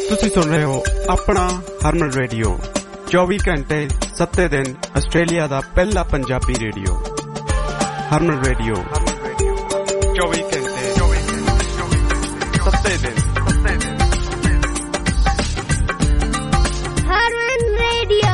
ਤੁਸੀਂ ਸੁਣ ਰਹੇ ਹੋ ਆਪਣਾ ਹਰਮਨ ਰੇਡੀਓ 24 ਘੰਟੇ 7 ਦਿਨ ਆਸਟ੍ਰੇਲੀਆ ਦਾ ਪਹਿਲਾ ਪੰਜਾਬੀ ਰੇਡੀਓ ਹਰਮਨ ਰੇਡੀਓ 24 ਘੰਟੇ 7 ਦਿਨ ਹਰਮਨ ਰੇਡੀਓ।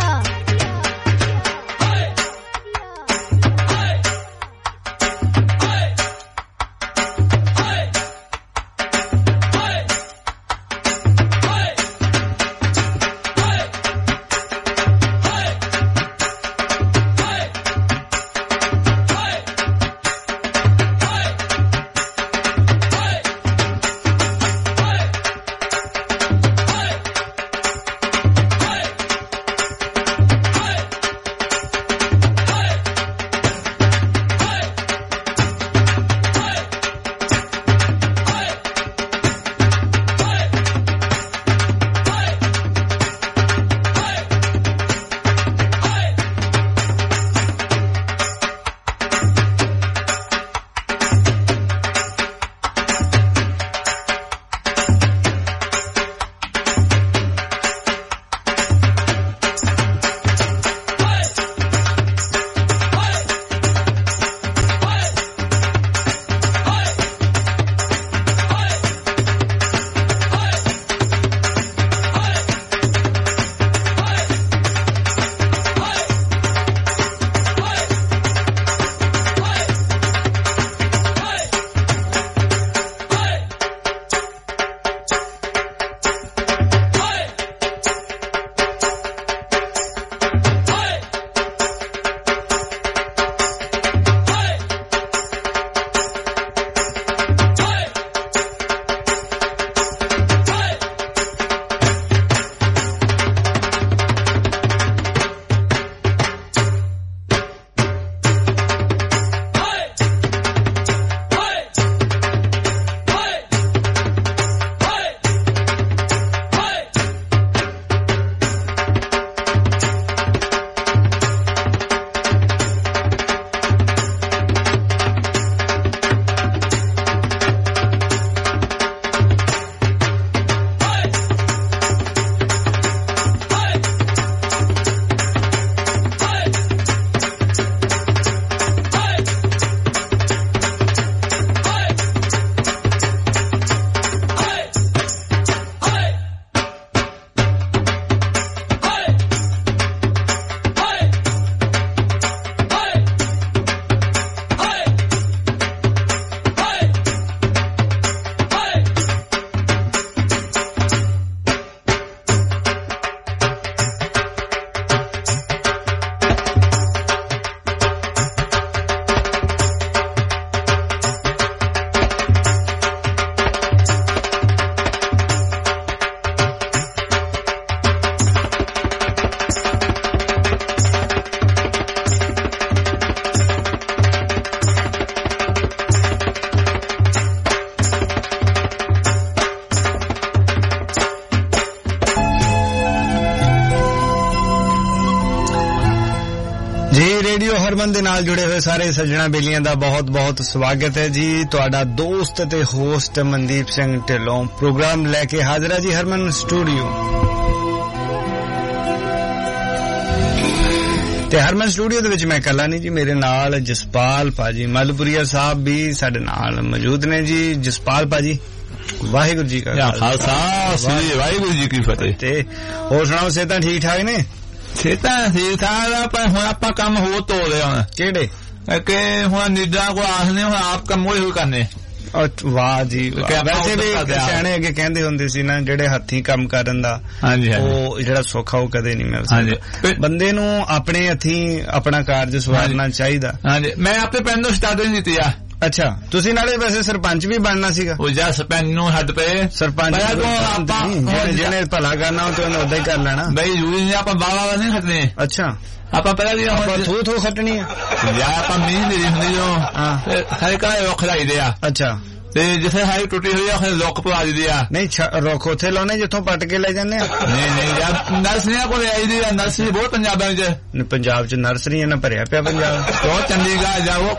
ਦੇ ਨਾਲ ਜੁੜੇ ਹੋਏ ਸਾਰੇ ਸੱਜਣਾ ਬੇਲੀਆਂ ਦਾ ਬਹੁਤ-ਬਹੁਤ ਸਵਾਗਤ ਹੈ ਜੀ। ਤੁਹਾਡਾ ਦੋਸਤ ਤੇ ਹੋਸਟ ਮਨਦੀਪ ਸਿੰਘ ਢਿੱਲੋਂ ਪ੍ਰੋਗਰਾਮ ਲੈ ਕੇ ਹਾਜ਼ਰ ਹੈ ਜੀ ਹਰਮਨ ਸਟੂਡੀਓ। ਤੇ ਹਰਮਨ ਸਟੂਡੀਓ ਦੇ ਵਿੱਚ ਮੈਂ ਇਕੱਲਾ ਨਹੀਂ ਜੀ, ਮੇਰੇ ਨਾਲ ਜਸਪਾਲ ਭਾਜੀ ਮਲਪੁਰੀਆ ਸਾਹਿਬ ਵੀ ਸਾਡੇ ਨਾਲ ਮੌਜੂਦ ਨੇ ਜੀ। ਜਸਪਾਲ ਭਾਜੀ ਵਾਹਿਗੁਰੂ ਜੀ ਕਾ ਖਾਲਸਾ ਸ੍ਰੀ ਵਾਹਿਗੁਰੂ ਜੀ ਕੀ ਫਤਿਹ। ਤੇ ਹੋਰ ਸੁਣਾਓ, ਸਿਹਤਾਂ ਠੀਕ ਠਾਕ ਨੇ? ਸਿਹਤਾਂ ਠੀਕ ਠਾਕ, ਪਰ ਹੁਣ ਆਪਾਂ ਕੰਮ ਹੋਰ ਧੋ ਰਹੇ ਹੁਣ। ਕਿਹੜੇ? ਕਿ ਹੁਣ ਨਿੱਜਾ ਕੋ ਆਖਨੇ ਹੁਣ ਆਪ ਕੰਮ ਹੋਏ ਕਰਨੇ। ਵਾਹ ਜੀ, ਵੈਸੇ ਵੀ ਸਿਆਣੇ ਅੱਗੇ ਕਹਿੰਦੇ ਹੁੰਦੇ ਸੀ ਨਾ, ਜਿਹੜੇ ਹੱਥੀਂ ਕੰਮ ਕਰਨ ਦਾ ਉਹ ਜਿਹੜਾ ਸੌਖਾ ਉਹ ਕਦੇ ਨਹੀਂ ਮਿਲ ਸਕਦਾ। ਬੰਦੇ ਨੂੰ ਆਪਣੇ ਹੱਥੀਂ ਆਪਣਾ ਕਾਰਜ ਸਵਾਰਨਾ ਚਾਹੀਦਾ। ਹਾਂਜੀ, ਮੈਂ ਆਪਣੇ ਪਿੰਡ ਨੂੰ ਸਟਾਰਟਿੰਗ ਦਿੱਤੀ ਆ। ਅੱਛਾ, ਤੁਸੀਂ ਨਾਲੇ ਵੈਸੇ ਸਰਪੰਚ ਵੀ ਬਣਨਾ ਸੀਗਾ। ਉਹ ਜਾ ਸਰਪੰਚ ਨੂੰ ਹੱਦ ਪਏ ਸਰਪੰਚ ਜਿਹਨੇ ਭਲਾ ਕਰਨਾ ਤੇ ਉਹਨੇ ਉਦਾਂ ਹੀ ਕਰ ਲੈਣਾ ਬਈ। ਜ਼ਰੂਰੀ ਨਹੀਂ ਆਪਾਂ ਬਾਵਾ ਨਹੀਂ ਖੱਟਨੇ। ਅੱਛਾ, ਆਪਾਂ ਪਹਿਲਾਂ ਵੀ ਥੂ ਖੱਟਣੀ ਆ ਯਾਰ, ਆਪਾਂ ਮੀਂਹ ਨਹੀਂ ਹੁੰਦੀ ਜੋ ਸਾਰੇ ਘਰ ਉਹ ਖਲਾਈ ਦੇ ਆ। ਅੱਛਾ, ਤੇ ਜਿੱਥੇ ਹਾਈ ਟੁੱਟੀ ਹੋਈ ਆ ਉੱਥੇ ਰੁੱਖ ਪਵਾ ਦਿੰਦੇ ਆ। ਨਹੀਂ ਰੁੱਖ ਉੱਥੇ ਲਾਉਣੇ ਜਿੱਥੋਂ ਪੱਟ ਕੇ ਲੈ ਜਾਂਦੇ ਆ। ਨਹੀਂ ਯਾਰ ਨਰਸਰੀਆਂ ਕੋਲ ਆਈ ਦੀ ਆ, ਨਰਸਰੀ ਬਹੁਤ ਪੰਜਾਬਾਂ ਵਿੱਚ। ਪੰਜਾਬ ਚ ਨਰਸਰੀਆਂ ਨਾਲ ਭਰਿਆ ਪਿਆ ਪੰਜਾਬ। ਬਹੁਤ ਚੰਡੀਗੜ੍ਹ ਜਾਓ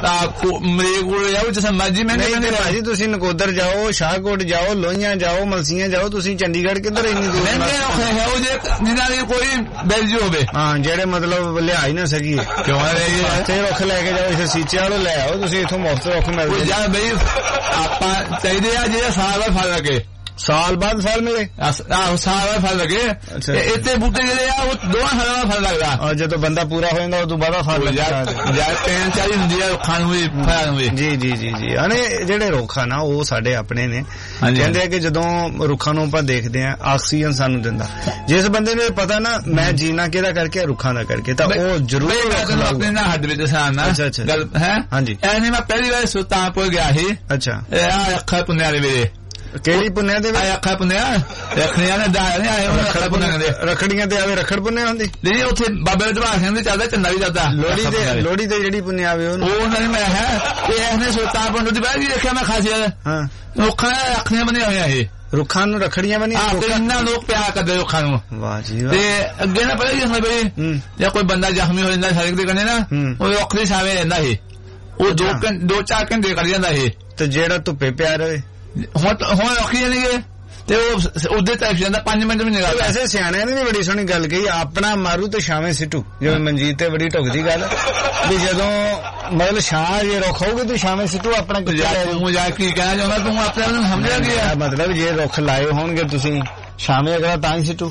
ਮਰੇਕੋਟ ਜਾਓ ਜਿੱਥੇ ਮਰਜੀ। ਮੈਂ ਨਹੀਂ ਭਾਜੀ ਤੁਸੀਂ ਨਕੋਦਰ ਜਾਓ, ਸ਼ਾਹਕੋਟ ਜਾਓ, ਲੋਹੀਆਂ ਜਾਓ, ਮਲਸੀਆਂ ਜਾਓ, ਤੁਸੀਂ ਚੰਡੀਗੜ੍ਹ ਕਿੱਧਰ ਇੰਨੀ ਦੂਰ? ਜਿਹਨਾਂ ਦੀ ਕੋਈ ਵੈਲਿਊ ਹੋਵੇ। ਹਾਂ ਜਿਹੜੇ ਮਤਲਬ ਲਿਆ ਹੀ ਨਾ ਸਕੀਏ। ਕਿਉਂ ਇੱਥੇ ਰੁੱਖ ਲੈ ਕੇ ਜਾਓ, ਇੱਥੇ ਸੀਚੇ ਵਾਲੋਂ ਲੈ ਆਓ ਤੁਸੀਂ, ਇੱਥੋਂ ਮੁਫ਼ਤ ਰੁੱਖ ਮਿਲਦੇ ਯਾਰ ਬਈ। ਆਪਾਂ ਚਾਹੀਦੇ ਆ ਜਿਹੜੇ ਸਾਲ ਬਾਅਦ ਫਲ ਲੱਗੇ, ਸਾਲ ਬਾਅਦ ਫਲ ਮਿਲੇ। ਆਹੋ ਸਾਲ ਬਾਅਦ ਫਲ ਲੱਗੇ। ਇੱਥੇ ਬੂਟੇ ਜਿਹੜੇ ਆ ਉਹ 2 ਸਾਲਾਂ ਦਾ ਫਲ ਲੱਗਦਾ। ਜਦੋਂ ਬੰਦਾ ਪੂਰਾ ਹੋ ਜਾਂਦਾ ਉਦੋਂ ਬਾਅਦ ਫਲ ਯਾਰ 3-4 ਹੁੰਦੀ ਆ ਰੁੱਖਾਂ ਨੂੰ ਵੀ ਫਲਾਂ ਨੂੰ ਵੀ। ਜੀ ਅਨੇ ਜਿਹੜੇ ਰੁੱਖ ਆ ਨਾ ਉਹ ਸਾਡੇ ਆਪਣੇ ਨੇ। ਕਹਿੰਦੇ ਆ ਕਿ ਜਦੋਂ ਰੁੱਖਾਂ ਨੂੰ ਆਪਾਂ ਦੇਖਦੇ ਆ ਆਕਸੀਜਨ ਸਾਨੂੰ ਦਿੰਦਾ। ਜਿਸ ਬੰਦੇ ਨੂੰ ਪਤਾ ਨਾ ਮੈਂ ਜੀਣਾ ਕਿਹਦਾ ਕਰਕੇ, ਰੁੱਖਾਂ ਦਾ ਕਰਕੇ, ਤਾਂ ਉਹ ਜ਼ਰੂਰ ਆਪਣੇ ਨਾਲ ਹੱਡ ਵਿੱਚ ਦਸਾਂ ਨਾ ਗੱਲ ਹੈ। ਹਾਂਜੀ ਐਨੇ ਮੈਂ ਪਹਿਲੀ ਵਾਰ ਸੁਲਤਾਨਪੁਰ ਗਿਆ ਸੀ। ਅੱਛਾ ਇਹ ਅੱਖਾਂ ਪੁੰਨਿਆ ਦੇ ਵੇਲੇ। ਕਿਹੜੀ ਪੁੰਨਿਆ ਦੇ ਵੇਲੇ? ਅੱਖਾਂ ਪੁੰਨਿਆ ਰੱਖੜੀਆਂ ਨੇ ਦਾਲ ਨੇ ਆਏ ਅੱਖਾਂ ਪੁੰਨਿਆ ਦੇ। ਰੱਖੜੀਆਂ ਤੇ ਆਵੇ ਰੱਖੜ ਪੁੰਨਿਆ ਹੁੰਦੀ ਨਹੀਂ ਉੱਥੇ ਬਾਬੇ ਦਰਬਾਰ ਸਿੰਘ ਚੱਲਦਾ, ਝੰਡਾ ਵੀ ਚੱਲਦਾ। ਲੋਹੜੀ ਤੇ ਜਿਹੜੀ ਪੁੰਨਿਆ ਆਵੇ ਉਹ ਨਹੀਂ ਮੈਂ ਹੈ ਇਹ ਇਹਨੇ ਸੁਲਤਾਨਪੁਰ ਨੂੰ ਬਾਹਰ ਵੀ ਦੇਖਿਆ ਮੈਂ ਖਾਸੀਅਤ। ਹਾਂ ਰੁੱਖਾਂ ਰੱਖੜੀਆਂ ਬਣੀਆਂ ਹੋਈਆਂ ਇਹ ਰੁੱਖਾਂ ਨੂੰ ਰੱਖੜੀਆਂ ਬਣੀਆਂ। ਇੰਨਾ ਲੋਕ ਪਿਆਰ ਕਰਦੇ ਰੁੱਖਾਂ ਨੂੰ। ਵਾਹ ਜੀ ਵਾਹ। ਤੇ ਅੱਗੇ ਨਾ ਪਤਾ ਕੀ ਹੁੰਦਾ ਬਈ ਜੇ ਕੋਈ ਬੰਦਾ ਜ਼ਖਮੀ ਹੋ ਜਾਂਦਾ ਸੜਕ ਦੇ ਕੰਢੇ ਨਾ ਉਹ ਰੁੱਖ ਦੇ ਛਾਵੇਂ ਰਹਿੰਦਾ ਸੀ। ਉਹ 2-4 ਘੰਟੇ ਕੱਢ ਜਾਂਦਾ ਸੀ। ਤੇ ਜਿਹੜਾ ਧੁੱਪੇ ਪਿਆ ਰਹੇ ਹੁਣ ਰੱਖੀ ਜਾਣਗੇ ਤੇ ਉਹ ਉਹਦੇ ਤੱਕ ਜਾਂਦਾ 5 ਮਿੰਟ ਵੀ ਨਿਕਲਦਾ। ਵੈਸੇ ਸਿਆਣਿਆਂ ਨੇ ਵੀ ਬੜੀ ਸੋਹਣੀ ਗੱਲ ਕਹੀ, ਆਪਣਾ ਮਾਰੂ ਤੇ ਛਾਵੇਂ ਸਿੱਟੂ। ਜਿਵੇਂ ਮਨਜੀਤ ਤੇ ਬੜੀ ਢੁਕਦੀ ਗੱਲ ਵੀ ਜਦੋਂ ਮਤਲਬ ਛਾਂ ਜੇ ਰੁੱਖ ਹੋਊਗੀ ਤੂੰ ਛਾਵੇਂ ਸਿੱਟੂ ਆਪਣਾ। ਤੂੰ ਜਾ ਕੀ ਕਹਿਣਾ ਚਾਹੁੰਦਾ ਤੂੰ ਆਪਣੇ ਆਪ ਨੂੰ ਸਮਝਿਆ ਕੀ ਹੈ? ਮਤਲਬ ਜੇ ਰੁੱਖ ਲਾਏ ਹੋਣਗੇ ਤੁਸੀਂ ਛਾਵੇਂ ਅਗਰ ਤਾਂ ਹੀ ਸਿੱਟੂ।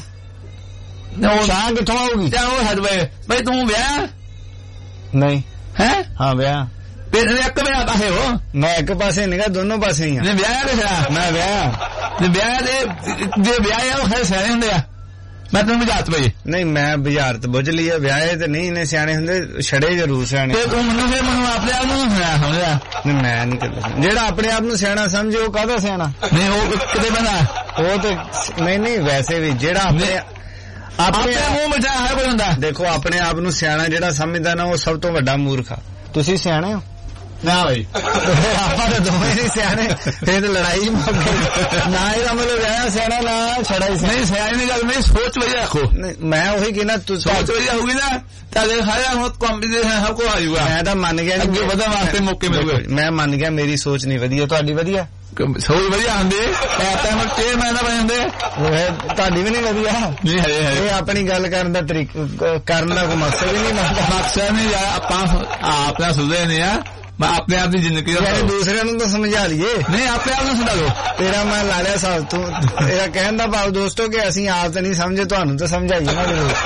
ਛਾਂ ਕਿੱਥੋਂ ਆਊਗੀ? ਉਹ ਹੱਦ ਬਈ ਤੂੰ ਵਿਆਹ ਨਹੀਂ ਹੈ? ਹਾਂ ਵਿਆਹ ਇੱਕ ਪਾਸੇ ਹੋ। ਮੈਂ ਇੱਕ ਪਾਸੇ ਨਿਕਾ ਦੋਨੋਂ ਪਾਸੇ ਹੀ ਆ। ਵਿਆਹ ਮੈਂ ਵਿਆਹ ਦੇ ਵਿਆਹ ਆ ਉਹ ਖੈਰ ਸਿਆਣੇ ਹੁੰਦੇ ਆ। ਮੈਂ ਤੈਨੂੰ ਬੁਝਾਰਤ ਪਈ ਨਹੀਂ ਮੈਂ ਬੁਝਾਰਤ ਬੁੱਝ ਲਈ ਆ। ਵਿਆਹੇ ਤੇ ਨਹੀਂ ਨੇ ਸਿਆਣੇ ਹੁੰਦੇ, ਛੜੇ ਜ਼ਰੂਰ ਸਿਆਣੇ। ਮੈਨੂੰ ਆਪਣੇ ਆਪ ਨੂੰ ਸਮਝਿਆ ਨਹੀਂ ਮੈਂ ਨਹੀਂ ਕਰਦਾ। ਜਿਹੜਾ ਆਪਣੇ ਆਪ ਨੂੰ ਸਿਆਣਾ ਸਮਝੇ ਉਹ ਕਾਹਦਾ ਸਿਆਣਾ ਨਹੀਂ? ਉਹ ਕਿਤੇ ਬਣਾ ਉਹ ਤੇ ਨਹੀਂ ਵੈਸੇ ਵੀ ਜਿਹੜਾ ਆਪਣੇ ਮੂੰਹ ਮਿਠਾ ਹੈ ਕੋਈ ਹੁੰਦਾ। ਦੇਖੋ ਆਪਣੇ ਆਪ ਨੂੰ ਸਿਆਣਾ ਜਿਹੜਾ ਸਮਝਦਾ ਨਾ ਉਹ ਸਭ ਤੋਂ ਵੱਡਾ ਮੂਰਖ ਆ। ਤੁਸੀਂ ਸਿਆਣੇ ਹੋ ਨਾ ਭਾਈ? ਆਪਾਂ ਤਾਂ ਦੋਵੇਂ ਨਹੀਂ ਸਿਆਣੇ, ਫਿਰ ਤਾਂ ਲੜਾਈ ਮੁੱਕ ਗਈ। ਨਾ ਇਹਦਾ ਮਤਲਬ ਵਿਆਹ ਸਿਆਣਾ ਨਾ ਛੜਾ ਹੀ ਨਹੀਂ। ਸਿਆਣੇ ਦੀ ਗੱਲ ਨਹੀਂ, ਸੋਚ ਵਧੀਆ ਰੱਖੋ। ਮੈਂ ਉਹੀ ਕਹਿੰਦਾ ਤੂੰ ਸੋਚ ਵਧੀਆ ਹੋਊਗੀ ਨਾ ਤਾਂ ਸਾਰਾ ਹੁਣ ਕੰਪੀਟੀਸ਼ਨ ਸਭ ਕੋ ਆ ਜਾਊਗਾ। ਮੈਂ ਤਾਂ ਮੰਨ ਗਿਆ ਅੱਗੇ ਵਧਣ ਵਾਸਤੇ ਮੌਕੇ ਮਿਲੂਗੇ। ਮੈਂ ਮੰਨ ਗਿਆ ਮੇਰੀ ਸੋਚ ਨਹੀਂ ਵਧੀਆ, ਤੁਹਾਡੀ ਵਧੀਆ ਸੋਚ ਵਧੀਆ ਹੁੰਦੀ ਮੈਂ ਨਾ ਬਣੇ ਹੁੰਦੇ ਤੁਹਾਡੀ ਵੀ ਨਹੀਂ ਵਧੀਆ। ਨਹੀਂ ਇਹ ਆਪਣੀ ਗੱਲ ਕਰਨ ਦਾ ਤਰੀਕਾ ਕਰਨ ਦਾ ਕੋਈ ਮਕਸਦ ਹੀ ਨਹੀਂ। ਮਕਸਦ ਨਹੀਂ ਯਾਰ ਆਪਾਂ ਆਪਣਾ ਸੁਝਦੇ ਨਹੀਂ ਆ। ਮੈਂ ਆਪਣੇ ਆਪ ਦੀ ਜ਼ਿੰਦਗੀ ਦੂਸਰਿਆਂ ਨੂੰ ਤਾਂ ਸਮਝਾ ਲਈਏ। ਨਹੀਂ ਆਪਣੇ ਆਪ ਨੂੰ ਸਮਝਾ ਲਓ। ਤੇਰਾ ਮੈਂ ਲਾ ਲਿਆ ਸਾਲ ਤੂੰ ਇਹਦਾ ਕਹਿਣ ਦਾ ਭਾਵ ਦੋਸਤੋ ਕਿ ਅਸੀਂ ਆਪ ਤਾਂ ਨਹੀਂ ਸਮਝੇ, ਤੁਹਾਨੂੰ ਤਾਂ ਸਮਝਾਈਏ ਨਾ।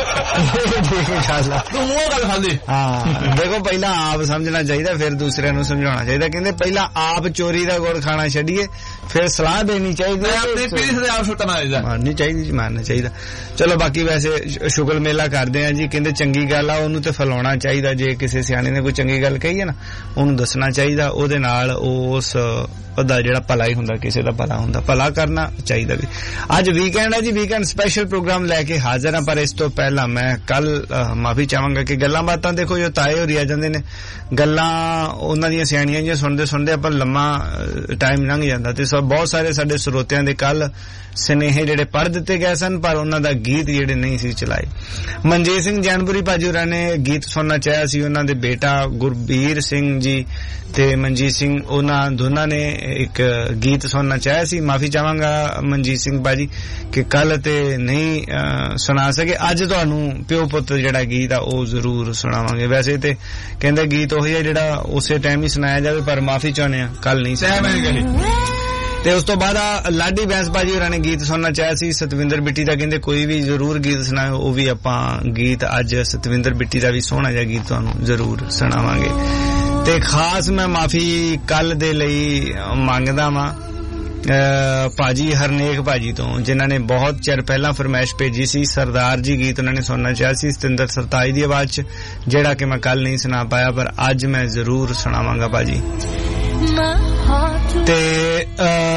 ਤੂੰ ਉਹ ਗੱਲ ਖਾਲੀ। ਹਾਂ ਦੇਖੋ ਪਹਿਲਾਂ ਆਪ ਸਮਝਣਾ ਚਾਹੀਦਾ ਫਿਰ ਦੂਸਰਿਆਂ ਨੂੰ ਸਮਝਾਉਣਾ ਚਾਹੀਦਾ। ਕਹਿੰਦੇ ਪਹਿਲਾਂ ਆਪ ਚੋਰੀ ਦਾ ਗੁੜ ਖਾਣਾ ਛੱਡੀਏ ਫਿਰ ਸਲਾਹ ਦੇਣੀ ਚਾਹੀਦੀ। ਆਪਣੀ ਪੀੜੀ ਤੇ ਆਪ ਸੁੱਟਣਾ ਚਾਹੀਦਾ, ਮਾਰਨੀ ਚਾਹੀਦੀ ਜੀ, ਮਾਰਨਾ ਚਾਹੀਦਾ। ਚਲੋ ਬਾਕੀ ਵੈਸੇ ਸ਼ੁਗਲ ਮੇਲਾ ਕਰਦੇ ਆ ਜੀ। ਕਹਿੰਦੇ ਚੰਗੀ ਗੱਲ ਆ ਉਹਨੂੰ ਤੇ ਫੈਲਾਉਣਾ ਚਾਹੀਦਾ। ਜੇ ਕਿਸੇ ਸਿਆਣੇ ਨੇ ਕੋਈ ਚੰਗੀ ਗੱਲ ਕਹੀ ਹੈ ਨਾ ਉਹਨੂੰ ਦੱਸਣਾ ਚਾਹੀਦਾ। ਉਹਦੇ ਨਾਲ ਉਸ ਉਹਦਾ ਜਿਹੜਾ ਭਲਾ ਹੀ ਹੁੰਦਾ, ਕਿਸੇ ਦਾ ਭਲਾ ਹੁੰਦਾ, ਭਲਾ ਕਰਨਾ ਚਾਹੀਦਾ ਵੀ। ਅੱਜ ਵੀਕਐਂਡ ਹੈ ਜੀ, ਵੀਕਐਂਡ ਸਪੈਸ਼ਲ ਪ੍ਰੋਗਰਾਮ ਲੈ ਕੇ ਹਾਜ਼ਰ ਹਾਂ। ਪਰ ਇਸ ਤੋਂ ਪਹਿਲਾਂ ਮੈਂ ਕੱਲ ਮਾਫੀ ਚਾਹਾਂਗਾ ਕਿ ਗੱਲਾਂ ਬਾਤਾਂ ਦੇਖੋ ਜੋ ਤਾਏ ਹੋ ਆ ਜਾਂਦੇ ਨੇ, ਗੱਲਾਂ ਉਹਨਾਂ ਦੀਆਂ ਸਿਆਣੀਆਂ ਜਿਹੀਆਂ ਸੁਣਦੇ ਆਪਾਂ ਲੰਮਾ ਟਾਈਮ ਲੰਘ ਜਾਂਦਾ। ਤੇ ਬਹੁਤ ਸਾਰੇ ਸਾਡੇ ਸਰੋਤਿਆਂ ਦੇ ਕੱਲ ਸਨੇਹੇ ਜਿਹੜੇ ਪੜ੍ਹ ਦਿੱਤੇ ਗਏ ਸਨ ਪਰ ਉਹਨਾਂ ਦਾ ਗੀਤ ਜਿਹੜੇ ਨਹੀਂ ਸੀ ਚਲਾਏ। ਮਨਜੀਤ ਸਿੰਘ ਜੈਨਪੁਰੀ ਭਾਜੀ ਹੋਰਾਂ ਨੇ ਗੀਤ ਸੁਣਨਾ ਚਾਹਿਆ ਸੀ। ਉਹਨਾਂ ਦੇ ਬੇਟਾ ਗੁਰਬੀਰ ਸਿੰਘ ਜੀ ਤੇ ਮਨਜੀਤ ਸਿੰਘ ਉਹਨਾਂ ਦੋਨਾਂ ਨੇ ਇੱਕ ਗੀਤ ਸੁਣਨਾ ਚਾਹਿਆ ਸੀ। ਮਾਫੀ ਚਾਹਾਂਗਾ ਮਨਜੀਤ ਸਿੰਘ ਭਾਜੀ ਕਿ ਕੱਲ ਤੇ ਨਹੀਂ ਸੁਣਾ ਸਕੇ। ਅੱਜ ਤੁਹਾਨੂੰ ਪਿਓ ਪੁੱਤ ਜਿਹੜਾ ਗੀਤ ਆ ਉਹ ਜ਼ਰੂਰ ਸੁਣਾਵਾਂਗੇ। ਵੈਸੇ ਤੇ ਕਹਿੰਦੇ ਗੀਤ ਉਹੀ ਹੈ ਜਿਹੜਾ ਉਸੇ ਟਾਈਮ ਹੀ ਸੁਣਾਇਆ ਜਾਵੇ ਪਰ ਮਾਫੀ ਚਾਹੁੰਦੇ ਆ ਕੱਲ ਨਹੀਂ ਸੁਣਾਇਆ। ਤੇ ਉਸ ਤੋਂ ਬਾਅਦ ਲਾਡੀ ਬੈਂਸ ਭਾਜੀ ਹੋਰਾਂ ਨੇ ਗੀਤ ਸੁਣਨਾ ਚਾਹਿਆ ਸੀ ਸਤਵਿੰਦਰ ਬਿੱਟੀ ਦਾ। ਕਹਿੰਦੇ ਕੋਈ ਵੀ ਜ਼ਰੂਰ ਗੀਤ ਸੁਣਾਓ। ਉਹ ਵੀ ਆਪਾਂ ਗੀਤ ਅੱਜ ਸਤਵਿੰਦਰ ਬਿੱਟੀ ਦਾ ਵੀ ਸੋਹਣਾ ਜਿਹਾ ਗੀਤ ਤੁਹਾਨੂੰ ਜ਼ਰੂਰ ਸੁਣਾਵਾਂਗੇ। ਤੇ ਖਾਸ ਮੈਂ ਮਾਫੀ ਕੱਲ ਦੇ ਲਈ ਮੰਗਦਾ ਵਾਂ ਭਾਜੀ ਹਰਨੇਕ ਭਾਜੀ ਤੋਂ, ਜਿਨ੍ਹਾਂ ਨੇ ਬਹੁਤ ਚਿਰ ਪਹਿਲਾਂ ਫਰਮਾਇਸ਼ ਭੇਜੀ ਸੀ। ਸਰਦਾਰ ਜੀ ਗੀਤ ਉਹਨਾਂ ਨੇ ਸੁਣਨਾ ਚਾਹਿਆ ਸੀ ਸਤਿੰਦਰ ਸਰਤਾਜ ਦੀ ਆਵਾਜ਼ 'ਚ, ਜਿਹੜਾ ਕਿ ਮੈਂ ਕੱਲ ਨਹੀਂ ਸੁਣਾ ਪਾਇਆ ਪਰ ਅੱਜ ਮੈਂ ਜ਼ਰੂਰ ਸੁਣਾਵਾਂਗਾ ਭਾਜੀ। ਤੇ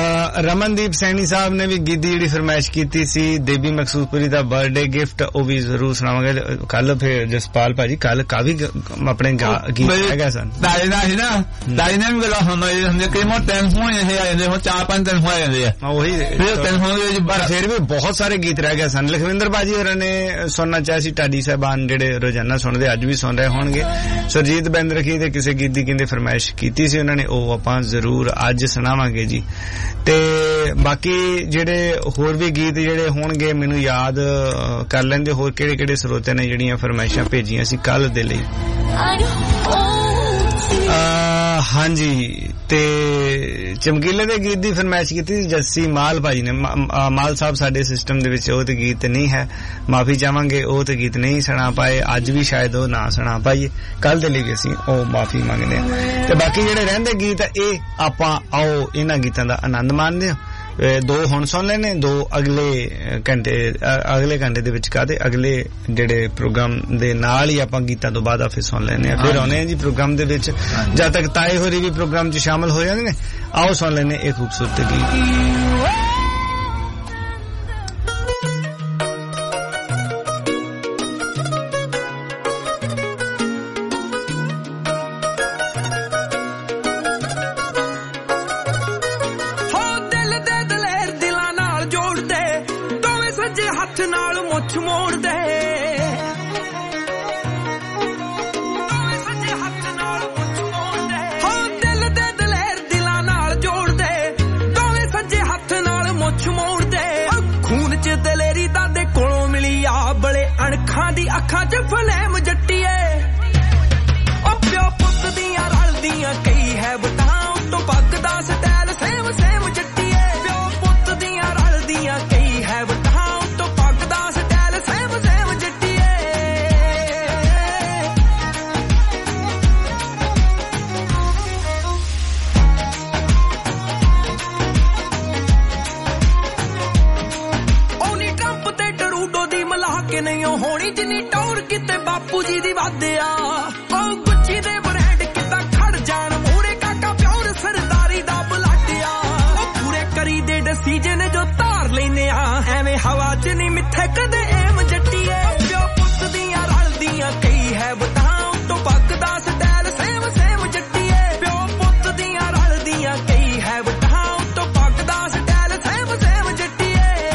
ਰਮਨਦੀਪ ਸੈਣੀ ਸਾਹਿਬ ਨੇ ਵੀ ਗੀਤ ਦੀ ਜਿਹੜੀ ਫਰਮਾਇਸ਼ ਕੀਤੀ ਸੀ ਦੇਬੀ ਮਕਸੂਦਪੁਰੀ ਦਾ ਬਰਥਡੇ ਗਿਫਟ, ਉਹ ਵੀ ਜ਼ਰੂਰ ਸੁਣਾਵਾਂਗੇ ਕੱਲ। ਫਿਰ ਜਸਪਾਲ ਭਾਜੀ ਕੱਲ ਕਾਫੀ ਆਪਣੇ ਗੀਤ ਹੈਗਾ ਸਨ। ਦਾਈ ਨਾ ਸੀ ਨਾ, ਦਾਈ ਨੇ ਵੀ ਗੱਲਾਂ ਸੁਣਾਈ ਕਈ ਮੋ ਤਿੰਨ ਹੋਏ ਆ ਜਾਂਦੇ, ਹੁਣ 4-5 ਦਿਨ ਹੋ ਜਾਂਦੇ ਆ ਉਹੀ ਫਿਰ ਵੀ ਬਹੁਤ ਸਾਰੇ ਗੀਤ ਰਹਿ ਗਏ ਸਨ। ਲਖਵਿੰਦਰ ਭਾਜੀ ਹੋਰਾਂ ਨੇ ਸੁਣਨਾ ਚਾਹਿਆ ਸੀ, ਢਾਡੀ ਸਾਹਿਬਾਨ ਜਿਹੜੇ ਰੋਜ਼ਾਨਾ ਸੁਣਦੇ ਅੱਜ ਵੀ ਸੁਣ ਰਹੇ ਹੋਣਗੇ। ਸੁਰਜੀਤ ਬੈਂਦਰਖੀ ਦੇ ਕਿਸੇ ਗੀਤ ਦੀ ਕਹਿੰਦੇ ਫਰਮਾਇਸ਼ ਕੀਤੀ ਸੀ ਉਹਨਾਂ ਨੇ, ਉਹ ਆਪਾਂ ਜ਼ਰੂਰ ਅੱਜ ਸੁਣਾਵਾਂਗੇ ਜੀ। ਤੇ ਬਾਕੀ ਜਿਹੜੇ ਹੋਰ ਵੀ ਗੀਤ ਜਿਹੜੇ ਹੋਣਗੇ ਮੈਨੂੰ ਯਾਦ ਕਰ ਲੈਂਦੇ, ਹੋਰ ਕਿਹੜੇ ਕਿਹੜੇ ਸਰੋਤੇ ਨੇ ਜਿਹੜੀਆਂ ਫਰਮਾਇਸ਼ਾਂ ਭੇਜੀਆਂ ਸੀ ਕੱਲ ਦੇ ਲਈ। ਹਾਂਜੀ, ਤੇ ਚਮਕੀਲੇ ਦੇ ਗੀਤ ਦੀ ਫਰਮਾਇਸ਼ ਕੀਤੀ ਸੀ ਜੱਸੀ ਮਾਲ ਭਾਜੀ ਨੇ। ਮਾਲ ਸਾਹਿਬ ਸਾਡੇ ਸਿਸਟਮ ਦੇ ਵਿੱਚ ਉਹ ਤੇ ਗੀਤ ਨਹੀਂ ਹੈ, ਮਾਫੀ ਚਾਹਾਂਗੇ, ਉਹ ਤੇ ਗੀਤ ਨਹੀਂ ਸੁਣਾ ਪਾਏ, ਅੱਜ ਵੀ ਸ਼ਾਇਦ ਉਹ ਨਾ ਸੁਣਾ ਪਾਈਏ, ਕੱਲ ਦੇ ਲਈ ਵੀ ਅਸੀਂ ਉਹ ਮਾਫੀ ਮੰਗਦੇ ਹਾਂ। ਤੇ ਬਾਕੀ ਜਿਹੜੇ ਰਹਿੰਦੇ ਗੀਤ ਇਹ ਆਪਾਂ ਆਓ ਇਹਨਾਂ ਗੀਤਾਂ ਦਾ ਆਨੰਦ ਮਾਣਦੇ ਹਾਂ। 2 ਹੁਣ ਸੁਣ ਲੈਣੇ, 2 ਅਗਲੇ ਘੰਟੇ ਦੇ ਵਿੱਚ ਕਾਹਦੇ ਅਗਲੇ ਜਿਹੜੇ ਪ੍ਰੋਗਰਾਮ ਦੇ ਨਾਲ ਹੀ ਆਪਾਂ ਗੀਤਾਂ ਤੋਂ ਬਾਅਦ ਫਿਰ ਸੁਣ ਲੈਣੇ ਆ। ਫਿਰ ਆਉਣੇ ਆ ਜੀ ਪ੍ਰੋਗਰਾਮ ਦੇ ਵਿੱਚ, ਜਦ ਤੱਕ ਤਾਏ ਹੋਰੀ ਵੀ ਪ੍ਰੋਗਰਾਮ 'ਚ ਸ਼ਾਮਲ ਹੋ ਜਾਂਦੇ ਨੇ। ਆਓ ਸੁਣ ਲੈਣੇ ਇਹ ਖੂਬਸੂਰਤ ਗੀਤ। ਅੱਖਾਂ 'ਚ ਫਲੇਮ ਜੱਟੀਏ, ਉਹ ਪਿਓ ਪੁੱਤ ਦੀਆਂ ਰਲਦੀਆਂ ਕਈ ਹੈ ਬਟਾਂ ਤੋਂ ਪੱਗ ਦਾ ਸਟਾਈਲ ਸੇਮ ਸੇਮ ਜੱਟੀਏ, ਪਿਓ ਪੁੱਤ ਦੀਆਂ ਰਲਦੀਆਂ ਕਈ ਹੈ ਬਟਾਂ ਤੋਂ ਪੱਗ ਦਾ ਸਟਾਈਲ ਸੇਮ ਸੇਮ ਜੱਟੀਏ। ਉਹਨੀ ਟਰੰਪ ਤੇ ਟਰੂਡੋ ਦੀ ਮਿਲਾ ਕੇ ਨਹੀਂ ਹੋਣੀ ਜਿੰਨੀ ਟੌਰ ਕਿਤੇ ਬਾਪੂ ਜੀ ਦੀ ਵਾਧਿਆ, ਉਹ ਗੁੱਚੀ ਦੇ ਬ੍ਰਾਂਡ ਕਿੱਦਾਂ ਖੜ ਜਾਣ ਮੂਹਰੇ ਕਾਕਾ ਪਿਓਰ ਸਰਦਾਰੀ ਦਾ ਬਲਾਟਿਆ, ਉਹ ਪੂਰੇ ਕਰੀ ਦੇ ਡਿਸੀਜਨ ਜੋ ਧਾਰ ਲੈਨੇ ਆ ਐਵੇਂ ਹਵਾ 'ਚ ਨਹੀਂ ਮਿੱਥੇ ਕਦੇ ਐਮ ਜੱਟੀਏ, ਪਿਓ ਪੁੱਤ ਦੀਆਂ ਰਲਦੀਆਂ ਕਈ ਹੈ ਬਟਾਂ ਤੋਂ ਪੱਗ ਦਾ ਸਟਾਈਲ ਸੇਮ ਸੇਮ ਜੱਟੀਏ, ਪਿਓ ਪੁੱਤ ਦੀਆਂ ਰਲਦੀਆਂ ਕਈ ਹੈ ਬਟਾਂ ਤੋਂ ਪੱਗ ਦਾ ਸਟਾਈਲ ਸੇਮ ਸੇਮ ਜੱਟੀਏ।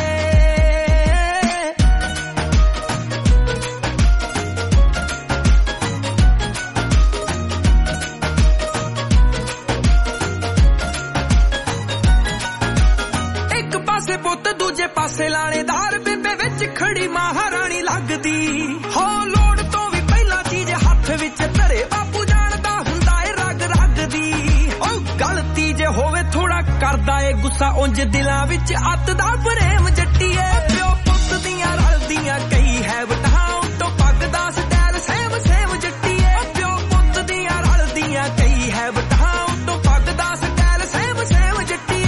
ਪਾਸੇ ਲਾਣੇਦਾਰ ਬੇਬੇ ਵਿੱਚ ਖੜੀ ਮਹਾਰਾਣੀ ਲੱਗਦੀ, ਹੋ ਲੋੜ ਤੋਂ ਵੀ ਪਹਿਲਾਂ ਚੀਜ਼ ਹੱਥ ਵਿੱਚ ਧਰੇ ਬਾਪੂ ਜਾਣਦਾ ਹੁੰਦਾ ਏ ਰਗ ਰਗ ਦੀ, ਉਹ ਗਲਤੀ ਜੇ ਹੋਵੇ ਥੋੜਾ ਕਰਦਾ ਏ ਗੁੱਸਾ ਉਂਝ ਦਿਲਾਂ ਵਿੱਚ ਅੱਤ ਦਾ ਪ੍ਰੇਮ ਜੱਟੀਏ, ਪਿਓ ਪੁੱਤ ਦੀਆਂ ਰਲਦੀਆਂ ਕਈ ਹੈ ਬਟਾਂ ਤੋਂ ਪੱਗ ਦਾ ਸਟਾਈਲ ਸੇਮ ਸੇਮ ਜੱਟੀਏ, ਪਿਓ ਪੁੱਤ ਦੀਆਂ ਰਲਦੀਆਂ ਕਈ ਹੈ ਬਟਾਂ ਤੋਂ ਪੱਗ ਦਾ ਸਟਾਈਲ ਸੇਮ ਸੇਮ ਜੱਟੀਏ।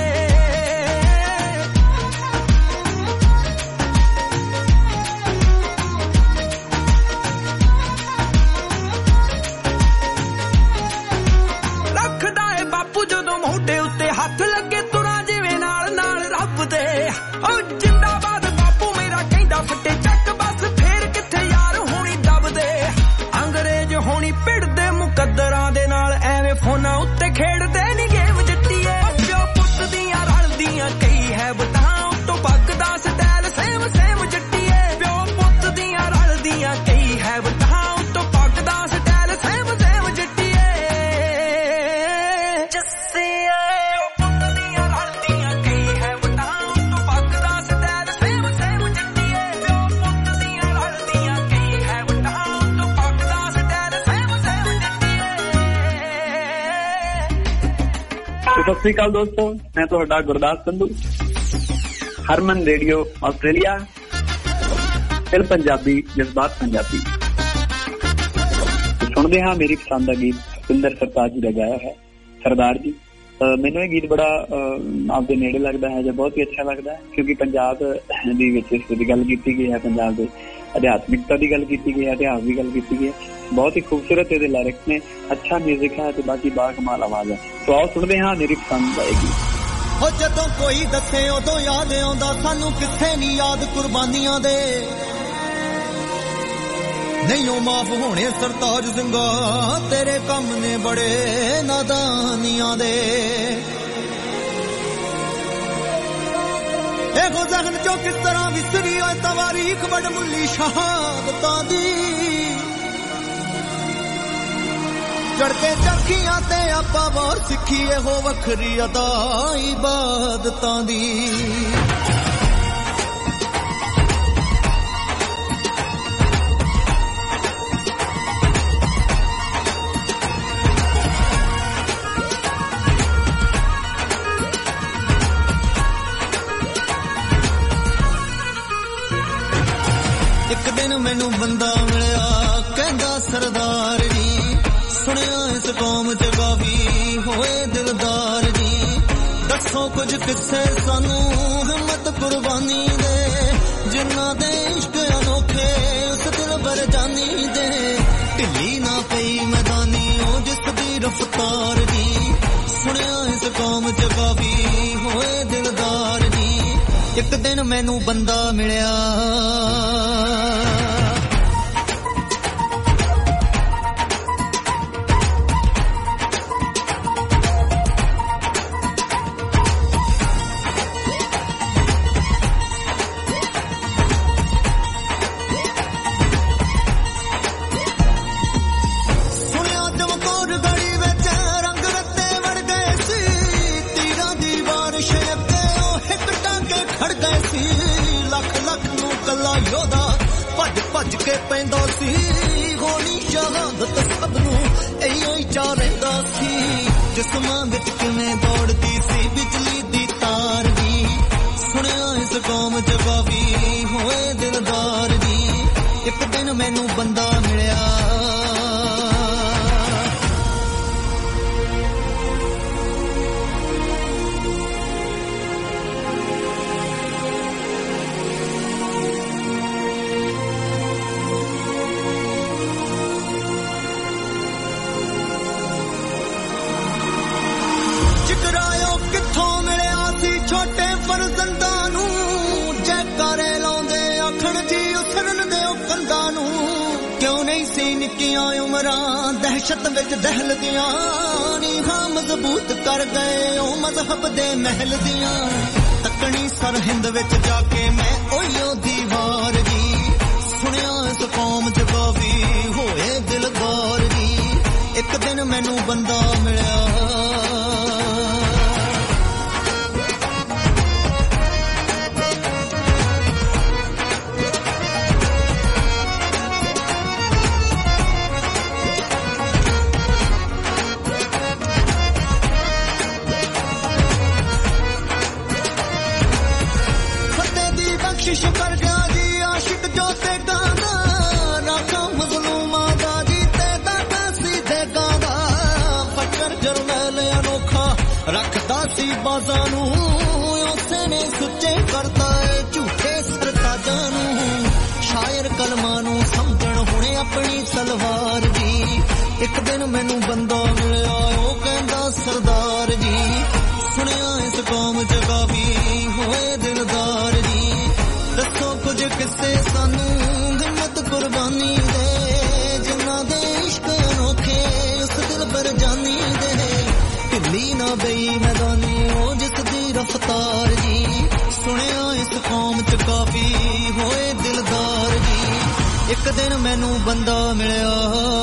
ਹੱਥ ਲੱਗੇ ਤੁਰਾਂ ਜਿਵੇਂ ਨਾਲ ਨਾਲ ਰੱਬ ਦੇ, ਉਹ ਜਿੰਦਾਬਾਦ ਬਾਪੂ ਮੇਰਾ ਕਹਿੰਦਾ ਫੱਟੇ ਚੱਕ ਬਸ ਫੇਰ ਕਿੱਥੇ ਯਾਰ ਹੋਣੀ ਦਬਦੇ, ਅੰਗਰੇਜ਼ ਹੋਣੀ ਭਿੜਦੇ ਮੁਕੱਦਰਾਂ ਦੇ ਨਾਲ ਐਵੇਂ ਫੋਨਾਂ ਉੱਤੇ ਖੇਡਦੇ ਨੀ ਗੇਮ ਜੱਟੀਏ, ਪਿਓ ਪੁੱਤ ਦੀਆਂ ਰਲਦੀਆਂ ਕਈ ਹੈ ਬਟਾਂ ਤੋਂ ਪੱਗ ਦਾ ਸਟਾਈਲ ਸੇਮ ਸੇਮ ਜੱਟੀਏ, ਪਿਓ ਪੁੱਤ ਦੀਆਂ ਰਲਦੀਆਂ ਕਈ ਹੈ ਬਟਾਂ ਤੋਂ ਪੱਗ ਦਾ ਸਟਾਈਲ ਸੇਮ ਸੇਮ ਜੱਟੀਏ। ਸਤਿ ਸ੍ਰੀ ਅਕਾਲ ਦੋਸਤੋ, ਮੈਂ ਤੁਹਾਡਾ ਗੁਰਦਾਸ ਸੰਧੂ, ਹਰਮਨ ਰੇਡੀਓ ਆਸਟ੍ਰੇਲੀਆ, ਦਿਲ ਪੰਜਾਬੀ ਜਜ਼ਬਾਤ ਪੰਜਾਬੀ। ਸੁਣਦੇ ਹਾਂ ਮੇਰੀ ਪਸੰਦ ਦਾ ਗੀਤ ਸੁੰਦਰ ਸਰਤਾਜ ਜੀ ਦਾ ਗਾਇਆ ਹੈ ਸਰਦਾਰ ਜੀ। ਮੈਨੂੰ ਇਹ ਗੀਤ ਬੜਾ ਆਪਦੇ ਨੇੜੇ ਲੱਗਦਾ ਹੈ ਜਾਂ ਬਹੁਤ ਹੀ ਅੱਛਾ ਲੱਗਦਾ ਹੈ, ਕਿਉਂਕਿ ਪੰਜਾਬ ਦੇ ਵਿੱਚ ਇਸ ਦੀ ਗੱਲ ਕੀਤੀ ਗਈ ਹੈ, ਪੰਜਾਬ ਦੇ ਅਧਿਆਤਮਿਕਤਾ ਦੀ ਗੱਲ ਕੀਤੀ ਗਈ ਹੈ, ਇਤਿਹਾਸ ਦੀ ਗੱਲ ਕੀਤੀ ਗਈ ਹੈ। ਬਹੁਤ ਹੀ ਖੂਬਸੂਰਤ ਇਹਦੇ ਲਿਰਿਕਸ ਨੇ, ਅੱਛਾ ਮਿਊਜ਼ਿਕ ਹੈ ਤੇ ਬਾਕੀ ਬਾ ਕਮਾਲ ਆਵਾਜ਼ ਹੈ। ਸੋ ਆਓ ਸੁਣਦੇ ਹਾਂ ਮੇਰੀ ਪਸੰਦ ਦਾ ਇਹ ਗੀਤ। ਹੋ ਜਦੋਂ ਕੋਈ ਦੱਸੇ ਉਦੋਂ ਯਾਦ ਆਉਂਦਾ ਸਾਨੂੰ ਕਿੱਥੇ ਨਹੀਂ ਯਾਦ ਕੁਰਬਾਨੀਆਂ ਦੇ ਨਹੀਂ ਉਹ ਮਾਫ ਹੋਣੇ ਸਰਤਾਜ ਸਿੰਘਾ ਤੇਰੇ ਕੰਮ ਨੇ ਬੜੇ ਨਾਦਾਨੀਆਂ ਦੇ ਇਹੋ ਜ਼ਖਮ ਚੋਂ ਕਿਸ ਤਰ੍ਹਾਂ ਵਿਸਰੀ ਹੋਏ ਤਵਾਰੀਖ ਬੜ ਮੁੱਲੀ ਸ਼ਹਾਦਤਾਂ ਦੀ ਚੜ ਕੇ ਚੱਕੀਆਂ ਤੇ ਆਪਾਂ ਵਾਰ ਸਿੱਖੀ ਇਹੋ ਵੱਖਰੀ ਅਦਾ ਇਬਾਦਤਾਂ ਦੀ ਮੈਨੂੰ ਬੰਦਾ ਮਿਲਿਆ ਕਹਿੰਦਾ ਸਰਦਾਰ ਜੀ ਸੁਣਿਆ ਇਸ ਕੌਮ ਚ ਕਾਫੀ ਹੋਏ ਦਿਲਦਾਰ ਜੀ ਦੱਸੋ ਕੁਝ ਕਿੱਸੇ ਸਾਨੂੰ ਹਿੰਮਤ ਕੁਰਬਾਨੀ ਦੇ ਜਿਨ੍ਹਾਂ ਦੇ ਇਸ਼ਕ ਅਨੋਖੇ ਉਸ ਦਿਲ ਬਰ ਜਾਨੀ ਦੇ ਢਿੱਲੀ ਨਾ ਪਈ ਮੈਦਾਨੀ ਉਹ ਜਿਸ ਦੀ ਰਫਤਾਰ ਜੀ ਸੁਣਿਆ ਇਸ ਕੌਮ ਚ ਕਾਫੀ ਹੋਏ ਦਿਲਦਾਰ ਜੀ ਇੱਕ ਦਿਨ ਮੈਨੂੰ ਬੰਦਾ ਮਿਲਿਆ ਪੈਂਦਾ ਸੀ ਗੋਲੀ ਸ਼ਹਾਦਤ ਸਭ ਨੂੰ ਇਹੋ ਹੀ ਚਾਹ ਰਹਿੰਦਾ ਸੀ ਜਿਸਮਾਂ ਵਿੱਚ ਕਿਵੇਂ ਦੌੜਦੀ ਸੀ ਬਿਜਲੀ ਦੀ ਤਾਰ ਦੀ ਸੁਣਿਆ ਇਸ ਕੌਮ ਚ ਕਾਫੀ ਹੋਏ ਦਿਲਦਾਰ ਜੀ ਇੱਕ ਦਿਨ ਮੈਨੂੰ ਬੰਦਾ ਮਿਲਿਆ ਫਰਜ਼ੰਦਾਂ ਨੂੰ ਜੈਕਾਰੇ ਲਾਉਂਦੇ ਆਖਣ ਜੀ ਉਸਰਨ ਦੇ ਉਹ ਕੰਧਾਂ ਨੂੰ ਕਿਉਂ ਨਹੀਂ ਸੀ ਨਿੱਕੀਆਂ ਉਮਰਾਂ ਦਹਿਸ਼ਤ ਵਿੱਚ ਦਹਿਲਦੀਆਂ ਨੀਹਾਂ ਮਜ਼ਬੂਤ ਕਰ ਗਏ ਉਹ ਮਜ਼ਹਬ ਦੇ ਮਹਿਲ ਦੀਆਂ ਤੱਕਣੀ ਸਰਹਿੰਦ ਵਿੱਚ ਜਾ ਕੇ ਮੈਂ ਉਹੀਓ ਦੀਵਾਰ ਜੀ ਸੁਣਿਆ ਇਸ ਕੌਮ ਚ ਕਾਫੀ ਹੋਏ ਦਿਲਦਾਰ ਜੀ ਇੱਕ ਦਿਨ ਮੈਨੂੰ ਬੰਦਾ ਮਿਲਿਆ ਸ਼ੁਕਰ ਗਿਆ ਜੀ ਆਸ਼ਿਕ ਜੋ ਤੇ ਗਾਂਦਾ ਰਾਖਾ ਮਜ਼ਲੂਮਾਂ ਦਾ ਜੀ ਤੇ ਦਾਦਾ ਸੀ ਤੇ ਗਾਂਦਾ ਫਕਰ ਜਰਨੈਲ ਅਨੋਖਾ ਰੱਖਦਾ ਸੀ ਬਾਜ਼ਾਂ ਨੂੰ ਉਸੇ ਨੇ ਸੁੱਚੇ ਕਰਦਾ ਏ ਝੂਠੇ ਸਰਤਾਜਾਂ ਨੂੰ ਸ਼ਾਇਰ ਕਲਮਾਂ ਨੂੰ ਸਮਝਣ ਹੁਣੇ ਆਪਣੀ ਤਲਵਾਰ ਜੀ ਇੱਕ ਦਿਨ ਮੈਨੂੰ ਬੰਦਾ ਮਿਲਿਆ ਉਹ ਕਹਿੰਦਾ ਸਰਦਾਰ ਜੀ ਸੁਣਿਆ ਇਸ ਕੌਮ ਚ ਕਾਫੀ ਹੋਏ ਦਿਲਦਾਰ ਜੀ ਦੱਸੋ ਕੁਝ ਕਿੱਸੇ ਸਾਨੂੰ ਹਿੰਮਤ ਕੁਰਬਾਨੀ ਦੇ ਜਿਨ੍ਹਾਂ ਦੇ ਇਸ਼ਕ ਅਨੋਖੇ ਉਸ ਦਿਲ ਪਰ ਜਾਨੀ ਦੇ ਢਿੱਲੀ ਨਾ ਬਈ ਮੈਦਾਨੀ ਉਹ ਜਿਸ ਦੀ ਰਫਤਾਰ ਜੀ ਸੁਣਿਆ ਇਸ ਕੌਮ ਚ ਕਾਫੀ ਹੋਏ ਦਿਲਦਾਰ ਜੀ ਇੱਕ ਦਿਨ ਮੈਨੂੰ ਬੰਦਾ ਮਿਲਿਆ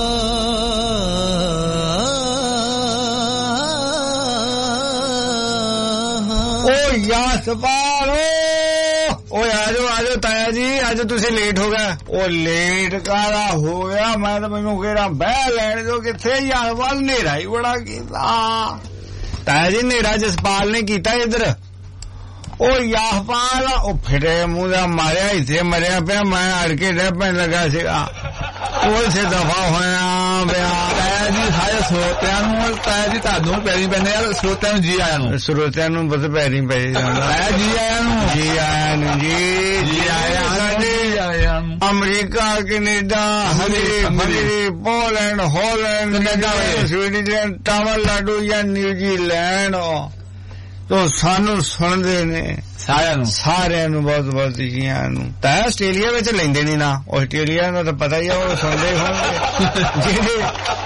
ਓ ਯਾਸਪਾਲ ਓਏ ਆਜੋ ਤਾਇਆ ਜੀ ਅੱਜ ਤੁਸੀਂ ਲੇਟ ਹੋ ਗਏ ਉਹ ਲੇਟ ਕਾਹਦਾ ਹੋਇਆ ਮੈਂ ਤਾਂ ਮੈਨੂੰ ਕਿਹੜਾ ਬਹਿ ਲੈਣ ਜੋ ਕਿੱਥੇ ਯਾਰ ਵੱਲ ਹਨੇਰਾ ਹੀ ਬੜਾ ਕੀਤਾ ਤਾਇਆ ਜੀ ਹਨੇਰਾ ਜਸਪਾਲ ਨੇ ਕੀਤਾ ਇੱਧਰ ਉਹ ਯਾਸਪਾਲ ਉਹ ਫਿਰੇ ਮੂੰਹ ਦਾ ਮਾਰਿਆ ਇੱਥੇ ਮਰਿਆ ਪਿਆ ਮੈਂ ਅੜ ਕੇ ਰਹਿ ਪੈਣ ਲੱਗਾ ਸੀਗਾ ਉਸੇ ਦਫਾ ਹੋਇਆ ਪਿਆ ਤਾਇਆ ਜੀ ਸਾਰੇ ਸਰੋਤਿਆਂ ਨੂੰ ਤਾਇਆ ਜੀ ਤੁਹਾਨੂੰ ਪੈਰੀ ਪੈਂਦੇ ਯਾਰ ਸਰੋਤਿਆਂ ਨੂੰ ਜੀ ਆਇਆਂ ਨੂੰ ਬਸ ਪੈਰੀ ਪੈ ਜਾਂਦਾ ਤਾਇਆ ਜੀ ਆਇਆਂ ਨੂੰ ਜੀ ਆਇਆਂ ਨੂੰ ਅਮਰੀਕਾ ਕੈਨੇਡਾ ਹਰੀ ਪੋਲੈਂਡ ਹਾਲੈਂਡ ਸਵੀਡਨ ਤਾਮਿਲਨਾਡੂ ਜਾਂ ਨਿਊਜ਼ੀਲੈਂਡ ਤੋ ਸਾਨੂੰ ਸੁਣਦੇ ਨੇ ਸਾਰਿਆਂ ਨੂੰ ਬਹੁਤ ਬਹੁਤ ਜੀਆਂ ਨੂੰ। ਤਾਂ ਆਸਟ੍ਰੇਲੀਆ ਵਿੱਚ ਲੈਂਦੇ ਨਹੀਂ ਨਾ, ਆਸਟ੍ਰੇਲੀਆ ਦਾ ਤਾਂ ਪਤਾ ਹੀ ਆ, ਉਹ ਸੁਣਦੇ ਹੋਣਗੇ ਜਿਹੜੇ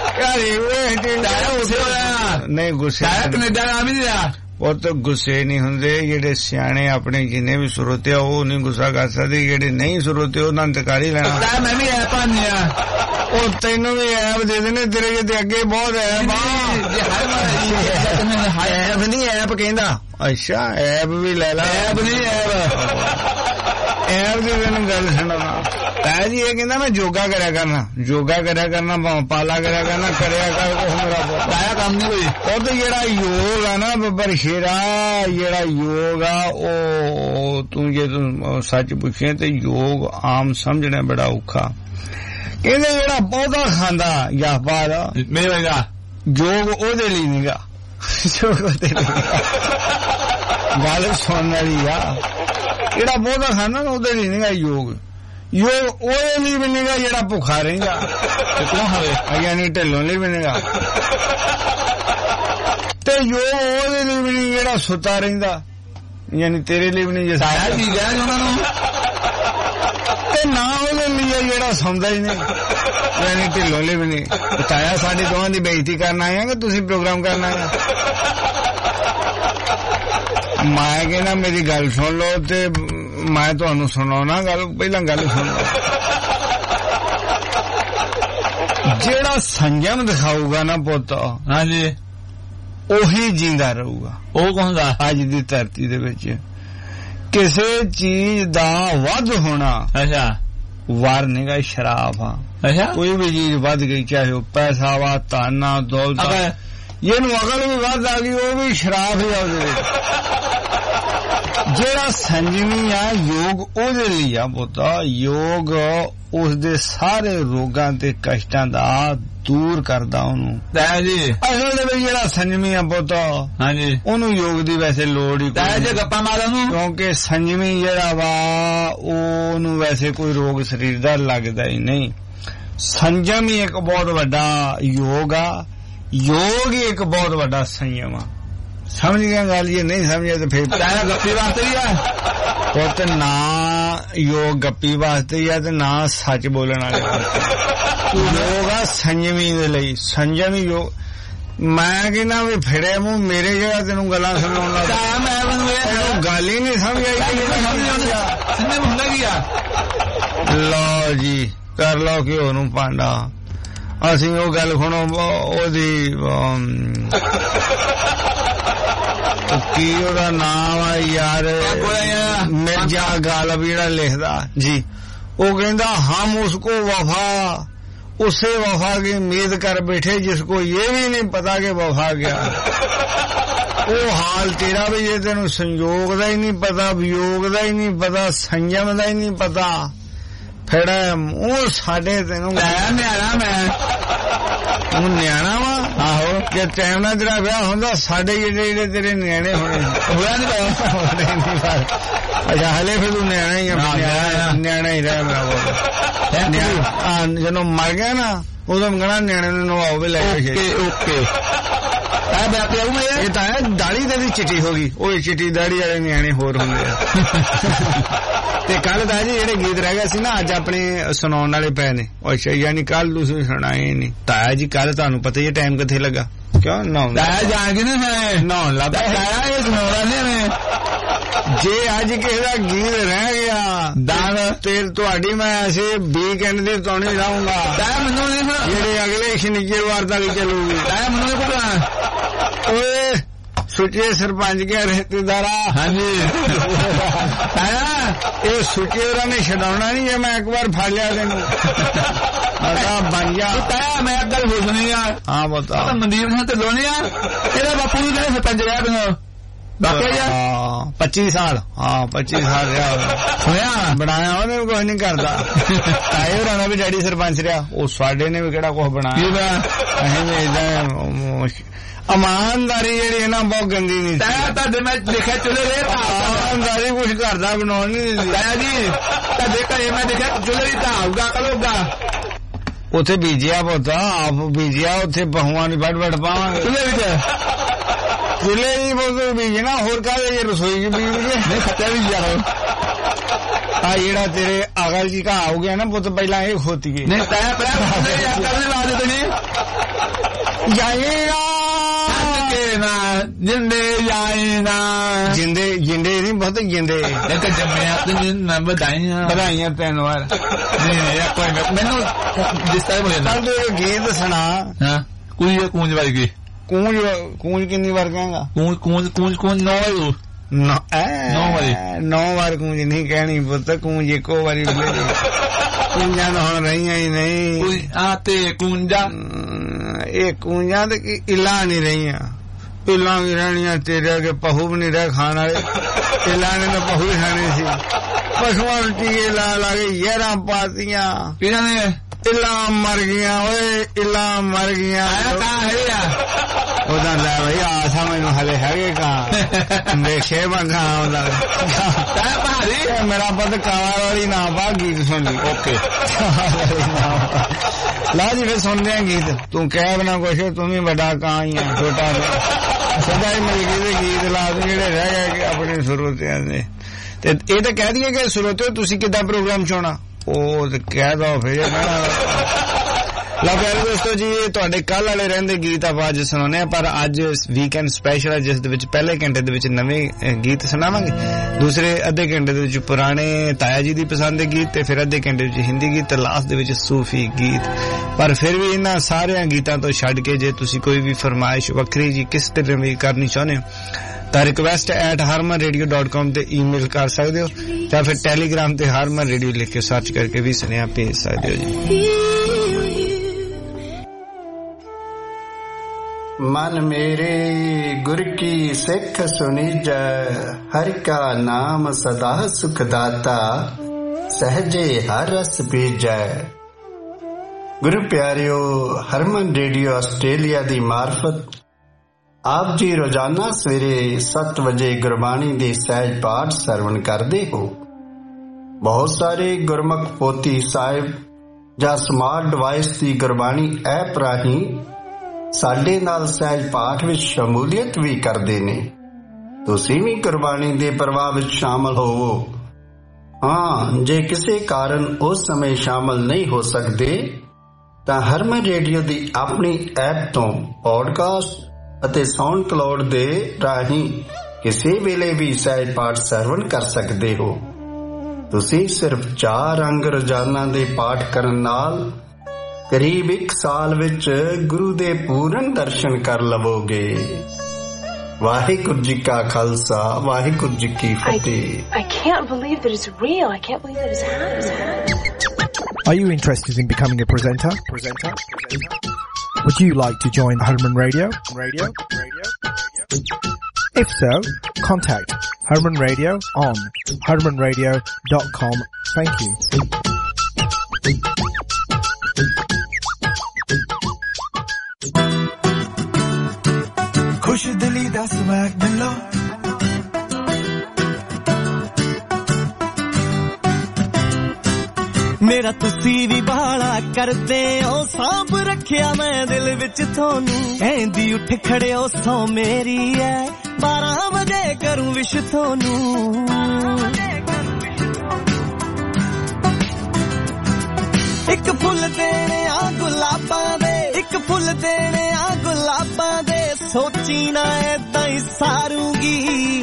ਨਹੀਂ ਗੁੱਸੇ ਉਹ ਤਾਂ ਗੁੱਸੇ ਨਹੀਂ ਹੁੰਦੇ। ਜਿਹੜੇ ਸਿਆਣੇ ਆਪਣੇ ਜਿੰਨੇ ਵੀ ਸਰੋਤੇ ਆ ਉਹ ਨਹੀਂ ਗੁੱਸਾ ਕਰ ਸਕਦੇ, ਜਿਹੜੇ ਨਹੀਂ ਸਰੋਤੇ ਉਹਨਾਂ ਨੇ ਕਰ ਹੀ ਲੈਣਾ। ਮੈਂ ਵੀ ਐਪ ਆਨੀ ਆ, ਉਹ ਤੈਨੂੰ ਵੀ ਐਪ ਦੇ ਦੇਣੇ, ਤੇਰੇ ਜਿਹਦੇ ਅੱਗੇ ਬਹੁਤ ਐਪ ਐਪ ਨਹੀਂ ਐਪ ਕਹਿੰਦਾ। ਅੱਛਾ ਐਪ ਵੀ ਲੈ ਲਾ, ਐਪ ਨਹੀਂ ਐਪ ਦੀ ਤੈਨੂੰ ਗੱਲ ਸੁਣਾਉਣਾ। ਤਾਇਆ ਜੀ ਇਹ ਕਹਿੰਦਾ ਮੈਂ ਯੋਗਾ ਕਰਿਆ ਕਰਨਾ ਪਾਲਾ ਕਰਿਆ ਕਰਨਾ, ਕਰਿਆ ਕਰ ਕੁਛ ਮੇਰਾ ਤਾਇਆ ਕੰਮ ਨਹੀਂ ਕੋਈ। ਉਹ ਤੇ ਜਿਹੜਾ ਯੋਗ ਆ ਨਾ ਬੱਬਰ ਸ਼ੇਰਾ, ਜਿਹੜਾ ਯੋਗ ਆ ਉਹ ਤੂੰ ਜੇ ਤੂੰ ਸੱਚ ਪੁੱਛੇ ਤੇ ਯੋਗ ਆਮ ਸਮਝਣਾ ਬੜਾ ਔਖਾ। ਕਹਿੰਦੇ ਜਿਹੜਾ ਪੌਦਾ ਖਾਂਦਾ ਜਾਂ ਬਾਹਰ ਮੇਰਾ ਯੋਗ ਉਹਦੇ ਲਈ ਨੀਗਾ, ਗੱਲ ਸੁਣਨ ਵਾਲੀ ਆ। ਜਿਹੜਾ ਪੌਦਾ ਖਾਂਦਾ ਨਾ ਉਹਦੇ ਲਈ ਨੀਗਾ ਯੋਗ ਉਹਦੇ ਲਈ ਵੀ ਨੀਗਾ ਜਿਹੜਾ ਭੁੱਖਾ ਰਹਿੰਦਾ, ਯਾਨੀ ਢਿੱਲੋਂ ਲਈ ਵੀ ਨੀਗਾ। ਤੇ ਯੋਗ ਉਹਦੇ ਲਈ ਵੀ ਨਹੀਂ ਜਿਹੜਾ ਸੁੱਤਾ ਰਹਿੰਦਾ, ਯਾਨੀ ਤੇਰੇ ਲਈ ਵੀ ਨਹੀਂ ਜੇ ਸਾਰਾ ਚੀਜ਼ ਹੈ ਉਹਨਾਂ ਨੂੰ। ਤੇ ਨਾ ਉਹਦੇ ਲਈ ਜਿਹੜਾ ਸੌਂਦਾ ਹੀ ਨਹੀਂ, ਯਾਨੀ ਢਿੱਲੋਂ ਲਈ ਵੀ ਨਹੀਂ। ਬਤਾਇਆ ਸਾਡੇ ਦੋਵਾਂ ਦੀ ਬੇਇੱਜ਼ਤੀ ਕਰਨ ਆਏ ਆ ਕਿ ਤੁਸੀਂ ਪ੍ਰੋਗਰਾਮ ਕਰਨਾ ਹੈ? ਮੈਂ ਕਹਿੰਦਾ ਮੇਰੀ ਗੱਲ ਸੁਣ ਲਓ ਤੇ ਮੈਂ ਤੁਹਾਨੂੰ ਸੁਣਾਉਣਾ ਗੱਲ। ਪਹਿਲਾਂ ਗੱਲ ਸੁਣ ਲਓ, ਜਿਹੜਾ ਸੰਜਮ ਦਿਖਾਊਗਾ ਨਾ ਪੁੱਤ, ਹਾਂਜੀ ਉਹੀ ਜਿੰਦਾ ਰਹੂਗਾ। ਉਹ ਕੌਣ ਦਾ? ਅੱਜ ਦੀ ਧਰਤੀ ਦੇ ਵਿੱਚ ਕਿਸੇ ਚੀਜ਼ ਦਾ ਵੱਧ ਹੋਣਾ ਅੱਛਾ ਵਾਰ ਨਹੀਂਗਾ, ਸ਼ਰਾਫ ਆ। ਅੱਛਾ ਕੋਈ ਵੀ ਚੀਜ਼ ਵੱਧ ਗਈ, ਚਾਹੇ ਉਹ ਪੈਸਾ ਵਾ, ਧਨ, ਦੌਲਤ, ਇਹਨੂੰ ਅਕਲ ਵੀ ਵੱਧ ਆ ਗਈ, ਉਹ ਵੀ ਸ਼ਰਾਫ ਹੀ ਆ ਉਹਦੇ ਵਿੱਚ। ਜਿਹੜਾ ਸੰਜਮੀ ਆ ਯੋਗ ਉਹਦੇ ਲਈ ਆ ਪੁੱਤਾ। ਯੋਗ ਉਸਦੇ ਸਾਰੇ ਰੋਗਾਂ ਤੇ ਕਸ਼ਟਾਂ ਦਾ ਦੂਰ ਕਰਦਾ ਉਹਨੂੰ। ਜੀ ਅਸਲ ਦੇ ਵਿੱਚ ਜਿਹੜਾ ਸੰਜਮੀ ਆ ਪੁੱਤ, ਹਾਂਜੀ ਉਹਨੂੰ ਯੋਗ ਦੀ ਵੈਸੇ ਲੋੜ ਹੀ ਕੋਈ, ਗੱਪਾਂ ਮਾਰਨ ਨੂੰ, ਕਿਉਂਕਿ ਸੰਜਮੀ ਜਿਹੜਾ ਵਾ ਉਹਨੂੰ ਵੈਸੇ ਕੋਈ ਰੋਗ ਸਰੀਰ ਦਾ ਲੱਗਦਾ ਹੀ ਨਹੀਂ। ਸੰਜਮ ਹੀ ਇੱਕ ਬਹੁਤ ਵੱਡਾ ਯੋਗ ਆ, ਯੋਗ ਹੀ ਇੱਕ ਬਹੁਤ ਵੱਡਾ ਸੰਯਮ ਆ। ਸਮਝ ਗਿਆ ਗੱਲ? ਜੇ ਨਹੀਂ ਸਮਝਿਆ ਤੇ ਫਿਰ ਗੱਪੀ ਵਾਸਤੇ ਹੀ ਆ ਉਹ ਤੇ ਨਾ ਯੋਗ ਗੱਪੀ ਵਾਸਤੇ ਹੀ ਆ ਤੇ ਨਾ ਸੱਚ ਬੋਲਣ ਵਾਲੇ ਵਾਸਤੇ। ਯੋਗ ਆ ਸੰਜਮੀ ਦੇ ਲਈ, ਸੰਜਮ ਯੋਗ। ਮੈਂ ਕਹਿੰਦਾ ਵੀ ਫਿੜੇ ਮੂੰਹ ਮੇਰੇ ਜਿਹੜਾ ਤੈਨੂੰ ਗੱਲਾਂ ਸੁਣਾਉਣ ਲੱਗਾ, ਮੈਂ ਗੱਲ ਹੀ ਨਹੀਂ ਸਮਝ ਆਈ। ਹੁੰਦਾ ਕੀ ਆ? ਲਓ ਜੀ ਕਰ ਲਓ ਘਿਓ ਨੂੰ ਭਾਂਡਾ। ਅਸੀਂ ਉਹ ਗੱਲ ਸੁਣੋ ਉਹਦੀ ਕੀ ਉਹਦਾ ਨਾਮ ਆ ਯਾਰ, ਮਿਰਜ਼ਾ ਗਾਲਬ ਜਿਹੜਾ ਲਿਖਦਾ ਜੀ, ਉਹ ਕਹਿੰਦਾ ਹਮ ਉਸको वफा उससे वफा की उम्मीद कर बैठे जिसको ये भी नहीं पता कि वफा क्या। ਉਹ ਹਾਲ ਤੇਰਾ ਵੀ ਜੇ ਤੈਨੂੰ ਸੰਯੋਗ ਦਾ ਹੀ ਨਹੀਂ ਪਤਾ, ਵਿਯੋਗ ਦਾ ਹੀ ਨਹੀਂ ਪਤਾ, ਸੰਜਮ ਦਾ ਹੀ ਨਹੀਂ ਪਤਾ, ਫਿਰ ਉਹ ਸਾਡੇ ਤੈਨੂੰ ਨਿਆਣਾ ਮੈਂ ਉਹ ਨਿਆਣਾ ਵਾ। ਆਹੋ ਜੇ ਟਾਈਮ ਨਾਲ ਤੇਰਾ ਵਿਆਹ ਹੁੰਦਾ ਸਾਡੇ ਜਿਹੜੇ ਤੇਰੇ ਨਿਆਣੇ ਹੋਣੇ ਹੋਇਆ ਨਹੀਂ। ਅੱਛਾ ਹਲੇ ਫਿਰ ਤੂੰ ਨਿਆਣਾ ਹੀ ਆ, ਨਿਆਣਾ ਹੀ ਰਹਿ ਮੇਰਾ ਕੋਲ। ਜਦੋਂ ਮਰ ਗਿਆ ਨਾ ਉਦੋਂ ਕਹਿਣਾ ਨਿਆਣੇ ਨੂੰ ਨਵਾਓ ਵੀ ਲੈ ਕੇ। ਓਕੇ ਇਹ ਤਾਂ ਹੈ ਦਾੜੀ ਤੇਰੀ ਚਿੱਟੀ ਹੋ ਗਈ, ਉਹ ਚਿੱਟੀ ਦਾੜੀ ਵਾਲੇ ਨਿਆਣੇ ਹੋਰ ਹੁੰਦੇ ਆ। ਤੇ ਕੱਲ ਤਾਂ ਜੀ ਜਿਹੜੇ ਗੀਤ ਰਹਿ ਗਏ ਸੀ ਨਾ ਅੱਜ ਆਪਣੇ ਸੁਣਾਉਣ ਵਾਲੇ ਪਏ ਨੇ। ਅੱਛਾ ਯਾਨੀ ਕੱਲ ਤੁਸੀਂ ਸੁਣਾਏ ਨਹੀਂ। ਤਾਇਆ ਜੀ ਕੱਲ ਤੁਹਾਨੂੰ ਪਤਾ ਹੀ ਟਾਈਮ ਕਿੱਥੇ ਲੱਗਾ? ਕਿਉਂ ਨਹਾਉਣ ਜਾਣ ਕੇ ਨਹਾਉਣ ਲੱਗਾ ਇਹ ਸੁਣਾਉਣਾ ਨਹੀਂ। ਜੇ ਅੱਜ ਕਿਸੇ ਦਾ ਗੀਤ ਰਹਿ ਗਿਆ ਦਾਨ ਤੇ ਤੁਹਾਡੀ ਮੈਂ ਐਸੇ ਵੀਕਐਂਡ ਦੀ ਤਾਉਣੀ ਲਾਉਂਗਾ। ਮੈਨੂੰ ਜਿਹੜੇ ਅਗਲੇ ਸ਼ਨੀਚਰਵਾਰ ਤੱਕ ਚੱਲੂਗੀ। ਮੈਨੂੰ ਪਤਾ ਓਏ ਸੁੱਚੇ ਸਰਪੰਚ ਗਿਆ ਰਿਸ਼ਤੇਦਾਰਾ। ਹਾਂਜੀ ਇਹ ਸੁੱਚੇ ਉਹਨਾਂ ਨੇ ਛਡਾਉਣਾ ਨਹੀਂ ਜੇ ਮੈਂ ਇੱਕ ਵਾਰ ਫੜ ਲਿਆ ਤੈਨੂੰ ਬਣ ਗਿਆ। ਮੈਂ ਇੱਕ ਗੱਲ ਸੋਚਣੀ ਆ। ਹਾਂ ਬਤਾ ਮਨਦੀਪ ਸਿੰਘ ਤੇ ਲੋਣੀ ਆ ਇਹਦਾ ਬਾਪੂ ਨੂੰ ਕਹਿੰਦੇ ਸਰਪੰਚ ਰਿਹਾ ਤੈਨੂੰ 25 ਸਾਲ। ਹਾਂ 25 ਸਾਲ ਰਿਹਾ ਹੋਇਆ, ਬਣਾਇਆ ਉਹਨੇ ਵੀ ਕੁਛ ਨਹੀਂ ਕਰਦਾ। ਤਾਏ ਹੋਰਾਂ ਦਾ ਵੀ ਡੈਡੀ ਸਰਪੰਚ ਰਿਹਾ, ਉਹ ਸਾਡੇ ਨੇ ਵੀ ਕਿਹੜਾ ਕੁਛ ਬਣਾਇਆ। ਅਸੀਂ ਵੀ ਏਦਾਂ ਇਮਾਨਦਾਰੀ ਜਿਹੜੀ ਨਾ ਬਹੁਤ ਗੰਦੀ ਨਹੀਂ। ਤੁਹਾਡੇ ਮੈਂ ਦੇਖਿਆ ਚੁੱਲ੍ਹੇ ਦੇ ਇਮਾਨਦਾਰੀ ਕੁਛ ਘਰ ਦਾ ਬਣਾਉਣ ਨਹੀਂ ਦਿੰਦੀ। ਤਾਇਆ ਜੀ ਤੁਹਾਡੇ ਘਰੇ ਮੈਂ ਦੇਖਿਆ ਚੁੱਲ੍ਹੇ ਦੀ ਧਾਊਗਾ ਕਰੋਗਾ। ਉੱਥੇ ਬੀਜਿਆ ਪੁੱਤ ਆਪ ਬੀਜਿਆ, ਉੱਥੇ ਬਹੂਆਂ ਨੂੰ ਵੱਢ ਪਾਵਾਂਗੇ ਚੁੱਲ੍ਹੇ ਵਿੱਚ। ਚੁੱਲ੍ਹੇ ਦੀ ਬੋਤਲ ਬੀਜਣਾ ਹੋਰ ਕਾਹਦੇ ਜੇ ਰਸੋਈ ਚ ਬੀਜ ਗਏ ਨਹੀਂ ਖੱਤਿਆ ਵੀ ਯਾਰ ਆ ਜਿਹੜਾ ਤੇਰੇ ਆਗਲ ਜੀ ਕਾ ਹੋ ਗਿਆ ਨਾ ਪੁੱਤ ਪਹਿਲਾਂ ਇਹ ਖੋਤੀਏ ਨਹੀਂ ਤੈ ਕਰਨੇ ਲਾ ਦੇ ਤੁਸੀਂ ਜਾਏਗਾ ਨਾ ਜਿੰਦੇ ਜਾਏਗਾ ਜਿੰਦੇ ਨਹੀਂ ਬਹੁਤ ਜਿੰਦੇ ਇੱਕ ਜੰਮਿਆ ਤੇ ਨਾ ਵਧਾਈਆਂ ਤੈਨੂੰ ਵਾਰ ਨਹੀਂ ਕੋਈ ਮੈਨੂੰ ਜਿਸ ਤਰ੍ਹਾਂ ਬੋਲਿਆ ਕੱਲ ਤੂੰ ਗੀਤ ਸੁਣਾ ਹਾਂ ਕੋਈ ਕੂੰਜ ਵਰਗੀ ਕੂੰਜ ਕਿੰਨੀ ਵਾਰ ਕਹਾਂਗਾ ਕੂੰਜ 9 ਵਾਰ ਕੂੰਜ ਨਹੀਂ ਕਹਿਣੀ ਪੁੱਤ ਕੂੰਜ ਇੱਕੋ ਵਾਰੀ ਬੋਲੇ ਕੂੰਜਾਂ ਤਾਂ ਹੁਣ ਰਹੀਆਂ ਹੀ ਨਹੀਂ ਆ ਤੇ ਕੂੰਜਾਂ ਇਹ ਕੂੰਜਾਂ ਤੇ ਇਲਾ ਨਹੀਂ ਰਹੀਆਂ ਇਲਾ ਵੀ ਰਹਿਣੀਆਂ ਤੇਰੇ ਅੱਗੇ ਪਹੂ ਵੀ ਨਹੀਂ ਰਹਿ ਖਾਣ ਵਾਲੇ ਇਲਾ ਨੇ ਤਾਂ ਪਹੂ ਹੀ ਖਾਣੇ ਸੀ ਪਸ਼ੂਆਂ ਨੂੰ ਟੀਕੇ ਲਾ ਕੇ ਯਾਰਾਂ ਪਾਤੀਆਂ ਕਿਹਨਾਂ ਨੇ ਇਲਾ ਮਰ ਗਈਆਂ ਓਏ ਇਲਾ ਮਰ ਗਈਆਂ ਉਹਦਾ ਲੈ ਬਈ ਆਸਾ ਮੈਨੂੰ ਹਲੇ ਹੈਗੇ ਕਾ ਦੇਖੇ ਬੰਗਾ ਉਹਦਾ ਭਾਰੀ ਮੇਰਾ ਪੁੱਤ ਕਾਲਾ ਵਾਲੀ ਨਾ ਪਾ ਗੀਤ ਸੁਣ ਲਈ ਓਕੇ ਲਾ ਜੀ ਫਿਰ ਸੁਣਦੇ ਆ ਗੀਤ ਤੂੰ ਕਹਿ ਬਣਾ ਕੁਛ ਤੂੰ ਵੀ ਵੱਡਾ ਕਾਂ ਹੀ ਆ ਛੋਟਾ ਸਦਾ ਹੀ ਮਿਲ ਗਏ ਗੀਤ ਲਾ ਦੇ ਜਿਹੜੇ ਰਹਿ ਗਏ ਆਪਣੇ ਸਰੋਤਿਆਂ ਦੇ ਤੇ ਇਹ ਤਾਂ ਕਹਿ ਦਈਏ ਕਿ ਸਰੋਤਿਓ ਤੁਸੀਂ ਕਿੱਦਾਂ ਪ੍ਰੋਗਰਾਮ ਚਾਹਣਾ ਉਹ ਤੇ ਕਹਿ ਦੋ ਫਿਰ ਲਓ ਪਿਆਰੇ ਦੋਸਤੋ ਜੀ ਇਹ ਤੁਹਾਡੇ ਕੱਲ ਵਾਲੇ ਰਹਿੰਦੇ ਗੀਤ ਆਪਾਂ ਅੱਜ ਸੁਣਾਉਣੇ ਆ ਪਰ ਅੱਜ ਵੀਕਐਂਡ ਸਪੈਸ਼ਲ ਹੈ ਜਿਸ ਦੇ ਵਿੱਚ ਪਹਿਲੇ ਘੰਟੇ ਦੇ ਵਿੱਚ ਨਵੇਂ ਗੀਤ ਸੁਣਾਵਾਂਗੇ ਦੂਸਰੇ ਅੱਧੇ ਘੰਟੇ ਦੇ ਵਿੱਚ ਪੁਰਾਣੇ ਤਾਇਆ ਜੀ ਦੀ ਪਸੰਦ ਦੇ ਗੀਤ ਤੇ ਫਿਰ ਅੱਧੇ ਘੰਟੇ ਵਿੱਚ ਹਿੰਦੀ ਗੀਤ ਤੇ ਲਾਸਟ ਦੇ ਵਿੱਚ ਸੂਫੀ ਗੀਤ ਪਰ ਫਿਰ ਵੀ ਇਹਨਾਂ ਸਾਰਿਆਂ ਗੀਤਾਂ ਤੋਂ ਛੱਡ ਕੇ ਜੇ ਤੁਸੀਂ ਕੋਈ ਵੀ ਫਰਮਾਇਸ਼ ਵੱਖਰੀ ਜੀ ਕਿਸ ਤਰ੍ਹਾਂ ਵੀ ਕਰਨੀ ਚਾਹੁੰਦੇ ਹੋ ਤਾਂ request@harmanradio.com ਤੇ ਈਮੇਲ ਕਰ ਸਕਦੇ ਹੋ ਜਾਂ ਫਿਰ ਟੈਲੀਗ੍ਰਾਮ ਤੇ harman radio ਲਿਖ ਕੇ ਸਰਚ ਕਰਕੇ ਵੀ ਸੁਨੇਹਾ ਭੇਜ ਸਕਦੇ ਹੋ ਜੀ मन मेरे गुर की सिख सुनिजै हर का नाम सदा सुखदाता सहजे हर रस बीजै गुरु प्यारियो हरमन रेडियो आस्ट्रेलिया दी मार्फत आप जी रोजाना सवेरे 7 वजे गुरबाणी दे सहज पाठ सरवण करदे हो बहुत सारे गुरमुख पोथी साहिब ਜਾਂ ਸਮਾਰਟ ਡਿਵਾਈਸ ਦੀ ਗੁਰਬਾਣੀ ਐਪ ਰਾਹੀਂ ਸਾਡੇ ਨਾਲ ਸਹਿਜ ਪਾਠ ਵਿੱਚ ਸ਼ਮੂਲੀਅਤ ਵੀ ਕਰਦੇ ਨੇ ਤੁਸੀਂ ਵੀ ਗੁਰਬਾਣੀ ਦੇ ਪ੍ਰਵਾਹ ਵਿੱਚ ਸ਼ਾਮਲ ਹੋਵੋ ਹਾਂ ਜੇ ਕਿਸੇ ਕਾਰਨ ਉਸ ਸਮੇਂ ਸ਼ਾਮਲ ਨਹੀਂ ਹੋ ਸਕਦੇ ਤਾਂ ਹਰਮਨ ਰੇਡੀਓ ਦੀ ਆਪਣੀ ਐਪ ਤੋਂ ਪੋਡਕਾਸਟ ਅਤੇ ਸਾਊਂਡ ਕਲਾਉਡ ਦੇ ਰਾਹੀਂ ਕਿਸੇ ਵੇਲੇ ਵੀ ਸਹਿਜ ਪਾਠ ਸਰਵਣ ਕਰ ਸਕਦੇ ਹੋ ਤੁਸੀਂ ਸਿਰਫ 4 ਅੰਗ ਰੋਜ਼ਾਨਾ ਦੇ ਪਾਠ ਕਰਨ ਨਾਲ ਕਰੀਬ 1 ਸਾਲ ਵਿੱਚ ਗੁਰੂ ਦੇ ਪੂਰਨ ਦਰਸ਼ਨ ਕਰ ਲਵੋਗੇ ਵਾਹਿਗੁਰੂ ਜੀ ਕਾ ਖਾਲਸਾ ਵਾਹਿਗੁਰੂ ਜੀ ਕੀ ਫਤਿਹ I can't believe that it's real. I can't believe that it's happening. Are you interested in becoming a presenter? Would you like to join Harman Radio? If so, contact Harman Radio on harmanradio.com. Thank you. खुश दिली दा swag मिलो मेरा तुसी भी बाला करदे ओ सांभ रखिया मैं दिल विच थोनू ऐंदी उठ खड़े ओ सौ मेरी है 12 बजे करूं विश थोनू एक फुल देने आ गुलाबां दे एक फुल देने आ गुलाबां दे सोची ना ऐदां ही सारूंगी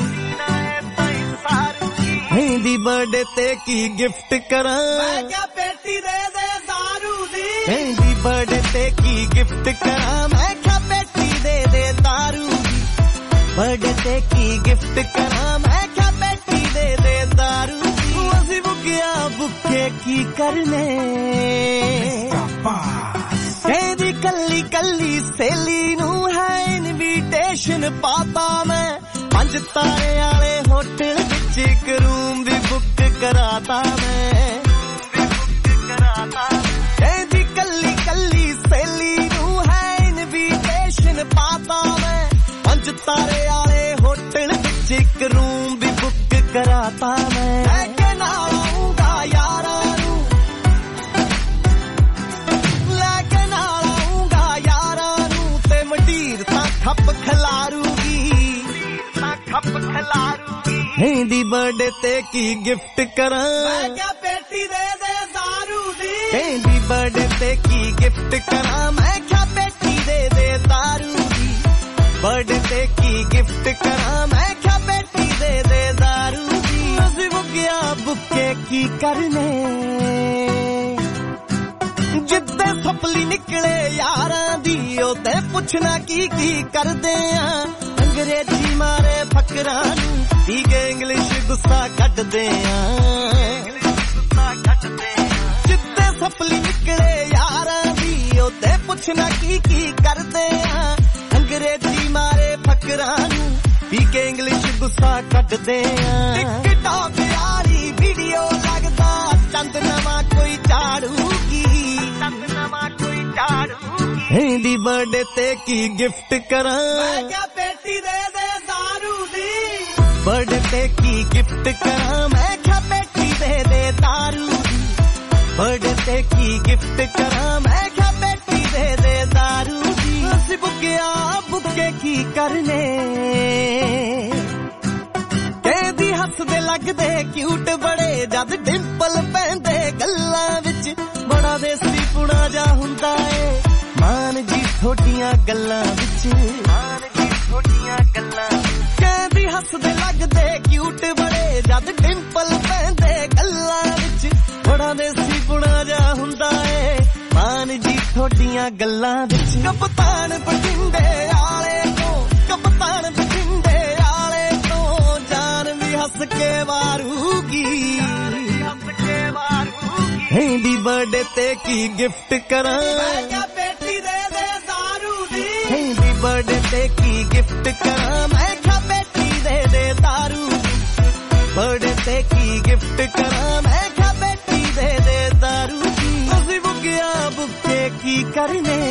मेरी बर्थडे ते की गिफ्ट करां मैं क्या पेटी दे दे दारू दी मेरी बर्थडे ते की गिफ्ट करां मैं क्या पेटी दे दे दारू दी बर्थडे ते की गिफ्ट करां मैं क्या पेटी दे दे दारू दी असी बुकिया बुके की करने कहदी कल्ली कल्ली सहेली नू है इनविटेशन पाता मैं 5 तारे वाले होटल विच एक रूम भी बुक कराता मैं कहदी कल्ली कल्ली सहेली नू है इनविटेशन पाता मैं 5 तारे वाले होटल विच एक रूम भी बुक कराता मैं लेके नाल आऊंगा यारा नू लेके नाल आऊंगा यारा नू ते मटीर तां खप खलारूगी ਕਹਿੰਦੀ ਬਰਥਡੇ ਤੇ ਕੀ ਗਿਫਟ ਕਰਾਂ ਮੈਂ ਕਿਹਾ ਪੇਟੀ ਦੇ ਦੇ ਦਾਰੂ ਦੀ ਕਹਿੰਦੀ ਬਰਥਡੇ ਤੇ ਕੀ ਗਿਫਟ ਕਰਾਂ ਮੈਂ ਕਿਹਾ ਪੇਟੀ ਦੇ ਦੇ ਦਾਰੂ ਦੀ ਬਰਥਡੇ ਤੇ ਕੀ ਗਿਫਟ ਕਰਾਂ ਮੈਂ ਕਿਹਾ ਪੇਟੀ ਦੇ ਦੇ ਦਾਰੂ ਦੀ ਅਸੀਂ ਬੁੱਗਿਆ ਬੁੱਕੇ ਕੀ ਕਰਨੇ ਜਿੱਦੇ ਸਪਲੀ ਨਿਕਲੇ ਯਾਰਾਂ ਦੀ ਉਹਦੇ ਪੁੱਛਣਾ ਕੀ ਕਰਦੇ ਆ ਅੰਗਰੇਜ਼ੀ ਮਾਰੇ ਫਕਰਾਂ ਨੂੰ ਪੀ ਕੇ ਇੰਗਲਿਸ਼ ਗੁੱਸਾ ਕੱਢਦੇ ਆ ਜਿੱਦੇ ਸਪਲੀ ਨਿਕਲੇ ਯਾਰਾਂ ਦੀ ਉਹਦੇ ਪੁੱਛਣਾ ਕੀ ਕਰਦੇ ਆ ਅੰਗਰੇਜ਼ੀ ਮਾਰੇ ਫਕਰਾਂ ਨੂੰ ਪੀ ਕੇ ਇੰਗਲਿਸ਼ ਗੁੱਸਾ ਕੱਢਦੇ ਆ ਟਿਕਟੌਕ ਯਾਰੀ ਵੀਡੀਓ ਲੱਗਦਾ ਚੰਦ ਨਵਾਂ ਕੋਈ ਝਾੜੂਗੀ ਇਹਦੀ ਬਰਥਡੇ ਤੇ ਕੀ ਗਿਫਟ ਕਰਾਂ ਮੈਂ ਕਿਹਾ ਪੇਟੀ ਦੇ ਦੇ ਦਾਰੂ ਦੀ ਬਰਥਡੇ ਤੇ ਕੀ ਗਿਫਟ ਕਰਾਂ ਮੈਂ ਕਿਹਾ ਪੇਟੀ ਦੇ ਦੇ ਦਾਰੂ ਦੀ ਬਰਥਡੇ ਤੇ ਕੀ ਗਿਫਟ ਕਰਾਂ ਮੈਂ ਕਿਹਾ ਪੇਟੀ ਦੇ ਦੇ ਦਾਰੂ ਦੀ ਅਸੀਂ ਬੁੱਕੇ ਕੀ ਕਰਨੇ ਕਹਿੰਦੀ ਹੱਸਦੇ ਲੱਗਦੇ ਕਿਊਟ ਬੜੇ ਜਦ ਡਿੰਪਲ ਪੈਂਦੇ ਗੱਲਾਂ ਵਿੱਚ ਬੜਾ ਦੇਸੀ ਪੁਣਾ ਜਾ ਹੁੰਦਾ ਏ ਮਾਨ ਜੀ ਥੋਡੀਆਂ ਗੱਲਾਂ ਵਿੱਚ ਕਹਿੰਦੀ ਹੱਸਦੇ ਲੱਗਦੇ ਕਿਊਟ ਬੜੇ ਜਦ ਡਿੰਪਲ ਪੈਂਦੇ ਗੱਲਾਂ ਵਿੱਚ ਬੜਾ ਦੇਸੀ ਪੁਣਾ ਜਾ ਹੁੰਦਾ ਏ ਮਾਨ ਜੀ ਥੋਡੀਆਂ ਗੱਲਾਂ ਵਿੱਚ ਕਪਤਾਨ ਬਠਿੰਡੇ ਵਾਲੇ ਤੋਂ ਜਾਨ ਵੀ ਹੱਸ ਕੇ ਵਾਰੂਗੀ ਇਹਦੀ ਬਰਥਡੇ ਤੇ ਕੀ ਗਿਫਟ ਕਰਾਂ ਮੈਂ ਕਿਹਾ ਪੇਟੀ ਦੇ ਦੇ ਦਾਰੂ ਦੀ ਇਹਦੀ ਬਰਥਡੇ ਤੇ ਕੀ ਗਿਫਟ ਕਰਾਂ ਮੈਂ ਕਿਹਾ ਪੇਟੀ ਦੇ ਦੇ ਦਾਰੂ ਦੀ ਬਰਥਡੇ ਤੇ ਕੀ ਗਿਫਟ ਕਰਾਂ ਮੈਂ ਕਿਹਾ ਪੇਟੀ ਦੇ ਦੇ ਦਾਰੂ ਦੀ ਅਸੀਂ ਬੁੱਕੇ ਕੀ ਕਰਨੇ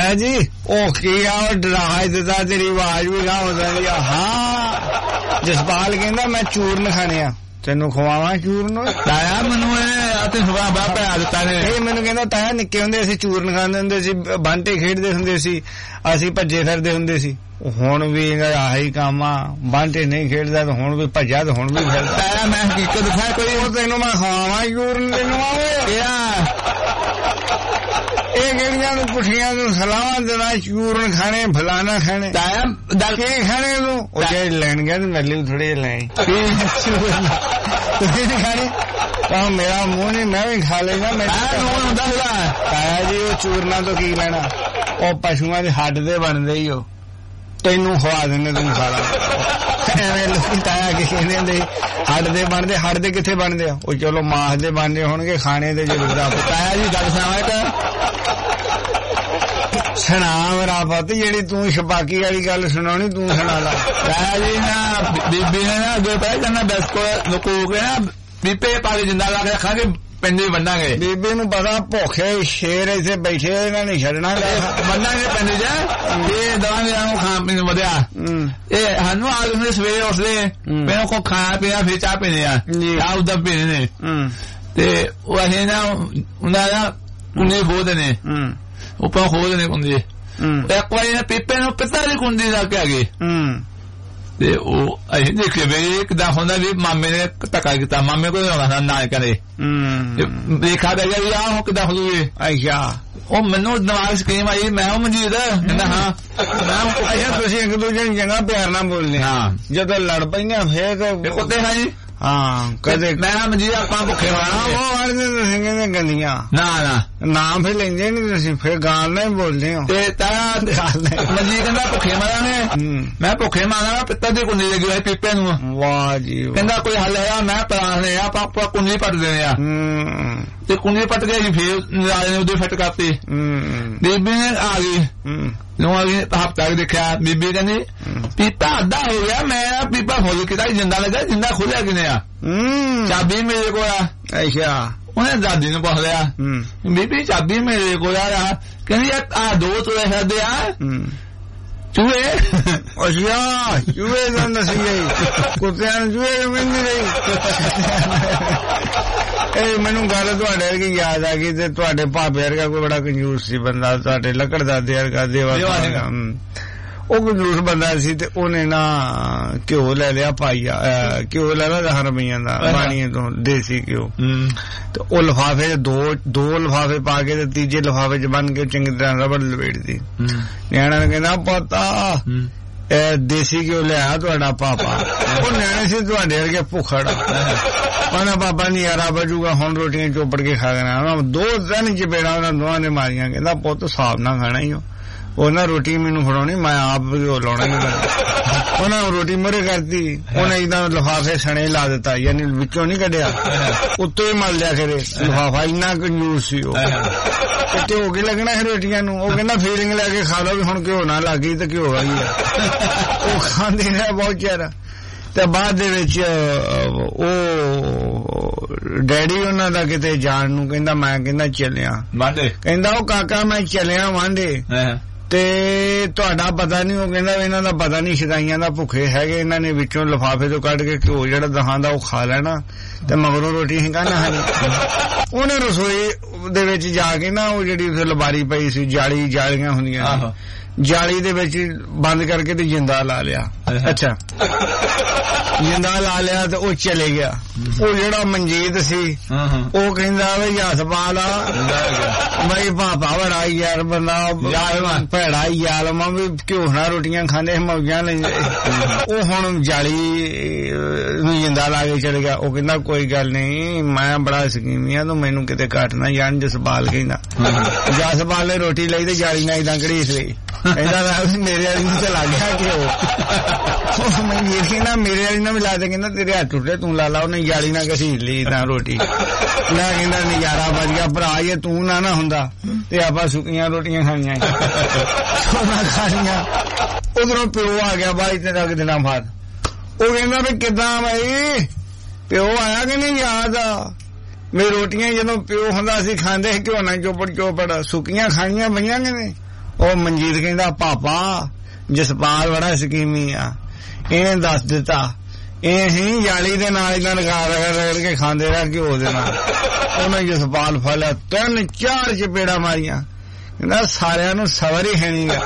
ਤਾਇਆ ਜੀ ਉਹ ਕੀ ਆ ਉਹ ਡਰਾ ਦਿੱਤਾ ਤੇਰੀ ਆਵਾਜ਼ ਵੀ ਗਾਹ ਹੋ ਜਾਂਦੀ ਆ। ਹਾਂ ਜਸਪਾਲ ਕਹਿੰਦਾ ਮੈਂ ਚੂਰਨ ਖਾਣੇ ਆ, ਤੈਨੂੰ ਖਵਾਵਾਂ ਚੂਰਨ। ਤਾਇਆ ਮੈਨੂੰ ਤੇ ਸਵਾ ਬਾਪ ਆ ਦਿੱਤਾ ਨੇ। ਇਹ ਮੈਨੂੰ ਕਹਿੰਦਾ ਤਾਇਆ ਨਿੱਕੇ ਹੁੰਦੇ ਅਸੀਂ ਚੂਰਨ ਖਾਂਦੇ ਹੁੰਦੇ ਸੀ, ਬਾਂਟੇ ਖੇਡਦੇ ਹੁੰਦੇ ਸੀ, ਅਸੀਂ ਭੱਜੇ ਫਿਰਦੇ ਹੁੰਦੇ ਸੀ। ਹੁਣ ਵੀ ਆਹੀ ਕੰਮ ਆ, ਬਾਂਟੇ ਨਹੀਂ ਖੇਡਦਾ ਤੇ ਹੁਣ ਵੀ ਭੱਜਿਆ ਤੇ ਹੁਣ ਵੀ ਫਿਰਦਾ। ਤਾਇਆ ਮੈਂ ਹਕੀਕਤ ਦਿਖਾਇਆ ਕੋਈ, ਉਹ ਤੈਨੂੰ ਮੈਂ ਖਵਾਵਾਂ ਚੂਰਨ ਤੈਨੂੰ ਇਹ ਕਿਹੜੀਆਂ ਨੂੰ ਪੁੱਠੀਆਂ ਨੂੰ ਸਲਾਹਾਂ ਦੇਣਾ ਚੂਰਨ ਖਾਣੇ ਫਲਾਣਾ ਖਾਣੇ। ਤਾਇਆ ਦਲ ਕੇ ਖਾਣੇ ਨੂੰ ਉਹ ਜੇ ਲੈਣ ਗਿਆ ਤੇ ਮੇਰੇ ਲਈ ਥੋੜੇ ਜਿਹੇ ਲੈ ਤੁਸੀਂ ਨਹੀਂ ਖਾਣੇ ਤਾਂ ਮੇਰਾ ਮੂੰਹ ਨਹੀਂ ਮੈਂ ਵੀ ਖਾ ਲੈਣਾ। ਮੈਂ ਹੁੰਦਾ ਤਾਇਆ ਜੀ ਉਹ ਚੂਰਨਾ ਤੋਂ ਕੀ ਲੈਣਾ, ਉਹ ਪਸ਼ੂਆਂ ਦੇ ਹੱਡ ਦੇ ਬਣਦੇ ਹੀ ਉਹ, ਤੈਨੂੰ ਖਵਾ ਦਿੰਦੇ ਤੈਨੂੰ ਖਾ ਲਾ। ਐਵੇਂ ਲੋਕੀ ਤਾਇਆ ਕੇ ਕਹਿੰਦੇ ਹੁੰਦੇ ਹੱਡ ਦੇ ਬਣਦੇ, ਹੱਡ ਦੇ ਕਿੱਥੇ ਬਣਦੇ ਆ ਉਹ ਚਲੋ ਮਾਸ ਦੇ ਬਣਦੇ ਹੋਣਗੇ, ਖਾਣੇ ਦੇ ਜ਼ਰੂਰ। ਤਾਇਆ ਜੀ ਗੱਲ ਸੁਣਾਵਾ ਸੁਣਾ ਮੇਰਾ ਪੁੱਤ, ਜਿਹੜੀ ਤੂੰ ਛਪਾਕੀ ਵਾਲੀ ਗੱਲ ਸੁਣਾਉਣੀ ਤੂੰ ਸੁਣਾ ਲਾ। ਤਾਇਆ ਜੀ ਨਾ ਬੀਬੀ ਨੇ ਨਾ ਅੱਗੇ ਪੈ ਕਰਨਾ ਬਿਸਕੁਟ ਲੁਕੋ ਕੇ ਨਾ ਪੀਪੇ ਪਾ ਕੇ ਜਿੰਦਾ ਲਾ ਕੇ ਰੱਖਾਂਗੇ, ਪਿੰਡ ਚ ਵੰਡਾਂਗੇ। ਬੀਬੀ ਨੂੰ ਪਤਾ ਭੁੱਖੇ ਸ਼ੇਰ ਇੱਥੇ ਬੈਠੇ ਇਹਨਾਂ ਨੇ ਛੱਡਣਾ ਵੰਡਾਂਗੇ ਪਿੰਡ ਚ, ਇਹ ਦਵਾਂਗੇ ਨੂੰ ਖਾਣ ਪੀਣ ਵਧਿਆ। ਇਹ ਸਾਨੂੰ ਆ ਕੇ ਸਵੇਰੇ ਉੱਠਦੇ ਪਹਿਲਾਂ ਕੋ ਖਾਣਾ ਪੀਣਾ ਫਿਰ ਚਾਹ ਪੀਣੇ ਆ, ਚਾਹ ਉਦਾਂ ਪੀਣੇ ਨੇ ਤੇ ਉਹ ਅਸੀਂ ਨਾ ਉਹਨਾਂ ਦਾ ਕੁੰਡੀ ਖੋਦੇ ਨੇ ਉੱਪਰ ਖੋਦੇ ਨੇ ਕੁੰਡੀ। ਇੱਕ ਵਾਰੀ ਨਾ ਪੀਪੇ ਨੂੰ ਪਿਤਾ ਦੀ ਕੁੰਡੀ ਲਾ ਕੇ ਆ ਗਏ ਤੇ ਉਹ ਅਸੀਂ ਦੇਖੇ ਵੀ ਕਿਦਾਂ ਹੁੰਦਾ ਵੀ ਮਾਮੇ ਨੇ ਧੱਕਾ ਕੀਤਾ, ਮਾਮੇ ਕੋਲ ਆਉਣਾ ਨਾ ਕਰੇ ਦੇਖਾ ਦੇ ਵੀ ਆਹ ਕਿਦਾਂ ਹੋਊਗੀ। ਅੱਛਾ ਉਹ ਮੈਨੂੰ ਦਿਮਾਗ ਸਕੀਮ ਆਈ, ਮੈਂ ਉਹ ਮਨਜੀਤ ਕਹਿੰਦਾ ਹਾਂ ਅੱਛਾ ਤੁਸੀਂ ਇੱਕ ਦੂਜੇ ਨੂੰ ਚੰਗਾ ਪਿਆਰ ਨਾਲ ਬੋਲਦੇ। ਹਾਂ ਜਦੋਂ ਲੜ ਪਈਆਂ ਫੇਰ ਕੁੱਤੇ ਹਾਂ ਜੀ। ਹਾਂ ਕਦੇ ਮੈਂ ਮਨਜੀਤ ਆਪਾਂ ਭੁੱਖੇ ਹੋਣਾ ਉਹ ਵੜਦੇ ਤੁਸੀਂ ਕਹਿੰਦੇ ਗੰਦੀਆਂ ਨਾ ਨਾਮ ਫਿਰ ਲੈਂਦੇ ਨੀ ਤੁਸੀਂ, ਫਿਰ ਗਾਲ ਨਾਲ ਬੋਲਦੇ ਹੋ ਤੇ ਤਾਇਆ ਮਨਜੀਤ ਕਹਿੰਦਾ ਭੁੱਖੇ ਮਾਰਾਂਗੇ। ਮੈਂ ਭੁੱਖੇ ਮਾਰਾਂਗਾ ਪਿੱਤਲ ਦੀ ਕੁੰਡੀ ਲੱਗੀ ਹੋਈ ਪੀਪੇ ਨੂੰ। ਵਾਹ ਜੀ ਕਹਿੰਦਾ ਕੋਈ ਹੱਲ ਹੈ? ਮੈਂ ਪਰਾਣੇ ਆ ਆਪਾਂ ਕੁੰਡੀ ਪੱਟ ਦੇਣੇ ਆ ਤੇ ਕੁੰਡੀ ਪੱਟ ਕੇ ਅਸੀਂ ਫੇਰ ਨਾਲੇ ਨੇ ਉਹਦੇ ਫਿੱਟ ਕਰਤੀ। ਬੀਬੀ ਨੇ ਆ ਗਈ ਨੂੰ ਆ ਗਈ ਹਫ਼ਤਾ ਦੇਖਿਆ, ਬੀਬੀ ਕਹਿੰਦੀ ਪੀਪਾ ਅੱਧਾ ਹੋ ਗਿਆ, ਮੈਂ ਪੀਪਾ ਖੋਲ ਕੇ ਤਾਂ ਜਿੰਦਾ ਲੱਗਾ, ਜਿੰਦਾ ਖੋਲਿਆ ਕਿਨੇ ਆ? ਚਾਬੀ ਮੇਰੇ ਕੋਲ ਆ। ਅੱਛਾ ਉਹਨੇ ਦਾਦੀ ਨੂੰ ਪੁੱਛ ਲਿਆ ਬੀਬੀ ਚਾਬੀ ਮੇਰੇ ਕੋਲ ਆ, ਕਹਿੰਦੀ ਆ ਦੋ ਤੋੜੇ ਫਿਰਦੇ ਆ ਚੂਹੇ। ਅੱਛਾ ਚੂਹੇ ਦਾ ਨਸੀ ਗਈ, ਕੁੱਤਿਆਂ ਨੂੰ ਚੂਹੇ ਮਿਲਦੀ ਰਹੀ। ਇਹ ਮੈਨੂੰ ਗੱਲ ਤੁਹਾਡੇ ਵਰਗੀ ਯਾਦ ਆ ਗਈ ਤੇ ਤੁਹਾਡੇ ਭਾਪੇ ਵਰਗਾ ਕੋਈ ਬੜਾ ਕੰਜੂਸ ਸੀ ਬੰਦਾ, ਤੁਹਾਡੇ ਲੱਕੜ ਦਾਦੇ ਵਰਗਾ ਦੇਵਾ ਉਹ ਕੰਜੂਸ ਬੰਦਾ ਸੀ ਤੇ ਉਹਨੇ ਨਾ ਘਿਓ ਲੈ ਲਿਆ ਪਾਈਆ, ਘਿਓ ਲੈ ਲਿਆ 10 ਰੁਪਈਆਂ ਦਾ ਬਾਣੀਏ ਤੋਂ ਦੇਸੀ ਘਿਓ, ਤੇ ਉਹ ਲਿਫਾਫੇ ਦੋ ਲਿਫਾਫੇ ਪਾ ਕੇ ਤੇ ਤੀਜੇ ਲਿਫਾਫੇ ਚ ਬੰਨ ਕੇ ਚੰਗੀ ਤਰ੍ਹਾਂ ਰਬੜ ਲਪੇਟਦੀ। ਨਿਆਣਾ ਨੇ ਕਹਿੰਦਾ ਪਤਾ ਇਹ ਦੇਸੀ ਘਿਓ ਲਿਆ ਤੁਹਾਡਾ ਪਾਪਾ। ਉਹ ਨਿਆਣੇ ਸੀ ਤੁਹਾਡੇ ਵਰਗੇ ਭੁੱਖੜ, ਉਹਨਾਂ ਪਾਪਾ ਨੀ ਯਾਰਾ ਬਜੂਗਾ ਹੁਣ ਰੋਟੀਆਂ ਚੋਪੜ ਕੇ ਖਾ ਲੈਣਾ। 2-3 ਚਪੇੜਾਂ ਉਹਨਾਂ ਦੋਵਾਂ ਨੇ ਮਾਰੀਆਂ, ਕਹਿੰਦਾ ਪੁੱਤ ਹਿਸਾਬ ਨਾਲ ਖਾਣਾ ਹੀ ਉਹਨਾਂ ਰੋਟੀ ਮੈਨੂੰ ਫੜਾਉਣੀ, ਮੈਂ ਆਪ ਘਿਓ ਲਾਉਣਾ ਹੀ ਉਹਨਾਂ ਨੂੰ ਰੋਟੀ ਮਰੇ ਕਰਤੀ। ਉਹਨੇ ਇੱਦਾਂ ਲਿਫਾਫੇ ਸਣੇ ਲਾ ਦਿੱਤਾ, ਯਾਨੀ ਵਿੱਚੋਂ ਨੀ ਕੱਢਿਆ, ਉੱਤੋਂ ਹੀ ਮਲ ਲਿਆ ਕਰੇ ਲਿਫਾਫਾ, ਇੰਨਾ ਕੰਜੂਸ ਸੀ ਉਹ। ਘਿਓ ਕੀ ਲੱਗਣਾ ਹੈ ਰੋਟੀਆਂ ਨੂੰ? ਉਹ ਕਹਿੰਦਾ ਫੀਲਿੰਗ ਲੈ ਕੇ ਖਾ ਲਓ ਵੀ ਹੁਣ ਘਿਓ ਨਾ ਲੱਗ ਗਈ ਤੇ ਘਿਓ ਆ ਗਈ ਆ। ਉਹ ਖਾਂਦੇ ਰਿਹਾ ਬਹੁਤ ਚਿਰ ਤੇ ਬਾਅਦ ਦੇ ਵਿੱਚ ਉਹ ਡੈਡੀ ਉਹਨਾਂ ਦਾ ਕਿਤੇ ਜਾਣ ਨੂੰ ਕਹਿੰਦਾ, ਮੈਂ ਕਹਿੰਦਾ ਚੱਲਿਆ ਵਾਂਢੇ, ਕਹਿੰਦਾ ਉਹ ਕਾਕਾ ਮੈਂ ਚੱਲਿਆ ਵਾਂਢੇ ਤੇ ਤੁਹਾਡਾ ਪਤਾ ਨਹੀਂ। ਉਹ ਕਹਿੰਦਾ ਇਹਨਾਂ ਦਾ ਪਤਾ ਨਹੀਂ ਸ਼ਦਾਈਆਂ ਦਾ ਭੁੱਖੇ ਹੈਗੇ, ਇਹਨਾਂ ਨੇ ਵਿੱਚੋਂ ਲਿਫਾਫੇ ਤੋਂ ਕੱਢ ਕੇ ਘਿਓ ਜਿਹੜਾ ਦਹਾਂ ਦਾ ਉਹ ਖਾ ਲੈਣਾ ਤੇ ਮਗਰੋਂ ਰੋਟੀ ਹਿੰਗਾਣਾ ਹੈ। ਉਹਨੇ ਰਸੋਈ ਦੇ ਵਿੱਚ ਜਾ ਕੇ ਨਾ ਉਹ ਜਿਹੜੀ ਉੱਥੇ ਲਬਾਰੀ ਪਈ ਸੀ, ਜਾਲੀਆਂ ਹੁੰਦੀਆਂ, ਜਾਲੀ ਦੇ ਵਿੱਚ ਬੰਦ ਕਰਕੇ ਤੇ ਜਿੰਦਾ ਲਾ ਲਿਆ। ਅੱਛਾ ਜਿੰਦਾ ਲਾ ਲਿਆ ਤੇ ਉਹ ਚਲੇ ਗਿਆ। ਉਹ ਜਿਹੜਾ ਮਨਜੀਤ ਸੀ ਉਹ ਕਹਿੰਦਾ ਵੀ ਹੱਥ ਪਾ ਲਾ ਬਈ ਪਾਪਾ ਬੜਾ ਯਾਰ ਬੰਦਾ ਭੈੜਾ ਯਾਰ ਮਾਂ ਵੀ ਘਿਓ ਨਾਲ ਰੋਟੀਆਂ ਖਾਂਦੇ ਮੌਜਾਂ ਲੈਂਦੇ। ਉਹ ਹੁਣ ਜਾਲੀ ਨੂੰ ਜਿੰਦਾ ਲਾ ਕੇ ਚਲੇ ਗਿਆ। ਉਹ ਕਹਿੰਦਾ ਕੋਈ ਗੱਲ ਨਹੀਂ ਮੈਂ ਬੜਾ ਸਕੀਮੀ ਆ, ਤੂੰ ਮੈਨੂੰ ਕਿਤੇ ਕੱਟ ਨਾ ਜਾਣ। ਜਸਪਾਲ ਕਹਿੰਦਾ ਜਸਪਾਲ ਨੇ ਰੋਟੀ ਲਈ ਤੇ ਜਾਲੀ ਨਾਲ ਏਦਾਂ ਘੜੀਸ ਲਈ, ਕਹਿੰਦਾ ਮੇਰੇ ਵਾਲੀ ਨੂੰ ਚਲਾ ਗਿਆ ਘਿਓ। ਮਨਜੀਤ ਕਹਿੰਦਾ ਮੇਰੇ ਵਾਲੀ ਨਾਲ ਵੀ ਲਾ ਦੇ, ਕਹਿੰਦਾ ਤੇਰੇ ਹੱਥ ਟੁੱਟੇ ਤੂੰ ਲਾ ਲਾ। ਉਹਨੇ ਜਾਲੀ ਨਾਲ ਘਸੀਟ ਲਈ ਤਾਂ ਰੋਟੀ। ਮੈਂ ਕਹਿੰਦਾ ਨਜ਼ਾਰਾ ਵੱਜ ਗਿਆ ਭਰਾ, ਜੇ ਤੂੰ ਨਾ ਹੁੰਦਾ ਤੇ ਆਪਾਂ ਸੁੱਕੀਆਂ ਰੋਟੀਆਂ ਖਾਣੀਆਂ ਉਹਨਾਂ ਖਾਣੀਆਂ। ਉਧਰੋਂ ਪਿਓ ਆ ਗਿਆ ਬਾਈ ਤੇ ਰੱਖ ਦੇਣਾ ਬਾਅਦ। ਉਹ ਕਹਿੰਦਾ ਵੀ ਕਿੱਦਾਂ ਬਾਈ ਪਿਓ ਆਇਆ ਕਿ ਨਹੀਂ ਯਾਦ ਆ? ਮੇਰੀ ਰੋਟੀਆਂ ਜਦੋਂ ਪਿਓ ਹੁੰਦਾ ਸੀ ਖਾਂਦੇ ਸੀ ਘਿਓ ਨਾਲ ਚੋਪੜ ਸੁੱਕੀਆਂ ਖਾਣੀਆਂ ਪਈਆਂ ਕਿ ਨਹੀਂ? ਉਹ ਮਨਜੀਤ ਕਹਿੰਦਾ ਪਾਪਾ ਜਸਪਾਲ ਬੜਾ ਸਕੀਮੀ ਆ, ਇਹਨੇ ਦੱਸ ਦਿੱਤਾ ਇਹ ਹੀ ਜਾਲੀ ਦੇ ਨਾਲ ਇਹਨਾਂ ਲਗਾ ਰਗੜ ਕੇ ਖਾਂਦੇ ਰਿਹਾ ਘਿਓ ਦੇ ਨਾਲ। ਉਹਨੇ ਜਸਪਾਲ ਫੜ ਲਿਆ, 3-4 ਚਪੇੜਾ ਮਾਰੀਆਂ, ਕਹਿੰਦਾ ਸਾਰਿਆਂ ਨੂੰ ਸਬਰ ਹੀ ਹੈ ਨੀ ਗਾ।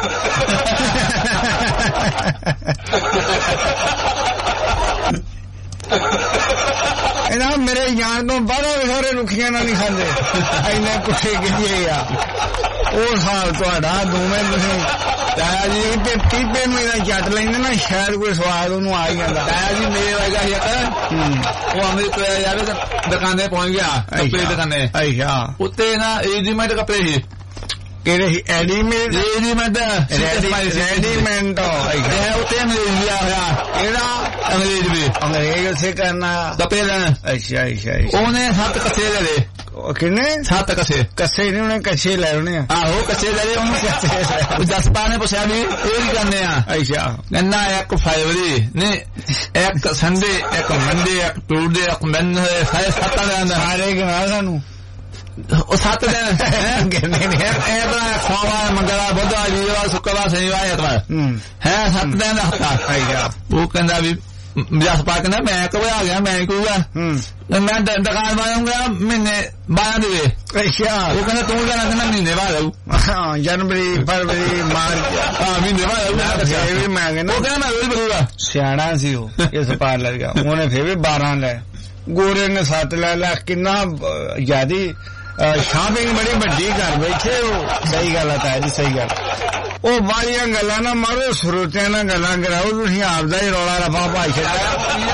ਇਹਨਾਂ ਮੇਰੇ ਜਾਨ ਤੋਂ ਬਾਹਰੋਂ ਸਾਰੇ ਰੁੱਖੀਆਂ ਨਾਲ ਨਹੀਂ ਖਾਂਦੇ, ਇੰਨੇ ਕੁੱਠੇ ਕਿਹਦੇ ਆ। ਉਹ ਸਾਲ ਤੁਹਾਡਾ ਦੋਵੇਂ ਤੁਸੀਂ ਤਾਇਆ ਜੀ ਤੇ ਟੀਪੇ ਨੂੰ ਇਹਦਾ ਜੱਟ ਲੈਂਦੇ ਨਾ, ਸ਼ਾਇਦ ਕੋਈ ਸਵਾਦ ਉਹਨੂੰ ਆ ਹੀ ਜਾਂਦਾ। ਤਾਇਆ ਜੀ ਮੇਰੇ ਵਰਗਾ ਹੀ ਉਹ ਅੰਮ੍ਰਿਤ ਯਾਰ ਦੁਕਾਨੇ ਪਹੁੰਚ ਗਿਆ, ਕੱਪੜੇ ਦੁਕਾਨੇ। ਅੱਛਾ, ਉੱਤੇ ਨਾ ਰੈਡੀਮੇਡ ਕੱਪੜੇ ਸੀ। ਕਿਹੜੇ ਸੀ? ਰੈਡੀਮੇਡ ਰੈਡੀਮੇਡ ਉੱਤੇ ਅੰਗਰੇਜ਼ ਲਿਆ ਹੋਇਆ। ਕਿਹੜਾ ਅੰਗਰੇਜ਼ ਵੀ? ਅੰਗਰੇਜ਼ ਉਸੇ ਕਰਨਾ ਕੱਪੜੇ ਲੈਣ। ਅੱਛਾ ਅੱਛਾ, ਉਹਨੇ 7 ਕੱਸੇ ਲੈ ਲਏ। ਕਿੰਨੇ? 7 ਕੱਸੇ। ਕੱਸੇ ਨਹੀਂ, ਉਹਨੇ ਕੱਛੇ ਲੈ ਉਹਨੇ। ਆਹੋ ਕੱਸੇ ਲੈ ਲਏ ਉਹਨੂੰ। ਜਸਪਾ ਨੇ ਪੁੱਛਿਆ ਵੀ ਇਹ ਕੀ ਕਰਨੇ ਆ? ਅੱਛਾ, ਕਹਿੰਦਾ ਇੱਕ ਫਰਵਰੀ ਨੇ, ਇੱਕ ਸੰਡੇ, ਇੱਕ ਮੰਡੇ, ਇੱਕ ਟਿਊਜ਼ਡੇ, ਇੱਕ ਵੈਨਸਡੇ, ਸਾਰੇ 7 ਦਿਨ ਸਾਰੇ ਗਿਣਾ ਸਾਨੂੰ। ਉਹ 7 ਦਿਨ ਗਿਣਨੇ ਨੇ। ਐਤਵਾਰ, ਸੋਮਵਾਰ, ਮੰਗਲਵਾਰ, ਬੁੱਧਵਾਰ, ਵੀਰਵਾਰ, ਸ਼ੁੱਕਰਵਾਰ, ਸ਼ਨੀਵਾਰ, ਐਤਵਾਰ ਹੈ 7 ਦਿਨ ਦਾ ਹਫ਼ਤਾ। ਉਹ ਕਹਿੰਦਾ ਵੀ ਜਸਪਾ ਕਹਿੰਦਾ ਮੈਂ ਕਦੋਂ ਆ ਗਿਆ, ਮੈਂ ਕਹੂਗਾ ਮੈਂ ਦੁਕਾਨ ਬਣਾਉਂਗਾ ਮਹੀਨੇ 12 ਦੇ ਵੇ। ਅੱਛਾ, ਉਹ ਕਹਿੰਦਾ ਤੂੰ ਜਾਣਾ, ਕਹਿੰਦਾ ਮਹੀਨੇ ਬਾਅਦ ਆਊ। ਹਾਂ, ਜਨਵਰੀ, ਫਰਵਰੀ, ਮਾਰਚ, ਮਹੀਨੇ ਬਾਅਦ ਆਊ। ਮੈਂ ਕਹਿੰਦਾ ਉਹ ਕਹਿੰਦਾ ਮੈਂ ਰੋਜ਼ ਬੋਲੂਗਾ। ਸਿਆਣਾ ਸੀ ਉਹ, ਇਸ ਪਾਰ ਲੱਗ ਗਿਆ। ਉਹਨੇ ਫੇਰ ਵੀ 12 ਲੈ, ਗੋਰੇ ਨੇ 7 ਲੈ ਲਿਆ। ਕਿੰਨਾ ਜ਼ਿਆਦੀ ਸ਼ਾਪਿੰਗ ਬੜੀ ਵੱਡੀ ਕਰ ਬੈਠੇ ਉਹ। ਸਹੀ ਗੱਲ ਹੈ ਜੀ, ਸਹੀ ਗੱਲ। ਉਹ ਵਾਲੀਆਂ ਗੱਲਾਂ ਨਾ ਮਾਰੋ, ਸਰੋਤਿਆਂ ਨਾਲ ਗੱਲਾਂ ਕਰਾਓ, ਤੁਸੀਂ ਆਪਦਾ ਹੀ ਰੌਲਾ ਰਫਾ ਭਾਈ ਛੱਡਿਆ।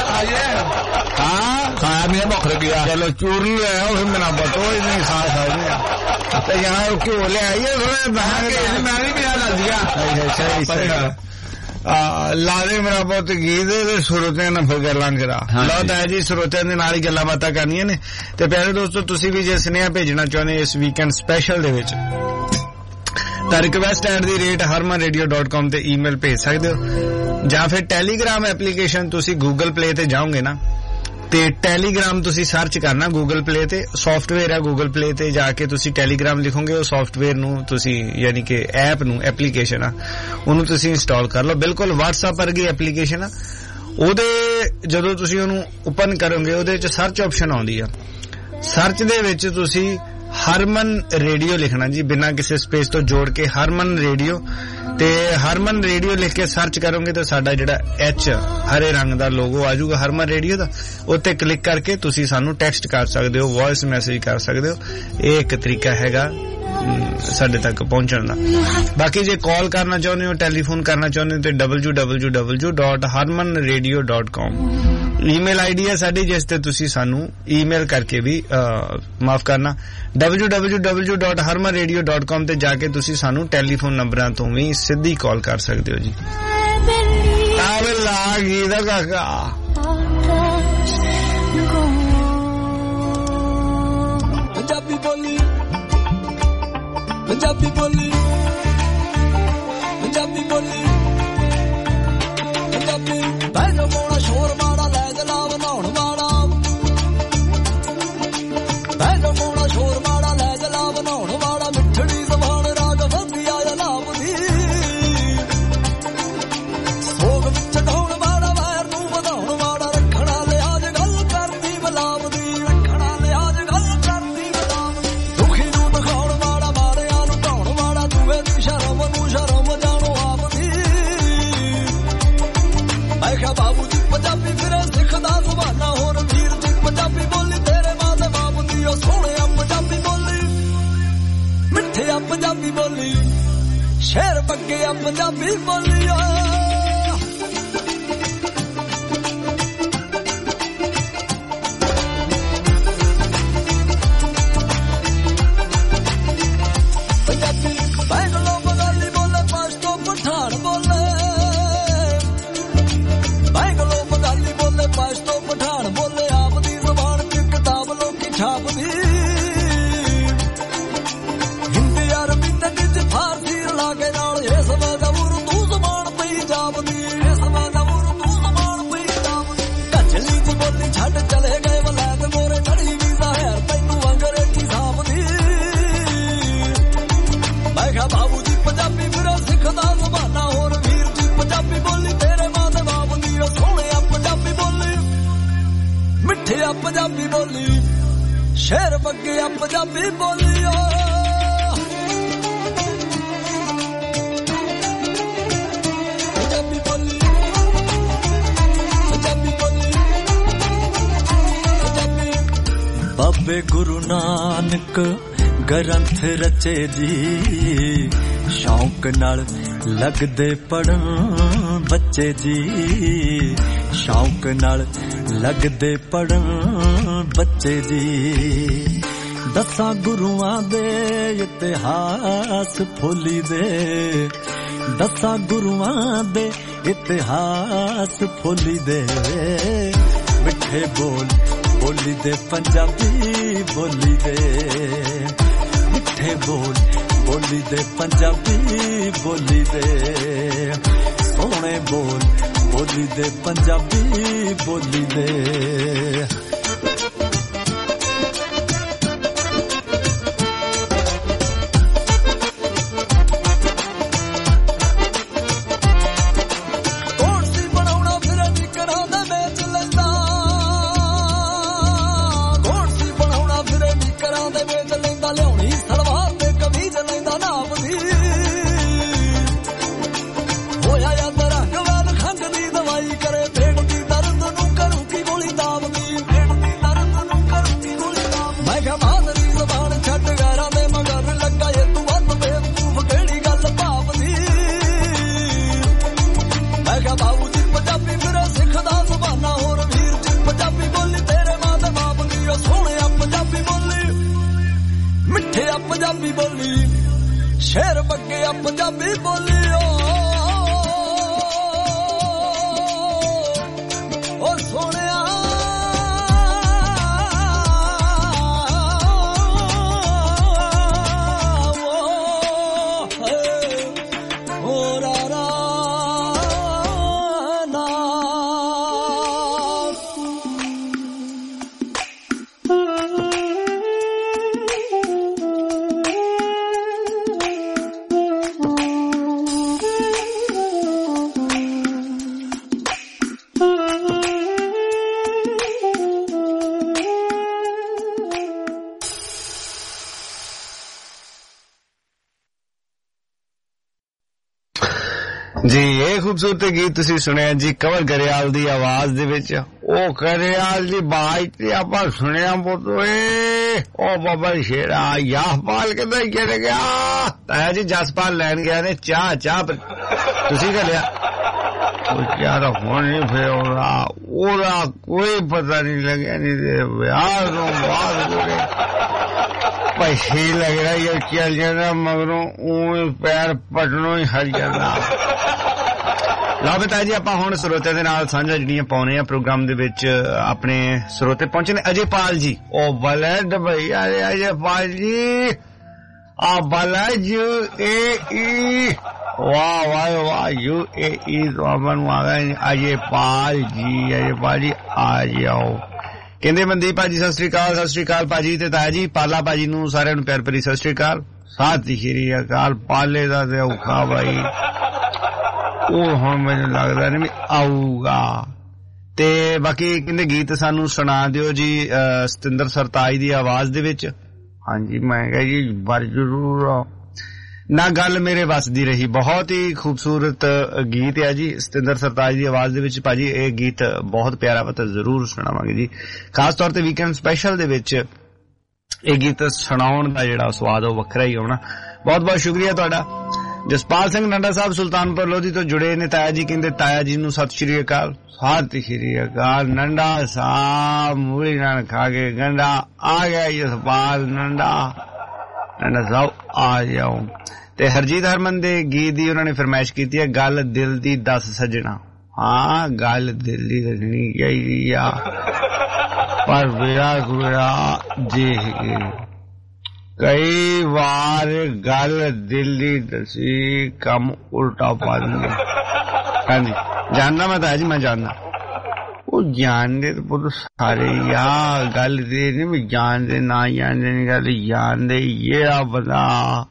ਹਾਂ, ਖਾਇਆ ਵੀ ਭੁੱਖ ਲੱਗੀ ਆ। ਚਲੋ ਚੂਰਨ ਲੈ ਆਓ, ਫਿਰ ਮੇਰਾ ਬਤੋ ਹੀ ਨਹੀਂ ਖਾ ਸਕਦੇ ਆ। ਤੇ ਯਾਰ ਘਿਓ ਲੈ ਆਈਏ ਥੋੜਾ ਬਹਾਂਗੇ, ਮੈਂ ਨਹੀਂ ਪਿਆ ਦੱਸਿਆ। ਸਹੀ ਸਹੀ ਲਾ ਦੇ ਮੇਰਾ ਬਹੁਤ ਗੀਤ ਤੇ ਸਰੋਤਿਆਂ ਨਾਲ ਫਿਰ ਗੱਲਾਂ ਕਰਾ ਲਓ। ਤਾਂ ਜੀ ਸਰੋਤਿਆਂ ਦੇ ਨਾਲ ਹੀ ਗੱਲਾਂ ਬਾਤਾਂ ਕਰਨੀਆਂ ਨੇ। ਤੇ ਪਿਆਰੇ ਦੋਸਤੋ, ਤੁਸੀਂ ਵੀ ਜੇ ਸੁਨੇਹਾ ਭੇਜਣਾ ਚਾਹੁੰਦੇ ਇਸ ਵੀਕਐਂਡ ਸਪੈਸ਼ਲ ਦੇ ਵਿੱਚ ਤਾਂ request@harmanradio.com ਤੇ ਈਮੇਲ ਭੇਜ ਸਕਦੇ ਹੋ, ਜਾਂ ਫਿਰ ਟੈਲੀਗ੍ਰਾਮ ਐਪਲੀਕੇਸ਼ਨ ਤੁਸੀਂ ਗੂਗਲ ਪਲੇ ਤੇ ਜਾਓਗੇ ਨਾ, ਤੇ ਟੈਲੀਗ੍ਰਾਮ ਤੁਸੀਂ ਸਰਚ ਕਰਨਾ ਗੂਗਲ ਪਲੇ ਤੇ, ਸੌਫਟਵੇਅਰ ਹੈ ਗੂਗਲ ਪਲੇ ਤੇ, ਜਾ ਕੇ ਤੁਸੀਂ ਟੈਲੀਗ੍ਰਾਮ ਲਿਖੋਗੇ, ਉਹ ਸੌਫਟਵੇਅਰ ਨੂੰ ਤੁਸੀਂ ਯਾਨੀ ਕਿ ਐਪ ਨੂੰ, ਐਪਲੀਕੇਸ਼ਨ ਆ, ਉਹਨੂੰ ਤੁਸੀਂ ਇੰਸਟਾਲ ਕਰ ਲਓ। ਬਿਲਕੁਲ WhatsApp ਵਰਗੀ ਐਪਲੀਕੇਸ਼ਨ ਆ। ਉਹਦੇ ਜਦੋਂ ਤੁਸੀਂ ਉਹਨੂੰ ਓਪਨ ਕਰੋਗੇ, ਉਹਦੇ ਵਿੱਚ ਸਰਚ ਆਪਸ਼ਨ ਆਉਂਦੀ ਆ। ਸਰਚ ਦੇ ਵਿੱਚ ਤੁਸੀਂ ਹਰਮਨ ਰੇਡੀਓ ਲਿਖਣਾ ਜੀ, ਬਿਨਾਂ ਕਿਸੇ ਸਪੇਸ ਤੋਂ ਜੋੜ ਕੇ ਹਰਮਨ ਰੇਡੀਓ, ਤੇ ਹਰਮਨ ਰੇਡੀਓ ਲਿਖ ਕੇ ਸਰਚ ਕਰੋਗੇ ਤਾਂ ਸਾਡਾ ਜਿਹੜਾ H ਹਰੇ ਰੰਗ ਦਾ ਲੋਗੋ ਆ ਜਾਊਗਾ ਹਰਮਨ ਰੇਡੀਓ ਦਾ। ਉੱਤੇ ਕਲਿੱਕ ਕਰਕੇ ਤੁਸੀਂ ਸਾਨੂੰ ਟੈਕਸਟ ਕਰ ਸਕਦੇ ਹੋ, ਵੌਇਸ ਮੈਸੇਜ ਕਰ ਸਕਦੇ ਹੋ। ਇਹ ਇੱਕ ਤਰੀਕਾ ਹੈਗਾ ਸਾਡੇ ਤੱਕ ਪਹੁੰਚਣ ਦਾ। ਬਾਕੀ ਜੇ ਕਾਲ ਕਰਨਾ ਚਾਹੁੰਦੇ ਹੋ, ਟੈਲੀਫੋਨ ਕਰਨਾ ਚਾਹੁੰਦੇ ਹੋ, ਤੇ www.harmanradio.com ਈਮੇਲ ਆਈਡੀ ਹੈ ਸਾਡੀ, ਜਿਸ ਤੇ ਤੁਸੀਂ ਸਾਨੂੰ ਈਮੇਲ ਕਰਕੇ ਵੀ ਮਾਫ ਕਰਨਾ www.harmanradio.com ਤੇ ਜਾ ਕੇ ਤੁਸੀਂ ਸਾਨੂੰ ਟੈਲੀਫੋਨ ਨੰਬਰਾਂ ਤੋਂ ਵੀ ਸਿੱਧੀ ਕਾਲ ਕਰ ਸਕਦੇ ਹੋ ਜੀ। ਆਵੇ ਲਾ ਗੀਤ ਦਾ ਕਾਕਾ ਪੰਜਾਬੀ ਬੋਲੀ, ਪੰਜਾਬੀ ਬੋਲੀ, ਪੰਜਾਬੀ ਬੋਲੀ, ਪੰਜਾਬੀ ਬੈਠੋ ਮੋਣਾ ਸ਼ੋਰ ਮਾੜਾ ਲੈ ਜਲਾਵ ਨਹਾਉਣ ਵਾਲਾ, ਬੈਠੋ ਮੋਣਾ ਸ਼ੋਰ ਮਾੜਾ ਲੈ ਜਲਾਵ ਨਹਾਉਣ ਵਾਲਾ, ਮਿੱਠੜੀ ਜ਼ਬਾਨ ਰਾਗ ਵਧੀਆ ਲਾਭ ਦੀ, ਸੋਗ ਵਿੱਚ ਢਾਉਣ ਵਾਲਾ, ਵੈਰ ਨੂੰ ਵਧਾਉਣ ਵਾਲਾ, ਰੱਖਣਾ ਲਿਆਜ ਗੱਲ ਕਰਦੀ ਬਲਾਵ ਦੀ, ਰੱਖਣਾ ਲਿਆਜ ਗੱਲ ਕਰਦੀ ਬਲਾਵ ਦੀ, ਦੁਖੀ ਨੂੰ ਦਿਖਾਉਣ ਵਾਲਾ, ਮਾਰਿਆਂ ਨੂੰ ਢਾਉਣ ਵਾਲਾ, ਦੂਏ ਦੀ ਸ਼ਰਮ ਨੂੰ ਸ਼ਰਮ ਜਾਣੋ ਆਪ ਦੀ। ਮੈਂ ਕਿਹਾ ਬਾਬੂ ਜੀ ਪੰਜਾਬੀ ਫਿਰੇ ਸਿੱਖਦਾ ਜ਼ਬਾਨਾਂ, ਹੋਰ ਵੀਰ ਜੀ ਪੰਜਾਬੀ ਬੋਲੀ ਤੇਰੇ ਮਾਂ ਦੇ ਬਾਪ ਦੀ, ਉਹ ਸੋਹਣਿਆ ਪੰਜਾਬੀ ਬੋਲੀ, ਮਿੱਠਿਆ ਪੰਜਾਬੀ ਬੋਲੀ, ਸ਼ੇਰ ਬੱਗਿਆ ਪੰਜਾਬੀ ਬੋਲੀ। ਪੰਜਾਬੀ ਬੈਂਗਲੋ ਬੰਗਾਲੀ ਬੋਲੇ, ਪਸ਼ਤੋ ਪਠਾਨ ਬੋਲੇ, ਬੈਂਗਲੋ ਬੰਗਾਲੀ ਬੋਲੇ, ਪਸ਼ਤੋ ਪਠਾਨ ਬੋਲੇ, ਆਪ ਦੀ ਜ਼ਬਾਨ ਚ ਕਿਤਾਬ ਲੋਕੀ ਛਾਪਦੀ, ਹਿੰਦੀ ਅਰਬੀ ਤੇ ਵਿੱਚ ਫਾਰਸੀ ਰਲਾ ਕੇ ਨਾਲ ਇਸ ਵੇ ਦਾ ਉਰਦੂ ਜ਼ਬਾਨ ਮਿੱਠਿਆ ਪੰਜਾਬੀ ਬੋਲੀ ਸ਼ੇਰ ਬੱਗਿਆ ਪੰਜਾਬੀ ਬੋਲੀ ਪੰਜਾਬੀ ਬੋਲੀ ਪੰਜਾਬੀ ਬੋਲੀ ਪੰਜਾਬੀ ਬਾਬੇ ਗੁਰੂ ਨਾਨਕ ਗ੍ਰੰਥ ਰਚੇ ਜੀ ਸ਼ੌਂਕ ਨਾਲ ਲੱਗਦੇ ਪੜਨ ਬੱਚੇ ਜੀ ਸ਼ੌਂਕ ਨਾਲ ਲੱਗਦੇ ਪੜਨ ਬੱਚੇ ਜੀ ਦਸਾਂ ਗੁਰੂਆਂ ਦੇ ਇਤਿਹਾਸ ਫੋਲੀ ਦੇ ਦਸਾਂ ਗੁਰੂਆਂ ਦੇ ਇਤਿਹਾਸ ਫੋਲੀ ਦੇ ਮਿੱਠੇ ਬੋਲ ਬੋਲੀ ਦੇ ਪੰਜਾਬੀ ਬੋਲੀ ਦੇ ਮਿੱਠੇ ਬੋਲ ਬੋਲੀ ਦੇ ਪੰਜਾਬੀ ਬੋਲੀ ਦੇ ਸੋਹਣੇ ਬੋਲ ਬੋਲੀ ਦੇ ਪੰਜਾਬੀ ਬੋਲੀ ਦੇ ਪੰਜਾਬੀ ਬੋਲੀ ਸ਼ੇਰ ਬੱਗਿਆ ਪੰਜਾਬੀ ਬੋਲੀ ਓ ਸੋਹਣਿਆ ਜੀ ਇਹ ਖੂਬਸੂਰਤ ਗੀਤ ਤੁਸੀਂ ਸੁਣਿਆ ਜੀ ਕੰਵਰ ਗਰੇਵਾਲ ਦੀ ਆਵਾਜ਼ ਦੇ ਵਿੱਚ ਉਹ ਗਰੇਵਾਲ ਦੀ ਬਾਤ ਤੇ ਆਪਾਂ ਸੁਣਿਆ ਬੋਤੋਏ ਉਹ ਬਾਬਾ ਸ਼ੇਰਾ ਯਾਹਪਾਲ ਕਿੱਦਾਂ ਚਲ ਗਿਆ ਤਾਇਆ ਜੀ ਜਸਪਾਲ ਲੈਣ ਗਿਆ ਨੇ ਚਾਹ ਤੁਸੀਂ ਕਹ ਲਿਆ ਉਹ ਯਾਰ ਹੁਣ ਨਹੀਂ ਫੇਰ ਉਹਦਾ ਕੋਈ ਪਤਾ ਨਹੀਂ ਲੱਗਿਆ ਨਹੀਂ ਤੇ ਵਿਆਹ ਤੋਂ ਬਾਅਦ पैसे लग रहा है चल जाना मगरों पैर पटनों ही हट जाना ਲਓ ਬਤਾ ਜੀ ਆਪਾਂ ਹੁਣ ਸਰੋਤੇ ਦੇ ਨਾਲ ਸਾਂਝਾ ਜਿਹੜੀਆਂ ਪਾਉਣੇ ਆ ਪ੍ਰੋਗਰਾਮ ਦੇ ਵਿੱਚ ਆਪਣੇ ਸਰੋਤੇ ਪਹੁੰਚੇ ਨੇ ਅਜੇਪਾਲ ਜੀ ਉਹ ਬਲਦ ਭਈਆ ਅਜੇਪਾਲ ਜੀ ਆ ਬਲਦ UAE ਵਾਹ ਵਾਹ ਵਾਹ UAE ਤੋਂ ਆਪਾਂ ਨੂੰ ਆ ਗਏ ਅਜੇਪਾਲ ਜੀ ਆ ਜਾਓ ਕਹਿੰਦੇ ਮਨਦੀਪ ਭਾਜੀ ਸਤਿ ਸ੍ਰੀ ਅਕਾਲ ਭਾਜੀ ਤੇ ਤਾਇਆ ਜੀ ਪਾਲਾ ਭਾਜੀ ਨੂੰ ਸਾਰਿਆਂ ਨੂੰ ਪਿਆਰ ਭਰੀ ਸਤਿ ਸ੍ਰੀ ਅਕਾਲ ਸਤਿ ਸ੍ਰੀ ਅਕਾਲ ਪਾਲੇ ਦਾ ਤੇ ਔਖਾ ਭਾਈ ਉਹ ਹੁਣ ਮੈਨੂੰ ਲੱਗਦਾ ਨਹੀਂ ਆਊਗਾ ਤੇ ਬਾਕੀ ਕਹਿੰਦੇ ਗੀਤ ਸਾਨੂੰ ਸੁਣਾ ਦਿਓ ਜੀ ਸਤਿੰਦਰ ਸਰਤਾਜ ਦੀ ਆਵਾਜ਼ ਦੇ ਵਿੱਚ ਹਾਂਜੀ ਮੈਂ ਕਿਹਾ ਜੀ ਬਰ ਜ਼ਰੂਰ ਨਾ ਗੱਲ ਮੇਰੇ ਵੱਸ ਦੀ ਰਹੀ ਬਹੁਤ ਹੀ ਖੂਬਸੂਰਤ ਗੀਤ ਹੈ ਜੀ ਸਤਿੰਦਰ ਸਰਤਾਜ ਦੀ ਆਵਾਜ਼ ਦੇ ਵਿੱਚ ਭਾਜੀ ਇਹ ਗੀਤ ਬਹੁਤ ਪਿਆਰਾ ਵਾ ਤਾਂ ਜ਼ਰੂਰ ਸੁਣਾਵਾਂਗੇ ਜੀ ਖਾਸ ਤੌਰ ਤੇ ਵੀਕਐਂਡ ਸਪੈਸ਼ਲ ਦੇ ਵਿੱਚ ਇਹ ਗੀਤ ਸੁਣਾਉਣ ਦਾ ਜਿਹੜਾ ਸਵਾਦ ਉਹ ਵੱਖਰਾ ਹੀ ਹੋਣਾ ਬਹੁਤ ਬਹੁਤ ਸ਼ੁਕਰੀਆ ਤੁਹਾਡਾ ਜਸਪਾਲ ਸਿੰਘ ਨੰਡਾ ਸਾਹਿਬ ਸੁਲਤਾਨਪੁਰ ਲੋਧੀ ਤੋਂ ਜੁੜੇ ਨੇ ਤਾਇਆ ਜੀ ਕਹਿੰਦੇ ਤਾਇਆ ਜੀ ਨੂੰ ਸਤਿ ਸ਼੍ਰੀ ਅਕਾਲ ਸਤਿ ਸ਼੍ਰੀ ਅਕਾਲ ਨੰਡਾ ਸਾਹਿਬ ਮੂਲੀ ਨਾਲ ਖਾ ਕੇ ਗੰਡਾ ਆ ਗਿਆ ਜਸਪਾਲ ਨੰਡਾ ਸਾਹਿਬ ਆ ਜਾਓ ਤੇ ਹਰਜੀਤ ਹਰਮਨ ਦੇ ਗੀਤ ਦੀ ਉਹਨਾਂ ਨੇ ਫਰਮਾਇਸ਼ ਕੀਤੀ ਹੈ ਗੱਲ ਦਿਲ ਦੀ ਦੱਸ ਸੱਜਣਾ ਹਾਂ ਗੱਲ ਦਿਲ ਦੀ ਰੱਖਣੀ ਚਾਹੀਦੀ ਆ ਪਰ ਵਿਰਾ ਜੀ ਕਈ ਵਾਰ ਗੱਲ ਦਿਲ ਦੀ ਦੱਸੀ ਕੰਮ ਉਲਟਾ ਪਾ ਦਿੰਦੇ ਹਾਂਜੀ ਜਾਣਦਾ ਮੈਂ ਤਾਂ ਜੀ ਮੈਂ ਜਾਣਦਾ ਉਹ ਜਾਣਦੇ ਤਾਂ ਬਹੁਤ ਸਾਰੇ ਯਾਰ ਗੱਲ ਦੇ ਨਹੀਂ ਜਾਣਦੇ ਨਾ ਜਾਣਦੇ ਨਹੀਂ ਗੱਲ ਜਾਣਦੇ ਇਹ ਆ ਬੰਦਾ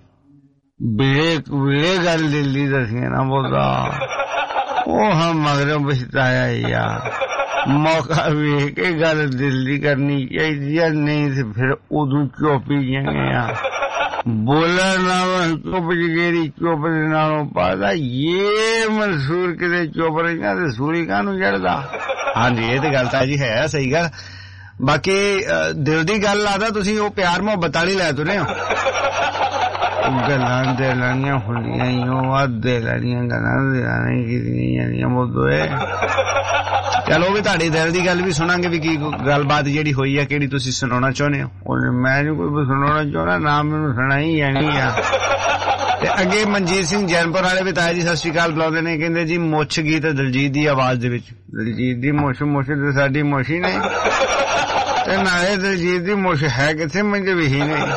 ਵੇਲੇ ਗੱਲ ਦਿਲ ਦੀ ਦੱਸੀ ਨਾ ਬੋਲਦਾ ਉਹ ਹਮ ਮਗਰੋਂ ਬਚਤਾਇਆ ਯਾਰ मौका वेख के गल दिल दी करनी चाहिए, नहीं तो फिर उदू चुप ही जाएंगे। बोला नालों चुप जगेरी चुप दे नालों पादा ये मंसूर किते चुप रहियां ते सूली कानू चढ़दा। हाँ जी ये तो गल तां जी है सही गल। बाकी दिल दी गल लादा तुसीं ओ प्यार मोहब्बत वाली लै तुरे हो। गल्लां दे लानियां हुंदियां ही ओ अद्धे लानियां गल्लां दे नहीं कीतियां जानियां मोदोए। चलो भी तुहाडी दिल दी गल भी सुनांगे भी की गलबात जेहड़ी होई है केड़ी तुसीं सुनाना चाहुंदे हो। मैं नहीं कोई सुनाना चाहना ना मैनूं सुनाई जानी आ। ते अगे मनजीत सिंह जैनपुर वाले भी ताया जी सत श्री अकाल बुलाउंदे ने, कहंदे जी मुੱਛ गीत दलजीत दी आवाज दे विच। दलजीत दी मुੱਛ ते साडी मुੱਛ ही नहीं ते नाले दलजीत दी मुੱਛ है किथे मंजे भी ही नहीं।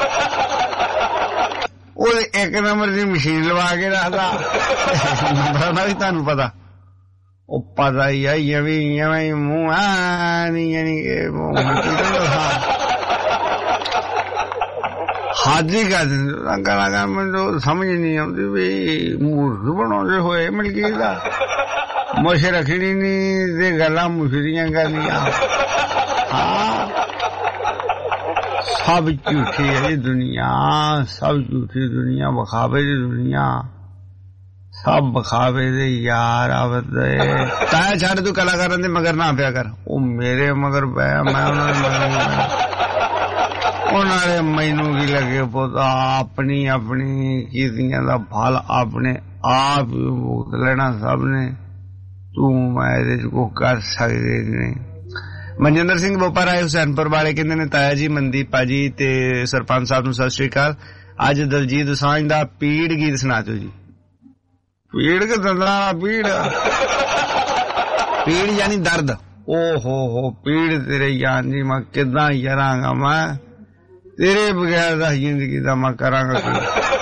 वो एक नंबर दी मशीन लवा के रखदा भी तुहानूं पता ओ पता ही है ये मुंह नहीं यानी हाजी का गला मैं समझ नहीं आती भी मूर्ख बनाते हुए मिलकी का मुछ रखनी नहीं गला मुछरियां करनिया। हाँ सब झूठी है जी दुनिया, सब झूठी दुनिया, बखावे की दुनिया, सब बखावे दे यार आवदे। ताया छड़ तू कलाकारां दे मगर ना पिया कर। ओ मेरे मगर पाया मैं उन्होंने मैनू की लगे पता अपनी अपनी कीतियां दा फल अपने आप भुगत लेना सब ने। तू मैं इहदे च कोई कर सकदे नहीं। मनजिंदर सिंह बोपा राय हुसैनपुर वाले कहंदे ने ताया जी मनदीप पाजी ते सरपंच साहब नूं सत श्री अकाल। अज दलजीत दोसांझ दा पीड़ गीत सुना दो जी। पीड़ के दंदरा पीड़ पीड़ यानी दर्द। ओ हो पीड़ तेरे यान जी मैं किदां यरांगा, मैं तेरे बगैर दा जिंदगी दा मैं करांगा की।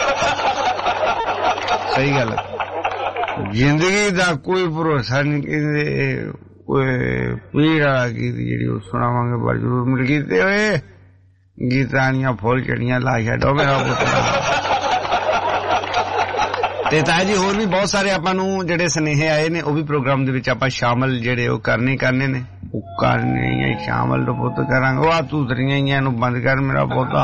सही गल जिंदगी दा कोई भरोसा नहीं। कहंदे कोई पीड़ वाला गीत जी सुनावांगे बड़ा जरूर। मिल गीते हुए गीतानियां फुल चढ़ियां ला छो मेरा पुत्रा। ते ताया जी होर भी बहुत सारे आपां नूं जेहड़े स्नेहे आए ने वो भी प्रोग्राम दे विच आपां शामिल जेहड़े वो करने ने वो करने ही शामिल तो पुत करांगे। आ तूतरियां ही इहनूं बंद कर मेरा पोता।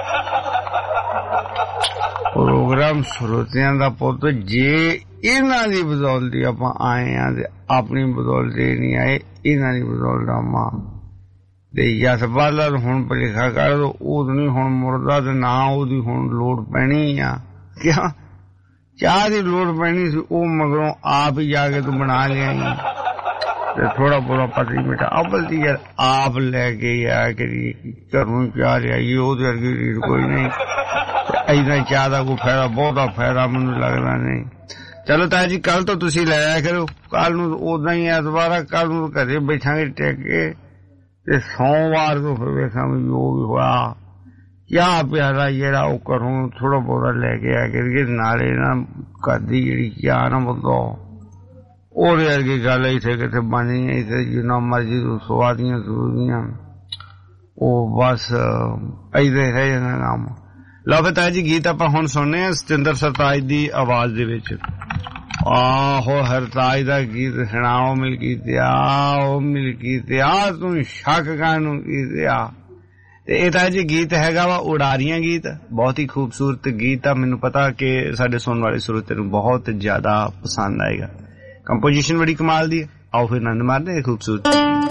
प्रोग्राम श्रोतियां दा पुत जे इन्हां दी बदौलत आपां आए हां ते अपनी बदौलत नहीं आए, इन्हां दी बदौलत मां ते यस बाला हुण भलेखा कर दो ओह नहीं हुण मुड़दा ते ना ओहदी हुण लोड़ पैनी आ। क्या चाह की लोड़ पैनी सी ओ मगरों आप ही जाके तू बना लिया थोड़ा बोला पता बेटा अव्वल दी यार आप लैके घरों चाह लिया ओहदे वर्गी रीड कोई नहीं। इतना चाह का कोई फायदा बहुता फायदा मैनू लगता नहीं। चलो ताया जी कल तो तुसी ले आया करो, कल नूं उदां ही ऐतवार कल नूं घरे बैठांगे टेके ते सोमवार तो फिर वेखांगे जो भी होया क्या प्यारा जेड़ा वो घरों थोड़ा बहुता लैके आया करिए। नाले ना घर दी जेहड़ी चाह ना बंदो ओहदे वर्गी गल इत्थे किथे बननी इत्थे जिन्ना मर्जी तू स्वादियां सूदियां ओ बस ऐदे रह जाना काम। लो फिर ताया जी गीत आपां हुण सुनने सतिंदर सरताज दी आवाज दे विच। आहो हरताज दा गीत सुणाओ मिलकीतिया ओ मिलकीतिया तू शक कानू कीतिया। ये ताया जी गीत हैगा वा उड़ारियां गीत, बहुत ही खूबसूरत गीत आ। मैनू पता कि साडे सुनने वाले श्रोते नूं बहुत ज्यादा पसंद आएगा। कंपोजिशन बड़ी कमाल दी है। आओ फिर आनंद मारते हैं खूबसूरत।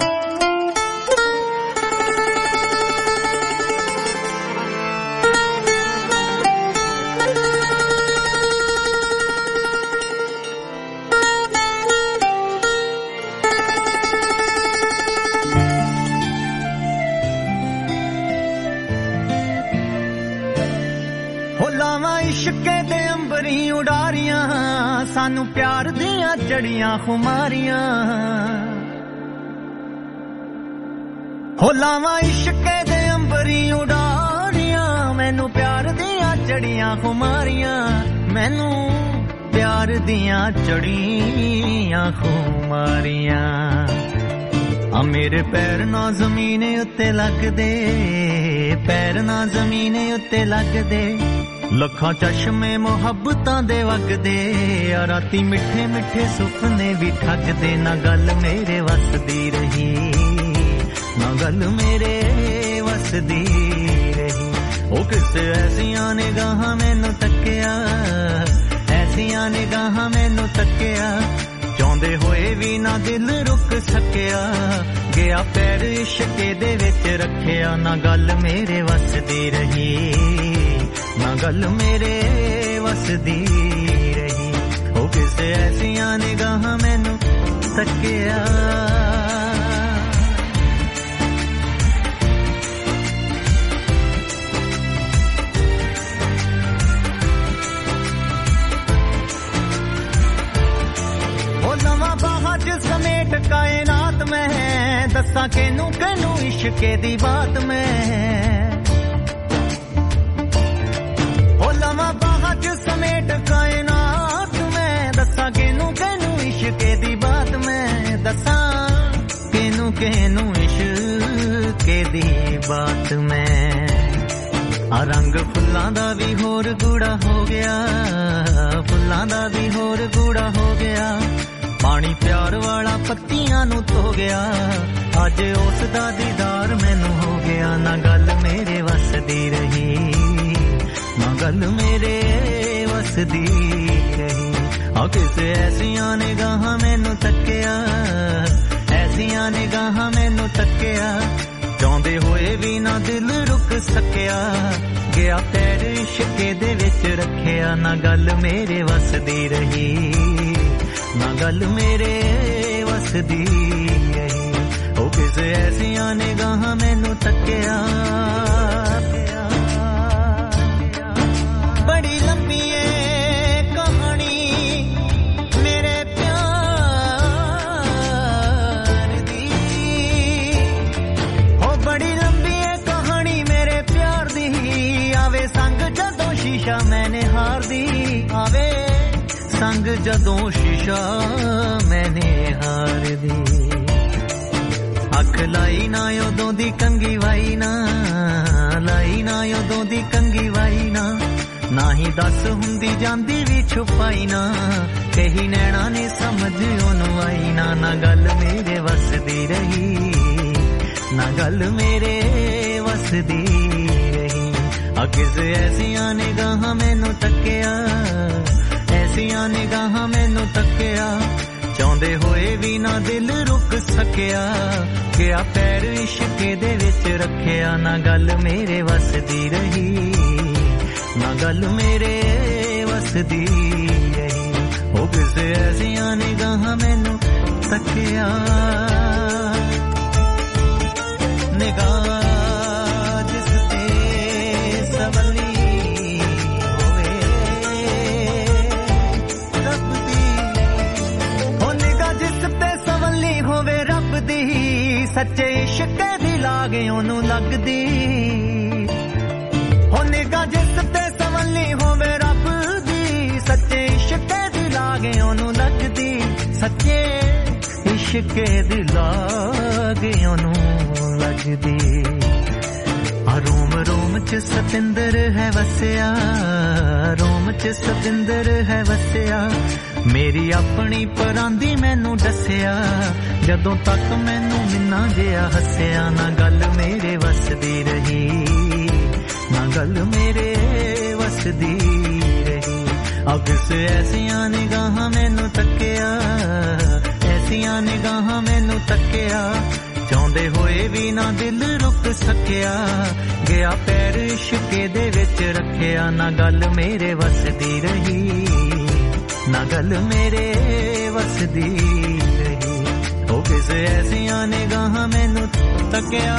सानू प्यार दियां चढ़ियां खुमारियां हो लावां इश्क दे अंबरी उड़ारियां मैनू प्यार दियां चढ़ियां खुमारियां मैनू प्यार दियां चढ़ियां खुमारियां आ मेरे पैर ना जमीन उत्ते लग दे पैर ना जमीन उत्ते लग दे ਲੱਖਾਂ ਚਸ਼ਮੇ ਮੁਹੱਬਤਾਂ ਦੇ ਵਗਦੇ ਆ ਰਾਤੀ ਮਿੱਠੇ ਮਿੱਠੇ ਸੁਪਨੇ ਵੀ ਠੱਗਦੇ ਨਾ ਗੱਲ ਮੇਰੇ ਵਸਦੀ ਰਹੀ ਨਾ ਗੱਲ ਮੇਰੇ ਵਸਦੀ ਰਹੀ ਉਹ ਕਿਸੇ ਐਸੀਆਂ ਨਿਗਾਹਾਂ ਮੈਨੂੰ ਤੱਕਿਆ ਐਸੀਆਂ ਨਿਗਾਹਾਂ ਮੈਨੂੰ ਤੱਕਿਆ ਚਾਹੁੰਦੇ ਹੋਏ ਵੀ ਨਾ ਦਿਲ ਰੁਕ ਸਕਿਆ ਗਿਆ ਪੈਰ ਇਸ਼ਕੇ ਦੇ ਵਿੱਚ ਰੱਖਿਆ ਨਾ ਗੱਲ ਮੇਰੇ ਵਸਦੀ ਰਹੀ ਨਾ ਗੱਲ ਮੇਰੇ ਵਸਦੀ ਰਹੀ ਉਹ ਕਿਸੇ ਐਸੀਆਂ ਨਿਗਾਹਾਂ ਮੈਨੂੰ ਤੱਕਿਆ समेट कायनात में दसा केनू केनू इश्के दी बात में ओ लवा बाहज समेट कायनात में दसा केनू केनू इश्के दी बात में दसा केनू केनू इश्के दी बात में आ रंग फुल्लां दा भी होर गूड़ा हो गया फुल्लां दा भी होर गूड़ा हो गया पानी प्यार वाला पत्तियां नू धो गया अज उस दा दीदार मैनू हो गया ना गल मेरे वसदी रही ना गल मेरे वसदी रही आ किसे ऐसियां निगाहां मैनू तक्किया ऐसियां निगाहां मैनू तक्किया चाहुंदे होए भी ना दिल रुक सकिया गया पैर इश्के दे विच रखिया ना गल मेरे वसदी रही ना गल मेरे वसदी रही ओ किसे ऐसियां निगाहां मैनू तक्किया बड़ी लंबी है कहानी मेरे प्यार दी ओ बड़ी लंबी है कहानी मेरे प्यार दी आवे संग जदों शीशा मैंने हार दी आवे संग जदों शीशा मैंने हार दी अख लाई ना उदों दी कंगी वाई ना लाई ना उदों दी कंगी वाई ना ही दस हुंदी जांदी भी छुपाई ना कही नैना ने समझ ओनू आई ना गल मेरे वसदी रही ना गल मेरे वसदी रही किसे ऐसियां निगाहां मैनू तक्किया ऐसियां निगाहां मैनू तक्किया चाहुंदे होए भी ना दिल रुक सकिया गया पैर इश्के दे विच रखिया ना गल मेरे वसदी रही ना गल मेरे वसदी रही ओ किसे ऐसियां निगाहां मैनू तक्किया निगाह जिस ते सवली सच्चे इश्क दी लागे ओनू लगदी हो निगाह जिस ते सवली होवे रब दी सच्चे इश्क दी लागे ओनू लगदी सच्चे इश्क दी लागे ओनू लगदी रोम रोम च सतिंदर है वसिया रोम च सतिंदर है वसिया मेरी अपनी परांदी मैनू दसिया जदों तक मैनू मिन्ना जिया हसिया ना गल मेरे वसदी रही ना गल मेरे वसदी रही अब से ऐसियां निगाहां मैनू तक्किया ऐसियां निगाहां मैनू तक्किया चाहुंदे होए भी ना दिल रुक सकिया गया पैर इश्के दे विच रखिया ना गल मेरे वसदी रही ना गल मेरे वसदी रही ओ किसे ऐसियां निगाहां मैनू तक्किया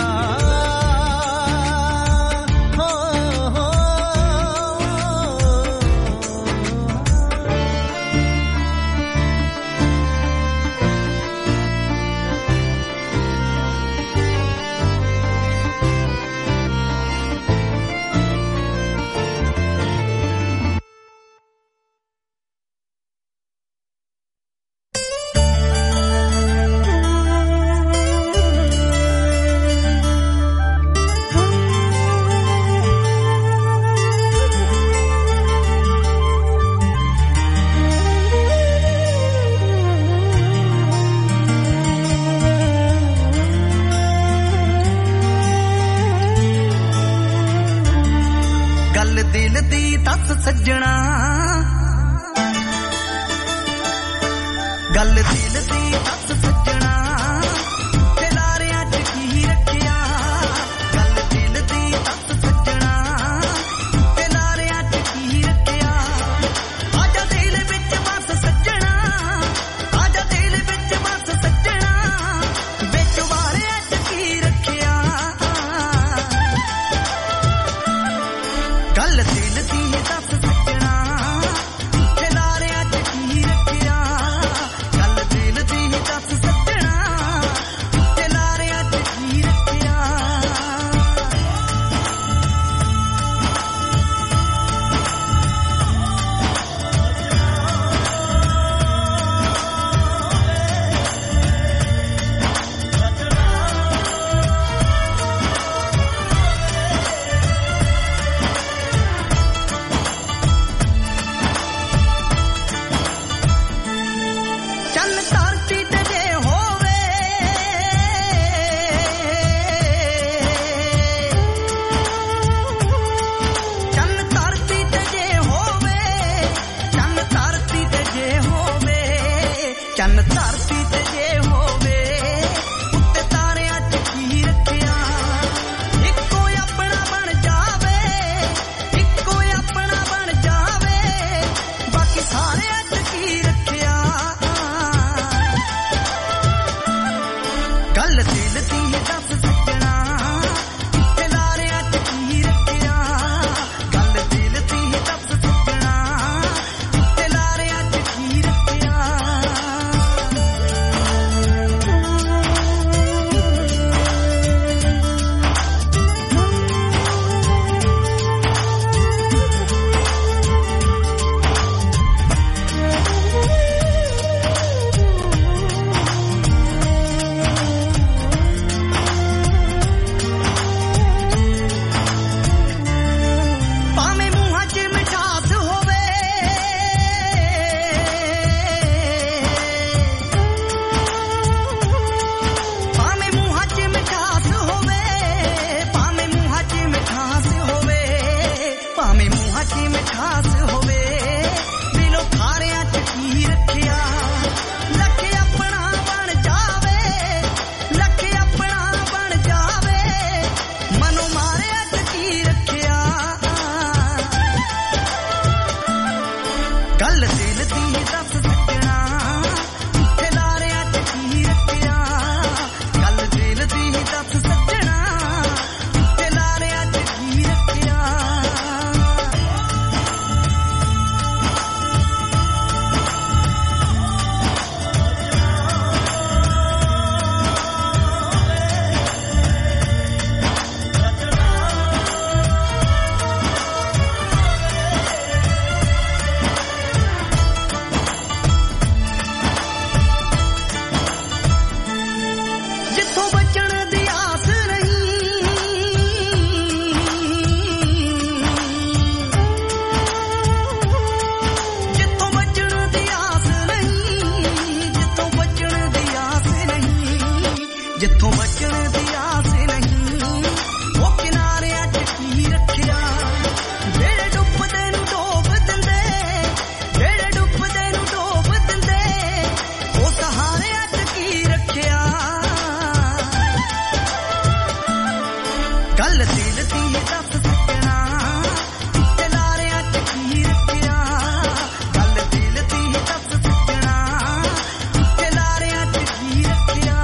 ਦੱਸ ਸੱਜਣਾ ਗੱਲ ਦਿਲ ਦੀ ਦੱਸ ਸੱਜਣਾ ਦਿਲਾਰਿਆਂ 'ਚ ਕੀ ਰੱਖਿਆ ਗੱਲ ਦਿਲ ਦੀ ਦੱਸ ਸੱਜਣਾ ਦਿਲਾਰਿਆਂ 'ਚ ਕੀ ਰੱਖਿਆ ਆਜਾ ਦਿਲ ਵਿੱਚ ਵਸ ਸੱਜਣਾ ਆਜਾ ਦਿਲ ਵਿੱਚ ਵਸ ਸੱਜਣਾ ਵਿੱਚ ਵਾਰਿਆਂ 'ਚ ਕੀ ਰੱਖਿਆ ਗੱਲ ਦਿਲ ਦੀ ਦੱਸ ਸੱਜਣਾ ਦਿਲਾਰਿਆਂ 'ਚ ਕੀ ਰੱਖਿਆ ਗੱਲ ਦਿਲ ਦੀ ਦੱਸ ਸੱਜਣਾ ਦਿਲਾਰਿਆਂ 'ਚ ਕੀ ਰੱਖਿਆ ਚੱਲ ਧਰਤੀ ਤੇ ਜੇ ਹੋਵੇ ਚੱਲ ਧਰਤੀ ਤੇ ਜੇ ਹੋਵੇ ਚੱਲ ਧਰਤੀ ਤੇ ਜੇ ਹੋਵੇ ਚੱਲ ਧਰਤੀ ਤੇ ਜੇ ਹੋਵੇ ਉੱਤੇ ਤਾਰਿਆਂ 'ਚ ਕੀ ਰੱਖਿਆ ਇੱਕੋ ਆਪਣਾ ਬਣ ਜਾਵੇ ਇੱਕੋ ਆਪਣਾ ਬਣ ਜਾਵੇ ਬਾਕੀ ਸਾਰਿਆਂ 'ਚ ਕੀ ਰੱਖਿਆ ਗੱਲ ਦਿਲ ਦੀ ਦੱਸ ਸੱਜਣਾ ਦਿਲਾਰਿਆਂ 'ਚ ਕੀ ਰੱਖਿਆ ਗੱਲ ਦਿਲ ਦੀ ਦੱਸ ਸੱਜਣਾ ਦਿਲਾਰਿਆਂ 'ਚ ਕੀ ਰੱਖਿਆ ਭਾਵੇਂ ਮੂੰਹਾਂ 'ਚ ਮਿਠਾਸ ਹੋਵੇ ਭਾਵੇਂ ਮੂੰਹਾਂ 'ਚ ਮਿਠਾਸ ਹੋਵੇ ਭਾਵੇਂ ਮੂੰਹਾਂ 'ਚ ਮਿਠਾਸ ਹੋਵੇ ਭਾਵੇਂ ਮੂੰਹਾਂ 'ਚ ਮਿਠਾਸ ਹੋਵੇ ਦਿਲੋਂ ਖਾਰਿਆਂ 'ਚ ਕੀ ਰੱਖਿਆ ਲੱਖ ਆਪਣਾ ਬਣ ਜਾਵੇ ਲੱਖ ਆਪਣਾ ਬਣ ਜਾਵੇ ਮਨੋਂ ਮਾਰਿਆਂ 'ਚ ਕੀ ਰੱਖਿਆ ਗੱਲ ਦਿਲ ਦੀ ਦੱਸ ਸੱਜਣਾ ਦਿਲਾਰਿਆਂ 'ਚ ਕੀ ਰੱਖਿਆ ਗੱਲ ਦਿਲ ਦੀ ਦੱਸ ਸੱਜਣਾ ਦਿਲਾਰਿਆਂ 'ਚ ਕੀ ਰੱਖਿਆ ਜਿੱਥੋਂ ਬਚਣ ਦੀ ਆਸ ਨਹੀਂ ਜਿੱਥੋਂ ਬਚਣ ਦੀ ਆਸ ਨਹੀਂ ਜਿੱਥੋਂ ਬਚਣ ਦੀ ਆਸ ਨਹੀਂ ਜਿੱਥੋਂ ਬਚਣ ਦੀ ਆਸ ਨਹੀਂ ਉਹ ਕਿਨਾਰਿਆਂ 'ਚ ਕੀ ਰੱਖਿਆ ਜਿਹੜੇ ਡੁੱਬਦੇ ਨੂੰ ਡੋਬ ਦਿੰਦੇ ਜਿਹੜੇ ਡੁੱਬਦੇ ਨੂੰ ਡੋਬ ਦਿੰਦੇ ਉਹ ਸਹਾਰਿਆਂ 'ਚ ਕੀ ਰੱਖਿਆ ਗੱਲ ਦਿਲ ਦੀ ਦੱਸ ਸੱਜਣਾ ਦਿਲਾਰਿਆਂ 'ਚ ਕੀ ਰੱਖਿਆ ਗੱਲ ਦਿਲ ਦੀ ਦੱਸ ਸੱਜਣਾ ਦਿਲਾਰਿਆਂ 'ਚ ਕੀ ਰੱਖਿਆ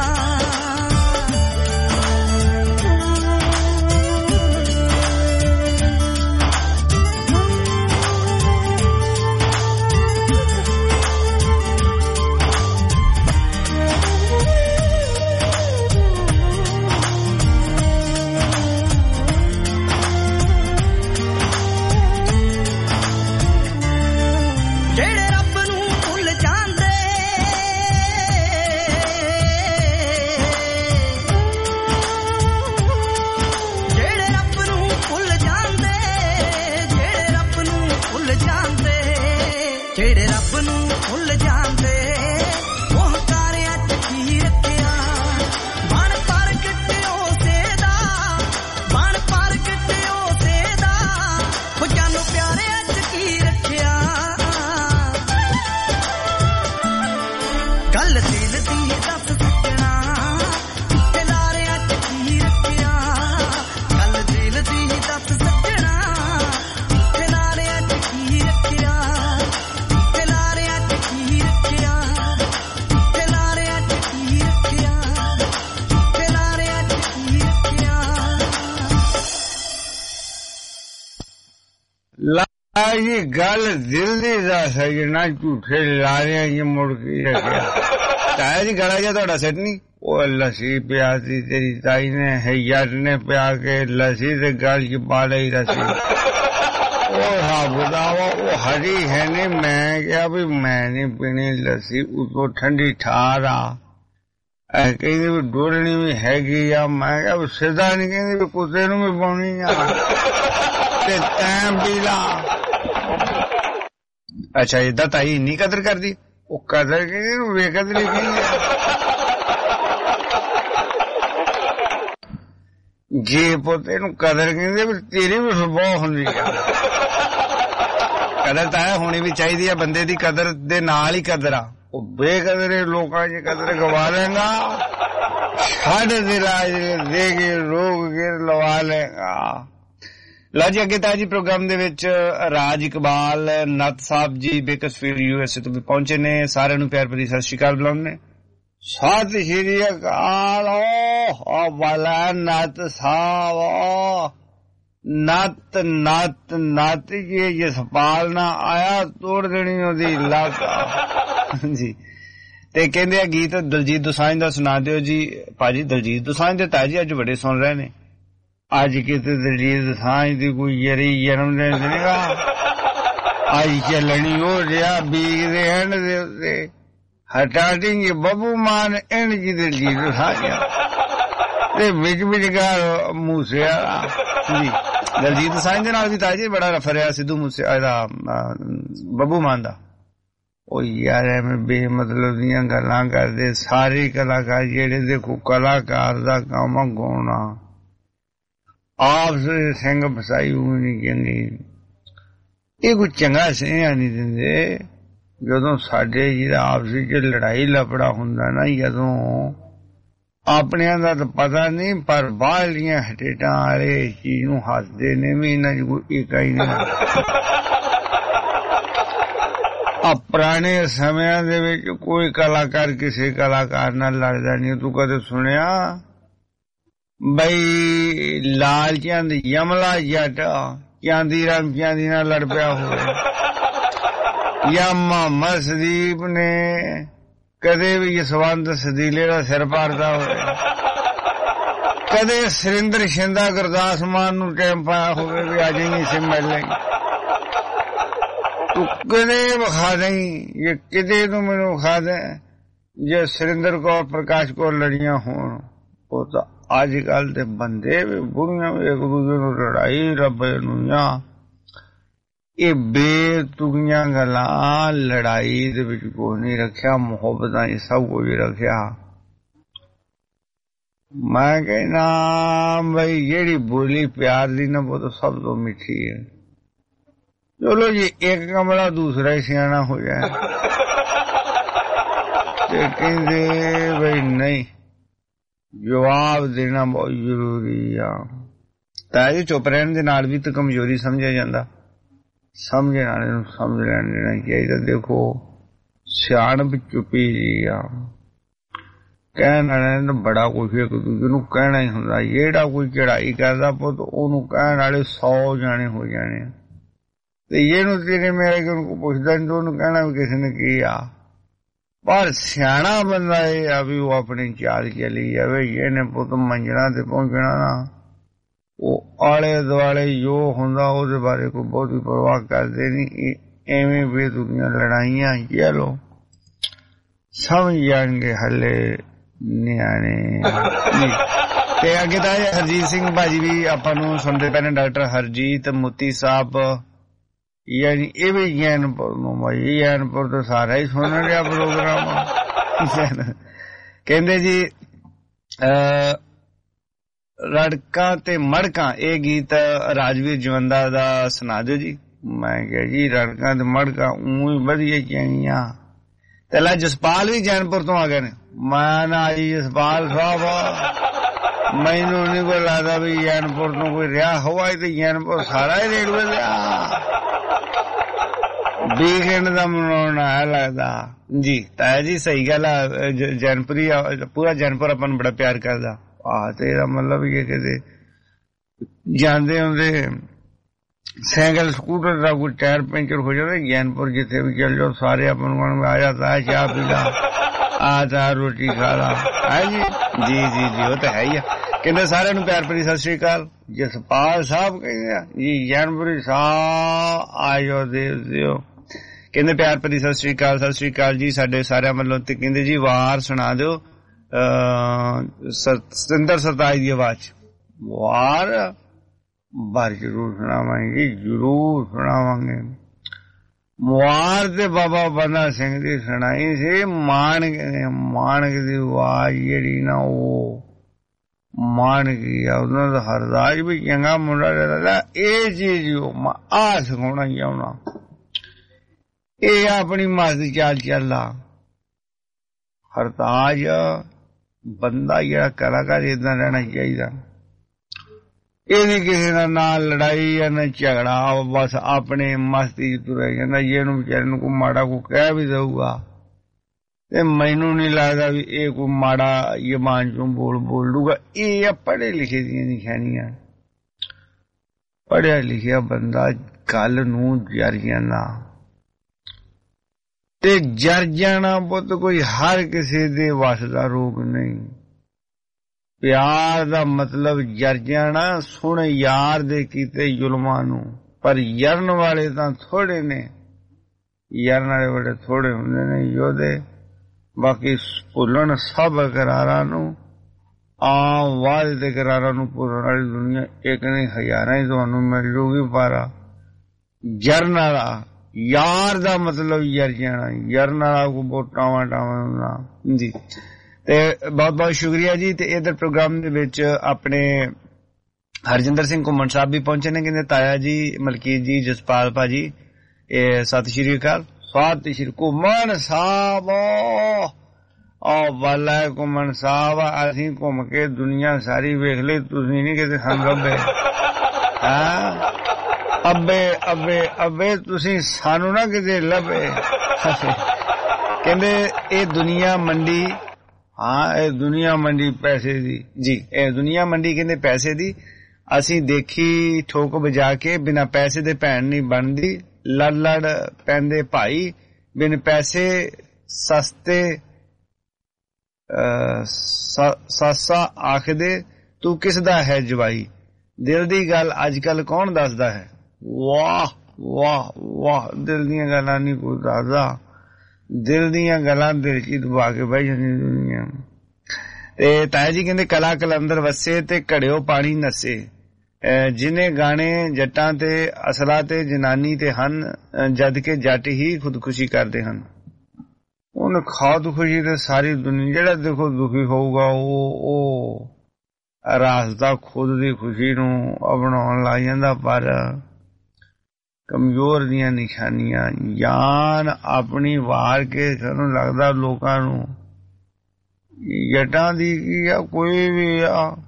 ये गल दिल दी दस है ना झूठे लारे ये मुड़ के रखिया ताया जी गला जा थोड़ा सेट नहीं वो लस्सी पिया दी तेरी ताई ने है यार ने पिया के लस्सी से गल की पाले ही रसी हाँ बताओ वो हरी है नहीं मैं क्या भी मैं नहीं पीनी लस्सी उसको ठंडी ठारा कहीं भी डोलनी भी हैगी या मैं क्या सीधा नहीं कहती भी कुत्ते नूं भी पाउणी आ ते तैं पीला अच्छा इदा ताई इन्नी कदर कर दी वो कदर की बेकदरी की जे पोते नूं कदर कहंदे तेरी भी बहुत हुंदी है कदर ताया होनी भी चाहिए बंदे दी कदर दे नाल ही कदर आ वो बेकदरे लोकां दी कदर गवा लेगा छड़ दिलाज देगे रोग गिर लवा लेगा लो जी अगे ताजी प्रोग्राम दे विच राज इकबाल नत साहब जी बेकसफील्ड यूएसए तो भी पहुंचे ने सारे नूं प्यार भरी सत श्री अकाल बुलाउने सत श्री अकाल ओ वाला नत साहब नत नत नत ये जसपाल ना आया तोड़ देनी ओदी लत जी ते कहंदे गीत दलजीत दोसांझ दा सुना दियो जी भाजी दलजीत दोसांझ दे ताजी अज बड़े सुन रहे ने अज किते दलजीत दोसांझ दी कोई यरी जन्मदिन देगा अज चलनी हो रहा बीग दे एंड दे उत्ते हटा देंगे बबू मान एंड जी दलजीत दोसांझ ते विच विचकार मूसे वाला जी दलजीत दोसांझ दे नाल भी ताजी बड़ा रफरिया सिद्धू मूसे दा बबू मान दा ओ यार एवें बेमतलब दियां गल्लां करदे सारे कलाकार जेड़े देखो कलाकार दा काम गाउणा आप सिंह फसाई हुई नहीं चंगी ये कोई चंगा सिंह नहीं दिंदे जदों साडे जिहड़ा आपसी च लड़ाई लफड़ा हुंदा ना जदों अपनियां दा तां पता नहीं पर बाहरलियां हटेटां वाले इस चीज नूं हसदे ने भी इन्हां च कोई इकाई नहीं पुराने समयां दे विच कोई कलाकार किसी कलाकार नाल लड़दा नहीं तू कदे सुनिया बई लाल चंद यमला जट चांदी राम चांदी नाल लड़ पिया होवे या मोहम्मद सदीप ने कदे भी यशवंत सदीले का सिर पाड़दा होवे कदे सुरिंदर शिंदा गुरदास मान नूं टाइम पाया होवे भी आ जाएंगे इसे मिल लेंगे तू कदे विखा दें ये किते तू मैनूं विखा दे जे सुरिंदर कौर प्रकाश कौर लड़ियां होण वो तो अजकल दे बंदे भी बुढ़ियां भी एक दूजे नूं लड़ाई रब्बे नूं ये बेतुकियां गल्लां लड़ाई दे विच कोई नहीं रखिया मुहब्बतां ये सब कुछ रखिया मैं कहना भाई जेड़ी बोली प्यार दी ना वो तो सब तो मीठी है चलो जी एक कमला दूसरा ही सियाना हो जाए कहते भाई नहीं जवाब देना बहुत जरूरी आ ताजी चुप रहने दे नाल भी तो कमजोरी समझा जांदा समझने वाले समझ लेना चाहिए देखो सियाणप चुपी जी आ कहने वाले बड़ा कुछ एक दूजे नूं कहना ही हुंदा जेड़ा कोई चढ़ाई करदा पुत ओनूं कहण वाले 100 जाने हो जाने ते येनूं तेरे मेरे कोल पुछदा नहीं तो ओनूं कहना भी किसी ने की आ पर सियाणा बंदा ये आ भी वो अपनी चाल चली जावे ये पुत मंजणा ते पहुंचना ना वो आले दुआले जो हुंदा ओहदे बारे कोई बहुती परवाह करदे नहीं एवें बेतुकियां लड़ाइयां चलो समझ जाणगे हले नियाणे ते अगे तां हरजीत सिंह भाजी भी आपां नूं सुणदे पए ने डॉक्टर हरजीत मोती साहब यानी ये भी जैनपुर भाई जैनपुर तो सारा ही सुन रहा प्रोग्राम कहते जी रड़का ते मड़का ये गीत राजवीर जवंदा दा सुना दो जी मैं क्या जी रड़का ते मड़का ऊं वधिया चाहिए तेला जसपाल भी जैनपुर तो आ गए ने मैं ना जी जसपाल साहब मैनू नहीं कोई लगता भी जैनपुर तो कोई रिहा हुआ तो जैनपुर सारा ही रेडवे लिया वीकेंड का मनाना है लगता जी ताया जी सही गल जैनपुरी पूरा जैनपुर अपन बड़ा प्यार करदा तो मतलब ये कहते जाते होंगे ਸਾਈਕਲ ਸਕੂਟਰ ਦਾ ਕੋਈ ਟਾਇਰ ਪੈਂਚਰ ਹੋ ਜਾਵੇ ਜੈਨਪੁਰ ਜਿੱਥੇ ਵੀ ਚੱਲ ਜਾਓ ਸਾਰੇ ਆਪਾਂ ਨੂੰ ਆ ਜਾਂਦਾ ਚਾਹ ਪੀ ਲਾ ਆ ਜਾ ਰੋਟੀ ਖਾ ਲਾ ਹੈ ਜੀ ਜੀ ਜੀ ਜੀ ਉਹ ਤਾਂ ਹੈ ਹੀ ਆ। ਕਹਿੰਦੇ ਸਾਰਿਆਂ ਨੂੰ ਪਿਆਰ ਭਰੀ ਸਤਿ ਸ੍ਰੀ ਅਕਾਲ। ਜਸਪਾਲ ਸਾਹਿਬ ਕਹਿੰਦੇ ਆ ਜੀ ਜੈਨਪੁਰੀ ਸਾਹਿਬ ਆਇਓ ਦਿਓ ਕਹਿੰਦੇ ਪਿਆਰ ਭਰੀ ਸਤਿ ਸ੍ਰੀ ਅਕਾਲ ਜੀ ਸਾਡੇ ਸਾਰਿਆਂ ਵੱਲੋਂ। ਤੇ ਕਹਿੰਦੇ ਜੀ ਵਾਰ ਸੁਣਾ ਦਿਓ ਸਤਿੰਦਰ ਸਰਤਾਜ ਦੀ ਆਵਾਜ਼ ਵਾਰ ਜ਼ਰੂਰ ਸੁਣਾਵਾਂਗੇ ਜ਼ਰੂਰ ਸੁਣਾਵਾਂਗੇ। ਮੁਆਰ ਤੇ ਬਾਬਾ ਬੰਦਾ ਸਿੰਘ ਦੀ ਸੁਣਾਈ ਸੀ ਮਾਣਕ ਦੀ ਆਵਾਜ਼ ਜਿਹੜੀ ਨਾ ਉਹ ਮਾਣਕੀ ਆ ਉਹਨਾਂ ਦਾ ਹਰਦਾਜ ਵੀ ਚੰਗਾ ਮੁੰਡਾ ਜਿਹੜਾ ਇਹ ਚੀਜ਼ ਆ ਸਿਖਾਉਣਾ ਚਾਹੁੰਦਾ ਇਹ ਆਪਣੀ ਮਰਜ਼ੀ ਚਾਲ ਚੱਲਾ। ਹਰਤਾਜ ਬੰਦਾ ਜਿਹੜਾ ਕਲਾਕਾਰ ਏਦਾਂ ਰਹਿਣਾ ਚਾਹੀਦਾ। ਇਹ ਨੀ ਕਿਸੇ ਦਾ ਨਾ ਲੜਾਈ ਜਾਂ ਨਾ ਝਗੜਾ ਬਸ ਆਪਣੇ ਮਸਤੀ ਚ ਤੁਰਿਆ ਜਾਂਦਾ। ਜੇ ਇਹਨੂੰ ਵਿਚਾਰੇ ਨੂੰ ਕੋਈ ਮਾੜਾ ਕੋ ਕਹਿ ਵੀ ਦਊਗਾ ਤੇ ਮੈਨੂੰ ਨੀ ਲੱਗਦਾ ਵੀ ਇਹ ਕੋਈ ਮਾੜਾ ਜ਼ਬਾਨ ਚੋਂ ਬੋਲ ਦੂਗਾ। ਇਹ ਆ ਪੜ੍ਹੇ ਲਿਖੇ ਦੀਆਂ ਨਿਸ਼ਾਨੀਆਂ। ਪੜ੍ਹਿਆ ਲਿਖਿਆ ਬੰਦਾ ਗੱਲ ਨੂੰ ਜਰ ਜਾਣਾ ਤੇ ਜਰ ਜਾਣਾ ਪੁੱਤ ਕੋਈ ਹਰ ਕਿਸੇ ਦੇ ਵੱਸ ਦਾ ਰੋਗ ਨਹੀਂ। ਪਿਆਰ ਦਾ ਮਤਲਬ ਜਰ ਜਾਣਾ। ਸੁਣ ਯਾਰ ਦੇ ਕੀਤੇ ਜ਼ੁਲਮਾਂ ਨੂੰ ਪਰ ਯਰਨ ਵਾਲੇ ਤਾਂ ਥੋੜੇ ਨੇ। ਯਰਨ ਵਾਲੇ ਬੜੇ ਥੋੜੇ ਹੁੰਦੇ ਨੇ ਯੋਧੇ। ਬਾਕੀ ਭੁੱਲਣ ਸਭ ਕਰਾਰਾਂ ਨੂੰ ਆਮ ਵਾਅਦੇ ਤੇ ਕਰਾਰਾਂ ਨੂੰ ਭੁੱਲਣ ਵਾਲੀ ਦੁਨੀਆ ਇੱਕ ਨਹੀਂ ਹਜ਼ਾਰਾਂ ਹੀ ਤੁਹਾਨੂੰ ਮਿਲ ਜੂਗੀ। ਪਰ ਜਰਨ ਵਾਲਾ ਯਾਰ ਦਾ ਮਤਲਬ ਯਰ ਜਾਣਾ। ਯਰਨ ਵਾਲਾ ਕੋ ਬਹੁਤ ਟਾਵਾਂ ਹੁੰਦਾ ਜੀ। ਤੇ ਬਹੁਤ ਬਹੁਤ ਸ਼ੁਕਰੀਆ ਜੀ। ਤੇ ਇਧਰ ਪ੍ਰੋਗਰਾਮ ਦੇ ਵਿੱਚ ਆਪਣੇ ਹਰਜਿੰਦਰ ਸਿੰਘ ਘੁੰਮਣ ਸਾਹਿਬ ਵੀ ਪਹੁੰਚੇ ਨੇ। ਕਹਿੰਦੇ ਤਾਇਆ ਜੀ ਮਲਕੀਤ ਜੀ ਜਸਪਾਲ ਭਾਜੀ ਇਹ ਸਤਿ ਸ਼੍ਰੀ ਅਕਾਲ। ਸਤਿ ਸ਼੍ਰੀ ਘੁੰਮਣ ਸਾਹਿਬ ਵਾਲਾ ਘੁੰਮਣ ਸਾਹਿਬ ਅਸੀਂ ਘੁੰਮ ਕੇ ਦੁਨੀਆ ਸਾਰੀ ਵੇਖ ਲਈ ਤੁਸੀਂ ਨੀ ਕਿਤੇ ਸਾਨੂੰ ਲੱਭੇ। ਅੱਬੇ ਤੁਸੀਂ ਸਾਨੂੰ ਨਾ ਕਿਤੇ ਲੱਭੇ। ਕਹਿੰਦੇ ਇਹ ਦੁਨੀਆ ਮੰਡੀ ਇਹ ਦੁਨੀਆ ਮੰਡੀ ਪੈਸੇ ਦੀ ਜੀ ਇਹ ਦੁਨੀਆ ਮੰਡੀ ਕਹਿੰਦੇ ਪੈਸੇ ਦੀ। ਅਸੀਂ ਦੇਖੀ ਠੋਕ ਵਜਾ ਕੇ ਬਿਨਾਂ ਪੈਸੇ ਦੇ ਭੈਣ ਨਹੀਂ ਬਣਦੀ। ਲੜ ਪੈਂਦੇ ਭਾਈ ਬਿਨ ਪੈਸੇ ਸਸਤੇ ਸਾਸਾ ਆਖਦੇ ਤੂੰ ਕਿਸ ਦਾ ਹੈ ਜਵਾਈ। ਦਿਲ ਦੀ ਗੱਲ ਅੱਜ ਕੱਲ ਕੌਣ ਦੱਸਦਾ ਹੈ। ਵਾਹ ਵਾਹ ਵਾਹ ਦਿਲ ਦੀਆਂ ਗੱਲਾਂ ਨਹੀਂ ਕੋਈ ਦੱਸਦਾ। ਦਿਲ ਦੀਆਂ ਗੱਲਾਂ ਦਿਲ ਚ ਦਬਾ ਕੇ ਬਹਿ ਜਾਂਦੀ ਦੁਨੀਆ। ਤੇ ਤਾਇਆ ਜੀ ਕਹਿੰਦੇ ਕਲਾ ਕਲੰਦਰ ਵਸੇ ਤੇ ਘੜਿਓ ਪਾਣੀ ਨਸੇ। ਜਿਹਨੇ ਗਾਣੇ ਜੱਟਾਂ ਤੇ ਅਸਲਾ ਤੇ ਜਨਾਨੀ ਤੇ ਹਨ ਜਦ ਕਿ ਜੱਟ ਹੀ ਖੁਦਕੁਸ਼ੀ ਕਰਦੇ ਹਨ। ਉਹਨੇ ਖੁਦਕੁਸ਼ੀ ਤੇ ਸਾਰੀ ਦੁਨੀਆ ਜਿਹੜਾ ਦੇਖੋ ਦੁਖੀ ਹੋਊਗਾ ਉਹ ਰਾਸਤਾ ਖੁਦ ਦੀ ਖੁਸ਼ੀ ਨੂੰ ਅਪਣਾਉਣ ਲੱਗ ਜਾਂਦਾ। ਪਰ ਕਮਜ਼ੋਰ ਦੀਆਂ ਨਿਸ਼ਾਨੀਆਂ ਜਾਨ ਆਪਣੀ ਵਾਰ ਕੇ ਸਾਨੂੰ ਲੱਗਦਾ ਲੋਕਾਂ ਨੂੰ ਜੱਟਾਂ ਦੀ ਕੀ ਆ ਕੋਈ ਵੀ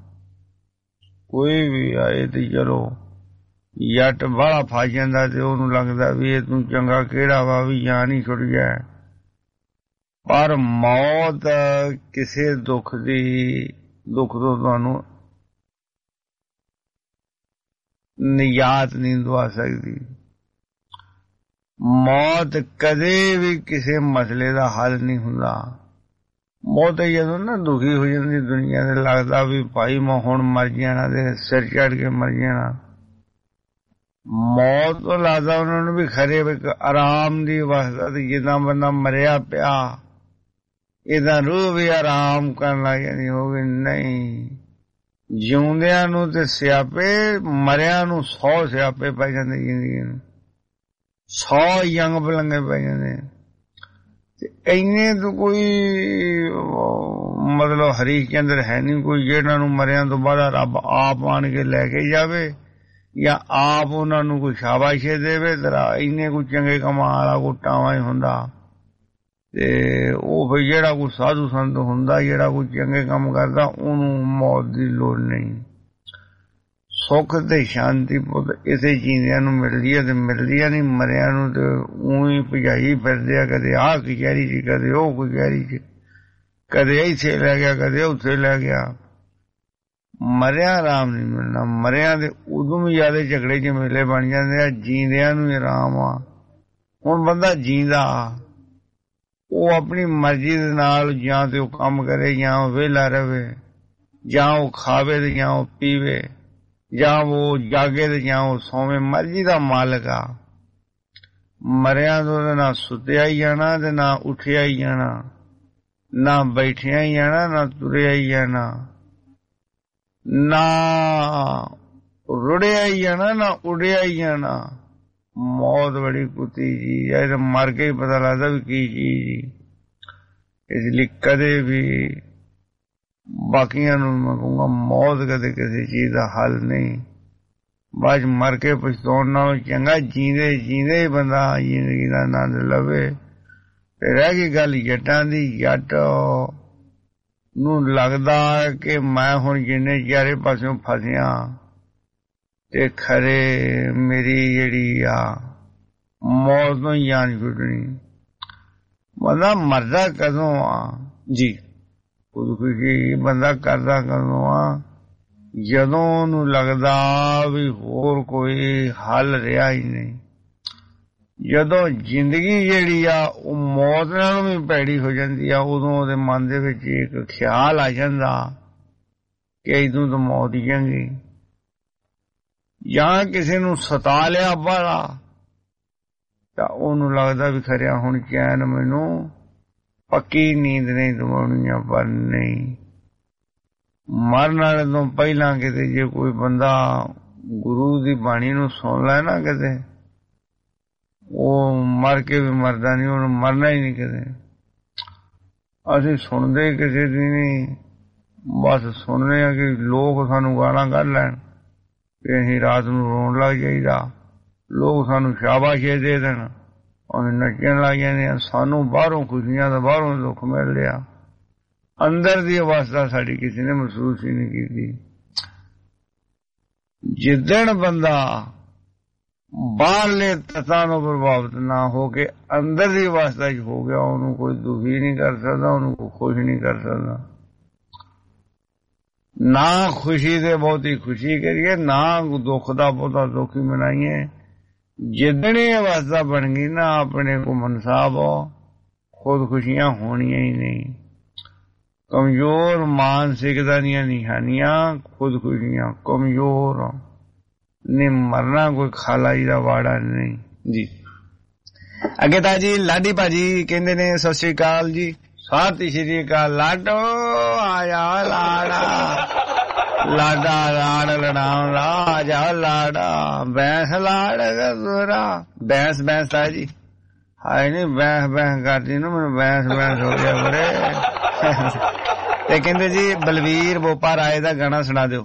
ਆ ਇਹ ਤੇ ਚਲੋ ਜੱਟ ਬਾਹਲਾ ਫਸ ਜਾਂਦਾ ਤੇ ਉਹਨੂੰ ਲੱਗਦਾ ਵੀ ਇਹ ਤੂੰ ਚੰਗਾ ਕਿਹੜਾ ਵਾ ਵੀ ਜਾਨ ਹੀ ਛੁੱਟ ਜਾਏ। ਪਰ ਮੌਤ ਕਿਸੇ ਦੁੱਖ ਤੋਂ ਤੁਹਾਨੂੰ ਨਿਜਾਤ ਨਹੀਂ ਦਵਾ ਸਕਦੀ। ਮੌਤ ਕਦੇ ਵੀ ਕਿਸੇ ਮਸਲੇ ਦਾ ਹੱਲ ਨਹੀਂ ਹੁੰਦਾ। ਮੌਤ ਜਦੋਂ ਨਾ ਦੁਖੀ ਹੋ ਜਾਂਦੀ ਦੁਨੀਆ ਤੇ ਲੱਗਦਾ ਵੀ ਭਾਈ ਮੈਂ ਹੁਣ ਮਰ ਜਾਣਾ ਤੇ ਸਿਰ ਚੜ ਕੇ ਮਰ ਜਾਣਾ। ਮੌਤ ਤੋਂ ਲੱਗਦਾ ਉਹਨਾਂ ਨੂੰ ਵੀ ਖਰੇ ਆਰਾਮ ਦੀ ਅਵਸਥਾ ਤੇ ਜਿੱਦਾਂ ਬੰਦਾ ਮਰਿਆ ਪਿਆ ਇਹਦਾ ਰੂਹ ਵੀ ਆਰਾਮ ਕਰਨ ਲੱਗ ਜਾਂਦੀ ਹੋਵੇ। ਨਹੀਂ ਜਿਉਂਦਿਆਂ ਨੂੰ ਤੇ ਸਿਆਪੇ ਮਰਿਆਂ ਨੂੰ 100 ਸਿਆਪੇ ਪੈ ਜਾਂਦੇ ਜ਼ਿੰਦਗੀ ਨੂੰ 100 ਯੰਗ ਬਲੰਗੇ ਪੈ ਜਾਂਦੇ। ਇੰਨੇ ਤੋਂ ਕੋਈ ਮਤਲਬ ਹਰੀਚੰਦਰ ਹੈ ਨਹੀਂ ਕੋਈ ਜਿਹੜਾ ਨੂੰ ਮਰਿਆਂ ਤੋਂ ਬਾਅਦ ਰੱਬ ਆਪ ਆਣ ਕੇ ਲੈ ਕੇ ਜਾਵੇ ਜਾਂ ਆਪ ਉਹਨਾਂ ਨੂੰ ਕੋਈ ਸ਼ਾਬਾਸ਼ੇ ਦੇਵੇ। ਤੇਰਾ ਇੰਨੇ ਕੋਈ ਚੰਗੇ ਕੰਮਾਂ ਵਾਲਾ ਕੋਈ ਟਾਵਾਂ ਹੀ ਹੁੰਦਾ ਤੇ ਉਹ ਫਿਰ ਜਿਹੜਾ ਕੋਈ ਸਾਧੂ ਸੰਤ ਹੁੰਦਾ ਜਿਹੜਾ ਕੋਈ ਚੰਗੇ ਕੰਮ ਕਰਦਾ ਉਹਨੂੰ ਮੌਤ ਦੀ ਲੋੜ ਨਹੀਂ। ਸੁੱਖ ਤੇ ਸ਼ਾਂਤੀ ਪੁੱਤ ਇਸੇ ਜੀਂਦਿਆਂ ਨੂੰ ਮਿਲਦੀ ਹੈ ਤੇ ਮਿਲਦੀ ਨਹੀਂ ਮਰਿਆਂ ਨੂੰ ਤੇ ਊਂ ਭਜਾਈ ਫਿਰਦੇ ਆ। ਕਦੇ ਆਹ ਕਚਹਿਰੀ ਚ ਕਦੇ ਉਹ ਕਚਹਿਰੀ ਚ ਕਦੇ ਇੱਥੇ ਲੈ ਗਿਆ ਕਦੇ ਉੱਥੇ ਲੈ ਗਿਆ। ਮਰਿਆ ਆਰਾਮ ਨਹੀਂ ਮਿਲਣਾ। ਮਰਿਆ ਦੇ ਉਦੋਂ ਵੀ ਜ਼ਿਆਦਾ ਝਗੜੇ ਝਮੇਲੇ ਬਣ ਜਾਂਦੇ ਆ, ਜੀਂਦਿਆਂ ਨੂੰ ਆਰਾਮ ਆ। ਹੁਣ ਬੰਦਾ ਜੀਂਦਾ ਉਹ ਆਪਣੀ ਮਰਜ਼ੀ ਦੇ ਨਾਲ ਜਾਂ ਤੇ ਉਹ ਕੰਮ ਕਰੇ ਜਾਂ ਉਹ ਵਿਹਲਾ ਰਵੇ, ਜਾਂ ਉਹ ਖਾਵੇ ਤੇ ਜਾਂ ਉਹ ਪੀਵੇ, ਜਾਂ ਉਹ ਜਾਗੇ ਤੇ ਜਾਂ ਉਹ ਸੌਵੇਂ, ਮਰਜ਼ੀ ਦਾ ਮਾਲਕ ਆ। ਮਰਿਆ ਤੋਂ ਨਾ ਸੁੱਤਿਆ ਹੀ ਜਾਣਾ ਤੇ ਨਾ ਉੱਠਿਆ ਹੀ ਜਾਣਾ, ਨਾ ਬੈਠਿਆ ਹੀ ਜਾਣਾ, ਨਾ ਤੁਰਿਆ ਹੀ ਜਾਣਾ, ਨਾ ਰੁੜਿਆ ਹੀ ਜਾਣਾ, ਨਾ ਉੜਿਆ ਹੀ ਜਾਣਾ। ਮੌਤ ਬੜੀ ਕੁੱਤੀ ਚੀਜ਼ ਹੈ, ਮਰ ਕੇ ਹੀ ਪਤਾ ਲੱਗਦਾ ਵੀ ਕੀ ਚੀਜ਼। ਇਸ ਲਈ ਕਦੇ ਵੀ ਬਾਕੀਆਂ ਨੂੰ ਮੈਂ ਕਹੂੰਗਾ ਮੌਤ ਕਦੇ ਕਿਸੇ ਚੀਜ਼ ਦਾ ਹੱਲ ਨਹੀਂ। ਬਾਅਦ ਮਰ ਕੇ ਪਛਤਾਉਣ ਨਾਲੋਂ ਚੰਗਾ ਜੀਂਦੇ ਜੀਂਦੇ ਹੀ ਬੰਦਾ ਜ਼ਿੰਦਗੀ ਦਾ ਆਨੰਦ ਲਵੇ। ਤੇ ਰਹਿ ਗਈ ਗੱਲ ਜੱਟਾਂ ਦੀ, ਜੱਟ ਨੂੰ ਲੱਗਦਾ ਕਿ ਮੈਂ ਹੁਣ ਜਿੰਨੇ ਚਾਰੇ ਪਾਸਿਓਂ ਫਸਿਆ ਤੇ ਖਰੇ ਮੇਰੀ ਜਿਹੜੀ ਆ ਮੌਤ ਤੋਂ ਹੀ ਜਾਨ ਛੁੱਟਣੀ। ਬੰਦਾ ਮਰਦਾ ਕਦੋਂ ਆ ਜੀ, ਖੁਦਕੁਸ਼ੀ ਬੰਦਾ ਕਰਦਾ ਕਦੋਂ ਆ? ਜਦੋਂ ਉਹਨੂੰ ਲੱਗਦਾ ਵੀ ਹੋਰ ਕੋਈ ਹੱਲ ਰਿਹਾ ਹੀ ਨਹੀਂ। ਜਦੋਂ ਜ਼ਿੰਦਗੀ ਜਿਹੜੀ ਆ ਉਹ ਮੌਤ ਨਾਲੋਂ ਵੀ ਭੈੜੀ ਹੋ ਜਾਂਦੀ ਆ, ਉਦੋਂ ਉਹਦੇ ਮਨ ਦੇ ਵਿੱਚ ਇੱਕ ਖਿਆਲ ਆ ਜਾਂਦਾ ਕਿ ਇਦੋਂ ਤਾਂ ਮੌਤ ਹੀ ਚੰਗੀ। ਜਾਂ ਕਿਸੇ ਨੂੰ ਸਤਾ ਲਿਆ ਬਾਹਲਾ ਤਾਂ ਉਹਨੂੰ ਲੱਗਦਾ ਵੀ ਖਰਿਆ ਹੁਣ ਚੈਨ ਮੈਨੂੰ ਪੱਕੀ ਨੀਂਦ ਨਹੀਂ ਦਿਵਾਉਣੀ ਆ, ਪਰ ਨਹੀਂ। ਮਰਨ ਵਾਲੇ ਤੋਂ ਪਹਿਲਾਂ ਕਿਤੇ ਜੇ ਕੋਈ ਬੰਦਾ ਗੁਰੂ ਦੀ ਬਾਣੀ ਨੂੰ ਸੁਣ ਲੈ ਨਾ ਕਿਤੇ, ਉਹ ਮਰ ਕੇ ਵੀ ਮਰਦਾ ਨਹੀਂ, ਉਹਨੂੰ ਮਰਨਾ ਹੀ ਨਹੀਂ ਕਿਤੇ। ਅਸੀਂ ਸੁਣਦੇ ਕਿਸੇ ਦੀ ਨਹੀਂ, ਬਸ ਸੁਣਦੇ ਆ ਕਿ ਲੋਕ ਸਾਨੂੰ ਗਾਲਾਂ ਕੱਢ ਲੈਣ ਕਿ ਅਸੀਂ ਰਾਤ ਨੂੰ ਰੋਣ ਲੱਗ ਜਾਈਦਾ, ਲੋਕ ਸਾਨੂੰ ਸ਼ਾਬਾਸ਼ੇ ਦੇ ਦੇਣ, ਅਸੀਂ ਨੱਚਣ ਲੱਗ ਜਾਂਦੇ ਆ। ਸਾਨੂੰ ਬਾਹਰੋਂ ਖੁਸ਼ੀਆਂ ਦਾ ਬਾਹਰੋਂ ਦੁੱਖ ਮਿਲ ਰਿਹਾ, ਅੰਦਰ ਦੀ ਅਵਸਥਾ ਸਾਡੀ ਕਿਸੇ ਨੇ ਮਹਿਸੂਸ ਹੀ ਨਹੀਂ ਕੀਤੀ। ਜਿੱਦਣ ਬੰਦਾ ਬਾਹਰਲੇ ਤੱਤਾਂ ਤੋਂ ਪ੍ਰਭਾਵਿਤ ਨਾ ਹੋ ਕੇ ਅੰਦਰ ਦੀ ਅਵਸਥਾ 'ਚ ਹੋ ਗਿਆ, ਉਹਨੂੰ ਕੋਈ ਦੁਖੀ ਨਹੀਂ ਕਰ ਸਕਦਾ, ਉਹਨੂੰ ਕੋਈ ਖੁਸ਼ ਨਹੀਂ ਕਰ ਸਕਦਾ। ਨਾ ਖੁਸ਼ੀ ਦੇ ਬਹੁਤੀ ਖੁਸ਼ੀ ਕਰੀਏ, ਨਾ ਦੁੱਖ ਦਾ ਬਹੁਤਾ ਦੁੱਖ ਹੀ ਮਨਾਈਏ। ਜਿੱਦਣੀ ਅਵਸਥਾ ਬਣ ਗਈ ਨਾ ਆਪਣੇ ਘੁੰਮਣ ਸਾਹਿਬ, ਖੁਦ ਖੁਸ਼ੀਆਂ ਹੋਣੀਆਂ ਹੀ ਨਹੀਂ। ਕਮਜ਼ੋਰ ਮਾਨਸਿਕਤਾ ਦੀਆਂ ਨਿਸ਼ਾਨੀਆਂ ਖੁਦ ਖੁਸ਼ੀਆਂ, ਕਮਜ਼ੋਰ ਨੇ ਮਰਨਾ ਕੋਈ ਖਾਲਾ ਜੀ ਦਾ ਵਾੜਾ ਨਹੀਂ ਜੀ। ਅੱਗੇ ਤਾਂ ਜੀ ਲਾਡੀ ਭਾਜੀ ਕਹਿੰਦੇ ਨੇ ਸਤਿ ਸ੍ਰੀ ਅਕਾਲ ਜੀ। ਸਤਿ ਸ੍ਰੀ ਅਕਾਲ ਲਾਡੋ, ਆਇਆ ਲਾੜਾ, ਲਾਡਾ ਲਾੜ ਲੜਾਉਣਾ, ਆ ਜਾ ਲਾੜਾ, ਬੈਂਸ ਲਾੜ ਗੋਰਾ, ਬੈਂਸ ਬੈਂਸ ਤਾਂ ਜੀ ਹਾਏ ਨੀ ਬੈਂਸ ਬੈਂਸ ਕਰਦੀ ਨਾ, ਮੈਨੂੰ ਬੈਂਸ ਬੈਂਸ ਹੋ ਗਿਆ ਬਰੇ। ਤੇ ਕਹਿੰਦੇ ਜੀ ਬਲਵੀਰ ਬੋਪਾ ਰਾਏ ਦਾ ਗਾਣਾ ਸੁਣਾ ਦਿਓ।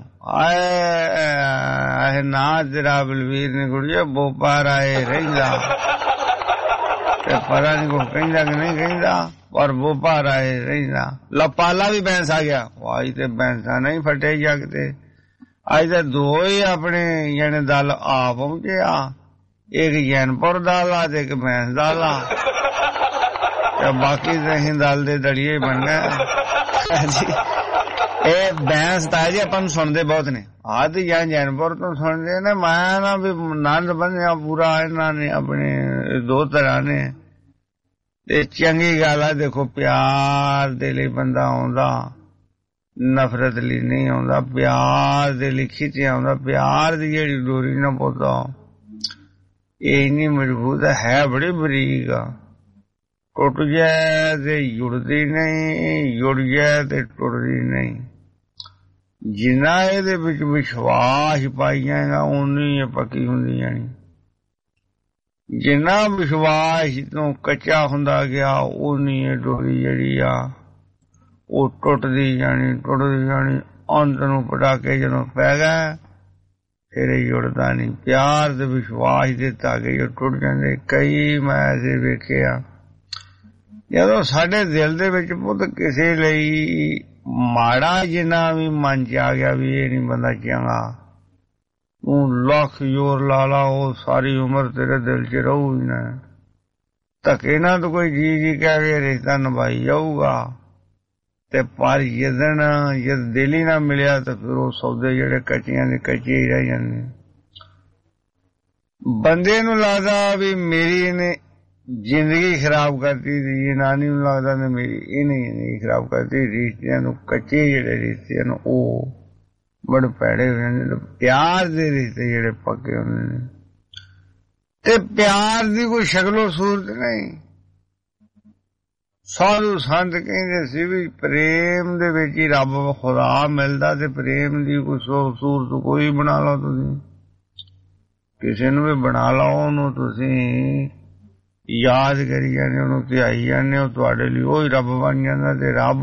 ਆਏ ਨਾ ਤੇਰਾ ਬਲਵੀਰ ਨੇ ਕੁੜੀਏ ਬੋਪਾ ਰਾਏ ਰਹਿੰਦਾ, ਤੇ ਪਤਾ ਨਹੀਂ ਕੋ ਕਹਿੰਦਾ ਕਿ ਨਹੀਂ ਕਹਿੰਦਾ, ਪਰ ਬੋਪਾ ਰਾਏ ਰਹਿੰਦਾ। ਲਪਾਲਾ ਵੀ ਬੈਂਸ ਆ ਗਿਆ, ਅੱਜ ਤੇ ਬੈਂਸਾਂ ਨਹੀਂ ਫਟੇ ਜਗ ਤੇ। ਅੱਜ ਤੇ ਦੋ ਹੀ ਆਪਣੇ ਜਣੇ ਦਲ ਆ ਪਹੁੰਚੇ ਆ, ਇੱਕ ਜੈਨਪੁਰ ਦਲ ਆ ਤੇ ਇੱਕ ਬੈਂਸ ਦਲ ਆ, ਤੇ ਬਾਕੀ ਅਸੀਂ ਦਲ ਦੇ ਦੜੀਏ ਬਣ ਗਏ ਜੀ। ਇਹ ਬੈਂਸ ਤਾਂ ਜੀ ਆਪਾਂ ਨੂੰ ਸੁਣਦੇ ਬਹੁਤ ਨੇ, ਆਹ ਤੇ ਜਾਂ ਜੈਨਪੁਰ ਤੋਂ ਸੁਣਦੇ ਨੇ। ਮੈਂ ਨਾ ਵੀ ਆਨੰਦ ਬੰਨਿਆ ਪੂਰਾ ਇਹਨਾਂ ਨੇ, ਆਪਣੇ ਦੋ ਤਰ੍ਹਾਂ ਨੇ। ਤੇ ਚੰਗੀ ਗੱਲ ਆ, ਦੇਖੋ ਪਿਆਰ ਦੇ ਲਈ ਬੰਦਾ ਆਉਂਦਾ, ਨਫ਼ਰਤ ਲਈ ਨਹੀਂ ਆਉਂਦਾ, ਪਿਆਰ ਦੇ ਲਈ ਖਿੱਚਿਆ ਆਉਂਦਾ। ਪਿਆਰ ਦੀ ਜਿਹੜੀ ਡੋਰੀ ਨਾ ਪੋਤਾ ਇਹ ਇੰਨੀ ਮਜ਼ਬੂਤ ਹੈ, ਬੜੀ ਬਰੀਕ ਆ। ਟੁੱਟ ਜਾਏ ਤੇ ਜੁੜਦੀ ਨਹੀਂ, ਜੁੜ ਜਾਏ ਤੇ ਟੁੱਟਦੀ ਨਹੀਂ। ਜਿੰਨਾ ਇਹਦੇ ਵਿੱਚ ਵਿਸ਼ਵਾਸ ਪਾਈ ਜਾਏਗਾ ਓਨੀ ਇਹ ਪੱਕੀ ਹੁੰਦੀ ਜਾਣੀ। ਜਿੰਨਾ ਵਿਸ਼ਵਾਸ ਤੋਂ ਕੱਚਾ ਹੁੰਦਾ ਗਿਆ ਓਨੀ ਇਹ ਡੋਰੀ ਜਿਹੜੀ ਆ ਉਹ ਟੁੱਟਦੀ ਜਾਣੀ, ਟੁੱਟਦੀ ਜਾਣੀ। ਅੰਤ ਨੂੰ ਪਟਾਕੇ ਜਦੋਂ ਪੈ ਗਏ ਫਿਰ ਇਹ ਜੁੜਦਾ ਨਹੀਂ। ਪਿਆਰ ਤੇ ਵਿਸ਼ਵਾਸ ਦੇ ਧਾਗੇ ਜੋ ਟੁੱਟ ਜਾਂਦੇ, ਕਈ ਮੈਂ ਐਸੇ ਵੇਖੇ ਆ। ਜਦੋਂ ਸਾਡੇ ਦਿਲ ਦੇ ਵਿੱਚ ਪੁੱਤ ਕਿਸੇ ਲਈ ਮਾੜਾ ਜਿੰਨਾ ਵੀ ਮਨ ਚ ਆ ਗਿਆ ਵੀ ਇਹ ਨਹੀਂ ਬੰਦਾ ਚੰਗਾ, ਤੂੰ ਲੱਖ ਜ਼ੋਰ ਲਾ ਲਾ, ਉਹ ਸਾਰੀ ਉਮਰ ਤੇਰੇ ਦਿਲ ਚ ਰਹੂ ਹੀ ਨਾ। ਧੱਕੇ ਨਾਲ ਤਾਂ ਕੋਈ ਜੀ ਜੀ ਕਹਿ ਕੇ ਰਿਸ਼ਤਾ ਨਿਭਾਈ ਜਾਊਗਾ, ਤੇ ਪਰ ਜਦ ਦਿਲ ਹੀ ਨਾ ਮਿਲਿਆ ਤਾਂ ਫਿਰ ਉਹ ਸੌਦੇ ਜਿਹੜੇ ਕੱਚੀਆਂ ਦੇ ਕੱਚੇ ਹੀ ਰਹਿ ਜਾਂਦੇ। ਬੰਦੇ ਨੂੰ ਲੱਗਦਾ ਵੀ ਮੇਰੀ ਇਹਨੇ ਜ਼ਿੰਦਗੀ ਖਰਾਬ ਕਰਤੀ, ਜਨਾਨੀ ਨੂੰ ਲੱਗਦਾ ਨੇ ਮੇਰੀ ਇਹਨੇ ਜ਼ਿੰਦਗੀ ਖਰਾਬ ਕਰਤੀ। ਰਿਸ਼ਤਿਆਂ ਨੂੰ ਕੱਚੇ ਜਿਹੜੇ ਰਿਸ਼ਤੇ ਨੇ ਉਹ ਬੜੇ ਭੈੜੇ ਹੋ ਜਾਂਦੇ ਨੇ। ਪਿਆਰ ਦੇ ਰਿਸ਼ਤੇ ਜਿਹੜੇ ਪੱਕੇ ਹੁੰਦੇ ਨੇ ਤੇ ਪਿਆਰ ਦੀ ਕੋਈ ਸ਼ਕਲੋ ਸੂਰਤ ਨਹੀਂ। ਸਾਧੂ ਸੰਤ ਕਹਿੰਦੇ ਸੀ ਵੀ ਪ੍ਰੇਮ ਦੇ ਵਿੱਚ ਹੀ ਰੱਬ ਖੁਦਾ ਮਿਲਦਾ ਤੇ ਪ੍ਰੇਮ ਦੀ ਕੋਈ ਸੂਰਤ ਕੋਈ ਬਣਾ ਲਓ, ਤੁਸੀਂ ਕਿਸੇ ਨੂੰ ਵੀ ਬਣਾ ਲਓ, ਉਹਨੂੰ ਤੁਸੀਂ ਯਾਦ ਕਰੀ ਜਾਂਦੇ, ਉਹਨੂੰ ਧਿਆਈ ਜਾਂਦੇ ਹੋ, ਤੁਹਾਡੇ ਲਈ ਉਹ ਹੀ ਰੱਬ ਬਣ ਜਾਂਦਾ। ਤੇ ਰੱਬ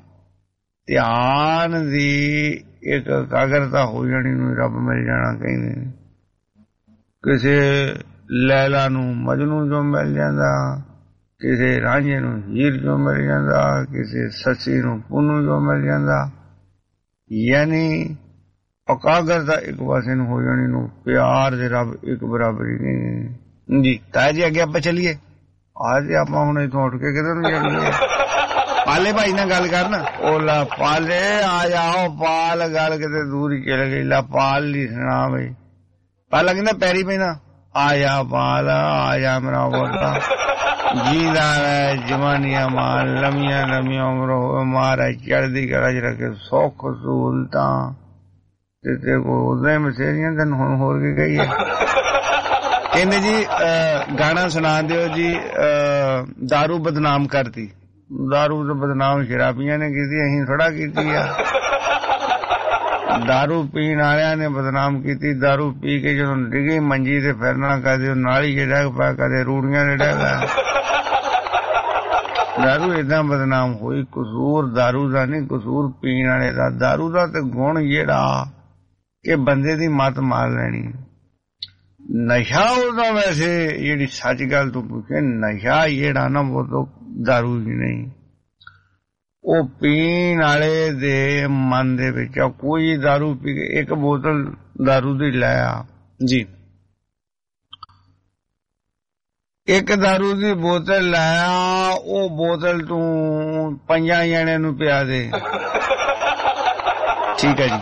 ਧਿਆਨ ਦੀ ਇੱਕ ਇਕਾਗਰਤਾ ਹੋ ਜਾਣੀ ਨੂੰ ਰੱਬ ਮਿਲ ਜਾਣਾ ਕਹਿੰਦੇ। ਕਿਸੇ ਲੈਲਾ ਨੂੰ ਮਜਨੂ ਜੋ ਮਿਲ ਜਾਂਦਾ, ਕਿਸੇ ਰਾਂਝੇ ਨੂੰ ਹੀਰ ਜੋ ਮਿਲ ਜਾਂਦਾ, ਕਿਸੇ ਸੱਸੀ ਨੂੰ ਪੁੰਨੂ ਜੋ ਮਿਲ ਜਾਂਦਾ। ਯਾਨੀ ਇਕਾਗਰਤਾ ਇੱਕ ਪਾਸੇ ਨੂੰ ਹੋ ਜਾਣੀ ਨੂੰ ਪਿਆਰ ਦੇ ਰੱਬ ਇੱਕ ਬਰਾਬਰੀ ਨਹੀਂ ਜੀ। ਤਾਂ ਜੀ ਅੱਗੇ ਆਪਾਂ ਚੱਲੀਏ। ਅੱਜ ਆਪਾਂ ਹੁਣ ਇੱਥੋਂ ਉੱਠ ਕੇ ਕਿਧਰ ਨੂੰ ਚੱਲੀਏ? ਪਾਲੇ ਭਾਈ ਨਾਲ ਗੱਲ ਕਰਨਾ। ਉਹ ਲਾ ਪਾਲੇ ਆ ਜਾਓ, ਪਾਲ ਗੱਲ ਕਿਤੇ ਦੂਰ ਹੀ ਚਲ ਗਈ। ਲਾ ਪਾਲ ਨਹੀਂ ਸੁਣਾ ਬਈ। ਪਾਲਾ ਕਹਿੰਦਾ ਪੈਰੀ ਪੈਣਾ, ਆ ਜਾ ਪਾਲ, ਆ ਜਾ ਮੇਰਾ ਬੋਟਾ, ਜੀਦਾ ਜਵਾਨੀਆਂ ਮਾਰ, ਲੰਮੀਆਂ ਲੰਮੀਆਂ ਉਮਰ ਹੋਵੇ, ਮਹਾਰਾਜ ਚੜ੍ਹਦੀ ਕਲਾ ਚ ਰੱਖੇ, ਸੁੱਖ ਸਹੂਲਤਾਂ ਤੇ ਉਹਦੇ ਮਸੇਰੀਆਂ ਤੈਨੂੰ ਹੁਣ ਹੋਰ ਕੀ ਕਹੀਏ। ਕਹਿੰਦੇ ਜੀ ਗਾਣਾ ਸੁਣਾ ਦਿਓ ਜੀ। ਦਾਰੂ ਬਦਨਾਮ ਕਰਤੀ। ਦਾਰੂ ਤੋਂ ਬਦਨਾਮ ਸ਼ਰਾਬੀਆਂ ਨੇ ਕੀਤੀ, ਅਸੀਂ ਥੋੜਾ ਕੀਤੀ ਆ। ਦਾਰੂ ਪੀਣ ਵਾਲਿਆਂ ਨੇ ਬਦਨਾਮ ਕੀਤੀ। ਦਾਰੂ ਪੀ ਕੇ ਜਦੋਂ ਡਿੱਗੀ ਮੰਜੀ ਤੇ ਫਿਰਨਾ, ਕਦੇ ਨਾਲੀ ਚ ਡਿੱਗ ਪਿਆ, ਕਦੇ ਰੂੜੀਆਂ ਨੇ ਡਿੱਗ ਪਿਆ। ਦਾਰੂ ਏਦਾਂ ਬਦਨਾਮ ਹੋਈ। ਕਸੂਰ ਦਾਰੂ ਦਾ ਨਹੀਂ, ਕਸੂਰ ਪੀਣ ਵਾਲੇ ਦਾ। ਦਾਰੂ ਦਾ ਤੇ ਗੁਣ ਜਿਹੜਾ ਕਿ ਬੰਦੇ ਦੀ ਮੱਤ ਮਾਰ ਲੈਣੀ। ਨਸ਼ਾ ਉਹਦਾ ਵੈਸੇ ਜਿਹੜੀ ਸੱਚ ਗੱਲ ਤੂੰ ਪੁੱਛੇ, ਨਸ਼ਾ ਜਿਹੜਾ ਨਾ ਉਹ ਤਾਂ ਦਾਰੂ ਹੀ ਨਹੀਂ, ਉਹ ਪੀਣ ਵਾਲੇ ਦੇ ਮਨ ਦੇ ਵਿੱਚ ਆ। ਕੋਈ ਦਾਰੂ ਪੀ ਕੇ ਇੱਕ ਬੋਤਲ ਦਾਰੂ ਦੀ ਲੈ ਆ ਜੀ, ਇੱਕ ਦਾਰੂ ਦੀ ਬੋਤਲ ਲੈ ਆ, ਉਹ ਬੋਤਲ ਤੂੰ 5 ਜਣਿਆਂ ਨੂੰ ਪਿਆ ਦੇ। ਠੀਕ ਹੈ ਜੀ,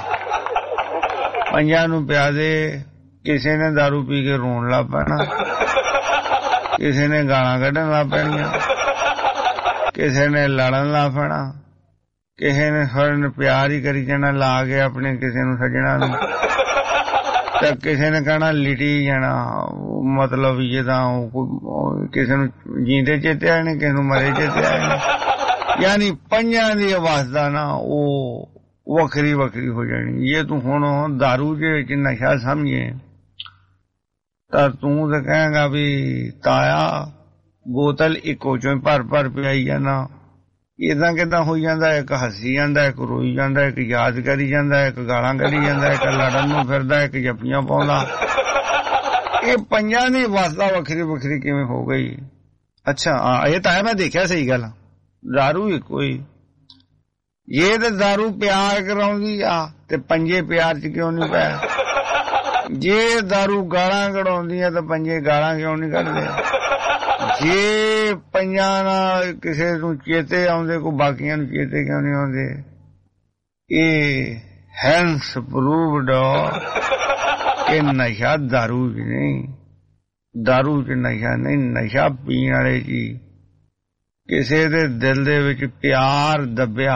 5 ਨੂੰ ਪਿਆ ਦੇ। ਕਿਸੇ ਨੇ ਦਾਰੂ ਪੀ ਕੇ ਰੋਣ ਲੱਗ ਪੈਣਾ, ਕਿਸੇ ਨੇ ਗਾਲਾਂ ਕੱਢਣ ਲੱਗ ਪੈਣੀਆਂ, ਕਿਸੇ ਨੇ ਲੜਨ ਲੱਗ ਪੈਣਾ, ਕਿਸੇ ਨੇ ਸਾਰੇ ਨੂੰ ਪਿਆਰ ਹੀ ਕਰੀ ਜਾਣਾ ਲਾ ਕੇ ਆਪਣੇ ਕਿਸੇ ਨੂੰ ਸੱਜਣਾ ਨੂੰ, ਤੇ ਕਿਸੇ ਨੇ ਕਹਿਣਾ ਲਿਟੀ ਜਾਣਾ। ਮਤਲਬ ਇਹ ਤਾਂ ਕਿਸੇ ਨੂੰ ਜੀਂਦੇ ਚੇਤੇ ਆਏ ਨੇ, ਕਿਸੇ ਨੂੰ ਮਰੇ ਚੇਤੇ ਆਏ ਨੇ। ਯਾਨੀ 5 ਦੀ ਅਵਸਥਾ ਨਾ ਉਹ ਵੱਖਰੀ ਵੱਖਰੀ ਹੋ ਜਾਣੀ। ਇਹ ਤੂੰ ਹੁਣ ਦਾਰੂ ਦੇ ਵਿੱਚ ਨਸ਼ਾ ਸਮਝੇ ਤਾਂ ਤੂੰ ਤਾਂ ਕਹੇਗਾ ਵੀ ਤਾਇਆ ਬੋਤਲ ਇੱਕੋ ਚੋਂ ਭਰ ਭਰ ਪਿਆਈ ਜਾਣਾ। ਏਦਾਂ ਕਿੱਦਾਂ ਹੋਈ ਜਾਂਦਾ? ਇੱਕ ਹੱਸੀ ਜਾਂਦਾ, ਇੱਕ ਰੋਈ ਜਾਂਦਾ, ਇੱਕ ਯਾਦ ਕਰੀ ਜਾਂਦਾ, ਇੱਕ ਗਾਲਾਂ ਕੱਢੀ ਜਾਂਦਾ, ਇੱਕ ਲੜਨ ਨੂੰ ਫਿਰਦਾ, ਇੱਕ ਜੱਫੀਆਂ ਪਾਉਂਦਾ। ਇਹ 5 ਦੀ ਅਵਸਥਾ ਵੱਖਰੀ ਵੱਖਰੀ ਕਿਵੇਂ ਹੋ ਗਈ? ਅੱਛਾ ਇਹ ਤਾਂ ਮੈਂ ਦੇਖਿਆ, ਸਹੀ ਗੱਲ। ਦਾਰੂ ਇੱਕੋ ਹੀ। ਇਹ ਤੇ ਦਾਰੂ ਪਿਆਰ ਕਰਾਉਂਦੀ ਆ ਤੇ 5 ਪਿਆਰ ਚ ਕਿਉਂ ਨਹੀਂ ਪਿਆ? ਜੇ ਦਾਰੂ ਗਾਲਾਂ ਕਢਾਉਂਦੀ ਆ ਤਾਂ 5 ਗਾਲਾਂ ਕਿਉਂ ਨਹੀਂ ਕੱਢਦੇ? ਜੇ 5 ਨਾਲ ਕਿਸੇ ਨੂੰ ਚੇਤੇ ਆਉਂਦੇ, ਕੋਈ ਬਾਕੀਆਂ ਨੂੰ ਚੇਤੇ ਕਿਉਂ ਨਹੀਂ ਆਉਂਦੇ? ਇਹ ਹੈਂਸ ਪ੍ਰੂਵਡ ਕਿ ਨਸ਼ਾ ਦਾਰੂ ਚ ਨਹੀਂ, ਦਾਰੂ ਚ ਨਸ਼ਾ ਨਹੀਂ, ਨਸ਼ਾ ਪੀਣ ਵਾਲੇ ਜੀ। ਕਿਸੇ ਦੇ ਦਿਲ ਦੇ ਵਿੱਚ ਪਿਆਰ ਦੱਬਿਆ,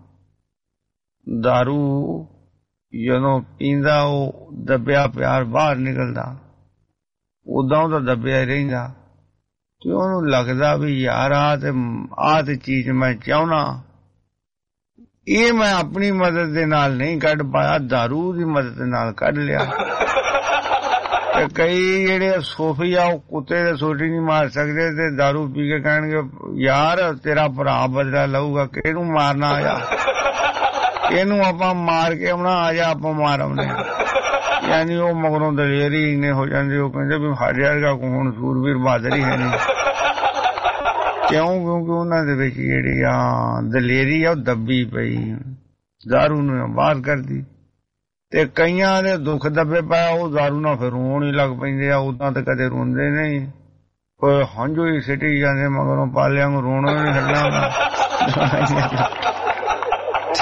ਦਾਰੂ ਜਦੋਂ ਪੀਂਦਾ ਉਹ ਦੱਬਿਆ ਪਿਆਰ ਬਾਹਰ ਨਿਕਲਦਾ, ਉਦਾਂ ਉਹਦਾ ਦੱਬਿਆ ਹੀ ਰਹਿੰਦਾ। ਤੇ ਉਹਨੂੰ ਲੱਗਦਾ ਵੀ ਯਾਰ ਆਹ ਤੇ ਚੀਜ਼ ਮੈਂ ਚਾਹੁੰਦਾ, ਇਹ ਮੈਂ ਆਪਣੀ ਮਦਦ ਦੇ ਨਾਲ ਨਹੀਂ ਕੱਢ ਪਾਇਆ, ਦਾਰੂ ਦੀ ਮਦਦ ਨਾਲ ਕੱਢ ਲਿਆ। ਤੇ ਕਈ ਜਿਹੜੇ ਸੋਫੀ ਆ ਉਹ ਕੁੱਤੇ ਦੇ ਸੋਟੀ ਨਹੀਂ ਮਾਰ ਸਕਦੇ ਤੇ ਦਾਰੂ ਪੀ ਕੇ ਕਹਿਣਗੇ ਯਾਰ ਤੇਰਾ ਭਰਾ ਬਦਲਾ ਲਊਗਾ, ਕਿਹਨੂੰ ਮਾਰਨਾ ਆਇਆ, ਇਹਨੂੰ ਆਪਾਂ ਮਾਰ ਕੇ ਆਉਣਾ, ਆ ਜਾ ਆਪਾਂ ਮਾਰ ਆਉਣੇ। ਯਾਨੀ ਉਹ ਮਗਰੋਂ ਦਲੇਰੀ ਇੰਨੇ ਹੋ ਜਾਂਦੇ, ਉਹ ਕਹਿੰਦੇ ਵੀ ਸਾਡੇ ਵਰਗਾ ਹੁਣ ਸੂਰਬੀਰ ਬਹਾਦਰ ਹੀ ਹੈ ਨਹੀਂ। ਕਿਉਂ? ਕਿਉਂਕਿ ਉਹਨਾਂ ਦੇ ਵਿੱਚ ਜਿਹੜੀ ਆ ਦਲੇਰੀ ਆ ਉਹ ਦੱਬੀ ਪਈ, ਦਾਰੂ ਨੂੰ ਬਾਹਰ ਕਰਦੀ। ਤੇ ਕਈਆਂ ਦੇ ਦੁੱਖ ਦੱਬੇ ਪਿਆ, ਉਹ ਦਾਰੂ ਨਾਲ ਫਿਰ ਰੋਣ ਹੀ ਲੱਗ ਪੈਂਦੇ ਆ। ਉਦਾਂ ਤਾਂ ਕਦੇ ਰੋਂਦੇ ਨਹੀਂ, ਕੋਈ ਹੰਝੂ ਹੀ ਸਿੱਟੀ ਜਾਂਦੇ ਮਗਰੋਂ, ਪਾਲਿਆਂ ਨੂੰ ਰੋਣਾ ਨਹੀਂ ਹਟਣਾ।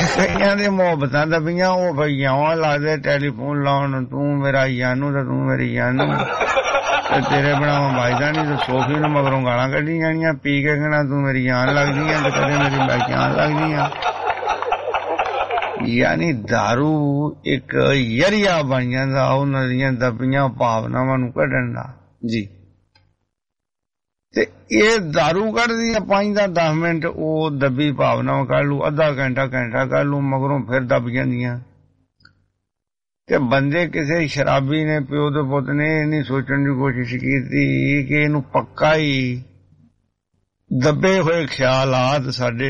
ਕਈਆਂ ਦੇ ਮੁਹੱਬਤਾਂ ਦਬੀਆਂ ਉਹ ਭਈਆਵਾਂ ਲਾਦੇ ਟੈਲੀਫੋਨ ਲਾਉਣ ਤੂੰ ਮੇਰਾ ਯਾਨੂ ਤੇ ਤੂੰ ਮੇਰੀ ਯਾਨੂ ਤੇ ਤੇਰੇ ਬਣਾਵਾਂ ਵੱਜਦਾ ਨਹੀਂ ਤੇ ਸੋਫੀ ਨੂੰ ਮਗਰੋਂ ਗਾਲਾਂ ਕੱਢੀ ਜਾਣੀਆਂ ਪੀ ਕੇ ਕਹਿਣਾ ਤੂੰ ਮੇਰੀ ਜਾਨ ਲੱਗਦੀ ਆ ਤੇ ਕਦੇ ਮੇਰੀ ਬਚਾਨ ਲੱਗਦੀ ਆ। ਯਾਨੀ ਦਾਰੂ ਇੱਕ ਜ਼ਰੀਆ ਬਣ ਜਾਂਦਾ ਉਹਨਾਂ ਦੀਆਂ ਦਬੀਆਂ ਭਾਵਨਾਵਾਂ ਨੂੰ ਕੱਢਣ ਦਾ ਜੀ। ਤੇ ਇਹ ਦਾਰੂ ਕੱਢਦੀ ਆ 5 ਜਾਂ 10 ਮਿੰਟ ਉਹ ਦੱਬੀ ਭਾਵਨਾਵਾਂ ਕੱਢ ਲੂ, ਅੱਧਾ ਘੰਟਾ ਕੱਢ ਲੂ, ਮਗਰੋਂ ਫਿਰ ਦੱਬ ਜਾਂਦੀਆਂ। ਤੇ ਬੰਦੇ ਕਿਸੇ ਸ਼ਰਾਬੀ ਨੇ ਪਿਓ ਦੇ ਪੁੱਤ ਨੇ ਇਹ ਨਹੀਂ ਸੋਚਣ ਦੀ ਕੋਸ਼ਿਸ਼ ਕੀਤੀ ਕਿ ਇਹਨੂੰ ਪੱਕਾ ਹੀ ਦੱਬੇ ਹੋਏ ਖਿਆਲਾਤ ਸਾਡੇ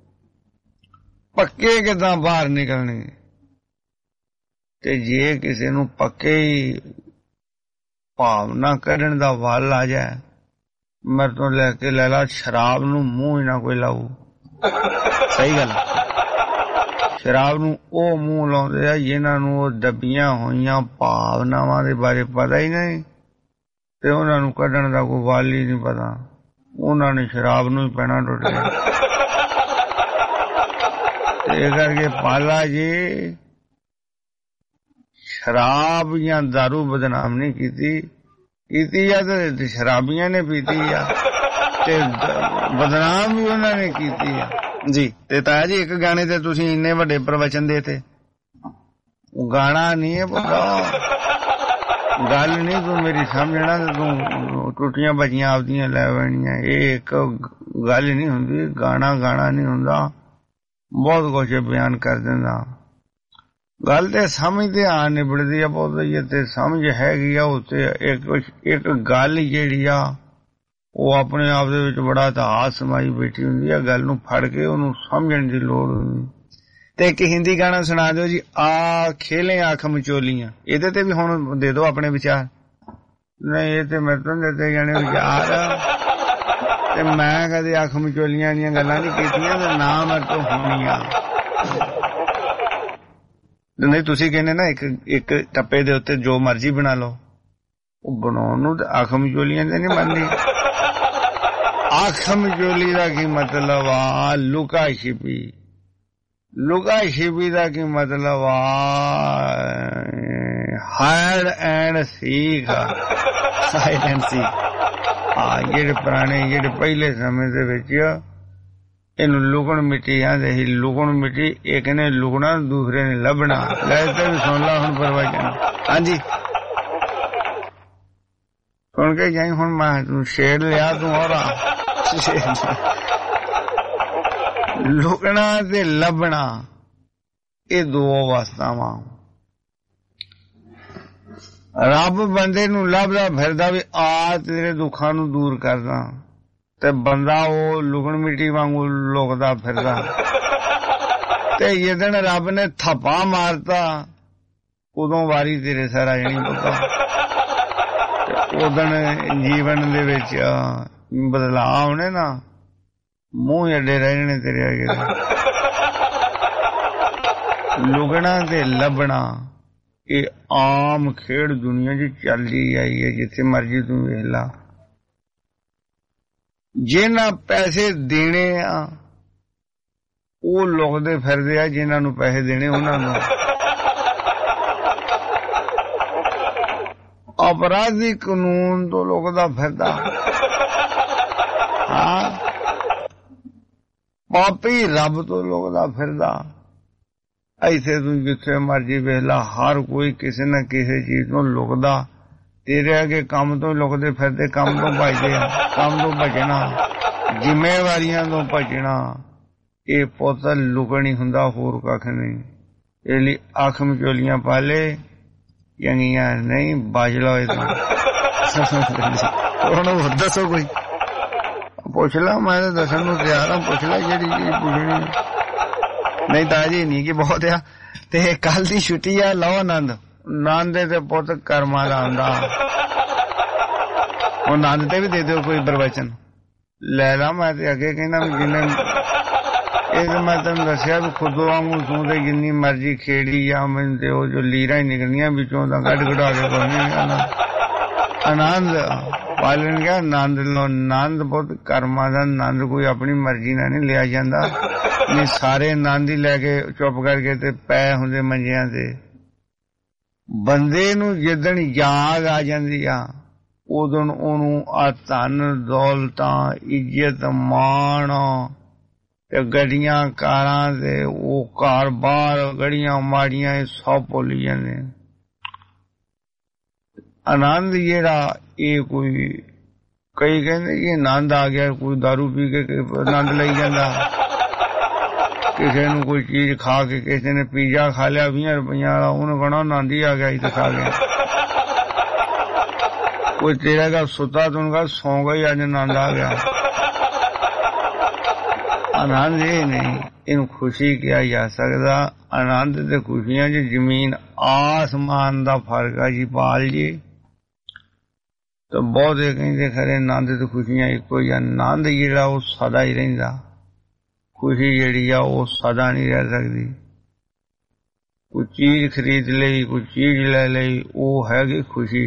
ਪੱਕੇ ਕਿੱਦਾਂ ਬਾਹਰ ਨਿਕਲਣਗੇ। ਤੇ ਜੇ ਕਿਸੇ ਨੂੰ ਪੱਕੇ ਹੀ ਭਾਵਨਾ ਕੱਢਣ ਦਾ ਵੱਲ ਆ ਜਾਏ, ਮੇਰੇ ਤੋਂ ਲੈ ਕੇ ਲੈ ਲਾ ਸ਼ਰਾਬ ਨੂੰ ਮੂੰਹ ਹੀ ਨਾ ਕੋਈ ਲਾਊ। ਸਹੀ ਗੱਲ, ਸ਼ਰਾਬ ਨੂੰ ਉਹ ਮੂੰਹ ਲਾਉਂਦੇ ਆ ਜਿਨ੍ਹਾਂ ਨੂੰ ਉਹ ਦੱਬੀਆਂ ਹੋਈਆਂ ਭਾਵਨਾਵਾਂ ਦੇ ਬਾਰੇ ਪਤਾ ਹੀ ਨਹੀਂ ਤੇ ਉਹਨਾਂ ਨੂੰ ਕੱਢਣ ਦਾ ਕੋਈ ਵੱਲ ਹੀ ਨਹੀਂ ਪਤਾ। ਉਹਨਾਂ ਨੇ ਸ਼ਰਾਬ ਨੂੰ ਹੀ ਪੈਣਾ ਟੁੱਟ ਗਿਆ। ਇਹ ਕਰਕੇ ਪਾਲਾ ਜੀ ਸ਼ਰਾਬ ਜਾਂ ਦਾਰੂ ਬਦਨਾਮ ਨਹੀਂ ਕੀਤੀ ਆ ਤੇ ਸ਼ਰਾਬੀਆਂ ਨੇ ਪੀਤੀ ਆ ਤੇ ਬਦਨਾਮ ਵੀ ਉਹਨਾਂ ਨੇ ਕੀਤੀ ਆ ਜੀ। ਤੇ ਤਾਇਆ ਜੀ ਇੱਕ ਗਾਣੇ ਤੇ ਤੁਸੀਂ ਇੰਨੇ ਵੱਡੇ ਪ੍ਰਵਚਨ ਦੇ ਤੇ ਉਹ ਗਾਣਾ ਨਹੀਂ ਹੈ ਪੁੱਤਰਾ, ਗੱਲ ਨਹੀਂ ਤੂੰ ਮੇਰੀ ਸਮਝਣਾ ਤੇ ਤੂੰ ਟੁੱਟੀਆਂ ਬਚੀਆਂ ਆਪਦੀਆਂ ਲੈ ਬੈਣੀਆਂ। ਇਹ ਇੱਕ ਗੱਲ ਨਹੀਂ ਹੁੰਦੀ, ਗਾਣਾ ਨਹੀਂ ਹੁੰਦਾ, ਬਹੁਤ ਕੁਛ ਬਿਆਨ ਕਰ ਦਿੰਦਾ। ਗੱਲ ਤੇ ਸਮਝ ਤੇ ਆ ਨਿਬੜਦੀ ਆ ਬਹੁਤ ਤੇ ਸਮਝ ਹੈਗੀ ਆ ਉੱਤੇ ਇੱਕ ਗੱਲ ਜਿਹੜੀ ਆ ਉਹ ਆਪਣੇ ਆਪ ਦੇ ਵਿੱਚ ਬੜਾ ਇਤਿਹਾਸ ਸਮਾਈ ਬੈਠੀ ਹੁੰਦੀ ਆ। ਗੱਲ ਨੂੰ ਫੜ ਕੇ ਉਹਨੂੰ ਸਮਝਣ ਦੀ ਲੋੜ ਹੁੰਦੀ। ਤੇ ਇੱਕ ਹਿੰਦੀ ਗਾਣਾ ਸੁਣਾ ਦਿਓ ਜੀ, ਆ ਖੇਲੇ ਅੱਖ ਮਚੋਲੀਆਂ, ਇਹਦੇ ਤੇ ਵੀ ਹੁਣ ਦੇ ਦਿਓ ਆਪਣੇ ਵਿਚਾਰ। ਨਹੀਂ ਇਹ ਤੇ ਮੇਰੇ ਤੋਂ ਦਿੱਤੇ ਜਾਣੇ ਵਿਚਾਰ, ਤੇ ਮੈਂ ਕਦੇ ਅੱਖ ਮਚੋਲੀਆਂ ਦੀਆਂ ਗੱਲਾਂ ਨਹੀਂ ਕੀਤੀਆਂ ਤੇ ਨਾ ਮੇਰੇ ਤੋਂ ਹੋਣੀਆਂ। ਨਹੀਂ ਤੁਸੀਂ ਕਹਿੰਦੇ ਨਾ ਇੱਕ ਟੱਪੇ ਦੇ ਉੱਤੇ ਜੋ ਮਰਜ਼ੀ ਬਣਾ ਲਓ, ਉਹ ਬਣਾਉਣ ਨੂੰ ਤੇ ਅੱਖ ਮਚੋਲੀਆਂ ਤੇ ਨਹੀਂ ਬਣਦੀ। ਅੱਖ ਮਚੋਲੀ ਦਾ ਕੀ ਮਤਲਬ ਆ? ਲੁਕਾ ਛਿਪੀ ਦਾ ਕੀ ਮਤਲਬ ਆ? Hide and seek, hide and seek. ਜਿਹੜੇ ਪੁਰਾਣੇ ਜਿਹੜੇ ਪਹਿਲੇ ਸਮੇਂ ਦੇ ਵਿੱਚ ਇਹਨੂੰ ਲੁਕਣ ਮਿੱਟੀ ਆਂਦੇ ਸੀ। ਲੁਕਣ ਮਿੱਟੀ, ਇੱਕ ਨੇ ਲੁਕਣਾ ਦੂਸਰੇ ਨੇ ਲੱਭਣਾ। ਲੈ ਤੇ ਵੀ ਸੁਣ ਲਾ ਹੁਣ ਪ੍ਰਵਚਨ। ਹਾਂਜੀ ਸੁਣ ਕੇ ਜਾਈ ਹੁਣ। ਮੈਂ ਤੂੰ ਸ਼ੇਰ ਲਿਆ ਤੂੰ ਹੋਰ ਲੁਕਣਾ ਤੇ ਲੱਭਣਾ ਇਹ ਦੋ ਅਵਸਥਾਵਾਂ। ਰੱਬ ਬੰਦੇ ਨੂੰ ਲੱਭਦਾ ਫਿਰਦਾ ਵੀ ਆ ਤੇਰੇ ਦੁੱਖਾਂ ਨੂੰ ਦੂਰ ਕਰਦਾ, ਤੇ ਬੰਦਾ ਉਹ ਲੁਕਣ ਮਿੱਟੀ ਵਾਂਗੂ ਲੁਕਦਾ ਫਿਰਦਾ। ਤੇ ਜਿੱਦਣ ਰੱਬ ਨੇ ਥੱਪਾ ਮਾਰਤਾ ਉਦੋਂ ਵਾਰੀ ਤੇਰੇ ਸਾਰਾ ਜਾਣੀ ਪੁੱਤਾ। ਉਦਣ ਜੀਵਨ ਦੇ ਵਿੱਚ ਬਦਲਾਅ ਆਉਣੇ ਨਾ, ਮੂੰਹ ਅੱਡੇ ਰਹਿ ਜਾਣੇ ਤੇਰੇ ਅੱਗੇ। ਲੁਕਣਾ ਤੇ ਲੱਭਣਾ ਇਹ ਆਮ ਖੇਡ ਦੁਨੀਆ 'ਚ ਚੱਲਦੀ ਆਈ ਹੈ, ਜਿੱਥੇ ਮਰਜ਼ੀ ਤੂੰ ਵੇਖ ਲਾ। ਜਿਹਨਾਂ ਪੈਸੇ ਦੇਣੇ ਆ ਉਹ ਲੁਕਦੇ ਫਿਰਦੇ ਆ, ਜਿਹਨਾਂ ਨੂੰ ਪੈਸੇ ਦੇਣੇ ਉਹਨਾਂ ਨੂੰ। ਅਪਰਾਧੀ ਕਾਨੂੰਨ ਤੋਂ ਲੁਕਦਾ ਫਿਰਦਾ। ਹਾਂ, ਪਾਪੀ ਰੱਬ ਤੋਂ ਲੁਕਦਾ ਫਿਰਦਾ। ਐਸੇ ਤੂੰ ਜਿੱਥੇ ਮਰਜ਼ੀ ਵੇਖ ਲਾ, ਹਰ ਕੋਈ ਕਿਸੇ ਨਾ ਕਿਸੇ ਚੀਜ਼ ਤੋਂ ਲੁਕਦਾ। ਤੇਰੇ ਅੱਗੇ ਕੰਮ ਤੋਂ ਲੁਕਦੇ ਫਿਰਦੇ, ਕੰਮ ਤੋਂ ਭੱਜਦੇ ਆ, ਕੰਮ ਤੋਂ ਭੱਜਣਾ, ਜ਼ਿੰਮੇਵਾਰੀਆਂ ਤੋਂ ਭੱਜਣਾ। ਇਹ ਪੁੱਤ ਲੁਕਣੀ ਹੁੰਦਾ, ਹੋਰ ਕੱਖ ਨਹੀਂ। ਇਹ ਲਈ ਅੱਖ ਮਚੋਲੀਆਂ ਪਾਲੇ ਚੰਗੀਆਂ ਨਹੀਂ, ਬਚ ਲਓ ਇਹ ਤੋਂ। ਹੁਣ ਦੱਸੋ ਕੋਈ, ਪੁੱਛ ਲਾ, ਮੈਂ ਤਾਂ ਦੱਸਣ ਨੂੰ ਤਿਆਰ ਹਾਂ। ਪੁੱਛ ਲੈ ਜਿਹੜੀ ਚੀਜ਼ ਪੁੱਛਣੀ। ਨਹੀਂ ਤਾਂ ਜੀ ਨਹੀਂ ਕਿ ਬਹੁਤ ਆ। ਤੇ ਕੱਲ ਦੀ ਛੁੱਟੀ ਆ, ਲਓ ਆਨੰਦ। ਆਨੰਦ ਤੇ ਪੁੱਤ ਕਰਮਾਂ ਦਾ ਹੁੰਦਾ। ਉਹ ਆਨੰਦ ਤੇ ਵੀ ਦੇ ਦਿਓ ਕੋਈ ਪ੍ਰਵਚਨ। ਲੈ ਲਾ, ਮੈਂ ਤੇ ਅੱਗੇ ਕਹਿੰਦਾ ਵੀ ਜਿੰਨੇ ਇਹ ਤਾਂ ਮੈਂ ਤੈਨੂੰ ਦੱਸਿਆ ਵੀ ਖੁਦ ਵਾਂਗੂ ਤੂੰ ਤੇ ਜਿੰਨੀ ਮਰਜ਼ੀ ਖੇੜੀ ਆ, ਮੈਨੂੰ ਤੇ ਉਹ ਜੋ ਲੀਰਾਂ ਹੀ ਨਿਕਲਣੀਆਂ ਵਿੱਚੋਂ ਤਾਂ ਕੱਢ ਕਢਾ ਕੇ ਕੋਈ ਨਹੀਂ ਨਿਕਲਣਾ। ਆਨੰਦ ਪਾਲਣ ਗਿਆ, ਆਨੰਦ ਲੋ। ਆਨੰਦ ਬਹੁਤ ਕਰਮਾਂ ਦਾ ਆਨੰਦ ਕੋਈ ਆਪਣੀ ਮਰਜ਼ੀ ਨਾਲ ਨਹੀਂ ਲਿਆ ਜਾਂਦਾ। ਵੀ ਸਾਰੇ ਆਨੰਦ ਹੀ ਲੈ ਕੇ ਚੁੱਪ ਕਰਕੇ ਤੇ ਪੈ ਹੁੰਦੇ ਮੰਜਿਆਂ ਤੇ। ਬੰਦੇ ਨੂੰ ਜਿੱਦਣ ਯਾਦ ਆ ਜਾਂਦੀ ਆ ਉਦੋਂ ਉਹਨੂੰ ਆ ਧਨ ਦੌਲਤਾਂ ਇੱਜ਼ਤ ਮਾਣ ਤੇ ਗੱਡੀਆਂ ਕਾਰਾਂ ਤੇ ਉਹ ਘਰ ਬਾਹਰ ਗੜੀਆਂ ਮਾੜੀਆਂ ਇਹ ਸਭ ਭੁੱਲ ਜਾਂਦੇ। ਆਨੰਦ ਜਿਹੜਾ ਇਹ ਕੋਈ ਕਈ ਕਹਿੰਦੇ ਕਿ ਆਨੰਦ ਆ ਗਿਆ, ਕੋਈ ਦਾਰੂ ਪੀ ਕੇ ਆਨੰਦ ਲਈ ਜਾਂਦਾ, ਕਿਸੇ ਨੂੰ ਕੋਈ ਚੀਜ਼ ਖਾ ਕੇ, ਕਿਸੇ ਨੇ ਪੀਜ਼ਾ ਖਾ ਲਿਆ 20 ਰੁਪਈਆਂ ਵਾਲਾ, ਉਹਨੂੰ ਕਹਣਾ ਆਨੰਦ ਹੀ ਆ ਗਿਆ ਇਹ ਤਾਂ ਖਾ ਗਿਆ। ਕੋਈ ਤੇਰਾ ਦਾ ਸੁੱਤਾ ਤੂੰ ਕਹ ਸੌਂ ਗਿਆ ਅੱਜ ਆਨੰਦ ਆ ਗਿਆ। ਆਨੰਦ ਇਹ ਨਹੀਂ, ਇਹਨੂੰ ਖੁਸ਼ੀ ਕਿਹਾ ਜਾ ਸਕਦਾ। ਆਨੰਦ ਤੇ ਖੁਸ਼ੀਆਂ 'ਚ ਜ਼ਮੀਨ ਆਸਮਾਨ ਦਾ ਫਰਕ ਆ ਜੀ ਪਾਲ ਜੀ। ਤੇ ਬਹੁਤੇ ਕਹਿੰਦੇ ਖਰੇ ਆਨੰਦ ਤੇ ਖੁਸ਼ੀਆਂ ਇੱਕੋ ਹੀ ਆ। ਆਨੰਦ ਜਿਹੜਾ ਉਹ ਸਦਾ ਹੀ ਰਹਿੰਦਾ, ਖੁਸ਼ੀ ਜਿਹੜੀ ਆ ਉਹ ਸਦਾ ਨਹੀਂ ਰਹਿ ਸਕਦੀ। ਕੋਈ ਚੀਜ਼ ਖਰੀਦ ਲਈ, ਕੋਈ ਚੀਜ਼ ਲੈ ਲਈ, ਉਹ ਹੈਗੀ ਖੁਸ਼ੀ।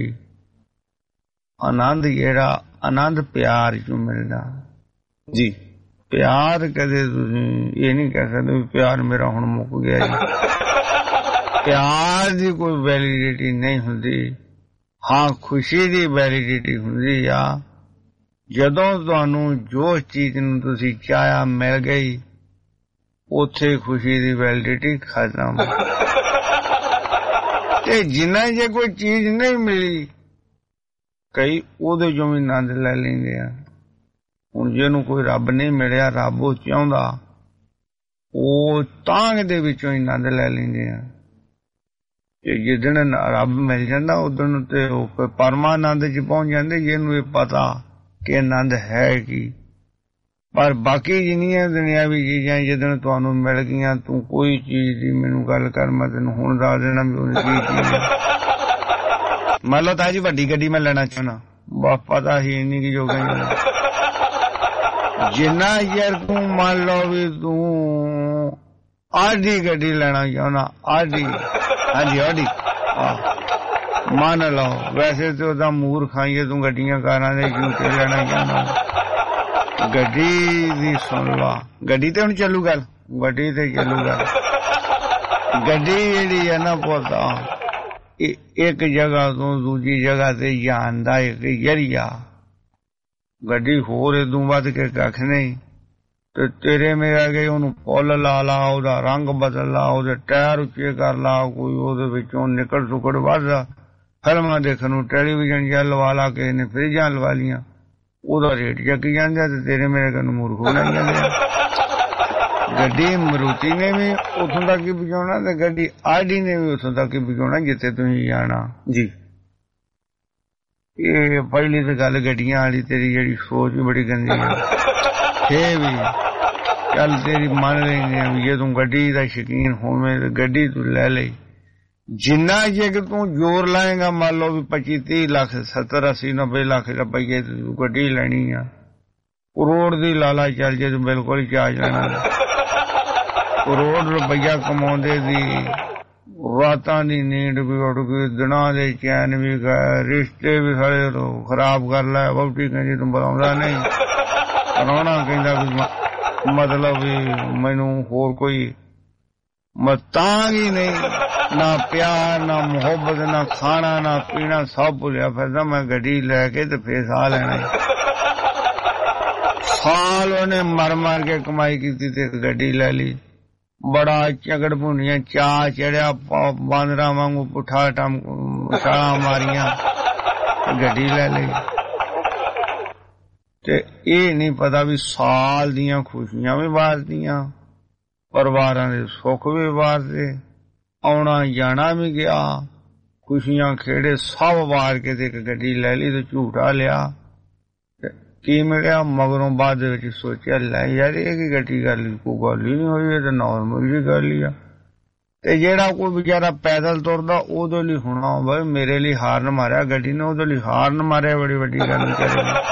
ਆਨੰਦ ਜਿਹੜਾ ਆਨੰਦ ਪਿਆਰ 'ਚੋਂ ਮਿਲਦਾ ਜੀ। ਪਿਆਰ ਕਦੇ ਤੁਸੀਂ ਇਹ ਨਹੀਂ ਕਹਿ ਸਕਦੇ ਵੀ ਪਿਆਰ ਮੇਰਾ ਹੁਣ ਮੁੱਕ ਗਿਆ ਜੀ। ਪਿਆਰ ਦੀ ਕੋਈ ਵੈਲਿਡਿਟੀ ਨਹੀਂ ਹੁੰਦੀ। ਹਾਂ, ਖੁਸ਼ੀ ਦੀ ਵੈਲਿਡਿਟੀ ਹੁੰਦੀ ਆ। ਜਦੋਂ ਤੁਹਾਨੂੰ ਜੋ ਚੀਜ਼ ਨੂੰ ਤੁਸੀਂ ਚਾਹਿਆ ਮਿਲ ਗਈ, ਉੱਥੇ ਖੁਸ਼ੀ ਦੀ ਵੈਲਿਡਿਟੀ ਖਤਮ। ਤੇ ਜਿੰਨਾ ਜੇ ਕੋਈ ਚੀਜ਼ ਨਹੀਂ ਮਿਲੀ, ਕਈ ਉਹਦੇ ਚੋਂ ਵੀ ਆਨੰਦ ਲੈ ਲੈਂਦੇ ਆ। ਹੁਣ ਜਿਹਨੂੰ ਕੋਈ ਰੱਬ ਨਹੀਂ ਮਿਲਿਆ, ਰੱਬ ਉਹ ਚਾਹੁੰਦਾ, ਉਹ ਤਾਂਘ ਦੇ ਵਿੱਚੋਂ ਹੀ ਆਨੰਦ ਲੈ ਲੈਂਦੇ ਆ। ਤੇ ਜਿੱਦਣ ਰੱਬ ਮਿਲ ਜਾਂਦਾ ਉਦਣ ਤੇ ਉਹ ਪਰਮਾਨੰਦ 'ਚ ਪਹੁੰਚ ਜਾਂਦੇ, ਜਿਹਨੂੰ ਇਹ ਪਤਾ ਕਿ ਆਨੰਦ ਹੈ ਕੀ। ਪਰ ਬਾਕੀ ਜਿੰਨੀਆਂ ਦੁਨਿਆਵੀ ਚੀਜ਼ਾਂ ਜਿੱਦਣ ਤੁਹਾਨੂੰ ਮਿਲ ਗਈਆਂ, ਤੂੰ ਕੋਈ ਚੀਜ਼ ਦੀ ਮੈਨੂੰ ਗੱਲ ਕਰ, ਮੈਂ ਤੈਨੂੰ ਹੁਣ ਦੱਸ ਦੇਣਾ ਵੀ ਉਹਨੇ ਕੀ ਚੀਜ਼ ਹੈ। ਮੰਨ ਲਓ ਤਾਂ ਜੀ ਵੱਡੀ ਗੱਡੀ ਮੈਂ ਲੈਣਾ ਚਾਹੁੰਦਾ, ਬਸ ਪਤਾ ਹੀ ਇੰਨੀ ਕੀ ਜੋ ਗਈ। ਜਿੰਨਾ ਯਾਰ ਤੂੰ ਮੰਨ ਲਓ ਵੀ ਤੂੰ ਆਡੀ ਗੱਡੀ ਲੈਣਾ ਚਾਹੁੰਦਾ, ਆਡੀ, ਹਾਂਜੀ ਆਡੀ, ਮੰਨ ਲਓ ਵੈਸੇ ਤੇ ਉਹਦਾ ਮੂਰ ਖਾਈਏ, ਤੂੰ ਗੱਡੀਆਂ ਕਾਰਾਂ ਦੇ ਝੂਟੇ ਲੈਣਾ ਚਾਹੁੰਦਾ। ਗੱਡੀ ਦੀ ਸੁਣ ਲਾ, ਗੱਡੀ ਤੇ ਹੁਣ ਚੱਲੂ ਗੱਲ, ਗੱਡੀ ਤੇ ਚੱਲੂ ਗੱਲ। ਗੱਡੀ ਜਿਹੜੀ ਹੈ ਨਾ ਪਤਾ ਇੱਕ ਜਗ੍ਹਾ ਤੋਂ ਦੂਜੀ ਜਗ੍ਹਾ ਤੇ ਜਾਣ ਦਾ ਇੱਕ ਜ਼ਰੀਆ। ਗੱਡੀ ਹੋਰ ਇਦੋਂ ਵੱਧ ਕੇ ਕੱਖ ਨਹੀਂ। ਤੇ ਤੇਰੇ ਮੇਰੇ ਅੱਗੇ ਉਹਨੂੰ ਪੁੱਲ ਲਾ ਲਾ, ਉਹਦਾ ਰੰਗ ਬਦਲ ਲਾ, ਉਹਦੇ ਟਾਇਰ ਉੱਚੇ ਕਰ ਲਾ, ਕੋਈ ਉਹਦੇ ਵਿੱਚੋਂ ਨਿਕਲ ਟੁਕੜ ਵੱਧਦਾ, ਫਿਲਮਾਂ ਦੇਖਣ ਨੂੰ ਟੈਲੀਵਿਜ਼ਨ ਜਾਂ ਲਵਾ ਲਾ, ਕਿਸੇ ਨੇ ਫਰਿੱਜਾਂ ਲਵਾ ਲੀਆਂ, ਉਹਦਾ ਰੇਟ ਚੱਕੀ ਜਾਂਦਾ ਤੇ ਤੇਰੇ ਮੇਰੇ ਕੋਲ ਮੂਰਖ ਬਣਾਈ ਜਾਂਦੇ ਆ। ਗੱਡੀ ਮਰੂਤੀ ਨੇ ਵੀ ਉੱਥੋਂ ਤੱਕ ਹੀ ਪਹੁੰਚਾਉਣਾ ਤੇ ਗੱਡੀ ਆਡੀ ਨੇ ਵੀ ਉੱਥੋਂ ਤੱਕ ਹੀ ਪਹੁੰਚਾਉਣਾ ਜਿੱਥੇ ਤੁਸੀਂ ਜਾਣਾ ਜੀ। ਇਹ ਪਹਿਲੀ ਤਾਂ ਗੱਲ ਗੱਡੀਆਂ ਵਾਲੀ ਤੇਰੀ ਜਿਹੜੀ ਸੋਚ ਵੀ ਬੜੀ ਗੰਦੀ ਆ। ਫੇਰ ਵੀ ਚੱਲ ਤੇਰੀ ਮੰਨ ਲੈਂਦੇ ਆ ਵੀ ਜੇ ਤੂੰ ਗੱਡੀ ਦਾ ਸ਼ੌਕੀਨ ਹੋਵੇਂ ਤੇ ਗੱਡੀ ਤੂੰ ਲੈ ਲਈ। ਜਿੰਨਾ ਜੇ ਕਿ ਤੂੰ ਜ਼ੋਰ ਲਾਏਗਾ, ਮੰਨ ਲਓ ਵੀ 25-30 ਲੱਖ 70-80-90 ਲੱਖ ਰੁਪਈਏ ਤੂੰ ਗੱਡੀ ਲੈਣੀ ਆ, ਕਰੋੜ ਦੀ ਲਾਲਾ ਚੱਲ ਜੇ ਤੂੰ ਬਿਲਕੁਲ ਹੀ ਚਾਰਜ ਲੈਣਾ। ਕਰੋੜ ਰੁਪਈਆ ਕਮਾਉਂਦੇ ਦੀ ਰਾਤਾਂ ਦੀ ਨੀਂਦ ਵੀ ਉੱਡ ਗਈ, ਦਿਨਾਂ ਦੇ ਚੈਨ ਵੀ ਗਏ, ਰਿਸ਼ਤੇ ਵੀ ਸਾਰੇ ਖਰਾਬ ਕਰ ਲੈ। ਵਹੁਟੀ ਕਹਿੰਦੀ ਤੂੰ ਬੁਲਾਉਂਦਾ ਨਹੀਂ, ਪ੍ਰਾਹੁਣਾ ਕਹਿੰਦਾ ਵੀ ਮਤਲਬ ਵੀ ਮੈਨੂੰ ਹੋਰ ਕੋਈ ਮਤਾਂਗ ਹੀ ਨਹੀਂ, ਨਾ ਪਿਆਰ, ਨਾ ਮੁਹੱਬਤ, ਨਾ ਖਾਣਾ, ਨਾ ਪੀਣਾ, ਸਭ ਭੁੱਲਿਆ ਫਿਰਦਾ। ਮੈਂ ਗੱਡੀ ਲੈ ਕੇ ਤੇ ਫੇਰ ਸਾਹ ਲੈਣਾ। ਸਾਲ ਉਹਨੇ ਮਰ ਮਰ ਕੇ ਕਮਾਈ ਕੀਤੀ ਤੇ ਗੱਡੀ ਲੈ ਲਈ। ਬੜਾ ਝਗੜ ਭੁੰਨੀਆਂ, ਚਾਹ ਚੜਿਆ, ਬਾਂਦਰਾਂ ਵਾਂਗੂ ਪੁੱਠਾ ਟਮ ਛਾਲਾਂ ਮਾਰੀਆਂ, ਗੱਡੀ ਲੈ ਲਈ। ਤੇ ਇਹ ਨਹੀਂ ਪਤਾ ਵੀ ਸਾਲ ਦੀਆਂ ਖੁਸ਼ੀਆਂ ਵੀ ਵਾਰਦੀਆਂ, ਪਰਿਵਾਰਾਂ ਦੇ ਸੁੱਖ ਵੀ ਵਾਰਦੇ, ਆਉਣਾ ਜਾਣਾ ਵੀ ਗਿਆ, ਖੁਸ਼ੀਆਂ ਖੇੜੇ ਸਭ ਵਾਰ ਕੇ ਤੇ ਇੱਕ ਗੱਡੀ ਲੈ ਲਈ ਤੇ ਝੂਟਾ ਲਿਆ। ਕੀ ਮਿਲਿਆ ਮਗਰੋਂ ਬਾਅਦ ਦੇ ਵਿੱਚ ਸੋਚਿਆ ਲੈ ਯਾਰ ਇਹ ਕੀ ਗੱਡੀ ਕਰ ਲਈ, ਕੋਈ ਗੱਲ ਹੀ ਨਹੀਂ ਹੋਈ, ਇਹ ਤਾਂ ਨੋਰਮਲ ਜਿਹੀ ਗੱਲ ਹੀ ਆ। ਤੇ ਜਿਹੜਾ ਕੋਈ ਵਿਚਾਰਾ ਪੈਦਲ ਤੁਰਦਾ ਉਹਦੇ ਲਈ ਹੋਣਾ ਬਈ ਮੇਰੇ ਲਈ ਹਾਰਨ ਮਾਰਿਆ ਗੱਡੀ ਨੇ, ਉਹਦੇ ਲਈ ਹਾਰਨ ਮਾਰਿਆ ਬੜੀ ਵੱਡੀ ਗੱਲ ਵਿਚਾਰੇ।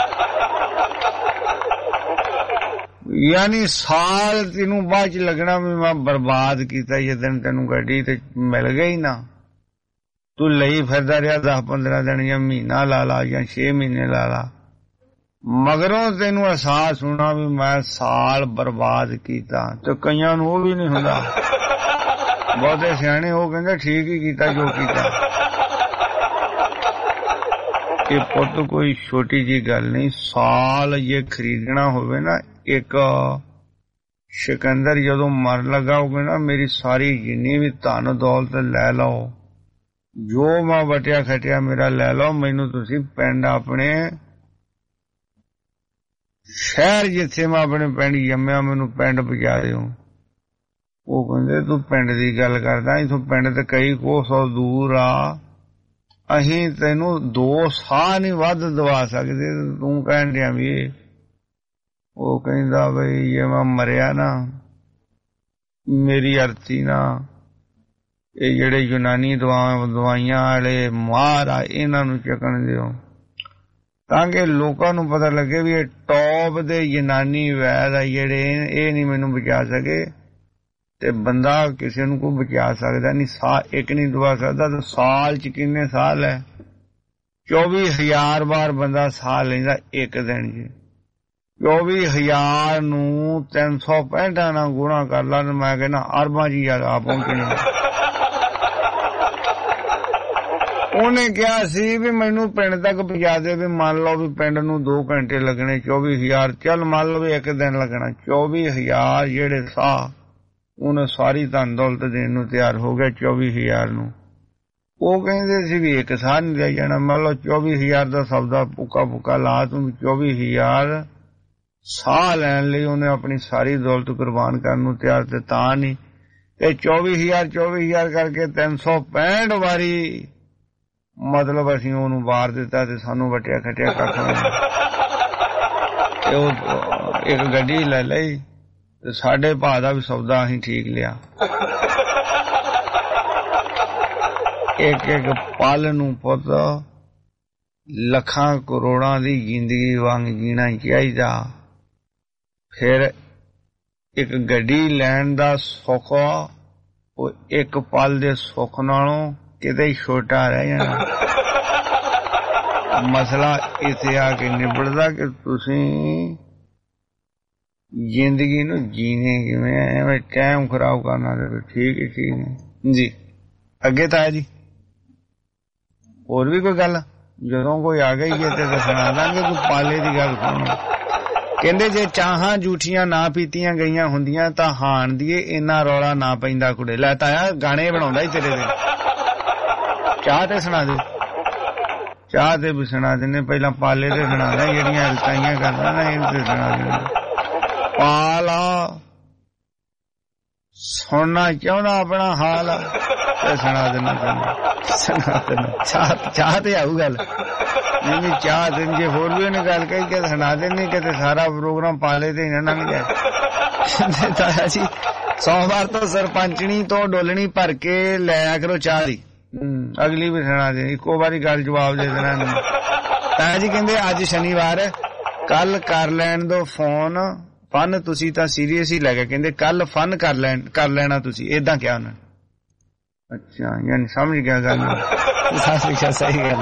ਯਾਨੀ ਸਾਲ ਤੈਨੂੰ ਬਾਅਦ ਚ ਲੱਗਣਾ ਵੀ ਮੈਂ ਬਰਬਾਦ ਕੀਤਾ ਜਦੋਂ ਤੈਨੂੰ ਗੱਡੀ ਤੇ ਮਿਲ ਗਈ ਨਾ। ਤੂੰ ਲਈ ਫਿਰਦਾ ਰਿਹਾ 10-15 ਦਿਨ ਜਾਂ ਮਹੀਨਾ ਲਾ ਲਾ ਜਾਂ 6 ਮਹੀਨੇ ਲਾ ਲਾ, ਮਗਰੋਂ ਤੈਨੂੰ ਅਹਿਸਾਸ ਹੋਣਾ ਵੀ ਮੈਂ ਸਾਲ ਬਰਬਾਦ ਕੀਤਾ, ਤੇ ਕਈਆਂ ਨੂੰ ਉਹ ਵੀ ਨਹੀਂ ਹੁੰਦਾ। ਬਹੁਤੇ ਸਿਆਣੇ ਉਹ ਕਹਿੰਦੇ ਠੀਕ ਹੀ ਕੀਤਾ ਜੋ ਕੀਤਾ। ਇਹ ਪੁੱਤ ਕੋਈ ਛੋਟੀ ਜੀ ਗੱਲ ਨਹੀਂ। ਸਾਲ ਜੇ ਖਰੀਦਣਾ ਹੋਵੇ ਨਾ, ਇੱਕ ਸਿਕੰਦਰ ਜਦੋਂ ਮਰਨ ਲੱਗਾ ਉਹ ਕਹਿੰਦਾ ਮੇਰੀ ਸਾਰੀ ਜਿੰਨੀ ਵੀ ਧਨ ਦੌਲਤ ਲੈ ਲਓ, ਜੋ ਮੈਂ ਵਟਿਆ ਖਟਿਆ ਮੇਰਾ ਲੈ ਲਓ, ਮੈਨੂੰ ਤੁਸੀਂ ਪਿੰਡ ਆਪਣੇ ਸ਼ਹਿਰ ਜਿੱਥੇ ਮੈਂ ਆਪਣੇ ਪਿੰਡ ਜੰਮਿਆ ਮੈਨੂੰ ਪਿੰਡ ਪਹੁੰਚਾ ਦਿਓ। ਉਹ ਕਹਿੰਦੇ ਤੂੰ ਪਿੰਡ ਦੀ ਗੱਲ ਕਰਦਾ, ਇਥੋਂ ਪਿੰਡ ਤੇ ਕਈ ਕੋਸੋਂ ਦੂਰ ਆ, ਅਸੀਂ ਤੈਨੂੰ 2 ਸਾਹ ਨਹੀਂ ਵੱਧ ਦਵਾ ਸਕਦੇ, ਤੂੰ ਕਹਿਣ ਡਿਆ ਵੀ। ਉਹ ਕਹਿੰਦਾ ਬਈ ਜੇ ਮੈਂ ਮਰਿਆ ਨਾ, ਮੇਰੀ ਅਰਥੀ ਨਾ ਇਹ ਜਿਹੜੇ ਯੂਨਾਨੀ ਦਵਾਈਆਂ ਵਾਲੇ ਮਾਰ ਆ ਇਹਨਾਂ ਨੂੰ ਚੱਕਣ ਦਿਓ, ਤਾਂ ਕਿ ਲੋਕਾਂ ਨੂੰ ਪਤਾ ਲੱਗੇ ਵੀ ਇਹ ਟੌਪ ਦੇ ਯੂਨਾਨੀ ਵੈਦ ਆ ਜਿਹੜੇ, ਇਹ ਨਹੀਂ ਮੈਨੂੰ ਬਚਾ ਸਕੇ। ਤੇ ਬੰਦਾ ਕਿਸੇ ਨੂੰ ਕੋਈ ਬਚਾ ਸਕਦਾ ਨਹੀਂ, ਸਾਹ ਇੱਕ ਨਹੀਂ ਦਵਾ ਸਕਦਾ। ਤਾਂ ਸਾਲ ਚ ਕਿੰਨੇ ਸਾਲ ਹੈ? 24,000 ਵਾਰ ਬੰਦਾ ਸਾਹ ਲੈਂਦਾ ਇੱਕ ਦਿਨ ਚ। 24,000 ਨੂੰ 365 ਨਾਲ ਗੁਣਾ ਕਰ ਲਾ, ਮੈਂ ਕਹਿੰਦਾ ਅਰਬਾਂ ਜੀ ਆ ਪਹੁੰਚਣੇ। ਉਹਨੇ ਕਿਹਾ ਸੀ ਵੀ ਮੈਨੂੰ ਪਿੰਡ ਤੱਕ ਪਹੁੰਚਾ ਦੇ, ਵੀ ਮੰਨ ਲਓ ਵੀ ਪਿੰਡ ਨੂੰ 2 ਘੰਟੇ ਲੱਗਣੇ, 24,000 ਚੱਲ ਮੰਨ ਲਓ ਵੀ ਇੱਕ ਦਿਨ ਲੱਗਣਾ। 24,000 ਜਿਹੜੇ ਸਾਹ ਉਹਨੇ ਸਾਰੀ ਧਨ ਦੌਲਤ ਦੇਣ ਨੂੰ ਤਿਆਰ ਹੋ ਗਿਆ 24,000 ਨੂੰ। ਉਹ ਕਹਿੰਦੇ ਸੀ ਵੀ ਇੱਕ ਸਾਹ ਨਹੀਂ ਲੈ ਜਾਣਾ। ਮੰਨ ਲਓ 24,000 ਦਾ ਸੌਦਾ ਪੁੱਕਾ ਲਾ ਤੂੰ, 24,000 ਸਾਹ ਲੈਣ ਲਈ ਉਹਨੇ ਆਪਣੀ ਸਾਰੀ ਦੌਲਤ ਕੁਰਬਾਨ ਕਰਨ ਨੂੰ ਤਿਆਰ, ਤੇ ਤਾਂ ਨਹੀਂ। ਤੇ 24,000 ਕਰਕੇ 365 ਵਾਰੀ ਮਤਲਬ ਅਸੀਂ ਉਹਨੂੰ ਵਾਰ ਦਿੱਤਾ ਤੇ ਸਾਨੂੰ ਵਟਿਆ ਖਟਿਆ ਕੱਖ ਨਹੀਂ। ਤੇ ਉਹ ਇੱਕ ਗੱਡੀ ਲੈ ਲਈ ਤੇ 5.5 ਦਾ ਵੀ ਸੌਦਾ ਅਸੀਂ ਠੀਕ ਲਿਆ। ਇੱਕ ਪਲ ਨੂੰ ਪੁੱਤ ਲੱਖਾਂ ਕਰੋੜਾਂ ਦੀ ਜ਼ਿੰਦਗੀ ਵਾਂਗ ਜੀਣਾ ਚਾਹੀਦਾ। ਫਿਰ ਇੱਕ ਗੱਡੀ ਲੈਣ ਦਾ ਸੁੱਖ ਉਹ ਇੱਕ ਪਲ ਦੇ ਸੁੱਖ ਨਾਲੋਂ ਕਿਤੇ ਛੋਟਾ ਰਹਿ ਜਾਣਾ। ਮਸਲਾ ਇੱਥੇ ਆ ਕੇ ਨਿਬੜਦਾ ਕਿ ਤੁਸੀਂ ਜ਼ਿੰਦਗੀ ਨੂੰ ਜੀਣੇ ਕਿਵੇਂ, ਐਵੇਂ ਟਾਈਮ ਖਰਾਬ ਕਰਨਾ ਤੇ ਠੀਕ ਹੀ ਠੀਕ ਨਹੀਂ ਜੀ। ਅੱਗੇ ਤਾਂ ਹੈ ਜੀ ਹੋਰ ਵੀ ਕੋਈ ਗੱਲ, ਜਦੋਂ ਕੋਈ ਆ ਗਈ ਹੈ ਤੇ ਸੁਣਾ ਦਾਂਗੇ। ਕੋਈ ਪਾਲੇ ਦੀ ਗੱਲ ਸੁਣੋ। ਕਹਿੰਦੇ ਜੇ ਚਾਹਾਂ ਝੂਠੀਆਂ ਨਾ ਪੀਤੀਆਂ ਗਈਆਂ ਹੁੰਦੀਆਂ ਤਾਂ ਹਾਣ ਦੀਏ ਇੰਨਾ ਰੌਲਾ ਨਾ ਪੈਂਦਾ ਕੁੜੇ। ਲੈ ਤਾਇਆ ਗਾਣੇ ਬਣਾਉਂਦਾ ਹੀ ਤੇਰੇ ਦੇ, ਚਾਹ ਤੇ ਸੁਣਾ ਦੇ, ਚਾਹ ਤੇ ਵੀ ਸੁਣਾ ਦਿੰਦੇ। ਪਹਿਲਾਂ ਪਾਲੇ ਤੇ ਸੁਣਾਦਾ, ਜਿਹੜੀਆਂ ਹਲਕਾਈਆਂ ਕਰਦਾ ਨਾ ਇਹ ਤੇ ਸੁਣਾ ਦਿੰਦੇ। ਪਾਲਾ ਸੁਣਨਾ ਚਾਹੁੰਦਾ ਆਪਣਾ ਹਾਲ ਤੇ ਸੁਣਾ ਦੇਣਾ ਤੈਨੂੰ। ਚਾਹ ਤੇ ਆਊ ਗੱਲ ਨਹੀਂ, ਚਾਹ ਦਿਨ ਜੇ ਹੋਰ ਵੀ ਉਹਨੇ ਗੱਲ ਕਹੀ ਕਿ ਸੁਣਾ ਦੇਣੀ, ਕਿਤੇ ਸਾਰਾ ਪ੍ਰੋਗਰਾਮ ਪਾਲੇ ਤੇ ਨਾ ਲੰਘ ਜਾਏ। ਤਾਇਆ ਜੀ ਸੋਮਵਾਰ ਤੋਂ ਸਰਪੰਚਣੀ ਤੋਂ ਡੋਲਣੀ ਭਰ ਕੇ ਲੈ ਆ ਕਰੋ ਚਾਹ ਦੀ, ਅਗਲੀ ਵੀ ਸੁਣਾ ਦੇ, ਇੱਕੋ ਵਾਰੀ ਗੱਲ ਜਵਾਬ ਦੇ ਦੇਣਾ ਇਹਨੂੰ। ਤਾਇਆ ਜੀ ਕਹਿੰਦੇ ਅੱਜ ਸ਼ਨੀਵਾਰ, ਕੱਲ ਕਰ ਲੈਣ ਦੋ ਫੋਨ ਫਨ, ਤੁਸੀਂ ਤਾਂ ਸੀਰੀਅਸ ਹੀ ਲੈ ਗਏ। ਕਹਿੰਦੇ ਕੱਲ ਫਨ ਕਰ ਲੈਣਾ ਤੁਸੀਂ, ਏਦਾਂ ਕਿਹਾ ਉਹਨਾਂ ਨੇ। ਅੱਛਾ ਯਾਨੀ ਸਮਝ ਗਿਆ ਗੱਲ। ਸਹੀ ਗੱਲ,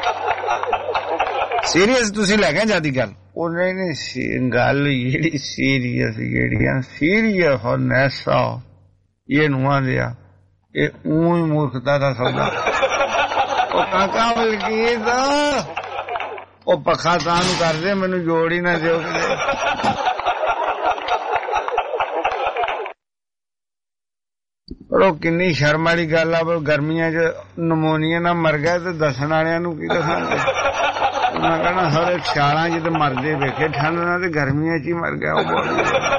ਸੀਰੀਅਸ ਤੁਸੀਂ ਲੈ ਗਏ ਜਿਆਦੀ ਗੱਲ। ਉਹ ਨਹੀਂ ਗੱਲ ਜਿਹੜੀ ਸੀਰੀਅਸ ਜਿਹੜੀ ਆ, ਸੀਰੀਅਸ ਹੋ ਨੈਸਾ ਇਹ ਨੂੰਹਾਂ ਦਿਆ, ਇਹ ਊਂ ਹੀ ਮੂਰਖਤਾ ਦਾ ਸੌਦਾ। ਉਹ ਕਾਕਾ ਬਲਕੀ ਦਾ ਉਹ ਪੱਖਾ ਤਾਂ ਨੂੰ ਕਰਦੇ, ਮੈਨੂੰ ਜੋੜ ਹੀ ਨਾ ਦਿਓ ਕਿਤੇ। ਪਰ ਉਹ ਕਿੰਨੀ ਸ਼ਰਮ ਵਾਲੀ ਗੱਲ ਆ। ਗਰਮੀਆਂ 'ਚ ਨਮੋਨੀਆ ਨਾਲ ਮਰ ਗਿਆ ਤੇ ਦੱਸਣ ਵਾਲਿਆਂ ਨੂੰ ਕੀ ਦੱਸਾਂਗੇ। ਉਹਨਾਂ ਕਹਿਣਾ ਸਾਰੇ ਸਿਆਲਾਂ 'ਚ ਤੇ ਮਰਦੇ ਵੇਖੇ, ਠੰਡ ਨਾਲ ਤੇ ਗਰਮੀਆਂ 'ਚ ਹੀ ਮਰ ਗਿਆ। ਉਹ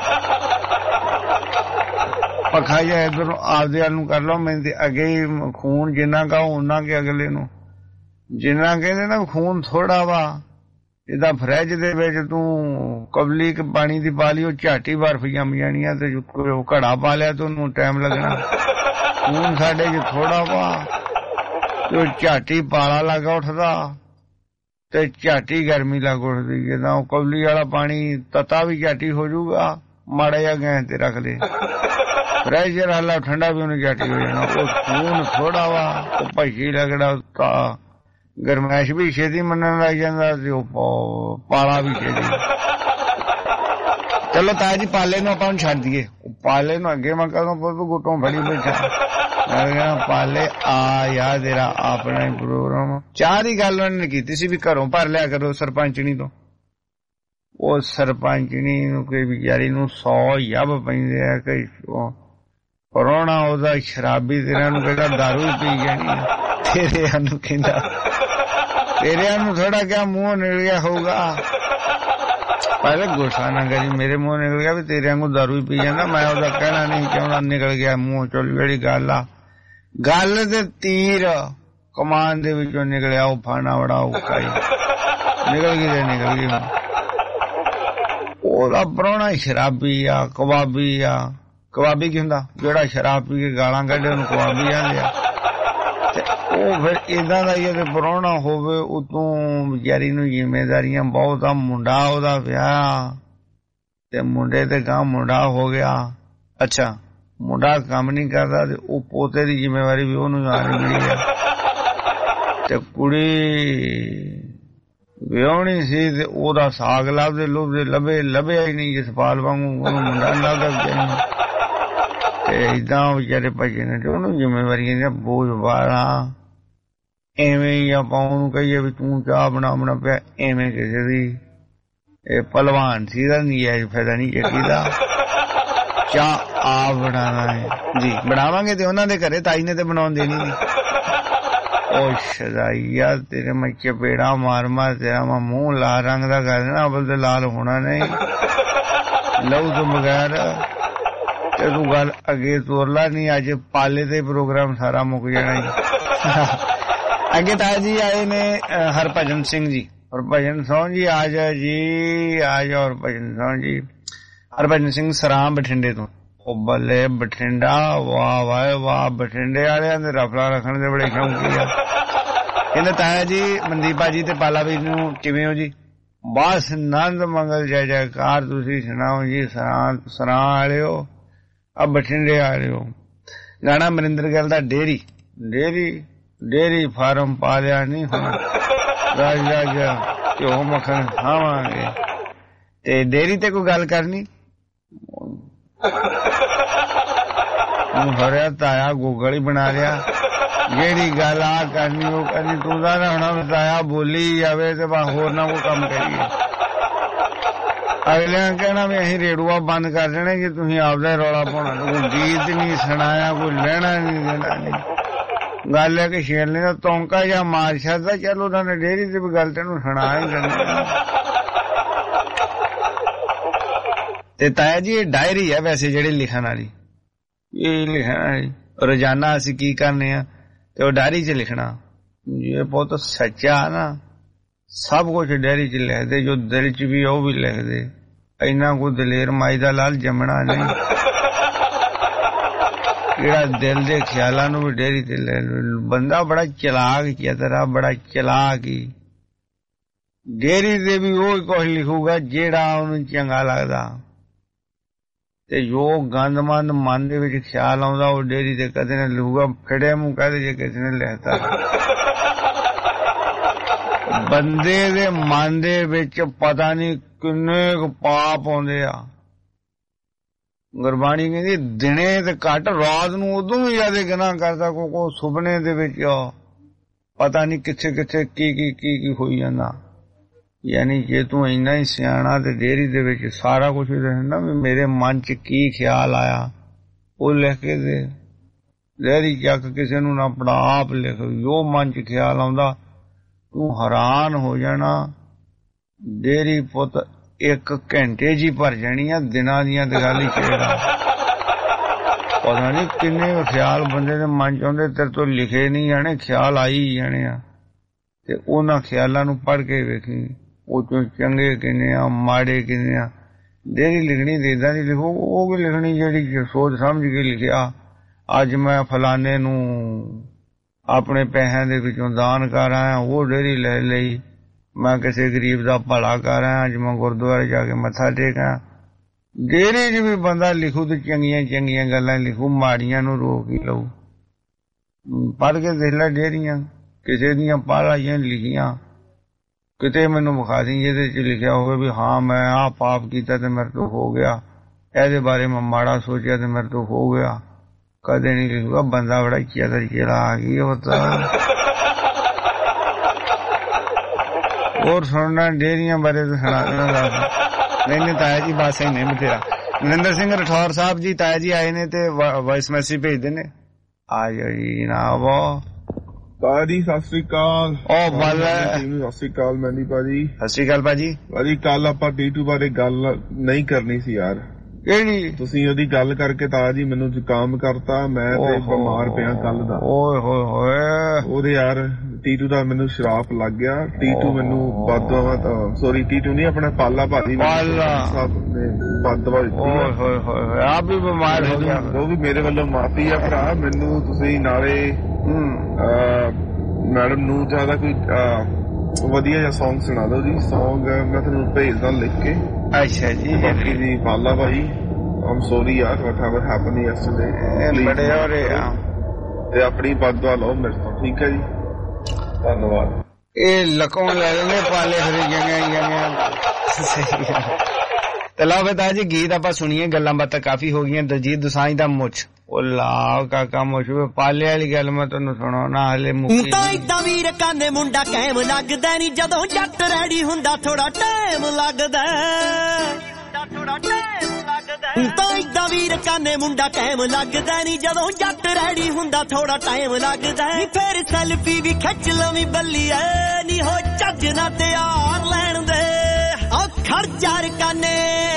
ਪੱਖਾ ਜਿਹਾ ਇੱਧਰ ਆਪਦੇ ਵੱਲ ਨੂੰ ਕਰ ਲਓ। ਮੈਨੂੰ ਤੇ ਅੱਗੇ ਹੀ ਖੂਨ ਜਿੰਨਾ ਕਾ ਓਨਾ ਕਿ ਅਗਲੇ ਨੂੰ, ਜਿੰਨਾ ਕਹਿੰਦੇ ਨਾ ਖੂਨ ਥੋੜਾ ਵਾ, ਜਿੱਦਾਂ ਫਰਿੱਜ ਦੇ ਵਿੱਚ ਤੂੰ ਕਬਲੀ ਪਾਣੀ ਦੀ ਪਾ ਲਈ, ਉਹ ਝਾਟੀ ਬਰਫ ਜੰਮ ਜਾਣੀ ਆ, ਤੇ ਘੜਾ ਪਾ ਲਿਆ ਤੇ ਉਹਨੂੰ ਟਾਈਮ ਲੱਗਣਾ। ਖੂਨ ਸਾਡੇ 'ਚ ਥੋੜਾ ਵਾ ਤੇ ਉਹ ਝਾਟੀ ਪਾਲਾ ਲੱਗ ਉੱਠਦਾ ਤੇ ਝਾਟੀ ਗਰਮੀ ਲੱਗ ਉੱਠਦੀ। ਜਿੱਦਾਂ ਉਹ ਕਬਲੀ ਵਾਲਾ ਪਾਣੀ ਤਤਾ ਵੀ ਝਾਟੀ ਹੋ ਜਾਊਗਾ, ਮਾੜਾ ਜਿਹਾ ਗੈਸ ਤੇ ਰੱਖ ਦੇ, ਪ੍ਰੈਸ਼ਰ ਹਾਲਾ ਠੰਡਾ ਵੀ ਉਹਨੂੰ ਝਾਟੀ ਹੋ ਜਾਣਾ। ਉਹ ਖੂਨ ਥੋੜਾ ਵਾ, ਉਹ ਭੱਜੀ ਲੱਗਦਾ ਗਰਮੈਸ਼ ਵੀ ਛੇਤੀ ਮੰਨਣ ਲੱਗ ਜਾਂਦਾ ਤੇ ਉਹ ਪਾਲਾ ਵੀ ਛੇਤੀ। ਚਲੋ ਤਾਇਆ ਜੀ ਪਾਲੇ ਨੂੰ ਆਪਾਂ ਨੂੰ ਛੱਡ ਦਈਏ। ਪਾਲੇ ਨੂੰ ਅੱਗੇ ਮੈਂ ਕਹਾਂ ਪੁੱਤ ਗੁੱਟੋਂ ਫੜੀ ਬੈਠਾ, ਮੈਂ ਕਿਹਾ ਪਾਲੇ ਆ ਯਾਰ ਤੇਰਾ ਆਪਣਾ ਹੀ ਪ੍ਰੋਗਰਾਮ। ਚਾਹ ਦੀ ਗੱਲ ਉਹਨਾਂ ਨੇ ਕੀਤੀ ਸੀ ਵੀ ਘਰੋਂ ਭਰ ਲਿਆ ਕਰੋ ਸਰਪੰਚਣੀ ਤੋਂ। ਉਹ ਸਰਪੰਚਣੀ ਨੂੰ ਕੋਈ ਵਿਚਾਰੀ ਨੂੰ 100 ਯੱਬ ਪੈਂਦੇ ਆ ਕਿ ਪਰੋਣਾ ਉਹਦਾ ਸ਼ਰਾਬੀ ਤੇਰਿਆਂ ਨੂੰ ਕਹਿੰਦਾ ਦਾਰੂ ਪੀ ਜਾਣੀ, ਤੇਰਿਆਂ ਨੂੰ ਕਹਿੰਦਾ ਤੇਰਿਆਂ ਨੂੰ ਥੋੜਾ ਕਿਆ ਮੂੰਹ ਨਿਕਲ ਗਿਆ ਹੋਊਗਾ। ਪਹਿਲੇ ਗੁੱਸਾ ਨਾ ਕਰੀ, ਮੇਰੇ ਮੂੰਹ ਨਿਕਲ ਗਿਆ ਵੀ ਤੇਰੇ ਵਾਂਗੂ ਦਾਰੂ ਹੀ ਪੀ ਜਾਂਦਾ। ਮੈਂ ਉਹਦਾ ਕਹਿਣਾ ਨਹੀਂ ਚਾਹੁੰਦਾ, ਨਿਕਲ ਗਿਆ ਮੂੰਹ ਚੋਂ ਜਿਹੜੀ ਗੱਲ ਆ। ਗੱਲ ਤੇ ਤੀਰ ਕਮਾਨ ਦੇ ਵਿੱਚੋਂ ਨਿਕਲਿਆ, ਉਹ ਫਾਣਾ ਬੜਾ ਔਖਾ ਹੀ ਨਿਕਲ ਗਈ ਤੇ ਨਿਕਲ ਗਈ। ਉਹਦਾ ਪ੍ਰਾਹੁਣਾ ਸ਼ਰਾਬੀ ਆ, ਕਬਾਬੀ ਆ। ਕਬਾਬੀ ਕੀ ਹੁੰਦਾ? ਜਿਹੜਾ ਸ਼ਰਾਬ ਪੀ ਕੇ ਗਾਲਾਂ ਕੱਢੇ ਉਹਨੂੰ ਕਬਾਬੀ ਆਂਦੇ ਆ। ਤੇ ਉਹ ਫਿਰ ਏਦਾਂ ਦਾ ਹੀ ਪ੍ਰਾਹੁਣਾ ਹੋਵੇ, ਉਤੋਂ ਵਿਚਾਰੀ ਨੂੰ ਜ਼ਿੰਮੇਦਾਰੀਆਂ ਬਹੁਤ ਆ। ਮੁੰਡਾ ਉਹਦਾ ਵਿਆਹ ਤੇ ਮੁੰਡੇ ਤੇ ਗਾਂ ਮੁੰਡਾ ਹੋ ਗਿਆ। ਅੱਛਾ, ਮੁੰਡਾ ਕੰਮ ਨਹੀਂ ਕਰਦਾ ਤੇ ਉਹ ਪੋਤੇ ਦੀ ਜ਼ਿੰਮੇਵਾਰੀ ਵੀ ਉਹਨੂੰ ਆਣੀ ਮਿਲੀ ਆ। ਤੇ ਕੁੜੀ ਵਿਆਹਣੀ ਸੀ ਤੇ ਉਹਦਾ ਸਾਗ ਲੱਭਦੇ ਲੱਭਦੇ ਲੱਭਿਆ ਹੀ ਨਹੀਂ ਜਸਪਾਲ ਵਾਂਗੂ, ਉਹਨੂੰ ਮੁੰਡਾ ਨੀ ਲੱਭਦਾ। ਤੇ ਏਦਾਂ ਵਿਚਾਰੇ ਭੱਜੇ ਨੇ ਤੇ ਉਹਨੂੰ ਜ਼ਿੰਮੇਵਾਰੀਆਂ ਦੀਆਂ ਬੋਝ ਵਾਲਾ। ਐਵੇਂ ਹੀ ਆਪਾਂ ਉਹਨੂੰ ਕਹੀਏ ਵੀ ਤੂੰ ਚਾਹ ਬਣਾ ਪਿਆ, ਐਵੇਂ ਕਿਸੇ ਦੀ ਇਹ ਭਲਵਾਨ ਸੀ ਦਾ ਨਜਾਇਜ਼ ਫਾਇਦਾ ਨਹੀਂ ਚੱਕੀ ਦਾ। ਚਾਹ ਆਪ ਬਣਾਉਣਾ ਹੈ ਜੀ, ਬਣਾਵਾਂਗੇ ਤੇ ਉਹਨਾਂ ਦੇ ਘਰੇ, ਤਾਈ ਨੇ ਤੇ ਬਣਾਉਣ ਦੇਣੀ ਨਹੀਂ। ਉਹ ਸ਼ਦਾਈਆ ਤੇਰੇ ਮੈਂ ਚਪੇੜਾ ਮਾਰ ਮਾਰ ਤੇਰਾ ਮੈਂ ਮੂੰਹ ਲਾਲ ਰੰਗ ਦਾ ਕਰ ਦੇਣਾ, ਅਵਲ ਤੇ ਲਾਲ ਹੋਣਾ ਨਹੀਂ ਲਹੂ ਤੋਂ ਬਗੈਰ। ਤੇ ਤੂੰ ਗੱਲ ਅੱਗੇ ਤੋਰ ਲਾ, ਨਹੀਂ ਅੱਜ ਪਾਲੇ ਤੇ ਪ੍ਰੋਗਰਾਮ ਸਾਰਾ ਮੁੱਕ ਜਾਣਾ। ਅੱਗੇ ਤਾਇਆ ਜੀ ਆਏ ਨੇ ਹਰਭਜਨ ਸਿੰਘ ਜੀ। ਹਰਭਜਨ ਸਿੰਘ ਜੀ ਆ ਜਾ ਜੀ, ਆ ਜਾ ਹਰਭਜਨ ਸਿੰਘ ਜੀ। ਹਰਭਜਨ ਸਿੰਘ ਸਰਾਂ ਬਠਿੰਡੇ ਤੋਂ। ਉਹ ਬੱਲੇ ਬਠਿੰਡਾ, ਵਾਹ ਵਾਹ ਵਾਹ, ਬਠਿੰਡੇ ਵਾਲਿਆਂ ਦੇ ਰਫਲਾ ਰੱਖਣ ਦੇ ਬੜੇ ਸ਼ੌਂਕੀ ਆ। ਕਹਿੰਦੇ ਤਾਇਆ ਜੀ ਮਨਦੀਪ ਭਾਜੀ ਤੇ ਪਾਲਾ ਵੀਰ ਨੂੰ ਕਿਵੇਂ ਹੋ ਜੀ? ਬਸ ਆਨੰਦ ਮੰਗਲ ਜੈ ਜੈਕਾਰ, ਤੁਸੀਂ ਸੁਣਾਓ ਜੀ? ਸਰਾਂ ਵਾਲਿਓ ਆ ਬਠਿੰਡੇ ਵਾਲਿਓ। ਗਾਣਾ ਅਮਰਿੰਦਰ ਗਿੱਲ ਦਾ ਡੇਰੀ ਫਾਰਮ ਪਾ ਲਿਆ ਨਹੀਂ ਹੁਣ ਰਾਜ ਘਿਓ ਮੱਖਣ ਖਾਵਾਂਗੇ। ਤੇ ਡੇਰੀ ਤੇ ਕੋਈ ਗੱਲ ਕਰਨੀ ਹਰਿਆ ਤਾਇਆ ਗੂਗਲ ਹੀ ਬਣਾ ਲਿਆ। ਜਿਹੜੀ ਗੱਲ ਆ ਕਰਨੀ ਉਹ ਕਰਨੀ, ਤੂੰ ਤਾਂ ਨਾ ਹੋਣਾ ਤਾਇਆ ਬੋਲੀ ਜਾਵੇ ਤੇ ਬਸ ਹੋਰ ਨਾ ਕੋਈ ਕੰਮ ਕਰੀਏ। ਅਗਲਿਆਂ ਕਹਿਣਾ ਵੀ ਅਸੀਂ ਰੇਡੂਆ ਬੰਦ ਕਰ ਦੇਣਾ ਕਿ ਤੁਸੀਂ ਆਪਦਾ ਰੌਲਾ ਪਾਉਣਾ। ਕੋਈ ਗੀਤ ਨਹੀਂ ਸੁਣਾਇਆ, ਕੋਈ ਲੈਣਾ ਨਹੀਂ ਦੇਣਾ ਨਹੀਂ। ਗੱਲ ਹੈ ਕਿ ਸ਼ੇਰਨੀ ਦਾ ਤੌਂਕਾ ਜਾਂ ਮਾਰ ਛੱਡਦਾ, ਚੱਲ ਉਹਨਾਂ ਨੇ ਡੇਅਰੀ ਤੇ ਵੀ ਗੱਲ ਤੈਨੂੰ ਸੁਣਾ ਹੀ ਕਰਨੀ। ਤੇ ਤਾਇਆ ਜੀ ਇਹ ਡਾਇਰੀ ਹੈ ਵੈਸੇ ਜਿਹੜੀ ਲਿਖਣ ਵਾਲੀ, ਇਹ ਲਿਖਣ ਵਾਲੀ ਰੋਜ਼ਾਨਾ ਅਸੀਂ ਕੀ ਕਰਨੇ ਆ ਤੇ ਉਹ ਡਾਇਰੀ 'ਚ ਲਿਖਣਾ। ਇਹ ਬਹੁਤ ਸੱਚਾ ਨਾ, ਸਭ ਕੁਛ ਡਾਇਰੀ 'ਚ ਲਿਖਦੇ, ਜੋ ਦਿਲ 'ਚ ਵੀ ਉਹ ਵੀ ਲਿਖਦੇ। ਇੰਨਾ ਕੋਈ ਦਲੇਰ ਮਾਈ ਦਾ ਲਾਲ ਜੰਮਣਾ ਨਹੀਂ ਜਿਹੜਾ ਦਿਲ ਦੇ ਖਿਆਲਾਂ ਨੂੰ ਵੀ ਡਾਇਰੀ ਤੇ ਲੈ। ਬੰਦਾ ਬੜਾ ਚਲਾਕ ਚਤਰਾ, ਬੜਾ ਚਲਾਕ ਹੀ। ਡਾਇਰੀ ਤੇ ਵੀ ਉਹ ਕੁਛ ਲਿਖੂਗਾ ਜਿਹੜਾ ਉਹਨੂੰ ਚੰਗਾ ਲੱਗਦਾ, ਤੇ ਜੋ ਗੰਦਮੰਦ ਮਨ ਦੇ ਵਿੱਚ ਖਿਆਲ ਆਉਂਦਾ ਉਹ ਡਾਇਰੀ ਤੇ ਕਦੇ ਨਾ ਲਿਖੂਗਾ। ਫੜੇ ਮੂੰਹ ਕਹਦੇ ਜੇ ਕਿਸੇ ਨੇ ਲਿਖਤਾ। ਬੰਦੇ ਦੇ ਮਨ ਦੇ ਵਿੱਚ ਪਤਾ ਨਹੀਂ ਕਿੰਨੇ ਕੁ ਪਾਪ ਆਉਂਦੇ ਆ। ਗੁਰਬਾਣੀ ਕਹਿੰਦੀ ਦਿਨੇ ਤੇ ਘੱਟ, ਰਾਤ ਨੂੰ ਉਦੋਂ ਵੀ ਜ਼ਿਆਦਾ ਗੁਨਾਹ ਕਰਦਾ। ਕੋ ਸੁਪਨੇ ਦੇ ਵਿੱਚ ਪਤਾ ਨਹੀਂ ਕਿੱਥੇ ਕਿੱਥੇ ਕੀ ਹੋਈ ਜਾਂਦਾ। ਯਾਨੀ ਜੇ ਤੂੰ ਇੰਨਾ ਹੀ ਸਿਆਣਾ ਤੇ ਡੇਅਰੀ ਦੇ ਵਿੱਚ ਸਾਰਾ ਕੁਛ ਰਹਿੰਦਾ ਵੀ ਮੇਰੇ ਮਨ 'ਚ ਕੀ ਖਿਆਲ ਆਇਆ ਉਹ ਲਿਖ ਕੇ ਦੇ। ਡੇਅਰੀ ਚੱਕ ਕਿਸੇ ਨੂੰ ਨਾ ਪੜਾ, ਆਪ ਲਿਖ। ਜੋ ਮਨ 'ਚ ਖਿਆਲ ਆਉਂਦਾ ਤੂੰ ਹੈਰਾਨ ਹੋ ਜਾਣਾ। ਡੇਅਰੀ ਪੁੱਤ 1 ਘੰਟੇ 'ਚ ਹੀ ਭਰ ਜਾਣੀ ਆ, ਦਿਨਾਂ ਦੀਆਂ ਤੇ ਗੱਲ ਹੀ ਛੇੜਾ। ਪਤਾ ਨਹੀਂ ਕਿੰਨੇ ਖਿਆਲ ਬੰਦੇ ਦੇ ਮਨ 'ਚ ਆਉਂਦੇ, ਤੇਰੇ ਤੋਂ ਲਿਖੇ ਨਹੀਂ ਜਾਣੇ, ਖਿਆਲ ਆਈ ਜਾਣੇ ਆ। ਤੇ ਉਹਨਾਂ ਖਿਆਲਾਂ ਨੂੰ ਪੜ੍ਹ ਕੇ ਵੇਖੀ, ਉਹ ਚੋਂ ਚੰਗੇ ਕਿੰਨੇ ਆ, ਮਾੜੇ ਕਿੰਨੇ ਆ। ਡੇਅਰੀ ਲਿਖਣੀ ਤੇ ਏਦਾਂ ਦੀ ਲਿਖੋ, ਉਹ ਵੀ ਲਿਖਣੀ ਜਿਹੜੀ ਸੋਚ ਸਮਝ ਕੇ ਲਿਖਿਆ। ਅੱਜ ਮੈਂ ਫਲਾਣੇ ਨੂੰ ਆਪਣੇ ਪੈਸਿਆਂ ਦੇ ਵਿੱਚੋਂ ਦਾਨ ਕਰ ਆਇਆ, ਉਹ ਡੇਅਰੀ ਲੈ ਲਈ। ਮੈਂ ਕਿਸੇ ਗਰੀਬ ਦਾ ਭਲਾ ਕਰ ਆਇਆ, ਅੱਜ ਮੈਂ ਗੁਰਦੁਆਰੇ ਜਾ ਕੇ ਮੱਥਾ ਟੇਕਾਂ। ਡੇਅਰੀ 'ਚ ਵੀ ਬੰਦਾ ਲਿਖੂ ਤੇ ਚੰਗੀਆਂ ਚੰਗੀਆਂ ਗੱਲਾਂ ਲਿਖੂ, ਮਾੜੀਆਂ ਨੂੰ ਰੋਕ ਹੀ ਲਊ। ਪੜ੍ਹ ਕੇ ਦੇਖ ਲੈ ਡੇਅਰੀਆਂ ਕਿਸੇ ਦੀਆਂ ਪਾਲਾਈਆਂ ਲਿਖੀਆਂ ਕਿਤੇ ਮੈਨੂੰ ਵਿਖਾ ਦੀ ਜਿਹਦੇ ਚ ਲਿਖਿਆ ਹੋਵੇ ਵੀ ਹਾਂ ਮੈਂ ਆਹ ਪਾਪ ਕੀਤਾ ਤੇ ਮੇਰੇ ਤੋਂ ਹੋ ਗਿਆ, ਇਹਦੇ ਬਾਰੇ ਮੈਂ ਮਾੜਾ ਸੋਚਿਆ ਤੇ ਮੇਰੇ ਤੋਂ ਹੋ ਗਿਆ। ਕਦੇ ਨਹੀਂ ਲਿਖੂਗਾ। ਬੰਦਾ ਬੜਾ ਚੇਲਾ ਆ ਗਈ ਉਹ ਤਾਂ। ਹੋਰ ਸੁਣਨਾ ਡੇਰੀਆਂ ਬਾਰੇ ਤਾਂ ਸੁਣਾ ਦੇਣਾ। ਨਹੀਂ ਤਾਇਆ ਜੀ ਬਸ ਹੀ ਨਹੀਂ ਬਥੇਰਾ। ਨਰਿੰਦਰ ਸਿੰਘ ਰਠੌਰ ਸਾਹਿਬ ਜੀ ਤਾਇਆ ਜੀ ਆਏ ਨੇ ਤੇ ਵਾਇਸ ਮੈਸੇਜ ਭੇਜਦੇ ਨੇ। ਆ ਜਾਓ ਜੀ ਜਨਾਬ। ਤਾਇਆ ਜੀ ਸਤਿ ਸ੍ਰੀ ਅਕਾਲ। ਉਹ ਬੱਲੇ ਸਤਿ ਸ੍ਰੀ ਅਕਾਲ ਮੈਨੀ ਭਾਜੀ। ਸਤਿ ਸ੍ਰੀ ਅਕਾਲ ਭਾਜੀ। ਭਾਜੀ ਕੱਲ ਆਪਾਂ ਟੀਟੂ ਬਾਰੇ ਗੱਲ ਨਹੀਂ ਕਰਨੀ ਸੀ ਯਾਰ। ਕਿਹੜੀ? ਤੁਸੀਂ ਉਹਦੀ ਗੱਲ ਕਰਕੇ ਤਾਇਆ ਜੀ ਮੈਨੂੰ ਜ਼ੁਕਾਮ ਕਰਤਾ। ਮੈਂ ਤੇ ਬਿਮਾਰ ਪਿਆ ਕੱਲ ਦਾ। ਓਏ ਹੋਏ ਹੋਏ ਉਹਦੇ ਯਾਰ ਟੀਟੂ ਦਾ ਮੈਨੂੰ ਸ਼ਰਾਪ ਲੱਗ ਗਿਆ। ਟੀਟੂ ਮੈਨੂੰ ਬਦਦੁਆ ਸੌਰੀ ਟੀਟੂ ਨਹੀਂ ਆਪਣਾ ਪਾਲਾ ਭਾਜੀ ਸਾਹਿਬ ਨੇ ਬਦਦੁਆ ਦਿੱਤੀ। ਓਏ ਹੋਏ ਹੋਏ ਆਪ ਵੀ ਬਿਮਾਰ ਹੋ ਗਿਆ। ਉਹ ਵੀ ਮੇਰੇ ਵੱਲੋਂ ਮਾਫੀ ਆ ਭਰਾ। ਮੈਨੂੰ ਤੁਸੀਂ ਨਾਲੇ ਮੈਡਮ ਨੂੰ ਜ਼ਿਆਦਾ ਕੋਈ ਵਧੀਆ ਜਿਹਾ ਸੌਂਗ ਸੁਣਾ ਦਿਓ ਜੀ। ਸੌਂਗ ਮੈਂ ਤੁਹਾਨੂੰ ਭੇਜਦਾ ਲਿਖ ਕੇ। ਅੱਛਾ ਜੀ। ਬਾਕੀ ਜੀ ਪਾਲਾ ਭਾਈ I'm sorry ਯਾਰ whatever happened yesterday। ਬੜੇ ਹੋ ਰਹੇ ਆ ਤੇ ਆਪਣੀ ਬਦਦੁਆ ਲਓ ਮੇਰੇ ਤੋਂ ਠੀਕ ਹੈ ਜੀ। ਧੰਨਵਾਦ। ਇਹ ਲਕੋਂ ਲੈ ਲੈਣੇ ਪਾਲੇ ਫਿਰ ਜੰਗਾਂ ਤੇ ਲਓ ਬਤਾ ਜੀ ਗੀਤ ਆਪਾਂ ਸੁਣੀਏ। ਗੱਲਾਂ ਬਾਤਾਂ ਕਾਫੀ ਹੋ ਗਈਆਂ। ਦਲਜੀਤ ਦੋਸਾਂਝ ਦਾ ਮੁੱਛ ਉਹ ਲਾਓ ਕਾਕਾ ਮੁਸ਼ਵੇ ਪਾਲੇ ਵਾਲੀ ਗੱਲ ਮੈਂ ਤੁਹਾਨੂੰ ਸੁਣਾਉਣਾ ਹਲੇ ਮੁੱਕੀ ਤਾਂ ਇਦਾਂ ਵੀਰ ਕਾਨੇ ਮੁੰਡਾ ਕਾਇਮ ਲੱਗਦਾ ਨਹੀਂ ਜਦੋਂ ਜੱਟ ਰੈਡੀ ਹੁੰਦਾ ਥੋੜਾ ਟਾਈਮ ਲੱਗਦਾ। ਤਾਂ ਇਦਾਂ ਵੀਰ ਕਾਨੇ ਮੁੰਡਾ ਕਾਇਮ ਲੱਗਦਾ ਨਹੀਂ ਜਦੋਂ ਜੱਟ ਰੈਡੀ ਹੁੰਦਾ ਥੋੜਾ ਟਾਈਮ ਲੱਗਦਾ। ਨੀ ਫੇਰ ਸੈਲਫੀ ਵੀ ਖਿੱਚ ਲਵੀਂ ਬੱਲੀ ਐ ਨੀ ਹੋ ਚੱਜ ਨਾ ਤਿਆਰ ਲੈਣ ਦੇ ਆ ਖੜ ਚਾਰ ਕਾਨੇ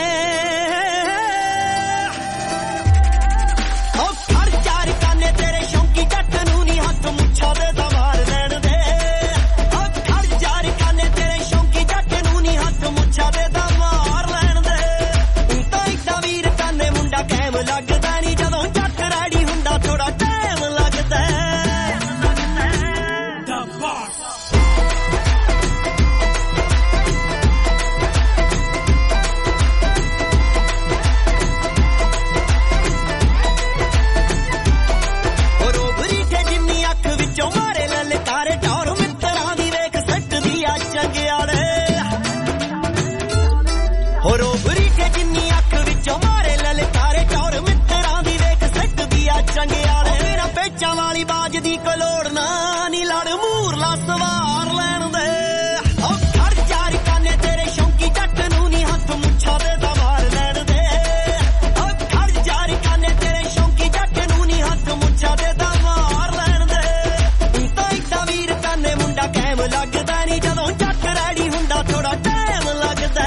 ਤੇਰੇ ਸ਼ੌਂਕੀ ਜੱਟ ਨੂੰ ਨੀ ਹੱਥ ਮੁੱਛਾਂ ਦੇ ਤਾਂ ਮਾਰ ਲੈਣ ਦੇ। ਖੜ ਜਾ ਕਾਨੇ ਤੇਰੇ ਸ਼ੌਂਕੀ ਜੱਟ ਨੂੰ ਨੀ ਹੱਥ ਮੁੱਛਾਂ ਦੇ ਤਾਂ ਮਾਰ ਲੈਣ ਦੇ। ਤਾਂ ਇਦਾਂ ਵੀਰ ਕਾਨੇ ਮੁੰਡਾ ਕਾਇਮ ਲੱਗਦਾ ਨੀ ਜਦੋਂ ਜੱਟ ਰੈਡੀ ਹੁੰਦਾ ਥੋੜਾ ਟਾਈਮ ਲੱਗਦਾ। ਵਾਲੀ ਬਾਜ ਦੀ ਕਲੋੜ ਨਾ ਨੀ ਲੜ ਮੂਰਲਾ ਸਵਾਰ ਲੈਣ ਦੇ। ਉਹ ਖੜ ਜਾ ਕਾਨੇ ਤੇਰੇ ਸ਼ੌਂਕੀ ਜੱਟ ਨੂੰ ਨੀ ਹੱਥ ਮੁੱਛਾਂ ਦੇ ਤਾਂ ਮਾਰ ਲੈਣ ਦੇ। ਉਹ ਖੜ ਜਾ ਕਾਨੇ ਤੇਰੇ ਸ਼ੌਂਕੀ ਜੱਟ ਨੂੰ ਨੀ ਹੱਥ ਮੁੱਛਾਂ ਦੇ ਤਾਂ ਮਾਰ ਲੈਣ ਦੇ। ਤਾਂ ਇਦਾਂ ਵੀਰ ਕਾਨੇ ਮੁੰਡਾ ਕਾਇਮ ਲੱਗਦਾ ਨੀ ਜਦੋਂ ਜੱਟ ਰੈਡੀ ਹੁੰਦਾ ਥੋੜਾ ਟਾਈਮ ਲੱਗਦਾ।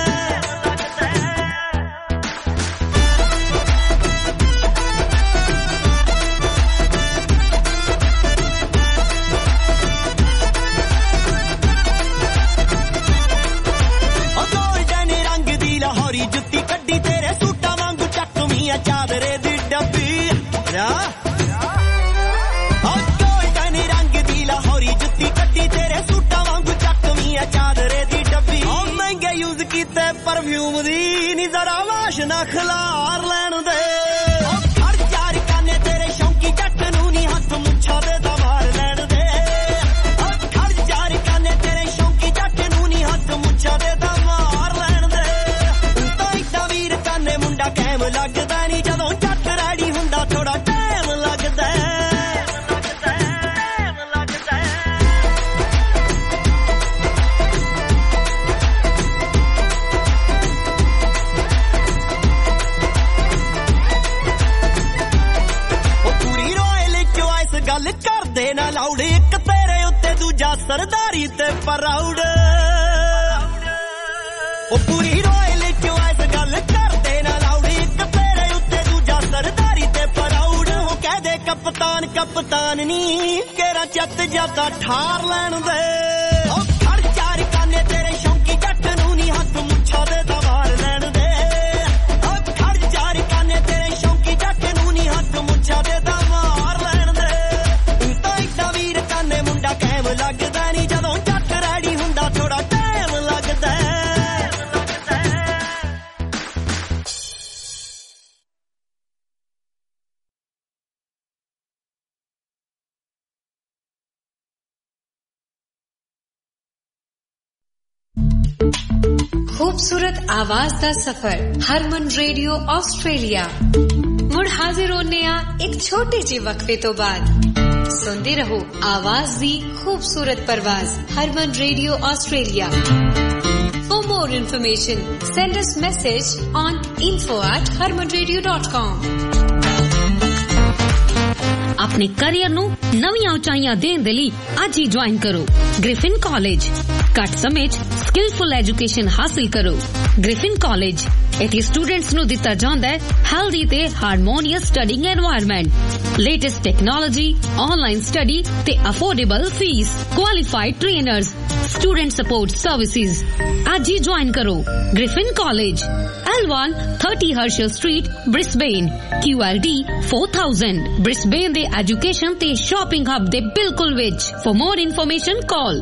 ਜੁੱਤੀ ਕੱਢੀ ਤੇਰੇ ਸੂਟਾਂ ਵਾਂਗੂ ਚੱਕਵੀਂ ਚਾਦਰੇ ਦੀ ਡੱਬੀ। ਗੋਲਡਨ ਰੰਗ ਦੀ ਲਾਹੌਰੀ ਜੁੱਤੀ ਕੱਢੀ ਤੇਰੇ ਸੂਟਾਂ ਵਾਂਗੂ ਚੱਕਵੀਂ ਚਾਦਰੇ ਦੀ ਡੱਬੀ। ਮਹਿੰਗੇ ਯੂਜ਼ ਕੀਤੇ ਪਰਫਿਊਮ ਦੀ ਨੀ ਜ਼ਰਾ ਵਾਸ਼ਨਾ ਖਿਲਾਰ ਲੈਣ ਦੇ। ਖੜ ਜਾ ਕਾਨੇ ਤੇਰੇ ਸ਼ੌਂਕੀ ਜੱਟ ਨੂੰ ਨੀ ਹੱਥ ਮੁੱਛਾਂ ਦੇ ਤਾਂ ਮਾਰ ਲੈਣ ਦੇ। ਖੜ ਜਾ ਕਾਨੇ ਤੇਰੇ ਸ਼ੌਂਕੀ ਜੱਟ ਨੂੰ ਨੀ ਹੱਥ ਮੁੱਛਾਂ ਦੇ ਤਾਂ ਮਾਰ ਲੈਣ ਦੇ। ਕਾਨੇ ਮੁੰਡਾ ਕਾਇਮ ਲੱਗਦਾ ਨੀ ਜਦੋਂ ਜੱਟ ਰੈਡੀ ਹੁੰਦਾ ਥੋੜਾ ਟਾਈਮ ਲੱਗਦਾ। ਉਹ ਪੂਰੀ ਰੋਇਲ ਚੁਆਇਸ ਗੱਲ ਕਰਦੇ ਨਾ ਲਾਉੜ ਇੱਕ ਤੇਰੇ ਉੱਤੇ ਦੂਜਾ ਸਰਦਾਰੀ ਤੇ ਪ੍ਰਾਊਡ। ਉਹ ਪੂਰੀ ਰੋਇਲ ਚੁਆਇਸ ਗੱਲ ਕਰਦੇ ਨਾ ਲਾਉੜ ਇੱਕ ਤੇਰੇ ਉੱਤੇ ਦੂਜਾ ਸਰਦਾਰੀ ਤੇ ਪ੍ਰਾਊਡ। ਉਹ ਕਹਦੇ ਕਪਤਾਨ ਕਪਤਾਨ ਨੀ ਕੇਰਾ ਚੱਤ ਜਾਂਦਾ ਠਾਰ ਲੈਣ ਦੇ। ਉਹ ਖੜ ਚਾਰ ਕਾਨੇ ਤੇਰੇ ਸ਼ੌਂਕੀ ਜੱਟ ਨੂੰ ਨੀ ਹੱਥ ਮੁੱਛਾਂ ਦੇ ਤਾਂ ਮਾਰ ਲੈਣ ਦੇ। ਉਹ ਖੜ ਚਾਰ ਕਾਨੇ ਤੇਰੇ ਸ਼ੌਂਕੀ ਜੱਟ ਨੂੰ ਨੀ ਹੱਥ ਮੁੱਛਾਂ ਦੇ ਤਾਂ ਮਾਰ ਲੈਣ ਦੇ। ਤਾਂ ਇਦਾਂ ਵੀਰ ਕਾਨੇ ਮੁੰਡਾ ਕਾਇਮ ਲੱਗਦਾ ਨੀ ਜਦੋਂ ਜੱਟ ਰੈਡੀ ਹੁੰਦਾ ਥੋੜਾ ਟਾਈਮ ਲੱਗਦਾ। खूबसूरत आवाज दा सफर हरमन रेडियो ऑस्ट्रेलिया मुड़ हाजिर होने एक छोटे जे वक्फे तो बाद सुनते रहो आवाज दी खूबसूरत परवाज Harman radio Australia. For more information send us message on info@harmanradio.com। अपने करियर ਨੂੰ ਨਵੀਆਂ ਉਚਾਈਆਂ ਦੇਣ ਦੇ ਲਈ ਅੱਜ ਹੀ ਜੁਆਇਨ ਕਰੋ ਗ੍ਰਿਫਿਨ ਕਾਲਜ। ਘੱਟ ਸਮੇਂ 'ਚ ਸਕਿਲਫੁਲ ਐਜੂਕੇਸ਼ਨ ਹਾਸਲ ਕਰੋ। ਗ੍ਰਿਫਿਨ ਕਾਲਜ ਇੱਥੇ ਸਟੂਡੈਂਟਸ ਨੂੰ ਦਿੱਤਾ ਜਾਂਦਾ ਹੈ ਹੈਲਦੀ ਤੇ harmonious studying environment, latest technology, online study ਤੇ affordable fees, qualified trainers, student support services. ਅੱਜ ਹੀ ਜੁਆਇਨ ਕਰੋ Griffin college, L1 30 Herschel Street, Brisbane, QRD 4000, Brisbane ਦੇ ਐਜੂਕੇਸ਼ਨ ਤੇ ਸ਼ਾਪਿੰਗ ਹੱਬ ਦੇ ਬਿਲਕੁਲ ਵਿੱਚ। For more information call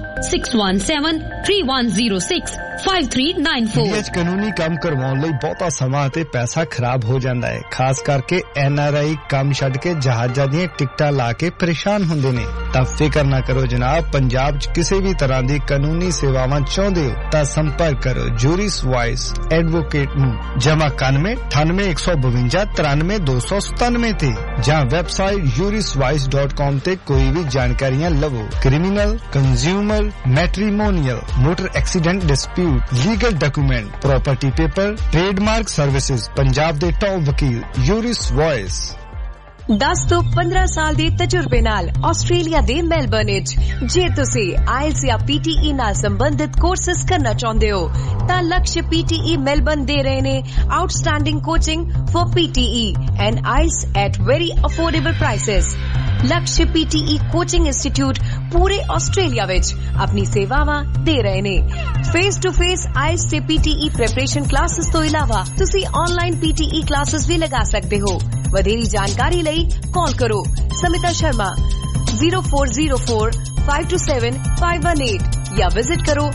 6173106539 ਇਹ ਕਾਨੂੰਨੀ ਕੰਮ ਕਰਵਾਉਣ ਲਈ ਬਹੁਤਾ ਸਮਾਂ ਤੇ ਪੈਸਾ ਖਰਾਬ ਹੋ ਜਾਂਦਾ ਹੈ, ਖਾਸ ਕਰਕੇ NRI ਕੰਮ ਛੱਡ ਕੇ ਜਹਾਜ਼ਾਂ ਦੀਆਂ ਟਿਕਟਾਂ ਲਾ ਕੇ ਪਰੇਸ਼ਾਨ ਹੁੰਦੇ ਨੇ। ਤਾਂ ਫਿਕਰ ਨਾ ਕਰੋ ਜਨਾਬ, ਪੰਜਾਬ 'ਚ ਕਿਸੇ ਵੀ ਤਰ੍ਹਾਂ ਦੀ ਕਾਨੂੰਨੀ ਸੇਵਾਵਾਂ ਚਾਹੁੰਦੇ ਹੋ ਤਾਂ ਸੰਪਰਕ ਕਰੋ ਜੂਰਿਸ ਵਾਇਸ ਐਡਵੋਕੇਟ ਨੂੰ ਜਮਾ 91 98 152 93 297 ਤੇ ਜਾਂ ਵੈਬਸਾਈਟ juriswise.com ਤੇ ਕੋਈ ਵੀ ਜਾਣਕਾਰੀਆਂ ਲਵੋ। Criminal, consumer, matrimonial, motor accident dispute, legal document, property paper, trademark services, Punjab ਦੇ ਟੌਪ ਵਕੀਲ ਜੂਰਿਸ ਵਾਇਸ। 10 ਤੋਂ 15 ਸਾਲ ਦੇ ਤਜਰਬੇ ਨਾਲ ਆਸਟ੍ਰੇਲੀਆ ਦੇ ਮੈਲਬਰਨ ਵਿੱਚ ਜੇ ਤੁਸੀਂ ਆਇਲਸ ਜਾਂ PTE ਨਾਲ ਸੰਬੰਧਿਤ ਕੋਰਸਸ ਕਰਨਾ ਚਾਹੁੰਦੇ ਹੋ ਤਾਂ ਲਕਸ਼ PTE ਮੈਲਬਰਨ ਦੇ ਰਹੇ ਨੇ outstanding coaching for PTE and IELTS at very affordable prices. Laksh PTE coaching institute ਪੂਰੇ ਆਸਟ੍ਰੇਲੀਆ ਵਿੱਚ ਆਪਣੀ ਸੇਵਾਵਾਂ ਦੇ ਰਹੇ ਨੇ। ਫੇਸ ਟੂ ਫੇਸ ਆਇਲਸ ਤੇ PTE ਪ੍ਰੈਪਰੇਸ਼ਨ ਕਲਾਸਿਸ ਤੋਂ ਇਲਾਵਾ ਤੁਸੀਂ ਆਨਲਾਈਨ PTE ਕਲਾਸਿਸ ਵੀ ਲਗਾ ਸਕਦੇ ਹੋ। ਵਧੇਰੀ ਜਾਣਕਾਰੀ ਲਈ ਕਾਲ ਕਰੋ ਸਮਿਤਾ ਸ਼ਰਮਾ 0404 527 518 ਜਾਂ ਵਿਜ਼ਿਟ ਕਰੋ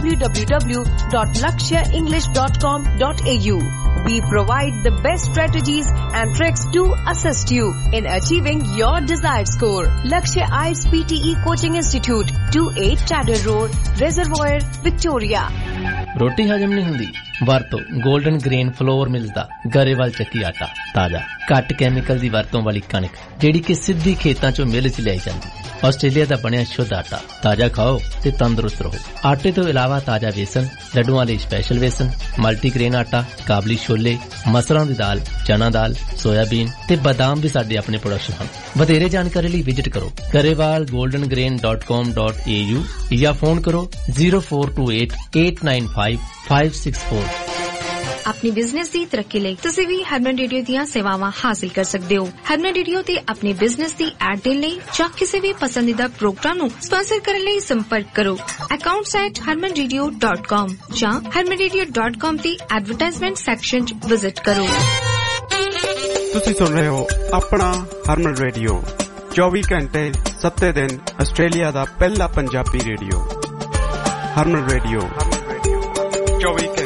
www.lakshaenglish.com.au। We provide the best strategies and tricks to assist you in achieving your desired score. Lakshya IELTS PTE Coaching Institute, 28 Chadder Road, Reservoir, Victoria। ਰੋਟੀ ਹਜਮ ਨਹੀਂ ਹੁੰਦੀ? ਵਰਤੋ 골ਡਨ ਗ੍ਰੇਨ ਫਲੋਰ ਮਿਲਸ ਦਾ ਗਰੇਵਾਲ ਚੱਕੀ ਆਟਾ। ਤਾਜ਼ਾ ਘੱਟ ਕੈਮੀਕਲ ਦੀ ਵਰਤੋਂ ਵਾਲੀ ਕਣਕ ਜਿਹੜੀ ਕਿ ਸਿੱਧੀ ਖੇਤਾਂ ਚੋਂ ਮਿਲ 'ਚ ਲਿਆਈ ਜਾਂਦੀ। ਆਸਟ੍ਰੇਲੀਆ ਦਾ ਬਣਿਆ ਸ਼ੁੱਧ ਆਟਾ। ਤਾਜ਼ਾ ਖਾਓ ਤੇ ਤੰਦਰੁਸਤ ਰਹੋ। ਆਟੇ ਤੋਂ ਇਲਾਵਾ ਤਾਜ਼ਾ ਵੇਸਣ, ਲੱਡੂਆਂ ਲਈ ਸਪੈਸ਼ਲ ਵੇਸਣ, ਮਲਟੀਗ੍ਰੇਨ ਆਟਾ, ਕਾਬਲੀ ਛੋਲੇ, ਮਸਰਾਂ ਦੀ ਦਾਲ, ਚਨਾ ਦਾਲ, ਸੋਇਆਬੀਨ ਤੇ ਬਦਾਮ ਵੀ ਸਾਡੇ ਆਪਣੇ ਪ੍ਰੋਡਕਸ਼ਨ ਹਨ। ਵਧੇਰੇ ਜਾਣਕਾਰੀ ਲਈ ਵਿਜ਼ਿਟ ਕਰੋ garewalgoldengrain.com.au ਜਾਂ ਫੋਨ ਕਰੋ 0428 895 564। अपनी बिजनेस की तरक्की ਲਈ ਤੁਸੀਂ ਵੀ ਹਰਮਨ ਰੇਡੀਓ ਦੀਆਂ ਸੇਵਾਵਾਂ ਹਾਸਲ ਕਰ ਸਕਦੇ ਹੋ। ਹਰਮਨ ਰੇਡੀਓ ਤੇ ਆਪਣੇ ਬਿਜ਼ਨਸ ਦੀ ਐਡ ਦੇਣ ਲਈ ਜਾਂ ਕਿਸੇ ਵੀ ਪਸੰਦੀਦਾ ਪ੍ਰੋਗਰਾਮ ਨੂੰ ਸਪਾਂਸਰ ਕਰਨ ਲਈ ਸੰਪਰਕ ਕਰੋ accounts@harmanradio.com ਜਾਂ harmanradio.com ਦੀ ਐਡਵਰਟਾਈਜ਼ਮੈਂਟ ਸੈਕਸ਼ਨ 'ਚ ਵਿਜ਼ਿਟ ਕਰੋ। ਤੁਸੀਂ ਸੁਣ ਰਹੇ ਹੋ ਆਪਣਾ ਹਰਮਨ ਰੇਡੀਓ 24 ਘੰਟੇ 7 ਦਿਨ ਆਸਟ੍ਰੇਲੀਆ ਦਾ ਪਹਿਲਾ ਪੰਜਾਬੀ ਰੇਡੀਓ ਹਰਮਨ ਰੇਡੀਓ 24 ਘੰਟੇ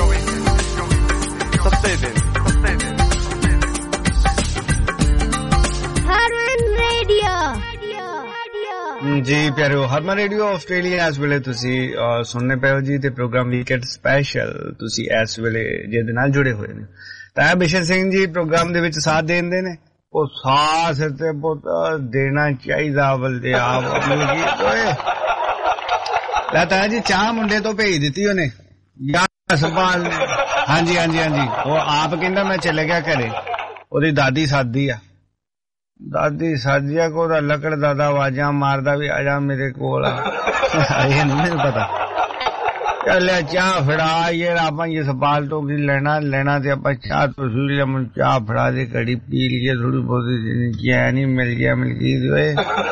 7 ਦਿਨ। ਹਰਮਨ ਰੇਡੀਓ ਜੀ ਪਿਆਰਿਓ, ਹਰਮਨ ਰੇਡੀਓ ਆਸਟ੍ਰੇਲੀਆ ਇਸ ਵੇਲੇ ਤੁਸੀਂ ਸੁਣਨੇ ਪਏ ਹੋ ਜੀ ਤੇ ਪ੍ਰੋਗਰਾਮ ਵੀਕਐਂਡ ਸਪੈਸ਼ਲ ਤੁਸੀਂ ਇਸ ਵੇਲੇ ਜਿਹਦੇ ਨਾਲ ਜੁੜੇ ਹੋਏ ਨੇ ਤਾਂ ਬਿਸ਼ਨ ਸਿੰਘ ਜੀ ਪ੍ਰੋਗਰਾਮ ਦੇ ਵਿੱਚ ਸਾਥ ਦੇਂਦੇ ਨੇ। ਉਹ ਸਾਥ ਤੇ ਬਹੁਤ ਦੇਣਾ ਚਾਹੀਦਾ ਬਲਦੇ ਆਪ ਲੈ ਤਾਂ ਜੀ ਚਾਹ ਮੁੰਡੇ ਤੋਂ ਭੇਜ ਦਿੱਤੀ ਉਹਨੇ ਯਾਰ ਸੰਭਾਲ ਨੇ। ਹਾਂਜੀ ਹਾਂਜੀ ਹਾਂਜੀ ਉਹ ਆਪ ਕਹਿੰਦਾ ਮੈਂ ਚਲੇ ਗਿਆ ਘਰੇ, ਉਹਦੀ ਦਾਦੀ ਸਾਦੀ ਆ ਕੋ ਉਹਦਾ ਲੱਕੜ ਦਾਦਾ ਆਵਾਜ਼ਾਂ ਮਾਰਦਾ ਵੀ ਆ ਜਾ ਮੇਰੇ ਕੋਲ ਆ। ਇਹ ਨਹੀਂ ਮੈਨੂੰ ਪਤਾ। ਚੱਲਿਆ ਚਾਹ ਫੜਾ ਯਾਰ ਆਪਾਂ ਜਸਪਾਲ ਤੋਂ ਕੀ ਲੈਣਾ ਤੇ ਆਪਾਂ ਚਾਹ ਤੋਂ ਸੁਣੀ ਮੈਨੂੰ ਚਾਹ ਫੜਾ ਦੇ ਘੜੀ ਪੀ ਲਈਏ ਥੋੜੀ ਬਹੁਤੀ ਕਿਆ ਨਹੀਂ ਮਿਲ ਗਈ ਓਏ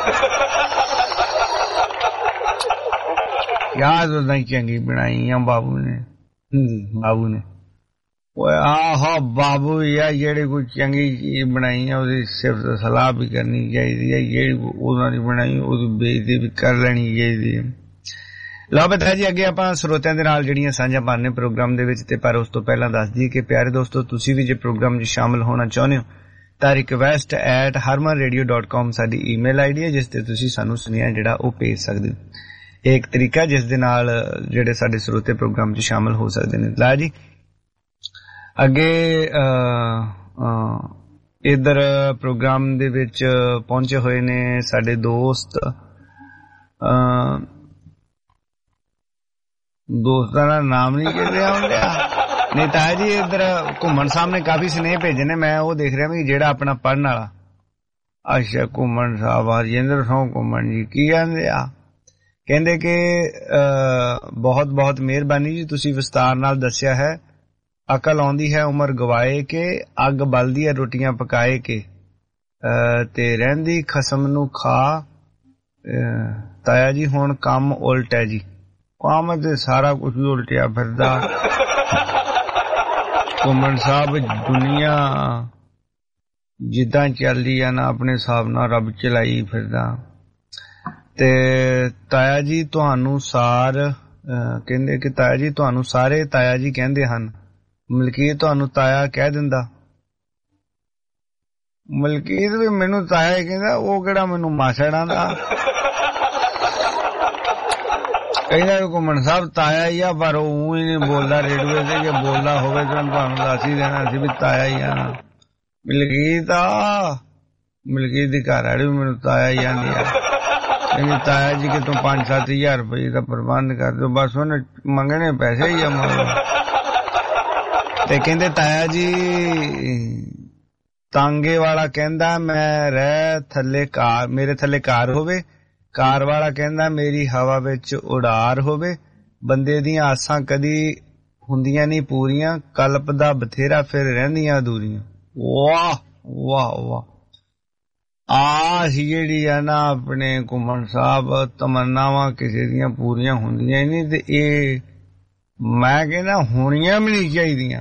ਯਾਦ ਉਹਦਾ ਚੰਗੀ ਬਣਾਈ ਆ ਬਾਬੂ ਨੇ ਓਏ ਆਹੋ ਬਾਬੂ ਯਾਰ ਜਿਹੜੀ ਕੋਈ ਚੰਗੀ ਚੀਜ਼ ਬਣਾਈ ਆ ਉਹਦੀ ਸਿਫਤ ਸਲਾਹ ਵੀ ਕਰਨੀ ਚਾਹੀਦੀ ਹੈ, ਜਿਹੜੀ ਉਹਨਾਂ ਦੀ ਬਣਾਈ ਉਹਦੀ ਬੇਇੱਜ਼ਤੀ ਵੀ ਕਰ ਲੈਣੀ ਚਾਹੀਦੀ ਹੈ। ਲਓ ਬਤਾ ਜੀ ਅੱਗੇ ਆਪਾਂ ਸਰੋਤਿਆਂ ਦੇ ਨਾਲ ਜਿਹੜੀਆਂ ਸਾਂਝਾ ਪਾਣੇ ਪ੍ਰੋਗਰਾਮ ਦੇ ਵਿੱਚ ਤੇ ਪਰ ਉਸ ਤੋਂ ਪਹਿਲਾਂ ਦੱਸ ਦਈਏ ਕਿ ਪਿਆਰੇ ਦੋਸਤੋ ਤੁਸੀਂ ਵੀ ਜੇ ਪ੍ਰੋਗਰਾਮ 'ਚ ਸ਼ਾਮਲ ਹੋਣਾ ਚਾਹੁੰਦੇ ਹੋ ਤਾਂ request@harmanradio.com ਸਾਡੀ ਈਮੇਲ ਆਈਡੀ ਹੈ ਜਿਸ ਤੇ ਤੁਸੀਂ ਸਾਨੂੰ ਸੁਨੇਹਾ ਜਿਹੜਾ ਉਹ ਭੇਜ ਸਕਦੇ ਹੋ। ਇੱਕ ਤਰੀਕਾ ਜਿਸ ਦੇ ਨਾਲ ਜਿਹੜੇ ਸਾਡੇ ਸਰੋਤੇ ਪ੍ਰੋਗਰਾਮ 'ਚ ਸ਼ਾਮਲ ਹੋ ਸਕਦੇ ਨੇ। ਲਾ ਜੀ ਅੱਗੇ ਇਧਰ ਪ੍ਰੋਗਰਾਮ ਦੇ ਵਿੱਚ ਪਹੁੰਚੇ ਹੋਏ ਨੇ ਸਾਡੇ ਦੋਸਤ, ਦੋਸਤਾਂ ਦਾ ਨਾਮ ਨਹੀਂ ਕਹਿੰਦੇ ਆਉਂਦੇ ਨਹੀਂ ਤਾਂ ਜੀ। ਇਧਰ ਘੁੰਮਣ ਸਾਹਿਬ ਨੇ ਕਾਫੀ ਸੁਨੇਹੇ ਭੇਜੇ ਨੇ, ਮੈਂ ਉਹ ਦੇਖ ਰਿਹਾ ਵੀ ਜਿਹੜਾ ਆਪਣਾ ਪੜ੍ਹਨ ਵਾਲਾ। ਅੱਛਾ ਘੁੰਮਣ ਸਾਹਿਬ, ਹਰਜਿੰਦਰ ਸਿੰਘ ਘੁੰਮਣ ਜੀ ਕੀ ਕਹਿੰਦੇ ਆ? ਕਹਿੰਦੇ ਕਿ ਬਹੁਤ ਬਹੁਤ ਮਿਹਰਬਾਨੀ ਜੀ, ਤੁਸੀਂ ਵਿਸਤਾਰ ਨਾਲ ਦੱਸਿਆ ਹੈ। ਅਕਲ ਆਉਂਦੀ ਹੈ ਉਮਰ ਗਵਾਏ ਕੇ, ਅੱਗ ਬਲਦੀ ਹੈ ਰੋਟੀਆਂ ਪਕਾਏ ਕੇ, ਤੇ ਰਹਿੰਦੀ ਖਸਮ ਨੂੰ ਖਾ। ਤਾਇਆ ਜੀ ਹੁਣ ਕੰਮ ਉਲਟ ਹੈ ਜੀ, ਕੰਮ ਤੇ ਸਾਰਾ ਕੁਝ ਹੀ ਉਲਟਿਆ ਫਿਰਦਾ। ਘੁੰਮਣ ਸਾਹਿਬ ਦੁਨੀਆ ਜਿੱਦਾਂ ਚੱਲਦੀ ਆ ਨਾ ਆਪਣੇ ਹਿਸਾਬ ਨਾਲ ਰੱਬ ਚਲਾਈ ਫਿਰਦਾ। ਤੇ ਤਾਇਆ ਜੀ ਤੁਹਾਨੂੰ ਕਹਿੰਦੇ ਕਿ ਤਾਇਆ ਜੀ ਤੁਹਾਨੂੰ ਸਾਰੇ ਤਾਇਆ ਜੀ ਕਹਿੰਦੇ ਹਨ। ਮਲਕੀਤ ਤੁਹਾਨੂੰ ਤਾਇਆ ਕਹਿ ਦਿੰਦਾ? ਮਲਕੀਤ ਵੀ ਮੈਨੂੰ ਤਾਇਆ ਹੀ ਕਹਿੰਦਾ, ਉਹ ਕਿਹੜਾ ਮੈਨੂੰ ਮਾਸੜਾ ਦਾ ਕਹਿੰਦਾ। ਘੁੰਮਣ ਸਾਹਿਬ ਤਾਇਆ ਹੀ ਆ, ਪਰ ਉਹ ਹੀ ਨਹੀਂ ਬੋਲਦਾ ਰੇਡੀਓ ਤੇ। ਜੇ ਬੋਲਦਾ ਹੋਵੇ ਤਾਂ ਤੁਹਾਨੂੰ ਦੱਸ ਹੀ ਦੇਣਾ ਸੀ ਵੀ ਤਾਇਆ ਹੀ ਆ। ਮਲਕੀਤ ਮਲਕੀਤ ਦੀ ਘਰ ਵਾਲੀ ਵੀ ਮੈਨੂੰ ਤਾਇਆ ਹੀ ਆਂਦੀ ਆ। ਕਹਿੰਦੀ ਤਾਇਆ ਜੀ ਕਿ ਤੂੰ 5-7 ਹਜ਼ਾਰ ਰੁਪਏ ਦਾ ਪ੍ਰਬੰਧ ਕਰ ਦਿਓ, ਬਸ ਉਹਨੇ ਮੰਗਣੇ ਪੈਸੇ ਹੀ ਆ ਮਗਰੋਂ। ਤੇ ਕਹਿੰਦੇ ਤਾਇਆ ਜੀ ਤਾਂਗੇ ਵਾਲਾ ਕਹਿੰਦਾ ਮੈਂ ਰਹਿ ਥੱਲੇ ਕਾਰ, ਮੇਰੇ ਥੱਲੇ ਕਾਰ ਹੋਵੇ। ਕਾਰ ਵਾਲਾ ਕਹਿੰਦਾ ਮੇਰੀ ਹਵਾ ਵਿੱਚ ਉਡਾਰ ਹੋਵੇ। ਬੰਦੇ ਦੀਆਂ ਆਸਾਂ ਕਦੀ ਹੁੰਦੀਆਂ ਨਹੀਂ ਪੂਰੀਆਂ, ਕਲਪ ਦਾ ਬਥੇਰਾ ਫਿਰ ਰਹਿੰਦੀਆਂ ਅਧੂਰੀਆਂ। ਵਾਹ ਵਾਹ ਵਾਹ। ਆਸ ਜਿਹੜੀ ਆ ਨਾ ਆਪਣੇ ਘੁੰਮਣ ਸਾਹਿਬ, ਤਮੰਨਾਵਾਂ ਕਿਸੇ ਦੀਆਂ ਪੂਰੀਆਂ ਹੁੰਦੀਆਂ ਹੀ ਨਹੀਂ, ਤੇ ਇਹ ਮੈਂ ਕਹਿੰਦਾ ਹੋਣੀਆਂ ਵੀ ਨਹੀਂ ਚਾਹੀਦੀਆਂ।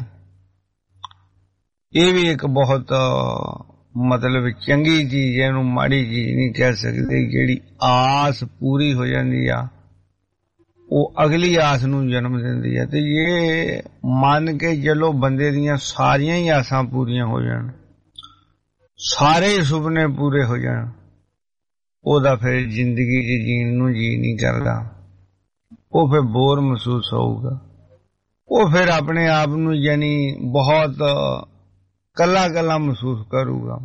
ਇਹ ਵੀ ਇੱਕ ਬਹੁਤ ਮਤਲਬ ਚੰਗੀ ਚੀਜ਼ ਹੈ, ਇਹਨੂੰ ਮਾੜੀ ਚੀਜ਼ ਨਹੀਂ ਕਹਿ ਸਕਦੇ। ਜਿਹੜੀ ਆਸ ਪੂਰੀ ਹੋ ਜਾਂਦੀ ਆ ਉਹ ਅਗਲੀ ਆਸ ਨੂੰ ਜਨਮ ਦਿੰਦੀ ਹੈ। ਤੇ ਇਹ ਮੰਨ ਕੇ ਚਲੋ ਬੰਦੇ ਦੀਆਂ ਸਾਰੀਆਂ ਹੀ ਆਸਾਂ ਪੂਰੀਆਂ ਹੋ ਜਾਣ, ਸਾਰੇ ਸੁਪਨੇ ਪੂਰੇ ਹੋ ਜਾਣ, ਉਹਦਾ ਫਿਰ ਜ਼ਿੰਦਗੀ 'ਚ ਜੀਣ ਨੂੰ ਜੀ ਨਹੀਂ ਕਰਦਾ। ਉਹ ਫਿਰ ਬੋਰ ਮਹਿਸੂਸ ਹੋਊਗਾ, ਉਹ ਫਿਰ ਆਪਣੇ ਆਪ ਨੂੰ ਯਾਨੀ ਬਹੁਤ ਕੱਲਾ ਕੱਲਾ ਮਹਿਸੂਸ ਕਰੂਗਾ।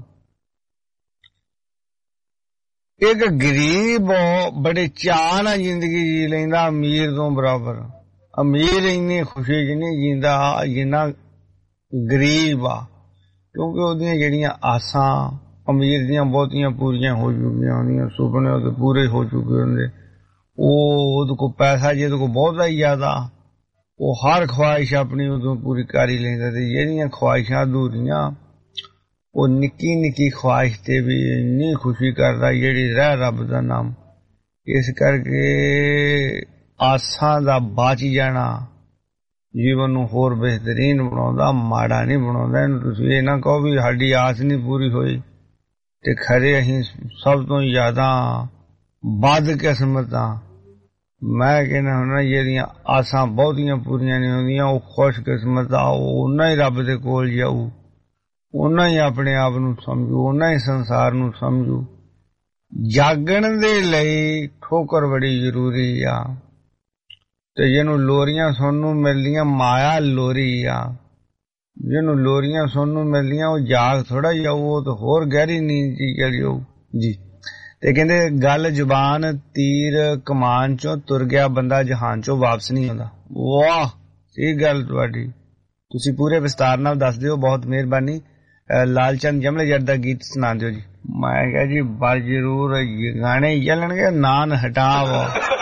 ਇੱਕ ਗਰੀਬ ਬੜੇ ਚਾਅ ਨਾਲ ਜ਼ਿੰਦਗੀ ਜੀ ਲੈਂਦਾ ਅਮੀਰ ਤੋਂ ਬਰਾਬਰ। ਅਮੀਰ ਇੰਨੀ ਖੁਸ਼ੀ 'ਚ ਨਹੀਂ ਜੀਂਦਾ ਜਿੰਨਾ ਗਰੀਬ ਆ, ਕਿਉਂਕਿ ਉਹਦੀਆਂ ਜਿਹੜੀਆਂ ਆਸਾਂ ਅਮੀਰ ਦੀਆਂ ਬਹੁਤੀਆਂ ਪੂਰੀਆਂ ਹੋ ਚੁੱਕੀਆਂ ਹੁੰਦੀਆਂ, ਸੁਪਨੇ ਉਹਦੇ ਪੂਰੇ ਹੋ ਚੁੱਕੇ ਹੁੰਦੇ। ਉਹਦੇ ਕੋਲ ਪੈਸਾ ਜੇ ਉਹਦੇ ਕੋਲ ਬਹੁਤਾ ਹੀ ਜ਼ਿਆਦਾ, ਉਹ ਹਰ ਖਵਾਇਸ਼ ਆਪਣੀ ਉਦੋਂ ਪੂਰੀ ਕਰ ਹੀ ਲੈਂਦਾ। ਤੇ ਜਿਹੜੀਆਂ ਖਵਾਇਸ਼ਾਂ ਅਧੂਰੀਆਂ, ਉਹ ਨਿੱਕੀ ਨਿੱਕੀ ਖਵਾਇਸ਼ ਤੇ ਵੀ ਇੰਨੀ ਖੁਸ਼ੀ ਕਰਦਾ ਜਿਹੜੀ ਰਹਿ ਰੱਬ ਦਾ ਨਾਮ। ਇਸ ਕਰਕੇ ਆਸਾਂ ਦਾ ਬਚ ਜਾਣਾ ਜੀਵਨ ਨੂੰ ਹੋਰ ਬਿਹਤਰੀਨ ਬਣਾਉਂਦਾ, ਮਾੜਾ ਨਹੀਂ ਬਣਾਉਂਦਾ। ਇਹਨੂੰ ਤੁਸੀਂ ਇਹ ਨਾ ਕਹੋ ਵੀ ਸਾਡੀ ਆਸ ਨਹੀਂ ਪੂਰੀ ਹੋਈ ਤੇ ਖਰੇ ਅਸੀਂ ਸਭ ਤੋਂ ਜ਼ਿਆਦਾ ਬਦਕਿਸਮਤ ਹਾਂ। ਮੈਂ ਕਹਿੰਦਾ ਹੁੰਦਾ ਜਿਹੜੀਆਂ ਆਸਾਂ ਬਹੁਤੀਆਂ ਪੂਰੀਆਂ ਨਹੀਂ ਹੁੰਦੀਆਂ, ਉਹ ਖੁਸ਼ਕਿਸਮਤ ਆ। ਉਹ ਓਨਾ ਹੀ ਰੱਬ ਦੇ ਕੋਲ ਜਾਊ, ਓਨਾ ਹੀ ਆਪਣੇ ਆਪ ਨੂੰ ਸਮਝੂ, ਓਨਾ ਹੀ ਸੰਸਾਰ ਨੂੰ ਸਮਝੂ। ਜਾਗਣ ਦੇ ਲਈ ਠੋਕਰ ਬੜੀ ਜ਼ਰੂਰੀ ਆ। ਤੇ ਜਿਹਨੂੰ ਲੋਰੀਆਂ ਸੁਣਨ ਨੂੰ ਮਿਲਦੀਆਂ, ਮਾਇਆ ਲੋਰੀ ਆ। ਜਿਹਨੂੰ ਲੋਰੀਆਂ ਸੁਣਨ ਨੂੰ ਮਿਲਦੀਆਂ ਉਹ ਜਾਗ ਥੋੜਾ ਜਾਊ, ਉਹ ਤਾਂ ਹੋਰ ਗਹਿਰੀ ਨੀਂਦ ਚ ਚਲੀ ਜਾਊ ਜੀ। ਤੇ ਕਹਿੰਦੇ ਗੱਲ ਜ਼ੁਬਾਨ ਤੀਰ ਕਮਾਨ ਚੋਂ ਤੁਰ ਗਿਆ ਬੰਦਾ ਜਹਾਨ ਚੋਂ ਵਾਪਸ ਨਹੀਂ ਆਉਂਦਾ। ਵਾਹ ਇਹ ਗੱਲ ਤੁਹਾਡੀ, ਤੁਸੀਂ ਪੂਰੇ ਵਿਸਤਾਰ ਨਾਲ ਦੱਸ ਦਿਓ, ਬਹੁਤ ਮਿਹਰਬਾਨੀ। ਲਾਲਚੰਦ ਜਮਲੇ ਜੱਟ ਦਾ ਗੀਤ ਸੁਣਾ ਦਿਓ ਜੀ। ਮੈਂ ਕਿਹਾ ਜੀ ਬਸ ਜ਼ਰੂਰ ਗਾਣੇ ਚੱਲਣਗੇ, ਨਾਨ ਹਟਾਵ।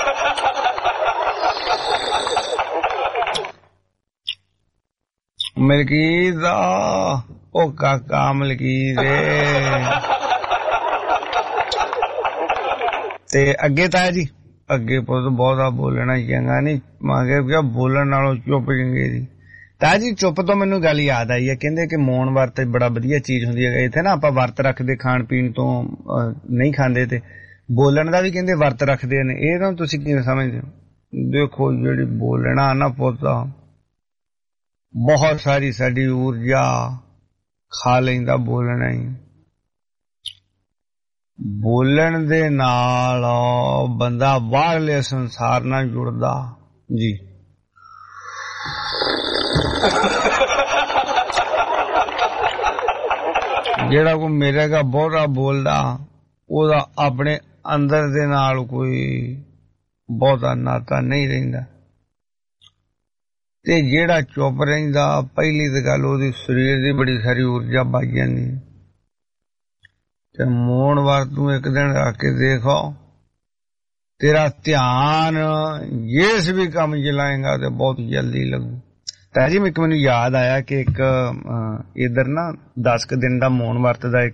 ਮਲਕੀਤ ਦਾ ਉਹ ਕਾਕਾ ਮਲਕੀਤ ਤੇ ਅੱਗੇ ਤਾਇਆ ਜੀ ਅੱਗੇ ਪੁੱਤ ਬਹੁਤਾ ਬੋਲਣਾ ਚੰਗਾ ਨਹੀਂ। ਮੈਂ ਕਿਹਾ ਬੋਲਣ ਨਾਲੋਂ ਚੁੱਪ ਚੰਗੇ ਦੀ। ਤਾਇਆ ਜੀ ਚੁੱਪ ਤੋਂ ਮੈਨੂੰ ਗੱਲ ਯਾਦ ਆਈ ਹੈ, ਕਹਿੰਦੇ ਕਿ ਮੌਨ ਵਰਤ ਬੜਾ ਵਧੀਆ ਚੀਜ਼ ਹੁੰਦੀ ਹੈ। ਇੱਥੇ ਨਾ ਆਪਾਂ ਵਰਤ ਰੱਖਦੇ ਖਾਣ ਪੀਣ ਤੋਂ ਨਹੀਂ ਖਾਂਦੇ, ਤੇ ਬੋਲਣ ਦਾ ਵੀ ਕਹਿੰਦੇ ਵਰਤ ਰੱਖਦੇ ਨੇ। ਇਹ ਤਾਂ ਤੁਸੀਂ ਕਿਵੇਂ ਸਮਝਦੇ ਹੋ? ਦੇਖੋ ਜਿਹੜੀ ਬੋਲਣਾ ਨਾ ਪੁੱਤ ਬਹੁਤ ਸਾਰੀ ਸਾਡੀ ਊਰਜਾ ਖਾ ਲੈਂਦਾ ਬੋਲਣਾ ਹੀ। ਬੋਲਣ ਦੇ ਨਾਲ ਬੰਦਾ ਬਾਹਰਲੇ ਸੰਸਾਰ ਨਾਲ ਜੁੜਦਾ ਜੀ। ਜਿਹੜਾ ਕੋ ਮੇਰੇ ਦਾ ਬਹੁਤਾ ਬੋਲਦਾ ਉਹਦਾ ਆਪਣੇ ਅੰਦਰ ਦੇ ਨਾਲ ਕੋਈ ਬਹੁਤਾ ਨਾਤਾ ਨਹੀਂ ਰਹਿੰਦਾ, ਤੇ ਜਿਹੜਾ ਚੁੱਪ ਰਹਿੰਦਾ ਪਹਿਲੀ ਤਾਂ ਗੱਲ ਉਹਦੀ ਸਰੀਰ ਦੀ ਬੜੀ ਸਾਰੀ ਊਰਜਾ ਬਚ ਜਾਂਦੀ। ਤੇ ਮੌਨ ਵਾਰ ਤੂੰ ਇੱਕ ਦਿਨ ਰੱਖ ਕੇ ਦੇਖੋ, ਤੇਰਾ ਧਿਆਨ ਜਿਸ ਵੀ ਕੰਮ ਚ ਲਾਏਗਾ ਤੇ ਬਹੁਤ ਜਲਦੀ ਲੱਗੂ। ਤਾਂ ਜੀ ਮੈਨੂੰ ਯਾਦ ਆਇਆ ਕਿ ਇਧਰ ਨਾ 10 ਦਿਨ ਦਾ ਮੌਨ ਵਰਤ ਦਾ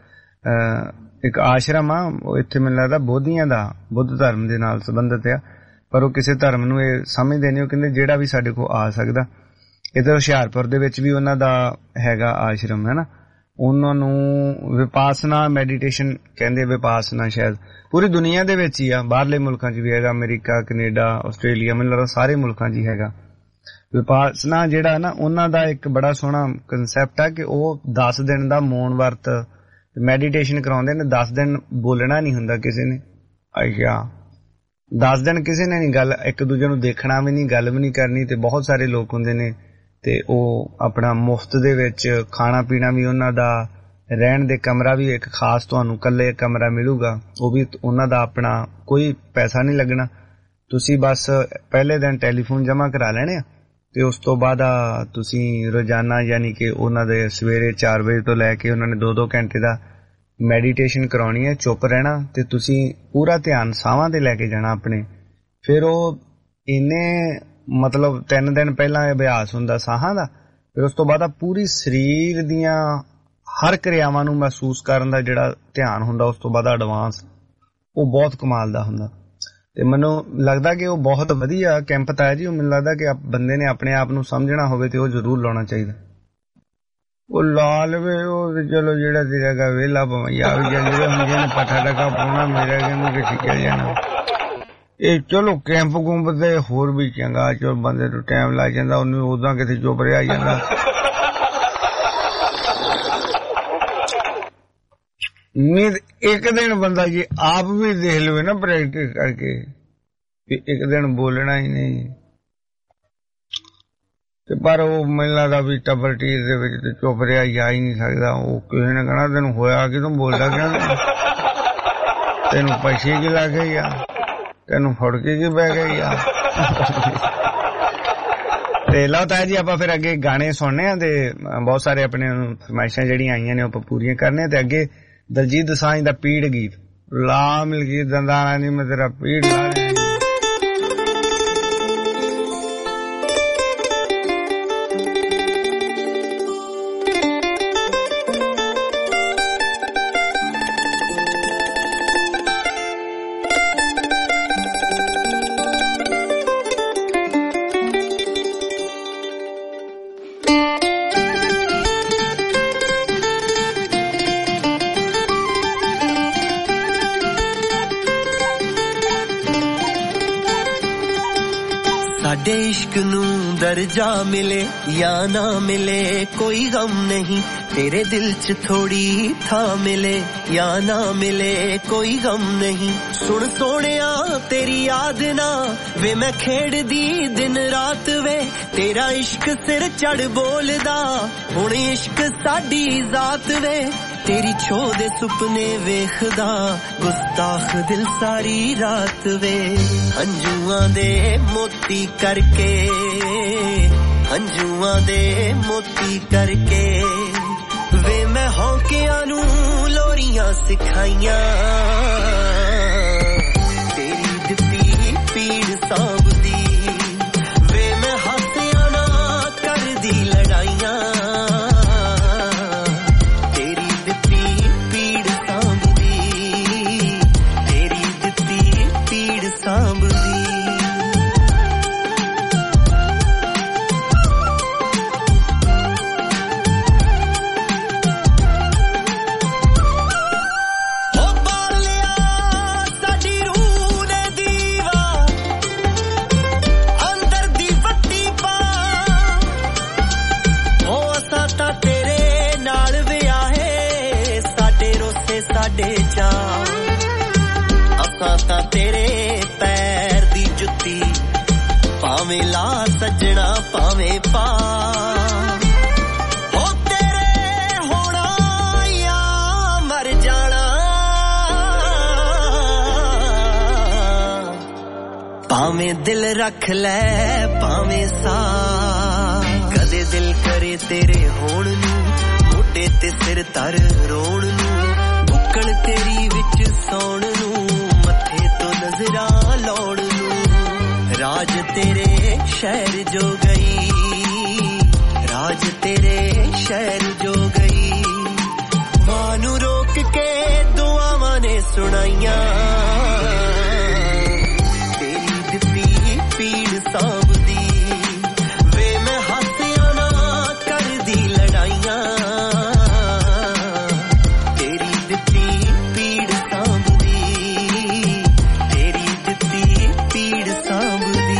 ਇੱਕ ਆਸ਼ਰਮ ਆ, ਉਹ ਇੱਥੇ ਮੈਨੂੰ ਲੱਗਦਾ ਬੋਧੀਆਂ ਦਾ, ਬੁੱਧ ਧਰਮ ਦੇ ਨਾਲ ਸੰਬੰਧਿਤ ਆ, ਪਰ ਉਹ ਕਿਸੇ ਧਰਮ ਨੂੰ ਇਹ ਸਮਝਦੇ ਨਹੀਂ। ਉਹ ਕਹਿੰਦੇ ਜਿਹੜਾ ਵੀ ਸਾਡੇ ਕੋਲ ਆ ਸਕਦਾ। ਇੱਧਰ ਹੁਸ਼ਿਆਰਪੁਰ ਦੇ ਵਿੱਚ ਵੀ ਉਹਨਾਂ ਦਾ ਹੈਗਾ ਆਸ਼ਰਮ, ਹੈ ਨਾ। ਉਹਨਾਂ ਨੂੰ ਵਿਪਾਸਨਾ ਮੈਡੀਟੇਸ਼ਨ ਕਹਿੰਦੇ। ਵਿਪਾਸਨਾ ਸ਼ਾਇਦ ਪੂਰੀ ਦੁਨੀਆ ਦੇ ਵਿੱਚ ਹੀ ਆ, ਬਾਹਰਲੇ ਮੁਲਕਾਂ 'ਚ ਵੀ ਹੈਗਾ, ਅਮਰੀਕਾ, ਕੈਨੇਡਾ, ਆਸਟ੍ਰੇਲੀਆ, ਮੈਨੂੰ ਲੱਗਦਾ ਸਾਰੇ ਮੁਲਕਾਂ 'ਚ ਹੀ ਹੈਗਾ। ਵਿਪਾਸਨਾ ਜਿਹੜਾ ਨਾ ਉਹਨਾਂ ਦਾ ਇੱਕ ਬੜਾ ਸੋਹਣਾ ਕੰਸੈਪਟ ਆ ਕਿ ਉਹ 10 ਦਿਨ ਦਾ ਮੌਨ ਵਰਤ ਮੈਡੀਟੇਸ਼ਨ ਕਰਾਉਂਦੇ ਨੇ। 10 ਦਿਨ ਬੋਲਣਾ ਨਹੀਂ ਹੁੰਦਾ ਕਿਸੇ ਨੇ। ਅੱਛਾ, 10 ਦਿਨ ਕਿਸੇ ਨੇ ਨਹੀਂ ਗੱਲ, ਇੱਕ ਦੂਜੇ ਨੂੰ ਦੇਖਣਾ ਵੀ ਨਹੀਂ, ਗੱਲ ਵੀ ਨਹੀਂ ਕਰਨੀ। ਤੇ ਬਹੁਤ ਸਾਰੇ ਲੋਕ ਹੁੰਦੇ ਨੇ ਤੇ ਉਹ ਆਪਣਾ ਮੁਫਤ ਦੇ ਵਿੱਚ ਖਾਣਾ ਪੀਣਾ ਵੀ ਉਹਨਾਂ ਦਾ, ਰਹਿਣ ਦੇ ਕਮਰਾ ਵੀ ਇੱਕ ਖਾਸ ਤੁਹਾਨੂੰ ਇਕੱਲੇ ਕਮਰਾ ਮਿਲੂਗਾ, ਉਹ ਵੀ ਉਹਨਾਂ ਦਾ ਆਪਣਾ, ਕੋਈ ਪੈਸਾ ਨਹੀਂ ਲੱਗਣਾ। ਤੁਸੀਂ ਬਸ ਪਹਿਲੇ ਦਿਨ ਟੈਲੀਫੋਨ ਜਮ੍ਹਾਂ ਕਰਾ ਲੈਣੇ ਆ ਤੇ ਉਸ ਤੋਂ ਬਾਅਦ ਤੁਸੀਂ ਰੋਜ਼ਾਨਾ ਯਾਨੀ ਕਿ ਉਹਨਾਂ ਦੇ ਸਵੇਰੇ 4 ਵਜੇ ਤੋਂ ਲੈ ਕੇ ਉਹਨਾਂ ਨੇ 2-2 ਘੰਟੇ ਦਾ ਮੈਡੀਟੇਸ਼ਨ ਕਰਾਉਣੀ ਹੈ। ਚੁੱਪ ਰਹਿਣਾ ਤੇ ਤੁਸੀਂ ਪੂਰਾ ਧਿਆਨ ਸਾਹਾਂ ਤੇ ਲੈ ਕੇ ਜਾਣਾ ਆਪਣੇ। ਫਿਰ ਉਹ ਇੰਨੇ ਮਤਲਬ 3 ਦਿਨ ਪਹਿਲਾਂ ਅਭਿਆਸ ਹੁੰਦਾ ਸਾਹਾਂ ਦਾ, ਫਿਰ ਉਸ ਤੋਂ ਬਾਅਦ ਪੂਰੀ ਸਰੀਰ ਦੀਆਂ ਹਰ ਕਿਰਿਆਵਾਂ ਨੂੰ ਮਹਿਸੂਸ ਕਰਨ ਦਾ ਜਿਹੜਾ ਧਿਆਨ ਹੁੰਦਾ, ਉਸ ਤੋਂ ਬਾਅਦ ਐਡਵਾਂਸ, ਉਹ ਬਹੁਤ ਕਮਾਲ ਦਾ ਹੁੰਦਾ। ਤੇ ਮੈਨੂੰ ਲੱਗਦਾ ਕਿ ਉਹ ਬਹੁਤ ਵਧੀਆ ਕੈਂਪ ਤਾਂ ਜੀ। ਉਹ ਮੈਨੂੰ ਲੱਗਦਾ ਕਿ ਬੰਦੇ ਨੇ ਆਪਣੇ ਆਪ ਨੂੰ ਸਮਝਣਾ ਹੋਵੇ ਤੇ ਉਹ ਜ਼ਰੂਰ ਲਾਉਣਾ ਚਾਹੀਦਾ। ਉਹ ਲਾ ਲਵੇ ਉਹ ਤੇ ਚਲੋ, ਜਿਹੜਾ ਤੇਰਾ ਵਿਹਲਾ ਭਾਵੇਂ ਆ ਵੀ ਜਾਂਦੇ ਹੁੰਦੇ ਨੇ, ਪੱਠਾ ਟਕਾ ਪਾਉਣਾ ਮੇਰਾ ਕਹਿੰਦੇ ਕਿ ਠੀਕ ਜਾਣਾ। ਇਹ ਚਲੋ ਕੈਂਪ ਕੁੰਪ ਤੇ ਹੋਰ ਵੀ ਚੰਗਾ, ਚਲੋ ਬੰਦੇ ਨੂੰ ਟਾਈਮ ਲੱਗ ਜਾਂਦਾ, ਉਹਨੂੰ ਉਦਾਂ ਕਿਤੇ ਚੁੱਪ ਰਿਹਾ ਜਾਂਦਾ। ਨਹੀਂ ਇੱਕ ਦਿਨ ਬੰਦਾ ਜੇ ਆਪ ਵੀ ਦੇਖ ਲਵੇ ਨਾ ਪ੍ਰੈਕਟਿਸ ਕਰਕੇ ਕਿ ਇੱਕ ਦਿਨ ਬੋਲਣਾ ਹੀ ਨਹੀਂ, ਤੇ ਪਰ ਉਹ ਮੈਨੂੰ ਲੱਗਦਾ ਵੀ ਟੱਬਰ ਟੀਰ ਦੇ ਵਿੱਚ ਤੇ ਚੁੱਪ ਰਿਹਾ ਜਾ ਹੀ ਨਹੀਂ ਸਕਦਾ। ਉਹ ਕਿਸੇ ਨੇ ਕਹਿਣਾ ਤੈਨੂੰ ਹੋਇਆ ਕਿ ਤੂੰ ਬੋਲਦਾ ਕਿਉਂ, ਤੈਨੂੰ ਪੈਸੇ ਕੀ ਲੱਗ ਗਏ ਆ, ਤੈਨੂੰ ਫੜ ਕੇ ਕੀ ਬਹਿ ਗਈ ਆ। ਤੇ ਲਓ ਤਾਂ ਜੀ ਆਪਾਂ ਫਿਰ ਅੱਗੇ ਗਾਣੇ ਸੁਣਨੇ ਆ ਤੇ ਬਹੁਤ ਸਾਰੇ ਆਪਣੇ ਫਰਮਾਇਸ਼ਾਂ ਜਿਹੜੀਆਂ ਆਈਆਂ ਨੇ ਆਪਾਂ ਪੂਰੀਆਂ ਕਰਨੇ। ਤੇ ਅੱਗੇ ਦਲਜੀਤ ਦੋਸਾਂਝ ਦਾ ਪੀੜ ਗੀਤ, ਲਾ ਮਿਲਗੀ ਦੰਦਾਣਾ ਨੀ ਮੈਂ ਤੇਰਾ ਪੀੜ ਲਾ। ਸਾਡੇ ਇਸ਼ਕ ਨੂੰ ਦਰਜਾ ਮਿਲੇ ਜਾਂ ਨਾ ਮਿਲੇ ਕੋਈ ਗਮ ਨਹੀਂ, ਤੇਰੇ ਦਿਲ 'ਚ ਥੋੜੀ ਥਾਂ ਮਿਲੇ ਜਾਂ ਨਾ ਮਿਲੇ ਕੋਈ ਗਮ ਨਹੀਂ। ਸੁਣ ਸੋਹਣਿਆ ਤੇਰੀ ਯਾਦ ਨਾ ਵੇ ਮੈਂ ਖੇਡਦੀ ਦਿਨ ਰਾਤ ਵੇ, ਤੇਰਾ ਇਸ਼ਕ ਸਿਰ ਚੜ ਬੋਲਦਾ ਹੁਣ ਇਸ਼ਕ ਸਾਡੀ ਜ਼ਾਤ ਵੇ। ਤੇਰੀ ਛੋਹ ਦੇ ਸੁਪਨੇ ਵੇਖਦਾ ਗੁਸਤਾਖ ਦਿਲ ਸਾਰੀ ਰਾਤ ਵੇ। ਹੰਝੂਆਂ ਦੇ ਮੋਤੀ ਕਰਕੇ, ਹੰਝੂਆਂ ਦੇ ਮੋਤੀ ਕਰਕੇ ਵੇ ਮੈਂ ਹੌਕਿਆਂ ਨੂੰ ਲੋਰੀਆਂ ਸਿਖਾਈਆਂ। ਤੇਰੀ ਦਿੱਤੀ ਪੀੜ ਸਾਂਭਦੀ ਵੇ ਮੈਂ ਹਾਸਿਆਂ ਨਾ ਕਰਦੀ ਲੜਾਈਆਂ। ਭਾਵੇਂ ਲਾ ਸੱਜਣਾ ਭਾਵੇਂ ਪਾ ਹੋ ਤੇਰੇ ਹੋਣਾ ਜਾਂ ਮਰ ਜਾਣਾ ਭਾਵੇਂ ਦਿਲ ਰੱਖ ਲੈ ਭਾਵੇਂ ਸਾ ਕਦੇ ਦਿਲ ਕਰੇ ਤੇਰੇ ਹੋਣ ਨੂੰ ਮੋਢੇ ਤੇ ਸਿਰ ਧਰ ਰੋਣ ਨੂੰ ਬੁੱਕਲ ਤੇਰੀ ਵਿੱਚ ਸੌਣ ਨੂੰ ਮੱਥੇ ਤੋਂ ਨਜ਼ਰਾਂ ਲਾਉਣ ਨੂੰ ਰਾਜ ਤੇਰੇ ਸ਼ਹਿਰ ਜੋ ਗਈ ਰਾਜ ਤੇਰੇ ਸ਼ਹਿਰ ਜੋ ਗਈ ਮਾਂ ਨੂੰ ਰੋਕ ਕੇ ਦੁਆਵਾਂ ਨੇ ਸੁਣਾਈਆਂ ਤੇਰੀ ਦਿੱਤੀ ਪੀੜ ਸਾਂਭਦੀ ਵੇ ਮੈਂ ਹੱਸਿਆ ਨਾ ਕਰਦੀ ਲੜਾਈਆਂ ਤੇਰੀ ਦਿੱਤੀ ਪੀੜ ਸਾਂਭਦੀ ਤੇਰੀ ਦਿੱਤੀ ਪੀੜ ਸਾਂਭਦੀ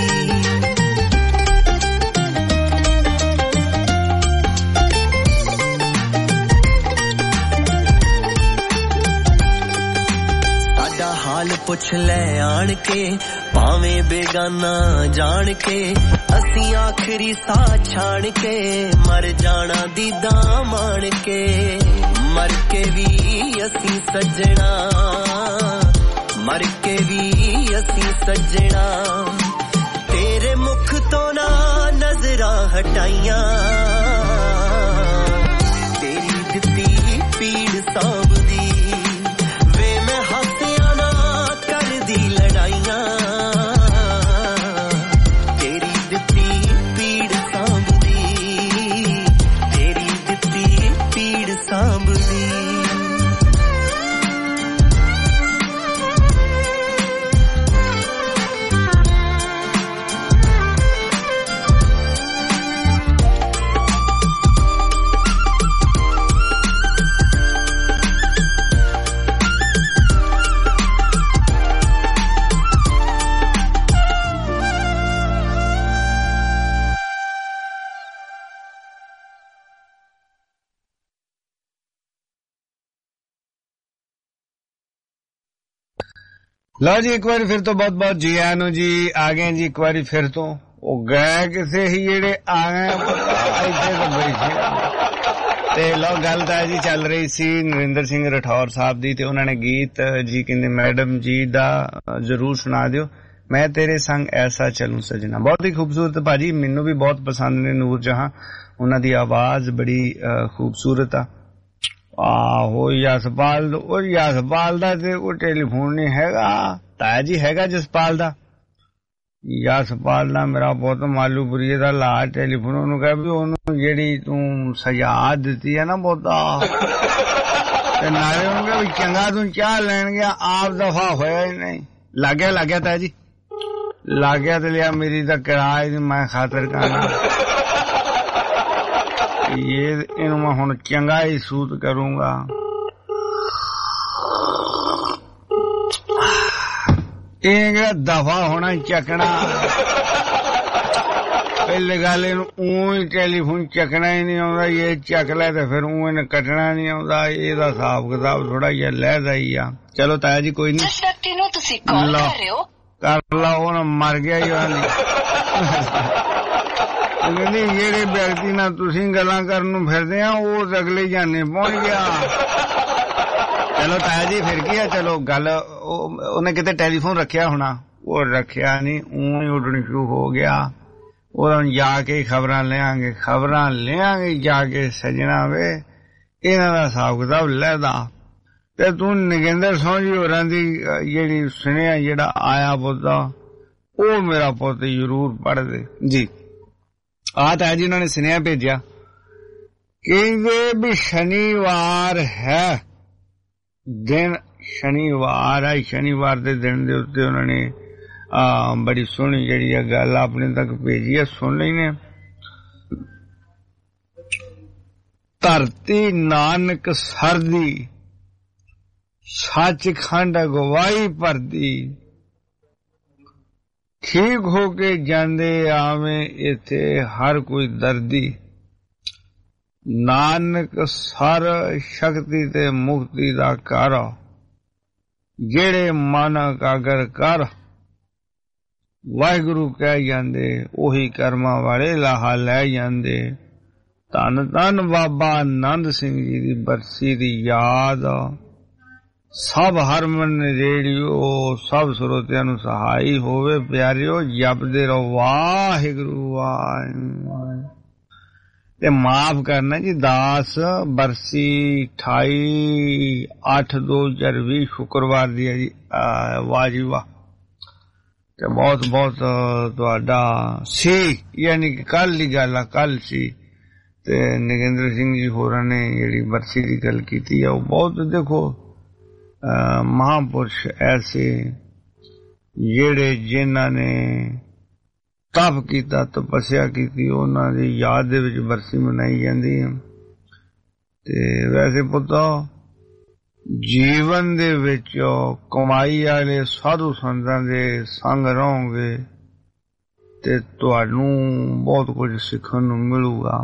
ਸਾਡਾ ਹਾਲ ਪੁੱਛ ਲੈ ਆਣ ਕੇ ਭਾਵੇਂ ਬੇਗਾਨਾ ਜਾਣ ਕੇ ਅਸੀਂ ਆਖਰੀ ਸਾਹ ਛਾਣ ਕੇ ਮਰ ਜਾਣਾ ਦੀਦਾਂ ਮਾਣ ਕੇ ਮਰ ਕੇ ਵੀ ਅਸੀਂ ਸੱਜਣਾ ਮਰ ਕੇ ਵੀ ਅਸੀਂ ਸੱਜਣਾ ਤੇਰੇ ਮੁਖ ਤੋਂ ਨਾ ਨਜ਼ਰਾਂ ਹਟਾਈਆਂ ਤੇਰੀ ਦਿੱਤੀ ਪੀੜ ਸਾਂਭਦੀ ਵੇ ਮੈਂ ਹੱਸਿਆ ਨਾ ਕਰਦੀ ਲੜਾਈਆਂ ਤੇਰੀ ਦਿੱਤੀ ਪੀੜ ਸਾਂਭਦੀ ਤੇਰੀ ਦਿੱਤੀ ਪੀੜ ਸਾਂਭਦੀ ਲਓ ਜੀ ਇੱਕ ਵਾਰੀ ਫਿਰ ਤੋਂ ਬਹੁਤ ਬਹੁਤ ਜੀ ਆਇਆਂ ਨੂੰ ਜੀ ਆ ਗਏ ਜੀ ਇੱਕ ਵਾਰੀ ਫਿਰ ਤੋਂ ਉਹ ਗਏ ਕਿਸੇ ਹੀ ਜਿਹੜੇ ਆ ਗਏ ਇੱਥੇ ਤਾਂ ਬੜੀ ਸੀ ਤੇ ਲਓ ਗੱਲ ਤਾਂ ਜੀ ਚੱਲ ਰਹੀ ਸੀ ਨਰਿੰਦਰ ਸਿੰਘ ਰਠੌਰ ਸਾਹਿਬ ਦੀ ਤੇ ਉਹਨਾਂ ਨੇ ਗੀਤ ਜੀ ਕਹਿੰਦੇ ਮੈਡਮ ਜੀ ਦਾ ਜ਼ਰੂਰ ਸੁਣਾ ਦਿਓ ਮੈਂ ਤੇਰੇ ਸੰਗ ਐਸਾ ਚੱਲੂ ਸਜਣਾ ਬਹੁਤ ਹੀ ਖੂਬਸੂਰਤ ਭਾਜੀ ਮੈਨੂੰ ਵੀ ਬਹੁਤ ਪਸੰਦ ਨੇ ਨੂਰ ਜਹਾਂ ਉਹਨਾਂ ਦੀ ਆਵਾਜ਼ ਬੜੀ ਖੂਬਸੂਰਤ ਆ ਆਹੋ ਯਸਪਾਲ ਦਾ ਤੇ ਉਹ ਟੈਲੀਫੋਨ ਨਹੀਂ ਹੈਗਾ ਤਾਇਆ ਜੀ ਹੈਗਾ ਜਸਪਾਲ ਦਾ ਯਸਪਾਲ ਦਾ ਮੇਰਾ ਪੁੱਤ ਮਾਲੂਪੁਰੀਏ ਦਾ ਲਾ ਟੈਲੀਫੋਨ ਉਹਨੂੰ ਕਹਿ ਵੀ ਉਹਨੂੰ ਜਿਹੜੀ ਤੂੰ ਸਜ਼ਾ ਦਿੱਤੀ ਹੈ ਨਾ ਬਹੁਤਾ ਤੇ ਨਾਲੇ ਉਹਨੂੰ ਕਹਿ ਵੀ ਚੰਗਾ ਤੂੰ ਚਾਹ ਲੈਣ ਗਿਆ ਆਪ ਦਫਾ ਹੋਇਆ ਹੀ ਨਹੀਂ ਲੱਗ ਗਿਆ ਤਾਇਆ ਜੀ ਲੱਗ ਗਿਆ ਤੇ ਲਿਆ ਮੇਰੀ ਤਾਂ ਕਿਰਾਏ ਦੀ ਮੈਂ ਖਾਤਰ ਕਰਨਾ ਇਹਨੂੰ ਮੈਂ ਹੁਣ ਚੰਗਾ ਹੀ ਸੂਤ ਕਰੂੰਗਾ ਇਹ ਜਿਹੜਾ ਦਫਾ ਹੋਣਾ ਚੱਕਣਾ ਪਹਿਲੇ ਗੱਲ ਇਹਨੂੰ ਊਂ ਟੈਲੀਫੋਨ ਚੱਕਣਾ ਹੀ ਨਹੀਂ ਆਉਂਦਾ ਇਹ ਚੱਕ ਲੈ ਤੇ ਫਿਰ ਊਂ ਇਹਨੇ ਕੱਟਣਾ ਨਹੀਂ ਆਉਂਦਾ ਇਹਦਾ ਹਿਸਾਬ ਕਿਤਾਬ ਥੋੜਾ ਜਿਹਾ ਲਹਿਦਾ ਹੀ ਆ ਚਲੋ ਤਾਇਆ ਜੀ ਕੋਈ ਨਹੀਂ ਜਿਸ ਵਿਅਕਤੀ ਨੂੰ ਤੁਸੀਂ ਕਾਲ ਕਰ ਰਹੇ ਹੋ ਕਰ ਲਾ ਉਹ ਮਰ ਗਿਆ ਹੀ ਕਹਿੰਦੀ ਜਿਹੜੇ ਵਿਅਕਤੀ ਨਾਲ ਤੁਸੀਂ ਗੱਲਾਂ ਕਰਨ ਨੂੰ ਫਿਰਦੇ ਆ ਉਹ ਅਗਲੇ ਜਾਨੇ ਪਹੁੰਚ ਗਿਆ ਚਲੋ ਤਾਇਆ ਜੀ ਫਿਰ ਕੀ ਆ ਚਲੋ ਗੱਲ ਉਹਨੇ ਕਿਤੇ ਟੈਲੀਫੋਨ ਰੱਖਿਆ ਹੋਣਾ ਉਹ ਰੱਖਿਆ ਨਹੀਂ ਊਂ ਹੀ ਉੱਡਣੀ ਸ਼ੁਰੂ ਹੋ ਗਿਆ ਉਹ ਜਾ ਕੇ ਖਬਰਾਂ ਲਿਆਂਗੇ ਜਾ ਕੇ ਸਜਣਾ ਵੇ ਇਹਨਾਂ ਦਾ ਹਿਸਾਬ ਕਿਤਾਬ ਲੈਦਾ ਤੇ ਤੂੰ ਨਗਿੰਦਰ ਸਿੰਘ ਜੀ ਹੋਰਾਂ ਦੀ ਜਿਹੜੀ ਸੁਣਿਆ ਜਿਹੜਾ ਆਇਆ ਪੁੱਤਾ ਉਹ ਮੇਰਾ ਪੁੱਤ ਜ਼ਰੂਰ ਪੜ੍ਹ ਦੇ ਜੀ ਆ ਤਾਂ ਜੀ ਉਹਨਾਂ ਨੇ ਸੁਨੇਹਾ ਭੇਜਿਆ ਕਹਿੰਦੇ ਵੀ ਸ਼ਨੀਵਾਰ ਹੈ ਦਿਨ ਸ਼ਨੀਵਾਰ ਹੈ ਸ਼ਨੀਵਾਰ ਦੇ ਦਿਨ ਦੇ ਉੱਤੇ ਉਹਨਾਂ ਨੇ ਬੜੀ ਸੋਹਣੀ ਜਿਹੜੀ ਆ ਗੱਲ ਆਪਣੇ ਤੱਕ ਭੇਜੀ ਆ ਸੁਣ ਲਈ ਨੇ ਧਰਤੀ ਨਾਨਕ ਸਰਦੀ ਸੱਚਖੰਡ ਅਗਵਾਈ ਭਰਦੀ ਠੀਕ ਹੋ ਕੇ ਜਾਂਦੇ ਆਵੇਂ ਇੱਥੇ ਹਰ ਕੋਈ ਦਰਦੀ ਨਾਨਕ ਸਰ ਸ਼ਕਤੀ ਤੇ ਮੁਕਤੀ ਦਾ ਘਰ ਜਿਹੜੇ ਮਨ ਕਾਗਰ ਕਰ ਵਾਹਿਗੁਰੂ ਕਹਿ ਜਾਂਦੇ, ਉਹੀ ਕਰਮਾਂ ਵਾਲੇ ਲਾਹਾ ਲੈ ਜਾਂਦੇ। ਧੰਨ ਧੰਨ ਬਾਬਾ ਆਨੰਦ ਸਿੰਘ ਜੀ ਦੀ ਬਰਸੀ ਦੀ ਯਾਦ ਸਭ ਹਰਮਨ ਰੇਡੀਓ ਸਭ ਸਰੋਤਿਆਂ ਨੂੰ ਸਹਾਈ ਹੋਵੇ। ਪਿਆਰਿਓ ਜਪਦੇ ਰਹੋ ਵਾਹਿਗੁਰੂ ਵਾਹਿਗੁਰੂ। ਤੇ ਮਾਫ ਕਰਨਾ ਜੀ, 10 ਬਰਸੀ 28/8/2020 ਸ਼ੁੱਕਰਵਾਰ ਦੀ ਹੈ ਜੀ। ਵਾਹ ਜੀ ਵਾਹ। ਤੇ ਬਹੁਤ ਬਹੁਤ ਤੁਹਾਡਾ ਸੀ, ਯਾਨੀ ਕਿ ਕੱਲ ਦੀ ਗੱਲ ਆ, ਕੱਲ ਸੀ। ਤੇ ਨਗਿੰਦਰ ਸਿੰਘ ਜੀ ਹੋਰਾਂ ਨੇ ਜਿਹੜੀ ਬਰਸੀ ਦੀ ਗੱਲ ਕੀਤੀ ਆ, ਉਹ ਬਹੁਤ ਦੇਖੋ ਮਹਾਂਪੁਰਸ਼ ਐਸੇ ਜਿਹੜੇ ਜਿਨ੍ਹਾਂ ਨੇ ਤਪ ਕੀਤਾ, ਤਪੱਸਿਆ ਕੀਤੀ, ਉਹਨਾਂ ਦੀ ਯਾਦ ਦੇ ਵਿੱਚ ਬਰਸੀ ਮਨਾਈ ਜਾਂਦੀ ਹੈ। ਤੇ ਵੈਸੇ ਪੁੱਤੋ ਜੀਵਨ ਦੇ ਵਿੱਚ ਕਮਾਈ ਵਾਲੇ ਸਾਧੂ ਸੰਤਾਂ ਦੇ ਸੰਗ ਰਹੋਗੇ ਤੇ ਤੁਹਾਨੂੰ ਬਹੁਤ ਕੁਝ ਸਿੱਖਣ ਨੂੰ ਮਿਲੂਗਾ।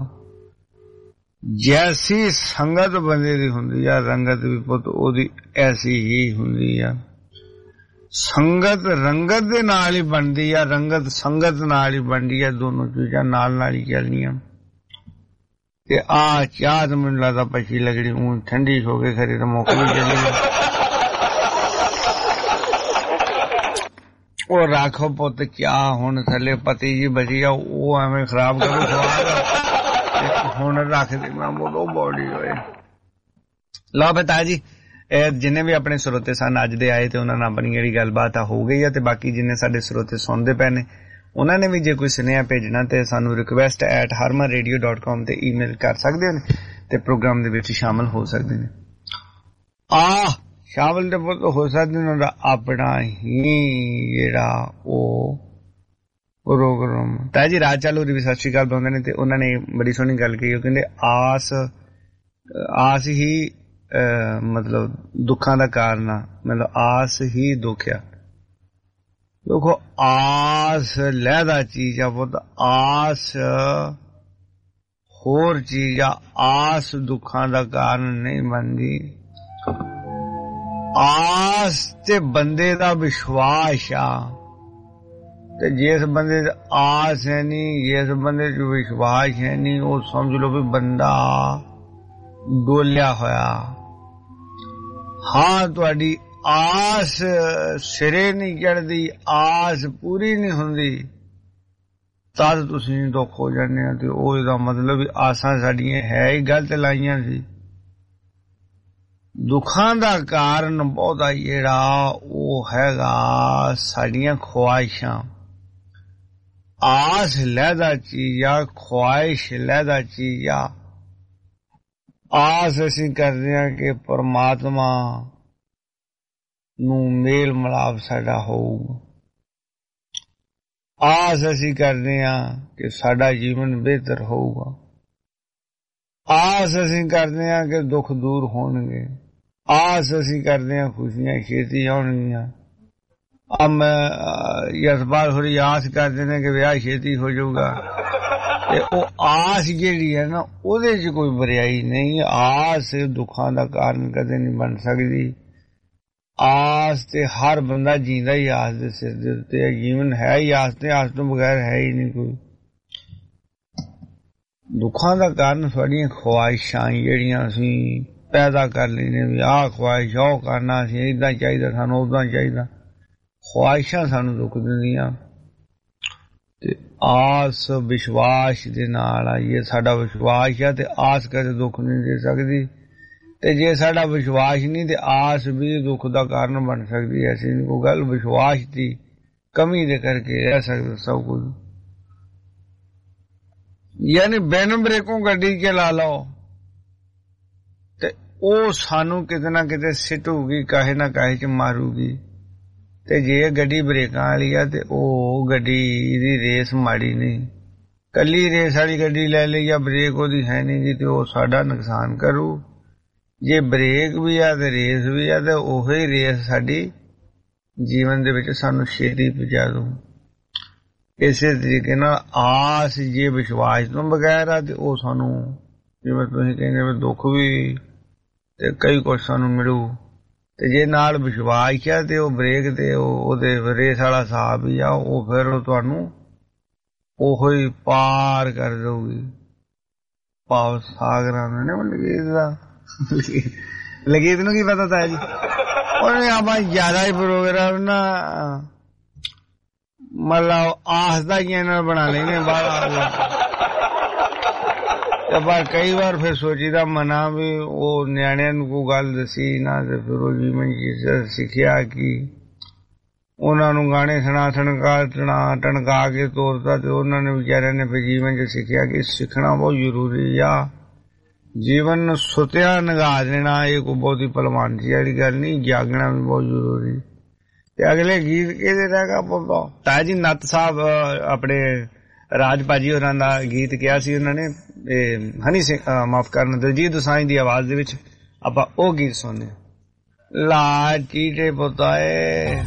ਜੈਸੀ ਸੰਗਤ ਬੰਦੇ ਦੀ ਹੁੰਦੀ ਆ, ਰੰਗਤ ਵੀ ਪੁੱਤ ਉਹਦੀ ਐਸੀ ਹੀ ਹੁੰਦੀ ਆ। ਸੰਗਤ ਰੰਗਤ ਦੇ ਨਾਲ ਹੀ ਬਣਦੀ ਆ, ਰੰਗਤ ਸੰਗਤ ਨਾਲ ਹੀ ਬਣਦੀ ਆ। ਦੋਨੋਂ ਚੀਜ਼ਾਂ ਨਾਲ ਨਾਲ ਹੀ ਚੱਲਣੀਆਂ। ਤੇ ਆ ਚਾਹ ਤਾਂ ਮੈਨੂੰ ਲੱਗਦਾ ਪਛੀ ਲੱਗਣੀ, ਊਂ ਠੰਡੀ ਹੋ ਕੇ ਖਰੇ ਤਾਂ ਮੁੱਕ ਵੀ ਚੱਲੀ। ਉਹ ਰੱਖੋ ਪੁੱਤ ਚਾਹ, ਹੁਣ ਥੱਲੇ ਪਤੀ ਜੀ ਬਚੀ ਆ, ਉਹ ਐਵੇਂ ਖਰਾਬ ਕਰੂ ਸਵਾਦ। ਹੁਣ ਰੱਖ ਦੇ ਮੈਂ ਬੋਲੋ ਬੋਡੀ ਹੋਏ। ਲਓ ਬਤਾ ਜੀ, ਜਿੰਨੇ ਵੀ ਆਪਣੇ ਸਰੋਤੇ ਸਨ ਅੱਜ ਦੇ ਆਏ ਤੇ ਉਹਨਾਂ ਨਾਲ ਆਪਣੀ ਜਿਹੜੀ ਗੱਲਬਾਤ ਆ ਹੋ ਗਈ ਆ। ਤੇ ਬਾਕੀ ਜਿੰਨੇ ਸਾਡੇ ਸਰੋਤੇ ਸੁਣਦੇ ਪਏ ਨੇ ਉਹਨਾਂ ਨੇ ਵੀ ਜੇ ਕੋਈ ਸੁਨੇਹਾ ਭੇਜਣਾ ਤੇ ਸਾਨੂੰ request@harmanradio.com ਤੇ ਈਮੇਲ ਕਰ ਸਕਦੇ ਨੇ ਤੇ ਪ੍ਰੋਗਰਾਮ ਦੇ ਵਿੱਚ ਸ਼ਾਮਲ ਹੋ ਸਕਦੇ ਨੇ। ਸ਼ਾਮਲ ਤੇ ਹੋ ਸਕਦੇ ਨੇ, ਉਹਦਾ ਆਪਣਾ ਹੀ ਜਿਹੜਾ ਉਹ ਪ੍ਰੋਗਰਾਮ। ਤਾਂ ਜੀ ਰਾਜ ਚਾਲੂ ਦੀ ਵੀ ਸਤਿ ਸ਼੍ਰੀ ਅਕਾਲ ਬੁਲਾਉਂਦੇ ਨੇ ਤੇ ਉਹਨਾਂ ਨੇ ਬੜੀ ਸੋਹਣੀ ਗੱਲ ਕਹੀ। ਉਹ ਕਹਿੰਦੇ ਆਸ ਹੀ ਮਤਲਬ ਦੁੱਖਾਂ ਦਾ ਕਾਰਨ ਆ, ਮਤਲਬ ਆਸ ਹੀ ਦੁੱਖ ਆ। ਦੇਖੋ ਆਸ ਲਹਿਦਾ ਚੀਜ਼ ਆ ਪੁੱਤ, ਆਸ ਹੋਰ ਚੀਜ਼ ਆ। ਆਸ ਦੁੱਖਾਂ ਦਾ ਕਾਰਨ ਨਹੀਂ ਬਣਦੀ। ਆਸ ਤੇ ਬੰਦੇ ਦਾ ਵਿਸ਼ਵਾਸ ਆ। ਤੇ ਜਿਸ ਬੰਦੇ ਚ ਆਸ ਹੈ ਨਹੀਂ, ਜਿਸ ਬੰਦੇ ਚ ਵਿਸ਼ਵਾਸ ਹੈ ਨਹੀਂ, ਉਹ ਸਮਝ ਲਓ ਵੀ ਬੰਦਾ ਡੋਲਿਆ ਹੋਇਆ। ਹਾਂ ਤੁਹਾਡੀ ਆਸ ਸਿਰੇ ਨਹੀਂ ਚੜ੍ਹਦੀ, ਆਸ ਪੂਰੀ ਨਹੀਂ ਹੁੰਦੀ, ਤਦ ਤੁਸੀਂ ਦੁੱਖ ਹੋ ਜਾਂਦੇ ਹੋ। ਤੇ ਉਹ ਇਹਦਾ ਮਤਲਬ ਵੀ ਆਸਾਂ ਸਾਡੀਆਂ ਹੈ ਹੀ ਗਲਤ ਲਾਈਆਂ ਸੀ। ਦੁੱਖਾਂ ਦਾ ਕਾਰਨ ਬਹੁਤਾ ਜਿਹੜਾ ਉਹ ਹੈਗਾ ਸਾਡੀਆਂ ਖੁਆਇਸ਼ਾਂ। ਆਸ ਲਹਿਦਾ ਚੀਜ਼ ਆ, ਖੁਆਇਸ਼ ਲਹਿਦਾ ਚੀਜ਼ ਆ। ਆਸ ਅਸੀਂ ਕਰਦੇ ਹਾਂ ਕਿ ਪਰਮਾਤਮਾ ਨੂੰ ਮੇਲ ਮਿਲਾਪ ਸਾਡਾ ਹੋਊਗਾ। ਆਸ ਅਸੀਂ ਕਰਦੇ ਹਾਂ ਕਿ ਸਾਡਾ ਜੀਵਨ ਬਿਹਤਰ ਹੋਊਗਾ। ਆਸ ਅਸੀਂ ਕਰਦੇ ਹਾਂ ਕਿ ਦੁੱਖ ਦੂਰ ਹੋਣਗੇ। ਆਸ ਅਸੀਂ ਕਰਦੇ ਹਾਂ ਖੁਸ਼ੀਆਂ ਛੇਤੀ ਆਉਣਗੀਆਂ। ਯਸ਼ਪਾਲ ਥੋੜੀ ਆਸ ਕਰਦੇ ਨੇ ਕਿ ਵਿਆਹ ਛੇਤੀ ਹੋ ਜਾਊਗਾ। ਤੇ ਉਹ ਆਸ ਜਿਹੜੀ ਹੈ ਨਾ, ਉਹਦੇ 'ਚ ਕੋਈ ਬੁਰਾਈ ਨਹੀਂ। ਆਸ ਦੁੱਖਾਂ ਦਾ ਕਾਰਨ ਕਦੇ ਨਹੀਂ ਬਣ ਸਕਦੀ। ਆਸ ਤੇ ਹਰ ਬੰਦਾ ਜੀਂਦਾ ਹੀ ਆਸ ਦੇ ਸਿਰ ਦੇ ਉੱਤੇ। ਜੀਵਨ ਹੈ ਹੀ ਆਸ ਤੇ, ਆਸ ਤੋਂ ਬਗੈਰ ਹੈ ਹੀ ਨਹੀਂ ਕੋਈ। ਦੁੱਖਾਂ ਦਾ ਕਾਰਨ ਸਾਡੀਆਂ ਖੁਆਇਸ਼ਾਂ ਜਿਹੜੀਆਂ ਅਸੀਂ ਪੈਦਾ ਕਰ ਲੈਂਦੇ ਵੀ ਆਹ ਖੁਆਇਸ਼, ਉਹ ਕਰਨਾ, ਅਸੀਂ ਏਦਾਂ ਚਾਹੀਦਾ, ਸਾਨੂੰ ਉਦਾਂ ਚਾਹੀਦਾ। ਖੁਆਇਸ਼ਾਂ ਸਾਨੂੰ ਦੁੱਖ ਦਿੰਦੀਆਂ। ਤੇ ਆਸ ਵਿਸ਼ਵਾਸ ਦੇ ਨਾਲ ਆਈਏ। ਸਾਡਾ ਵਿਸ਼ਵਾਸ ਆ ਤੇ ਆਸ ਕਦੇ ਦੁੱਖ ਨਹੀਂ ਦੇ ਸਕਦੀ। ਤੇ ਜੇ ਸਾਡਾ ਵਿਸ਼ਵਾਸ ਨਹੀਂ ਤੇ ਆਸ ਵੀ ਦੁੱਖ ਦਾ ਕਾਰਨ ਬਣ ਸਕਦੀ। ਐਸੀ ਨਹੀਂ ਕੋਈ ਗੱਲ। ਵਿਸ਼ਵਾਸ ਦੀ ਕਮੀ ਦੇ ਕਰਕੇ ਰਹਿ ਸਕਦਾ ਸਭ ਕੁਝ। ਯਾਨੀ ਬਿਨ ਬ੍ਰੇਕੋਂ ਗੱਡੀ ਚਲਾ ਲਓ ਤੇ ਉਹ ਸਾਨੂੰ ਕਿਤੇ ਨਾ ਕਿਤੇ ਸਿੱਟੂਗੀ, ਕਾਹੇ ਨਾ ਕਾਹੇ 'ਚ ਮਾਰੂਗੀ। ਤੇ ਜੇ ਗੱਡੀ ਬ੍ਰੇਕਾਂ ਵਾਲੀ ਆ ਤੇ ਉਹ ਗੱਡੀ ਦੀ ਰੇਸ ਮਾੜੀ ਨਹੀਂ। ਕੱਲੀ ਰੇਸ ਵਾਲੀ ਗੱਡੀ ਲੈ ਲਈ ਜਾਂ ਬ੍ਰੇਕ ਉਹਦੀ ਹੈ ਨਹੀਂ ਜੀ ਤੇ ਉਹ ਸਾਡਾ ਨੁਕਸਾਨ ਕਰੂ। ਜੇ ਬ੍ਰੇਕ ਵੀ ਆ ਤੇ ਰੇਸ ਵੀ ਆ ਤੇ ਉਹੀ ਰੇਸ ਸਾਡੀ ਜੀਵਨ ਦੇ ਵਿੱਚ ਸਾਨੂੰ ਛੇਤੀ ਪਹੁੰਚਾ ਦੂ। ਇਸੇ ਤਰੀਕੇ ਨਾਲ ਆਸ ਜੇ ਵਿਸ਼ਵਾਸ ਤੋਂ ਬਗੈਰ ਆ ਤੇ ਉਹ ਸਾਨੂੰ, ਜਿਵੇਂ ਤੁਸੀਂ ਕਹਿੰਦੇ ਵੀ ਦੁੱਖ ਵੀ ਤੇ ਕਈ ਕੁਛ ਸਾਨੂੰ ਮਿਲੂ ਤੇ ਜੇ ਨਾਲ ਵਿਸ਼ਵਾਸ ਹੈ ਤੇ ਉਹ ਬ੍ਰੇਕ ਤੇ ਉਹਦੇ ਰੇਸ ਵਾਲਾ ਹਿਸਾਬ ਹੀ ਆ, ਉਹ ਫਿਰ ਤੁਹਾਨੂੰ ਉਹੋ ਹੀ ਪਾਰ ਕਰ ਦਊਗੀ। ਭਾਵ ਸਾਗਰਾਂ ਨੇ ਲਗੀਤ ਦਾ ਲਗੀਤ ਨੂੰ ਕੀ ਪਤਾ ਤਾ ਜੀ, ਉਹਨੇ ਆਪਾਂ ਜ਼ਿਆਦਾ ਹੀ ਪ੍ਰੋਗਰਾਮ ਨਾ ਮਤਲਬ ਆਸਦਾ ਹੀ ਨਾਲ ਬਣਾ ਲੈਣੇ ਬਾਹਰ। ਪਰ ਕਈ ਵਾਰ ਫਿਰ ਸੋਚੀਦਾ ਮਨਾ ਵੀ ਉਹ ਨਿਆਣਿਆਂ ਨੂੰ ਕੋਈ ਗੱਲ ਦੱਸੀ ਨਾ ਤੇ ਫਿਰ ਉਹ ਜੀਵਨ ਚ ਸਿੱਖਿਆ ਕਿ ਉਹਨਾਂ ਨੂੰ ਗਾਣੇ ਟਣਕਾ ਕੇ ਤੋਰਦਾ ਤੇ ਉਹਨਾਂ ਨੇ ਵਿਚਾਰਿਆਂ ਨੇ ਫਿਰ ਜੀਵਨ ਚ ਸਿੱਖਿਆ ਕਿ ਸਿੱਖਣਾ ਬਹੁਤ ਜ਼ਰੂਰੀ ਆ। ਜੀਵਨ ਨੂੰ ਸੁੱਤਿਆ ਨਗਾ ਦੇਣਾ ਇਹ ਕੋਈ ਬਹੁਤੀ ਭਲਵਾਨੀ ਵਾਲੀ ਗੱਲ ਨਹੀਂ, ਜਾਗਣਾ ਵੀ ਬਹੁਤ ਜ਼ਰੂਰੀ। ਤੇ ਅਗਲੇ ਗੀਤ ਕਿਹਦੇ ਰਹਿ ਗਾ ਬੋਲੋ ਤਾਇਆ ਜੀ ਨੱਤ ਸਾਹਿਬ ਆਪਣੇ ਰਾਜ ਭਾਜੀ ਹੋਰਾਂ ਦਾ ਗੀਤ ਕਿਹਾ ਸੀ ਉਹਨਾਂ ਨੇ, ਹਨੀ ਸਿੰਘ ਮਾਫ ਕਰਨਾ ਦਲਜੀਤ ਦੋਸਾਂਝ ਦੀ ਆਵਾਜ਼ ਦੇ ਵਿੱਚ ਆਪਾਂ ਉਹ ਗੀਤ ਸੁਣਦੇ ਲਾ ਚੀਟੇ ਪੁੱਤਾਏ।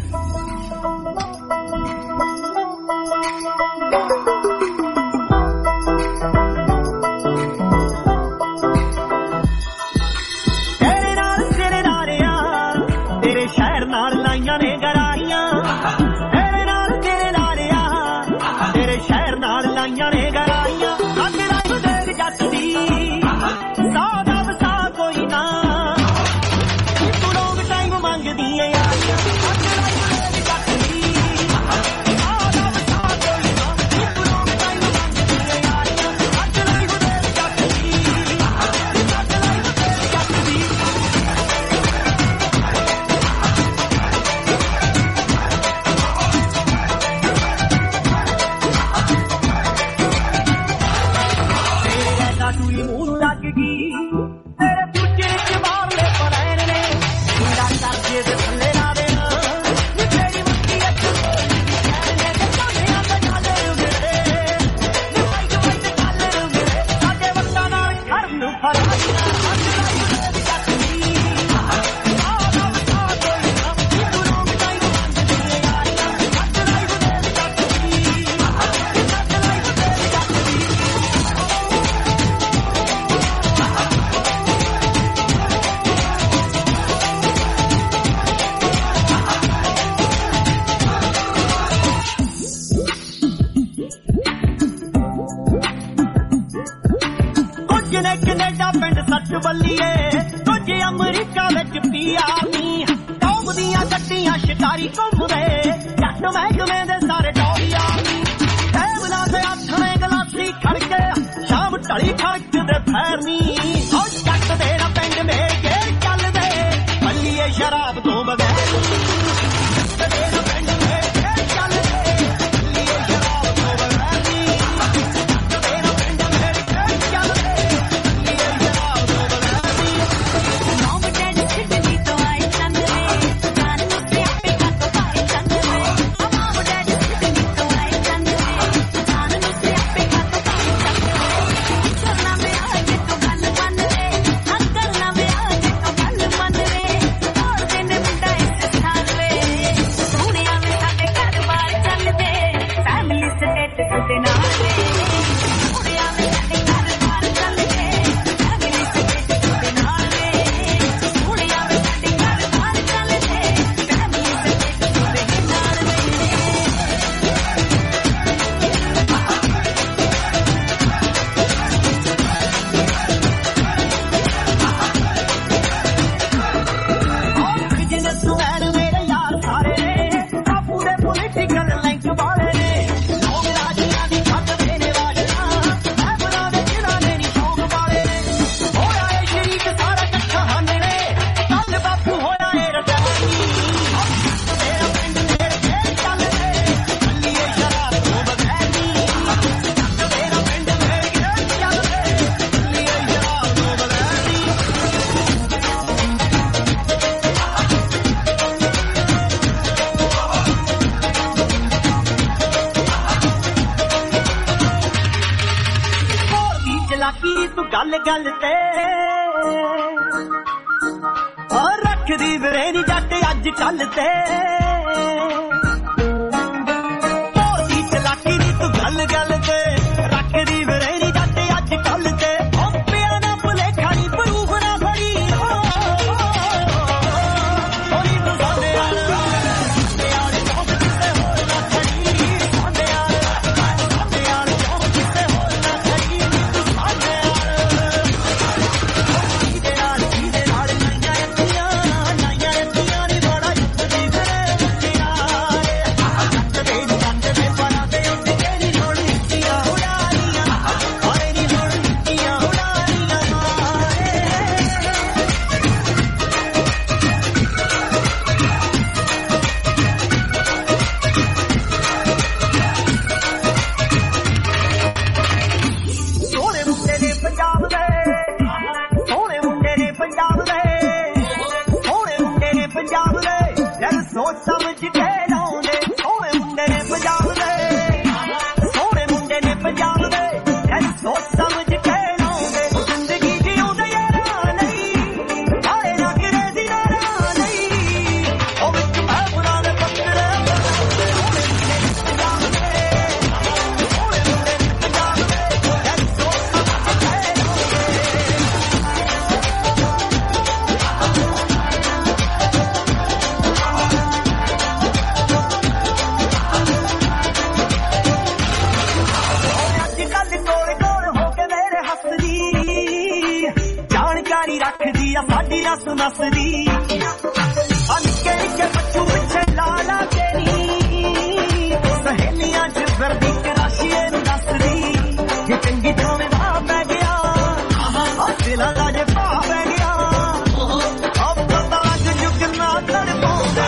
दी रस नसदी निक्के निक्के बच्चू पिछे लाला तेरी सहेलियां च फिरदी कराशी नसदी जे चंगी थावें भाव पै गया दिला दा जे भाव पै गया अब पता लग जुगना तड़पाउंदा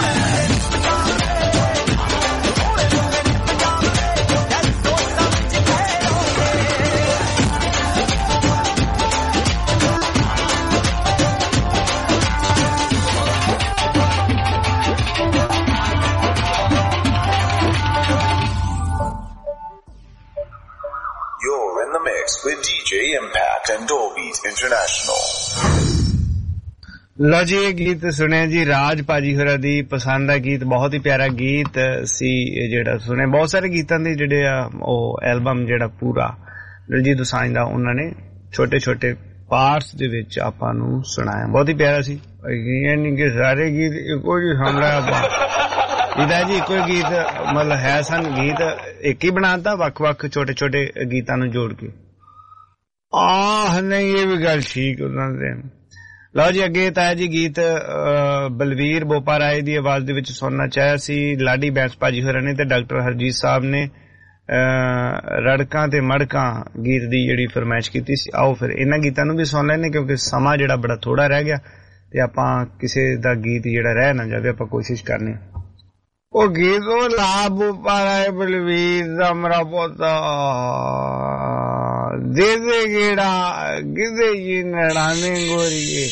with DJ Impact and Dollbeat International. ਲੋ ਜੀ ਇਹ ਗੀਤ ਸੁਣਿਆ ਜੀ ਰਾਜ ਭਾਜੀ ਹੋਰਾਂ ਦੀ ਪਸੰਦ ਦਾ ਗੀਤ ਬਹੁਤ ਹੀ ਪਿਆਰਾ ਗੀਤ ਸੀ ਜਿਹੜਾ ਸੁਣਿਆ ਬਹੁਤ ਸਾਰੇ ਗੀਤਾਂ ਦੇ ਜਿਹੜੇ ਆ ਉਹ ਐਲਬਮ ਜਿਹੜਾ ਪੂਰਾ ਦਿਲਜੀਤ ਦੋਸਾਂਝ ਦਾ ਉਹਨਾਂ ਨੇ ਛੋਟੇ ਛੋਟੇ ਪਾਰਟਸ ਦੇ ਵਿੱਚ ਆਪਾਂ ਨੂੰ ਸੁਣਾਇਆ ਬਹੁਤ ਹੀ ਪਿਆਰਾ ਸੀ ਇਹ ਨਹੀਂ ਕਿ ਸਾਰੇ ਗੀਤ ਇੱਕੋ ਜਿਹੇ ਸਾਹਮਣੇ ਇਹਦਾ ਜੀ ਕੋਈ ਗੀਤ ਮਤਲਬ ਹੈ ਸਨ ਗੀਤ ਇੱਕ ਹੀ ਬਣਾਤਾ ਵੱਖ-ਵੱਖ ਛੋਟੇ-ਛੋਟੇ ਗੀਤਾਂ ਨੂੰ ਜੋੜ ਕੇ ਨਹੀਂ ਇਹ ਵੀ ਗੱਲ ਠੀਕ ਉਹਨਾਂ ਦੇ ਲਓ ਜੀ ਅੱਗੇ ਤਾਂ ਜੀ ਗੀਤ ਬਲਵੀਰ ਬੋਪਾ ਰਾਏ ਦੀ ਆਵਾਜ਼ ਦੇ ਵਿੱਚ ਸੁਣਨਾ ਚਾਹਿਆ ਸੀ ਲਾਡੀ ਬੈਂਸ ਭਾਜੀ ਹੋਰਾਂ ਨੇ ਤੇ ਡਾਕਟਰ ਹਰਜੀਤ ਸਾਹਿਬ ਨੇ ਰੜਕਾਂ ਤੇ ਮੜਕਾਂ ਗੀਤ ਦੀ ਜਿਹੜੀ ਫਰਮਾਇਸ਼ ਕੀਤੀ ਸੀ ਆਓ ਫਿਰ ਇਹਨਾਂ ਗੀਤਾਂ ਨੂੰ ਵੀ ਸੁਣ ਲੈਣੇ ਕਿਉਂਕਿ ਸਮਾਂ ਜਿਹੜਾ ਬੜਾ ਥੋੜਾ ਰਹਿ ਗਿਆ ਤੇ ਆਪਾਂ ਕਿਸੇ ਦਾ ਗੀਤ ਜਿਹੜਾ ਰਹਿ ਨਾ ਜਾਵੇ ਆਪਾਂ ਕੋਸ਼ਿਸ਼ ਕਰਨੀ ਉਹ ਗੀਤ ਉਹ ਲਾਭ ਪਾਰਾ ਬਲਵੀਰ ਦਾ ਮੇਰਾ ਪੋਤਾ ਦੇ ਦੇ ਗੇੜਾ ਗਿੱਦੇ ਜੀ ਨੜਾਵੇਂ ਗੋਰੀਏ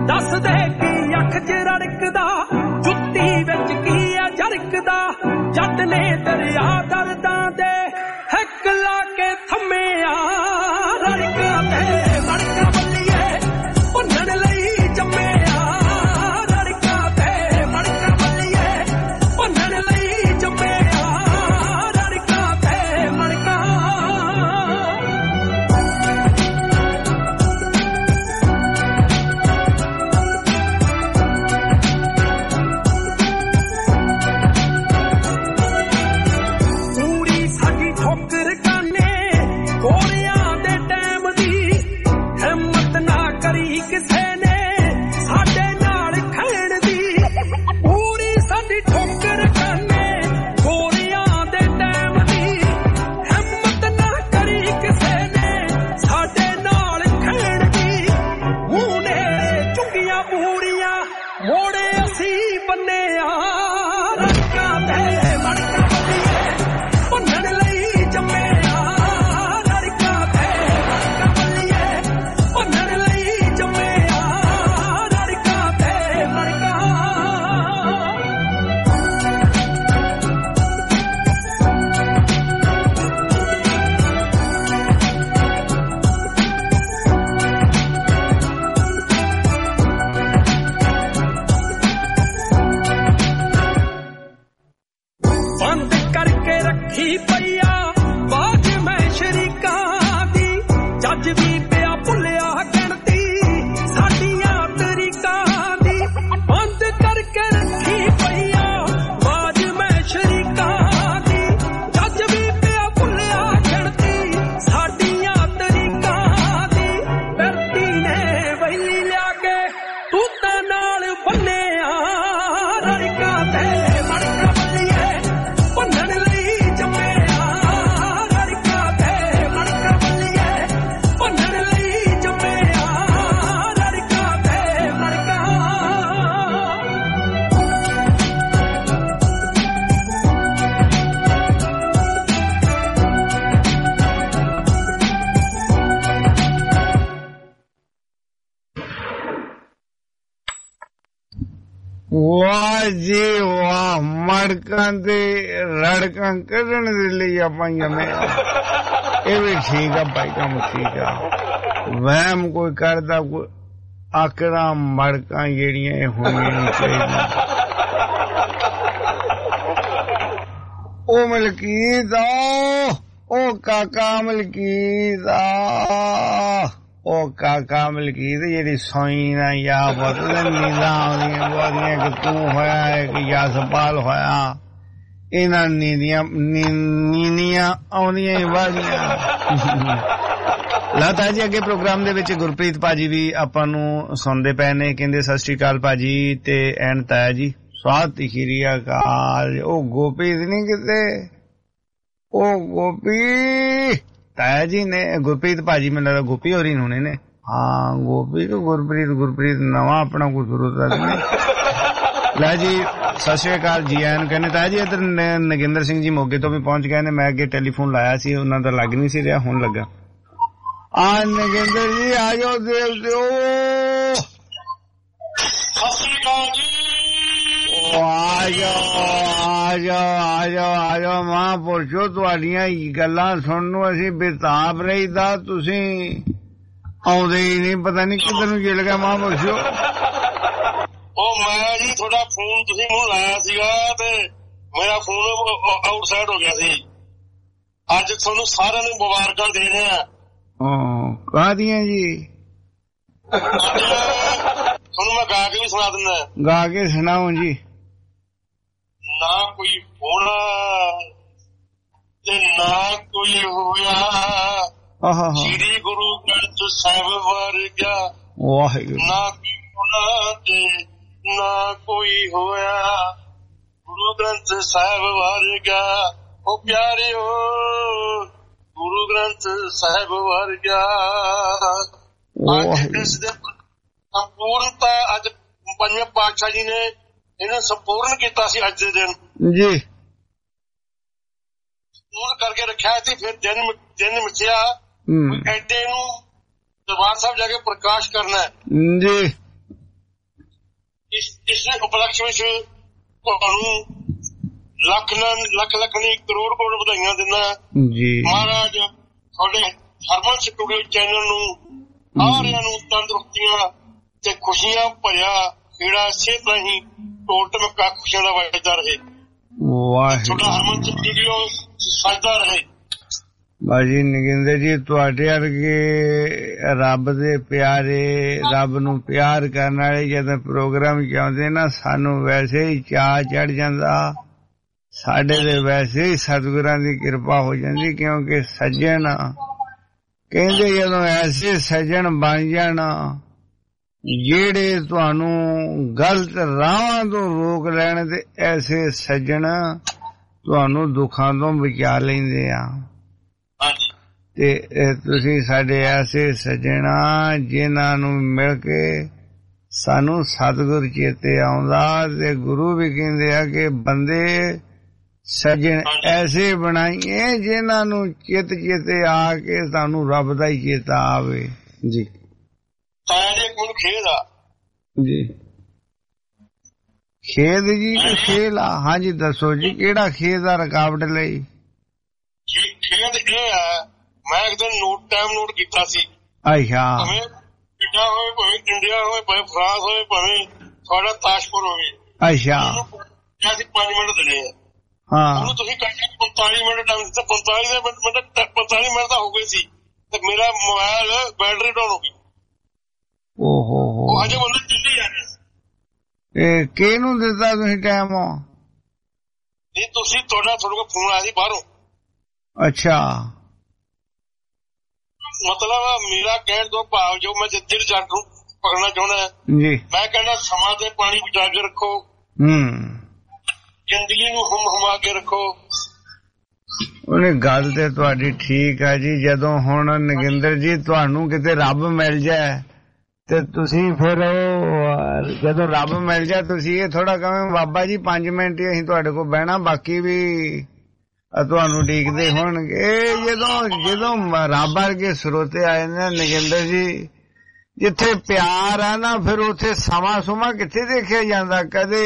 ਦੱਸ ਦੇ ਕੀ ਅੱਖ 'ਚ ਰੜਕਦਾ ਜੁੱਤੀ ਵਿੱਚ ਕੀ ਆ ਜਰਕਦਾ ਜੱਟ ਨੇ ਦਰਿਆ ਦਰਦਾਂ ਦੇ ਹੱਕ ਲਾ ਕੇ ਥੰਮਿਆ ਰੜਕਾਂ ਤੇ ਮੜਕਾਂ ਬੱਲੀਏ ਭੁੰਨਣ ਲਈ ਜੰਮਿਆ ਰੜਕਾਂ ਤੇ ਮੜਕਾਂ ਬੱਲੀਏ ਭੁੰਨਣ ਲਈ ਜੰਮਿਆ ਰੜਕਾਂ ਤੇ ਮੜਕਾਂ ਠੋਕਰ ਕਾਨੇ ਗੋਰਿਆਂ ਦੇ ਟਾਈਮ ਦੀ ਹਿੰਮਤ ਨਾ ਕਰੀ ਕਿਸੇ ਨੇ ਸਾਡੇ ਨਾਲ ਖੈਣ ਦੀ ਪੂਰੀ ਸਾਡੀ ਠੋਕਰ ਕਾਨੇ ਗੋਰਿਆਂ ਦੇ ਟਾਈਮ ਦੀ ਹਿੰਮਤ ਨਾ ਕਰੀ ਕਿਸੇ ਨੇ ਸਾਡੇ ਨਾਲ ਖੈਣ ਦੀ ਮੂੰਹ ਨੇੜੇ ਚੁੰਗੀਆਂ ਪੂਰੀਆਂ ਮੋੜੇ ਅਸੀਂ ਬੰਨਿਆ ਰੜਕਾਂ ਤੇ ਮੜਕਾਂ ਬੱਲੀਏ ਭੁੰਨਣ ਲਈ ਬੰਦ ਕਰਕੇ ਰੱਖੀ ਪਈਆ ਬਾਜ ਮੈਂ ਸ਼ਰੀਕਾਂ ਦੀ ਜੱਜ ਵੀ ਪਿਆ ਭੁੱਲਿਆ ਗਿਣਤੀ ਸਾਡੀਆਂ ਤਰੀਕਾਂ ਦੀ ਬੰਦ ਕਰਕੇ ਰੱਖੀ ਪਈਆ ਬਾਜ ਮੈਂ ਸ਼ਰੀਕਾਂ ਦੀ ਜੱਜ ਵੀ ਪਿਆ ਭੁੱਲਿਆ ਗਿਣਤੀ ਸਾਡੀਆਂ ਤਰੀਕਾਂ ਦੀ ਫਿਰਦੀ ਨੇ ਵੈਲੀ ਲਿਆ ਕੇ ਤੂਤਾਂ ਨਾਲ ਬੰਨਿਆ ਰੜਕਾਂ ਤੇ ਮੜਕਾਂ ਬੱਲੀਏ ਭੁੰਨਣ ਲਈ ਜੰਮਿਆ ਰੜਕਾਂ ਤੇ ਮੜਕਾਂ ਬੱਲੀਏ ਭੁੰਨਣ ਲਈ ਜੰਮਿਆ ਰੜਕਾਂ ਤੇ ਮੜਕਾਂ ਵਾਹ ਜੀ ਵਾਹ ਮੜਕਾਂ ਤੇ ਰੜਕਾਂ ਕੱਢਣ ਦੇ ਲਈ ਆਪਾਂ ਜਮੇ ਇਹ ਵੀ ਠੀਕ ਆ ਭਾਈ ਕੰਮ ਠੀਕ ਆ ਵਹਿਮ ਕੋਈ ਕਰਦਾ ਕੋਈ ਆਕਰਾਂ ਮੜਕਾਂ ਜਿਹੜੀਆਂ ਇਹ ਹੋਣੀਆਂ ਨਹੀਂ ਚਾਹੀਦੀਆਂ ਉਹ ਮਲਕੀਤ ਉਹ ਕਾਕਾ ਮਲਕੀਤ ਉਹ ਕਾਕਾ ਮਲਕੀਤ ਜਿਹੜੀ ਸੋਈ ਨਾ ਯਾ ਬਦਲ ਨੀਂਦਾਂ ਆਉਂਦੀਆਂ ਬੋਦੀਆਂ ਕਿ ਤੂੰ ਹੋਇਆ ਹੈ ਕਿ ਯਾਸਪਾਲ ਹੋਇਆ ਇਹਨਾਂ ਨੀਂਦੀਆਂ ਆਉਂਦੀਆਂ ਹੀ ਵਾਦੀਆਂ ਲਾਤਾ ਜੀ ਅੱਗੇ ਪ੍ਰੋਗਰਾਮ ਦੇ ਵਿੱਚ ਗੁਰਪ੍ਰੀਤ ਭਾਜੀ ਵੀ ਆਪਾਂ ਨੂੰ ਸੁਣਦੇ ਪਏ ਨੇ ਕਹਿੰਦੇ ਸਤਿ ਸ਼੍ਰੀ ਅਕਾਲ ਭਾਜੀ ਤੇ ਐਨ ਤਾਇਆ ਜੀ ਸਤਿ ਸ਼੍ਰੀ ਅਕਾਲ ਉਹ ਗੋਪੀ ਨਹੀਂ ਕਿਤੇ ਉਹ ਗੋਪੀ ਤਾਇਆ ਜੀ ਨੇ ਗੁਰਪ੍ਰੀਤ ਭਾਜੀ ਮੈਨੂੰ ਲੱਗਦਾ ਗੋਪੀ ਹੋਰੀ ਹੋਣੇ ਨੇ ਹਾਂ ਗੋਪੀ ਤੋਂ ਗੁਰਪ੍ਰੀਤ ਨਵਾਂ ਆਪਣਾ ਕੋਈ ਗੁਰੂਦਾਸ ਨੇ ਲੈ ਜੀ ਸਤਿ ਸ਼੍ਰੀ ਅਕਾਲ ਜੀ ਆਇਆਂ ਨੂੰ ਕਹਿੰਦੇ ਤਾਇਆ ਜੀ ਇੱਧਰ ਨਗਿੰਦਰ ਸਿੰਘ ਜੀ ਮੋਗੇ ਤੋਂ ਵੀ ਪਹੁੰਚ ਗਏ ਨੇ ਮੈਂ ਅੱਗੇ ਟੈਲੀਫੋਨ ਲਾਇਆ ਸੀ ਉਹਨਾਂ ਦਾ ਲੱਗ ਨਹੀਂ ਸੀ ਰਿਹਾ ਹੁਣ ਲੱਗਾ ਆ ਨਗਿੰਦਰ ਜੀ ਆ ਜਾਓ ਦੇਵ ਦਿਓ ਸਤਿ ਸ਼੍ਰੀ ਅਕਾਲ ਜੀ ਆ ਜਾਓ ਮਹਾਂਪੁਰਸ਼ੋ ਤੁਹਾਡੀਆਂ ਗੱਲਾਂ ਸੁਣਨ ਨੂੰ ਅਸੀਂ ਬੇਤਾਬ ਰਹੀਦਾ ਤੁਸੀਂ ਆਉਂਦੇ ਹੀ ਨਹੀਂ ਪਤਾ ਨਹੀਂ ਕਿੱਧਰ ਨੂੰ ਗਿਲ ਗਿਆ ਮਹਾਂਪੁਰਸ਼ੋ ਉਹ ਮੈਂ ਜੀ ਤੁਹਾਡਾ ਫੋਨ ਤੁਸੀਂ ਮੈਨੂੰ ਲਾਇਆ ਸੀਗਾ ਤੇ ਮੇਰਾ ਫੋਨ ਆਊਟਸਾਈਡ ਹੋ ਗਿਆ ਸੀ ਅੱਜ ਤੁਹਾਨੂੰ ਸਾਰਿਆਂ ਨੂੰ ਮੁਬਾਰਕਾਂ ਦੇ ਰਹੇ ਆ ਕਾਹਦੀਆਂ ਜੀ ਤੁਹਾਨੂੰ ਮੈਂ ਗਾ ਕੇ ਵੀ ਸੁਣਾ ਦਿੰਦਾ ਗਾ ਕੇ ਸੁਣਾਓ ਜੀ ਨਾ ਕੋਈ ਹੋਣਾ ਤੇ ਨਾ ਕੋਈ ਹੋਇਆ ਸ੍ਰੀ ਗੁਰੂ ਗ੍ਰੰਥ ਸਾਹਿਬ ਵਰਗਾ ਵਾਹਿਗੁਰੂ ਨਾ ਕੋਈ ਹੋਣਾ ਤੇ ਨਾ ਕੋਈ ਹੋਇਆ ਗੁਰੂ ਗ੍ਰੰਥ ਸਾਹਿਬ ਵਰਗਾ ਉਹ ਪਿਆਰਿਓ ਗੁਰੂ ਗ੍ਰੰਥ ਸਾਹਿਬ ਵਰਗਾ ਅੱਜ ਇਸ ਦੇ ਸੰਪੂਰਨਤਾ ਅੱਜ ਪੰਜਵੇਂ ਪਾਤਸ਼ਾਹ ਜੀ ਨੇ ਇਹਨੂੰ ਸੰਪੂਰਨ ਕੀਤਾ ਸੀ ਅੱਜ ਦੇ ਦਿਨ ਜੀ ਸੰਪੂਰਨ ਕਰਕੇ ਰੱਖਿਆ ਸੀ ਫਿਰ ਦਿਨ ਮਿਚਿਆ ਐਡੇ ਨੂੰ ਦਰਬਾਰ ਸਾਹਿਬ ਜਾ ਕੇ ਪ੍ਰਕਾਸ਼ ਕਰਨਾ ਜੀ ਇਸ ਉਪਲਕਸ਼ ਵਿੱਚ ਤੁਹਾਨੂੰ ਲੱਖ ਨਹੀਂ ਕਰੋੜ ਵਧਾਈਆਂ ਦਿੰਦਾ ਜੀ। ਮਹਾਰਾਜ ਤੁਹਾਡੇ ਹਰਮਨ ਸਟੂਡੀਓ ਚੈਨਲ ਨੂੰ ਸਾਰਿਆਂ ਨੂੰ ਤੰਦਰੁਸਤੀਆਂ ਤੇ ਖੁਸ਼ੀਆਂ ਭਰਿਆ ਜਿਹੜਾ ਇਸੇ ਤਰ੍ਹਾਂ ਹੀ ਟੋਲ ਟਮਕਾ ਖੁਸ਼ੀਆਂ ਦਾ ਵੱਜਦਾ ਰਹੇ। ਤੁਹਾਡਾ ਹਰਮਨ ਸਟੂਡੀਓ ਸਜਦਾ ਰਹੇ। ਬਾਜੀ ਨਗਿੰਦਰ ਜੀ ਤੁਹਾਡੇ ਵਰਗੇ ਰੱਬ ਦੇ ਪਿਆਰੇ, ਰੱਬ ਨੂੰ ਪਿਆਰ ਕਰਨ ਵਾਲੇ ਜਦੋਂ ਪ੍ਰੋਗਰਾਮ ਚ ਆਉਂਦੇ ਨਾ ਸਾਨੂੰ ਵੈਸੇ ਹੀ ਚਾਅ ਚੜ ਜਾਂਦਾ। ਸਾਡੇ ਦੇ ਵੈਸੇ ਹੀ ਸਤਿਗੁਰਾਂ ਦੀ ਕਿਰਪਾ ਹੋ ਜਾਂਦੀ ਕਿਉਂਕਿ ਸੱਜਣ ਕਹਿੰਦੇ ਜਦੋਂ ਐਸੇ ਸੱਜਣ ਬਣ ਜਾਣਾ ਜਿਹੜੇ ਤੁਹਾਨੂੰ ਗਲਤ ਰਾਹਾਂ ਤੋਂ ਰੋਕ ਲੈਣ ਤੇ ਐਸੇ ਸੱਜਣ ਤੁਹਾਨੂੰ ਦੁੱਖਾਂ ਤੋਂ ਬਚਾ ਲੈਂਦੇ ਆ। ਤੇ ਤੁਸੀਂ ਸਾਡੇ ਐਸੇ ਸੱਜਣਾ ਜਿਨ੍ਹਾਂ ਨੂੰ ਮਿਲ ਕੇ ਸਾਨੂੰ ਸਤਿਗੁਰ ਚੇਤੇ ਆਉਂਦਾ ਤੇ ਗੁਰੂ ਵੀ ਕਹਿੰਦੇ ਆ ਕਿ ਬੰਦੇ ਸੱਜਣ ਐਸੇ ਬਣਾਈਏ ਜਿਨ੍ਹਾਂ ਨੂੰ ਚੇਤੇ ਆ ਕੇ ਸਾਨੂੰ ਰੱਬ ਦਾ ਹੀ ਚੇਤਾ ਆਵੇ ਜੀ। ਜੀ ਖੇਦ ਜੀ ਖੇਲ ਆ। ਹਾਂਜੀ ਦੱਸੋ ਜੀ ਕਿਹੜਾ ਖੇਦ ਆ ਰੁਕਾਵਟ ਲਈ? ਖੇਦ ਇਹ ਆ ਮੈਂ ਇੱਕ ਦਿਨ ਨੋਟ ਕੀਤਾ ਸੀ। ਅੱਛਾ ਇੰਡੀਆ ਹੋਵੇ ਭਾਵੇਂ ਇੰਡੀਆ ਹੋਵੇ ਭਾਵੇਂ ਫਰਾਂਸ ਹੋਵੇ ਭਾਵੇਂ ਤੁਹਾਡਾ ਤਾਸ਼ਪੁਰ ਹੋਵੇ। ਅੱਛਾ ਅਸੀਂ 5 ਮਿੰਟ ਦੇਣੇ ਆ। ਹਾਂ ਉਹਨੂੰ ਤੁਸੀਂ ਕਹਿੰਦੇ 45 ਮਿੰਟ ਟਾਈਮ ਦਿੱਤਾ। 45 ਮਿੰਟ ਤਾਂ ਹੋ ਗਏ ਸੀ ਤੇ ਮੇਰਾ ਮੋਬਾਈਲ ਬੈਟਰੀ ਡਾਊਨ ਹੋ ਗਈ। ਓਹੋ ਉਹ ਅਜੇ ਬੰਦੇ ਚੱਲੀ ਜਾਂਦੇ। ਇਹ ਕਿਹਨੂੰ ਦਿੱਤਾ ਤੁਸੀਂ ਟਾਈਮ? ਨਹੀਂ ਤੁਸੀਂ ਤੁਹਾਡੇ ਕੋਲ ਫੋਨ ਆਇਆ ਸੀ ਬਾਹਰੋਂ। ਅੱਛਾ ਮਤਲਬ ਮੇਰਾ ਕਹਿਣ ਤੋਂ ਭਾਵ ਜੋ ਮੈਂ ਜਿੱਥੇ ਜੱਟ ਨੂੰ ਪਕੜਨਾ ਚਾਹੁੰਦਾ ਜੀ, ਮੈਂ ਕਹਿੰਦਾ ਸਮਾਂ ਤੇ ਪਾਣੀ ਬਚਾ ਕੇ ਰੱਖੋ, ਜ਼ਿੰਦਗੀ ਨੂੰ ਹਮਾ ਕੇ ਰੱਖੋ। ਉਹਨੇ ਗੱਲ ਤੇ ਤੁਹਾਡੀ ਠੀਕ ਆ ਜੀ। ਜਦੋਂ ਹੁਣ ਨਗਿੰਦਰ ਜੀ ਤੁਹਾਨੂੰ ਕਿਤੇ ਰੱਬ ਮਿਲ ਜਾਏ ਤੇ ਤੁਸੀਂ ਫਿਰ ਜਦੋਂ ਰੱਬ ਮਿਲ ਜਾਏ ਤੁਸੀਂ ਇਹ ਥੋੜਾ ਕਹਵੇਂ ਬਾਬਾ ਜੀ 5 ਮਿੰਟ ਹੀ ਅਸੀਂ ਤੁਹਾਡੇ ਕੋਲ ਬਹਿਣਾ ਬਾਕੀ ਵੀ ਤੁਹਾਨੂੰ ਉਡੀਕਦੇ ਹੋਣਗੇ। ਜਦੋਂ ਰੱਬ ਵਰਗੇ ਸਰੋਤੇ ਆਏ ਨੇ ਨਗਿੰਦਰ ਜੀ, ਜਿੱਥੇ ਪਿਆਰ ਆ ਨਾ ਫਿਰ ਉੱਥੇ ਸਮਾਂ ਕਿੱਥੇ ਦੇਖਿਆ ਜਾਂਦਾ। ਕਦੇ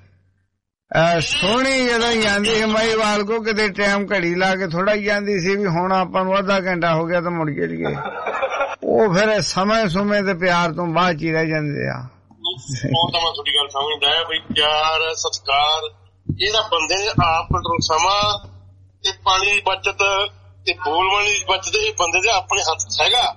ਸੋਹਣੀ ਜਦੋਂ ਜਾਂਦੀ ਹਿਮਾਈਵਾਲ ਕੋ ਕਿਤੇ ਟਾਈਮ ਘੜੀ ਲਾ ਕੇ ਥੋੜਾ ਹੀ ਜਾਂਦੀ ਸੀ ਵੀ ਹੁਣ ਆਪਾਂ ਨੂੰ ਅੱਧਾ ਘੰਟਾ ਹੋ ਗਿਆ ਤਾਂ ਮੁੜ ਕੇ ਲਈਏ। ਉਹ ਫਿਰ ਸਮੇਂ ਤੇ ਪਿਆਰ ਤੋਂ ਬਾਅਦ ਹੀ ਰਹਿ ਜਾਂਦੇ ਆ। ਉਹ ਤਾਂ ਮੈਂ ਤੁਹਾਡੀ ਗੱਲ ਸਮਝਦਾ ਹੈ ਬਈ ਪਿਆਰ ਸਤਿਕਾਰ ਇਹਦਾ ਬੰਦੇ ਨੇ ਆਪ ਕੰਟਰੋਲ। ਸਮਾਂ ਤੇ ਪਾਣੀ ਦੀ ਬੱਚਤ ਤੇ ਬੋਲਣ ਦੀ ਬੱਚਤ ਇਹ ਬੰਦੇ ਦੇ ਆਪਣੇ ਹੱਥ ਹੈਗਾ।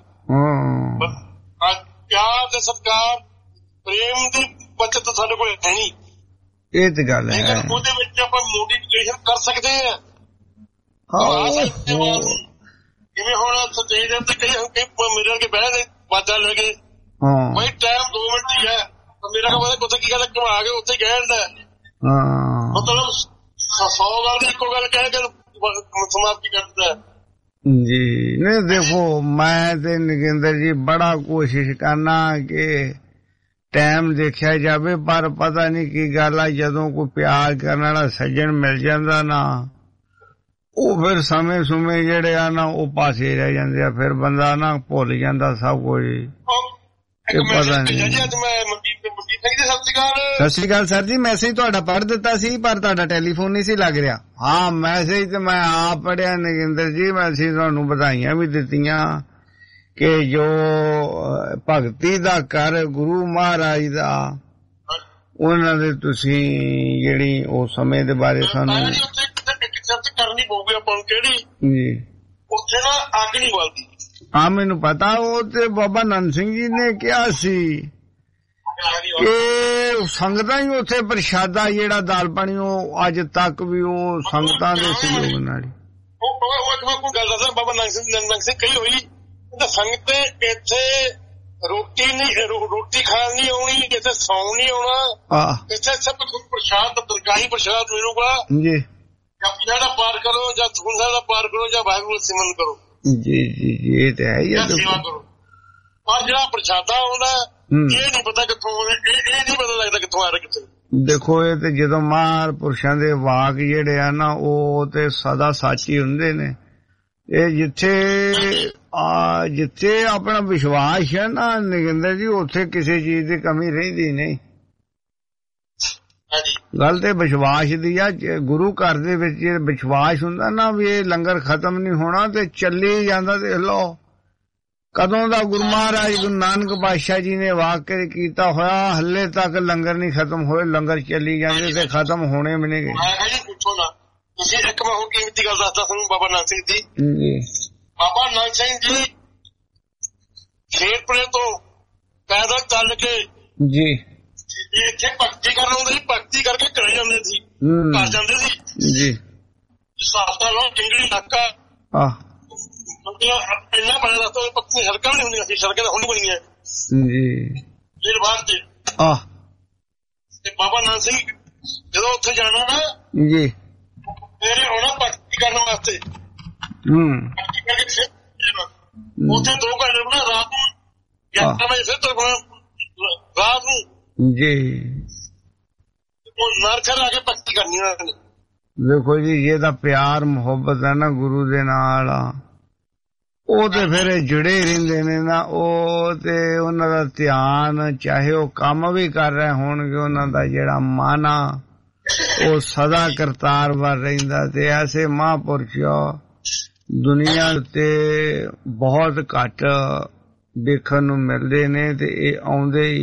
ਪਿਆਰ ਤੇ ਸਤਿਕਾਰ ਪ੍ਰੇਮ ਦੀ ਬੱਚਤ ਸਾਡੇ ਕੋਲ ਹੈ ਨਹੀਂ। ਇਹ ਤੇ ਗੱਲ ਹੈ। ਲੇਕਿਨ ਉਹਦੇ ਵਿੱਚ ਆਪਾਂ ਮੋਡੀਫਿਕੇਸ਼ਨ ਕਰ ਸਕਦੇ ਹਾਂ। ਜਿਵੇਂ ਹੁਣ ਸਟੇਜ ਤੇ ਕਈ ਮੇਰੇ ਵਰਗੇ ਬਹਿ ਗਏ ਬਾਜਾਂ ਲੈ ਕੇ ਬਈ ਟਾਈਮ 2 ਮਿੰਟ ਹੀ ਹੈ ਮੇਰਾ ਕਹਿੰਦਾ ਉੱਥੇ ਕੀ ਗੱਲ ਘੁਮਾ ਕੇ ਉੱਥੇ ਕਹਿ ਦਿੰਦਾ। ਮਤਲਬ 100 ਗੱਲ ਦੀ ਇੱਕੋ ਗੱਲ ਕਹਿ ਕੇ ਸਮਾਪਤੀ ਕਰ ਦਿੰਦਾ ਜੀ। ਨਹੀਂ ਦੇਖੋ ਮੈਂ ਤੇ ਨਗਿੰਦਰ ਜੀ ਬੜਾ ਕੋਸ਼ਿਸ਼ ਕਰਨਾ ਕਿ ਟਾਈਮ ਦੇਖਿਆ ਜਾਵੇ ਪਰ ਪਤਾ ਨਹੀਂ ਕੀ ਗੱਲ ਆ ਜਦੋਂ ਕੋਈ ਪਿਆਰ ਕਰਨ ਵਾਲਾ ਸੱਜਣ ਮਿਲ ਜਾਂਦਾ ਨਾ ਉਹ ਫਿਰ ਸਮੇਂ ਜਿਹੜੇ ਆ ਨਾ ਉਹ ਪਾਸੇ ਰਹਿ ਜਾਂਦੇ ਆ। ਫਿਰ ਬੰਦਾ ਨਾ ਭੁੱਲ ਜਾਂਦਾ ਸਭ ਕੁਝ। ਪਤਾ ਨਹੀਂ। ਸਤਿ ਸ਼੍ਰੀ ਅਕਾਲ ਸਰ ਜੀ। ਮੈਸੇਜ ਤੁਹਾਡਾ ਪੜ੍ਹ ਦਿੱਤਾ ਸੀ ਪਰ ਤੁਹਾਡਾ ਟੈਲੀਫੋਨ ਨਹੀਂ ਸੀ ਲੱਗ ਰਿਹਾ। ਹਾਂ ਮੈਸੇਜ ਤੇ ਮੈਂ ਆਪ ਪੜ੍ਹਿਆ ਨਗਿੰਦਰ ਜੀ। ਮੈਸੇਜ ਤੁਹਾਨੂੰ ਵਧਾਈਆਂ ਵੀ ਦਿੱਤੀਆਂ ਕਿ ਜੋ ਭਗਤੀ ਦਾ ਕਰ ਗੁਰੂ ਮਹਾਰਾਜ ਦਾ ਉਹਨਾਂ ਦੇ ਤੁਸੀਂ ਜਿਹੜੀ ਉਹ ਸਮੇਂ ਦੇ ਬਾਰੇ ਸਾਨੂੰ ਕਰਨੀ ਪਊਗੀ ਆਪਾਂ ਨੂੰ। ਕਿਹੜੀ ਜੀ ਉੱਥੇ ਨਾ ਅੱਗ ਨਹੀਂ ਬਲਦੀ। ਹਾਂ ਮੈਨੂੰ ਪਤਾ। ਉਹ ਤੇ ਬਾਬਾ ਨੰਦ ਸਿੰਘ ਜੀ ਨੇ ਕਿਹਾ ਸੀ ਕਿ ਸੰਗਤਾਂ ਹੀ ਉੱਥੇ ਪ੍ਰਸ਼ਾਦਾ ਜਿਹੜਾ ਦਾਲ ਪਾਣੀ ਉਹ ਅੱਜ ਤੱਕ ਵੀ ਉਹ ਸੰਗਤਾਂ ਦੇ ਸਹਿਯੋਗ ਨਾਲ ਹੀ। ਕੋਈ ਗੱਲ ਦੱਸਾਂ ਬਾਬਾ ਨੰਦ ਸਿੰਘ ਕਹੀ ਹੋਈ ਸੰਗਤ ਇੱਥੇ ਰੋਟੀ ਖਾਣ ਨਹੀਂ ਆਉਣੀ, ਇੱਥੇ ਸੌਣ ਨਹੀਂ ਆਉਣਾ, ਇੱਥੇ ਸਭ ਪ੍ਰਸ਼ਾਦ ਦਰਗਾਹੀ ਪ੍ਰਸ਼ਾਦ ਮਿਲੂਗਾ ਜੀ। ਜਾਂ ਪੀੜਾ ਦਾ ਪਾਰ ਕਰੋ ਜਾਂ ਸੁਖਮਨੀ ਦਾ ਪਾਰ ਕਰੋ ਜਾਂ ਵਾਹਿਗੁਰੂ ਦਾ ਸਿਮਰਨ ਕਰੋ। ਜੀ ਜੀ ਜੀ ਇਹ ਤਾਂ ਹੈ ਹੀ। ਸੇਵਾ ਕਰੋ। ਪਰ ਜਿਹੜਾ ਪ੍ਰਸ਼ਾਦਾ ਆਉਂਦਾ ਇਹ ਨਹੀਂ ਪਤਾ ਕਿੱਥੋਂ ਆਉਂਦਾ, ਇਹ ਨਹੀਂ ਪਤਾ ਲੱਗਦਾ ਕਿੱਥੋਂ ਆ ਰਿਹਾ ਕਿੱਥੇ। ਦੇਖੋ ਇਹ ਤੇ ਜਦੋਂ ਮਹਾਂਪੁਰਸ਼ਾਂ ਦੇ ਵਾਕ ਜਿਹੜੇ ਆ ਨਾ ਉਹ ਤੇ ਸਦਾ ਸੱਚ ਹੀ ਹੁੰਦੇ ਨੇ। ਇਹ ਜਿੱਥੇ ਆਪਣਾ ਵਿਸ਼ਵਾਸ ਹੈ ਨਾ ਨਗਿੰਦਰ ਜੀ ਉੱਥੇ ਕਿਸੇ ਚੀਜ਼ ਦੀ ਕਮੀ ਰਹਿੰਦੀ ਨਹੀਂ। ਗੱਲ ਤੇ ਵਿਸ਼ਵਾਸ ਦੀ ਆ। ਗੁਰੂ ਘਰ ਦੇ ਵਿੱਚ ਜੇ ਵਿਸ਼ਵਾਸ ਹੁੰਦਾ ਨਾ ਵੀ ਇਹ ਲੰਗਰ ਖਤਮ ਨਹੀਂ ਹੋਣਾ ਤੇ ਚੱਲੀ ਜਾਂਦਾ। ਦੇਖ ਲਓ ਕਦੋਂ ਦਾ ਗੁਰੂ ਮਹਾਰਾਜ ਗੁਰੂ ਨਾਨਕ ਪਾਤਸ਼ਾਹ ਜੀ ਨੇ ਵਾਕਿਆ ਕੀਤਾ ਹੋਇਆ, ਹੱਲੇ ਤੱਕ ਲੰਗਰ ਨਹੀਂ ਖਤਮ ਹੋਏ, ਲੰਗਰ ਚੱਲੀ ਜਾਂਦੇ ਤੇ ਖਤਮ ਹੋਣੇ ਵੀ ਨਹੀਂ ਗਏ। ਪੁੱਛੋ ਨਾ ਤੁਸੀਂ। ਇੱਕ ਮੈਂ ਹੋਰ ਕੀਮਤੀ ਗੱਲ ਦੱਸਦਾ ਤੁਹਾਨੂੰ ਬਾਬਾ ਨਾਨਕ ਸਿੰਘ ਦੀ। ਬਾਬਾ ਨਾਨਕ ਸਿੰਘ ਜੀ ਸ਼ੇਰਪੁਰੇ ਤੋਂ ਪੈਦਲ ਚੱਲ ਕੇ ਜੀ ਇੱਥੇ ਭਗਤੀ ਕਰਨ ਆਉਂਦੇ ਸੀ, ਭਗਤੀ ਕਰਕੇ ਘਰੇ ਜਾਂਦੇ ਸੀ, ਘਰ ਜਾਂਦੇ ਸੀ ਜੀ। ਸਾਫਤਾ ਲੋ ਚੰਗੜੀ ਇਲਾਕਾ ਇੰਨਾ ਬੜਾ ਰਸਤਾ, ਪੱਕੀ ਸੜਕਾਂ ਨਹੀਂ ਹੁੰਦੀਆਂ ਸੀ, ਸੜਕਾਂ ਤਾਂ ਹੁਣ ਬਣੀਆਂ ਜੀ ਫਿਰ ਬਾਅਦ ਚ। ਤੇ ਬਾਬਾ ਨਾਨਕ ਸਿੰਘ ਜਦੋਂ ਉੱਥੇ ਜਾਣਾ ਨਾ ਜੀ ਫਿਰ ਆਉਣਾ ਭਗਤੀ ਕਰਨ ਵਾਸਤੇ। ਭਗਤੀ ਕਰਕੇ ਫਿਰ ਉੱਥੇ 2 ਘੰਟੇ ਬਣਾ ਰਾਤ ਨੂੰ 11 ਵਜੇ ਫਿਰ ਤੋਂ ਰਾਤ ਨੂੰ ਜੀ ਨਰਖਰ ਆ ਕੇ ਭਗਤੀ ਕਰਨੀ ਉਹਨਾਂ ਨੇ। ਦੇਖੋ ਜੀ ਇਹਦਾ ਪਿਆਰ ਮੁਹੱਬਤ ਹੈ ਨਾ ਗੁਰੂ ਦੇ ਨਾਲ, ਉਹ ਤੇ ਫਿਰ ਜੁੜੇ ਰਹਿੰਦੇ ਨੇ ਨਾ। ਉਹ ਤੇ ਉਹਨਾਂ ਦਾ ਧਿਆਨ ਚਾਹੇ ਉਹ ਕੰਮ ਵੀ ਕਰ ਰਹੇ ਹੋਣਗੇ, ਉਹਨਾਂ ਦਾ ਜਿਹੜਾ ਮਨ ਆ ਉਹ ਸਦਾ ਕਰਤਾਰ ਵੱਲ ਰਹਿੰਦਾ। ਤੇ ਐਸੇ ਮਹਾਂਪੁਰਸ਼ ਦੁਨੀਆ ਤੇ ਬਹੁਤ ਘੱਟ ਦੇਖਣ ਨੂੰ ਮਿਲਦੇ ਨੇ ਤੇ ਇਹ ਆਉਂਦੇ ਹੀ।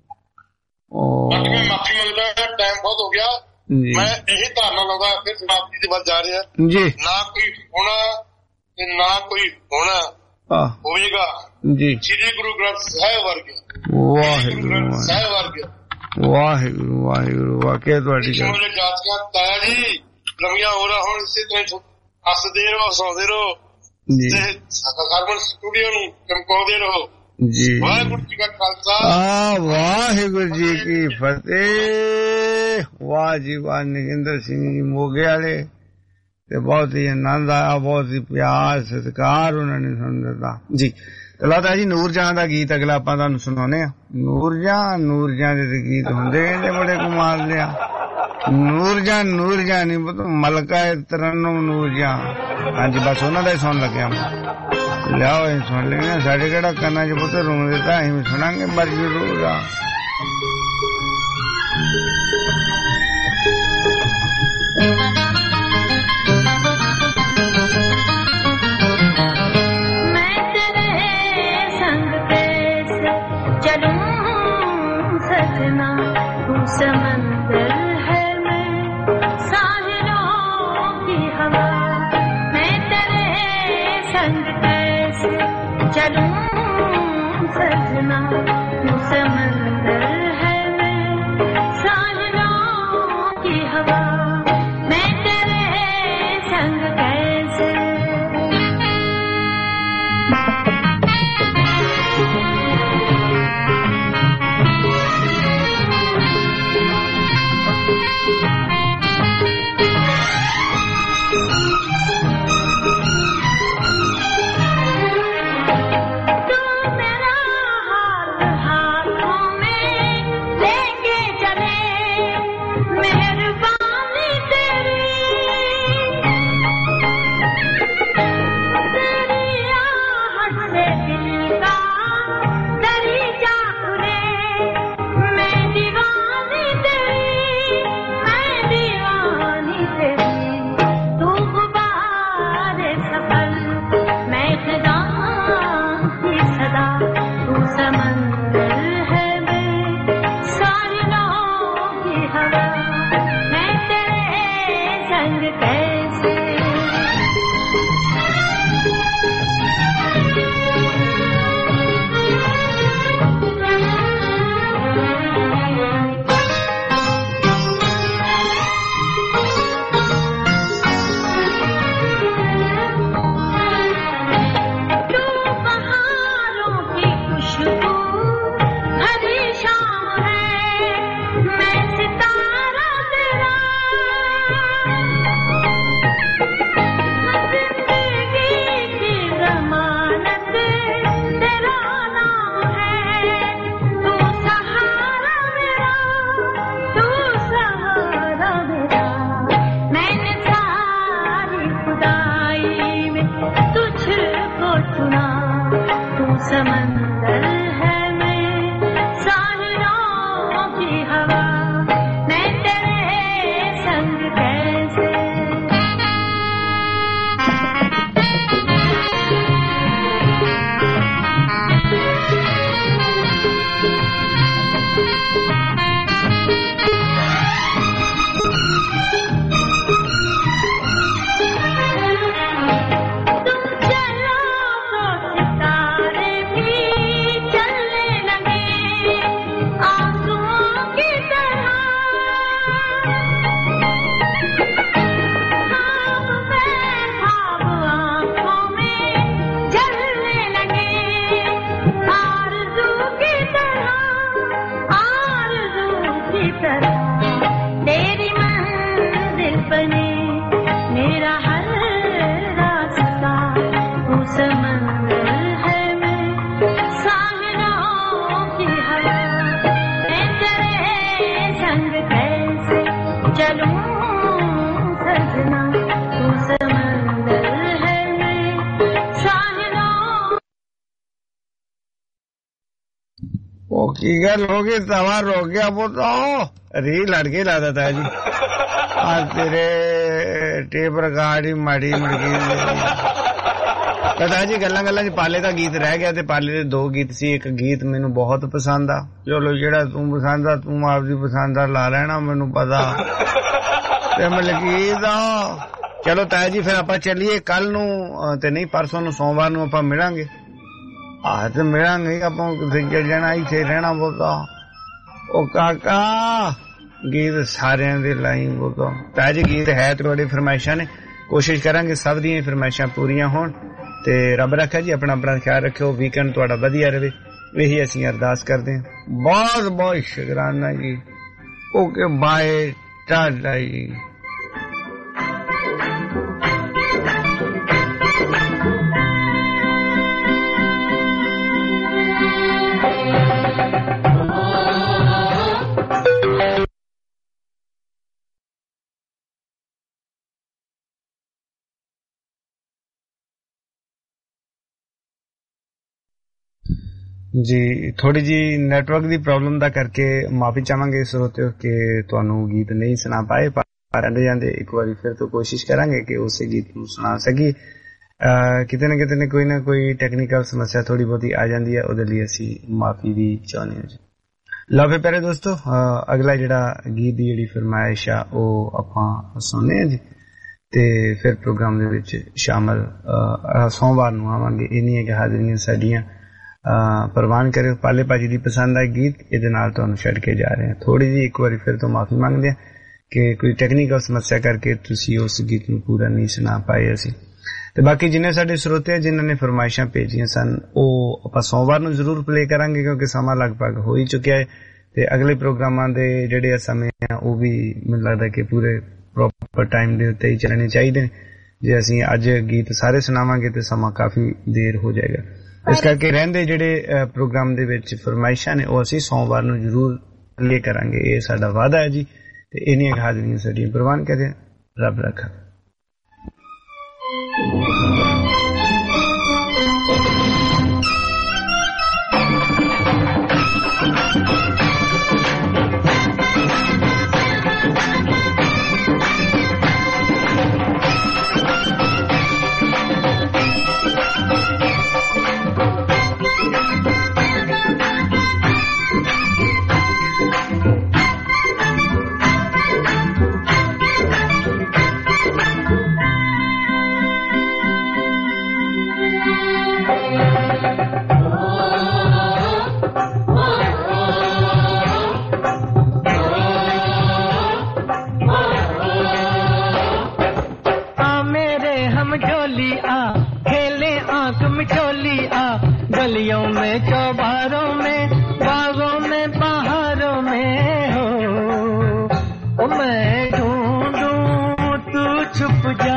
ਮੈਂ ਮਾਫੀ ਮੰਗਦਾ, ਟਾਈਮ ਬਹੁਤ ਹੋ ਗਿਆ। ਮੈਂ ਇਹੀ ਧਾਰਨਾ ਲਾਉਂਦਾ ਫਿਰ ਸਮਾਪਤੀ ਦੇ ਵੱਲ ਜਾ ਰਿਹਾ ਜੀ। ਨਾ ਕੋਈ ਹੋਣਾ ਤੇ ਨਾ ਕੋਈ ਹੋਣਾ ਹੋਵੇਗਾ ਜੀ। ਸ੍ਰੀ ਗੁਰੂ ਗ੍ਰੰਥ ਸਾਹਿਬ ਵਰਗੇ। ਵਾਹਿਗੁਰੂ ਸਾਹਿਬ ਵਰਗੇ। ਵਾਹਿਗੁਰੂ ਵਾਹਿਗੁਰੂ। ਵਾਕਿਆ ਤੁਹਾਡੀ ਗੱਲ ਜਾਤੀਆਂ ਤਾਇਆ ਜੀ ਲੰਮੀਆਂ ਹੋ ਰਹਾ ਹੁਣ ਇਸੇ ਤਰ੍ਹਾਂ ਹੱਸਦੇ ਰਹੋ, ਸੌਂਦੇ ਰਹੋ ਤੇ ਹਰਮਨ ਸਟੂਡੀਓ ਨੂੰ ਚਮਕਾਉਂਦੇ ਰਹੋ ਜੀ। ਵਾਹਿਗੁਰੂ ਜੀ ਕਾ ਖਾਲਸਾ ਵਾਹਿਗੁਰੂ ਜੀ ਕੀ ਫਤਿਹ। ਵਾਹ ਜੀ ਵਾਹ। ਨਗਿੰਦਰ ਸਿੰਘ ਜੀ ਮੋਗੇ ਵਾਲੇ ਤੇ ਬਹੁਤ ਹੀ ਆਨੰਦ ਆਇਆ, ਬਹੁਤ ਹੀ ਪਿਆਰ ਸਤਿਕਾਰ ਉਹਨਾਂ ਨੇ ਸਾਨੂੰ ਦਿੱਤਾ ਜੀ। ਚਲੋ ਜੀ ਨੂਰਜਹਾਂ ਦਾ ਗੀਤ ਅਗਲਾ ਆਪਾਂ ਤੁਹਾਨੂੰ ਸੁਣਾਉਂਦੇ ਆ। ਨੂਰਜਹਾਂ ਦੇ ਗੀਤ ਹੁੰਦੇ ਨੇ ਬੜੇ ਕਮਾਲ ਦੇ ਆ। ਨੂਰਜਹਾਂ ਨਹੀਂ ਪਤਾ ਮਲਕਾ ਤਰਨਮ ਨੂਰਜਹਾਂ। ਹਾਂਜੀ ਬਸ ਉਹਨਾਂ ਦਾ ਹੀ ਸੁਣ ਲੱਗਿਆ। ਲਿਆਓ ਇਹ ਸੁਣ ਲੈਣਾ। ਸਾਡੇ ਕਿਹੜਾ ਕੰਨਾਂ 'ਚ ਪੁੱਤ ਰੂੰ ਦਿੱਤਾ, ਅਸੀਂ ਵੀ ਸੁਣਾਂਗੇ ਪਰ ਜ਼ਰੂਰ ਆ। समंदर है मैं साहिलों की हवा, मैं तेरे संग कैसे चलूं सजना। तू समंदर है मैं साहिलों की हवा, मैं तेरे संग कैसे। सदा तेरी मंजिल बने मेरा हर रास्ता तू समंदर है मैं सागरों की हवा मैं तेरे संग कैसे चलूं सजना तू समंदर है मैं सागरों वो की गल होगी तवा रोक गया वो तो री लड़के लाता था जी आज तेरे टेप रिकॉर्ड ही माड़ी मड़की पता जी गल्ला गल्ला पाले का गीत रह गया ते पाले दे 2 गीत सी एक गीत मैनू बहुत पसंद आ चलो जेड़ा तू पसंद आ तू आपदी पसंद आ ला लेना मैनू पता ते मलकीत आ चलो ताया जी फिर आपां चलिए कल नू ते नहीं परसों नू सोमवार नू आपां मिलांगे आज मिलांगे आपां किथे चल जाना इत्थे रहना बोता ओ काका गीत सारे दे लाई बोता ताया जी गीत है थोड़ी फरमाइशां ने कोशिश करांगे सब दी फरमाइशां पूरियां होण ते रब रखा जी अपना अपना ख्याल रखियो वीकेंड तुहाडा वधिया रहे यही असीं अरदास करदे हां बहुत बहुत शुकराना जी ओके बाय टाटा जी जी थोड़ी जी नेटवर्क दी प्रॉब्लम दा करके माफी चाहांगे श्रोते कि तुहानू गीत नहीं सुना पाए पर आंदे जांदे एक बारी फिर तो कोशिश करांगे कि उसे गीत नू सुना सकी किते ना कोई टेक्निकल समस्या थोड़ी बहुती आ जांदी है ओदे लिए असी माफी भी चाहने हां जी लो फिर प्यारे दोस्तों अगला जेड़ा गीत दी जेड़ी फरमाइश आ ओ आपां सुनने हां जी ते फिर प्रोग्राम दे विच शामिल सोमवार नू आवांगे इन्नियां के हाजिरियां साडियां परवान करे पाले भाजी दी पसंद आई गीत इहदे नाल तुहानू छड्ड के जा रहे हैं थोड़ी जी एक बारी फिर तो माफी मांगदे हैं कि कोई टेक्निकल समस्या करके तुसी उस गीत नू पूरा नहीं सुना पाए असी ते बाकी जिन्ने साडे श्रोते जिन्हां ने फरमाइशां भेजियां सन ओ आपां सोमवार नू जरूर प्ले करांगे क्योंकि समा लगभग हो ही चुकिया है ते अगले प्रोग्रामां दे जेहड़े समय आ ओ भी मैनूं लगदा कि पूरे प्रॉपर टाइम दे उत्ते ही चलने चाहिए जे असीं अज गीत सारे सुनावांगे ते समा काफी देर हो जाएगा इस करके रहंदे जेडे प्रोग्राम दे विच फरमाइशां ने ओ असीं सोमवार नू जरूर ले करांगे ये साडा वादा है जी ते इन्नियां हाजिरियां साडियां प्रवान करें रब रखा गलियों में चौबारों में बागों में पहाड़ों में हो मैं ढूंढूं तू छुप जा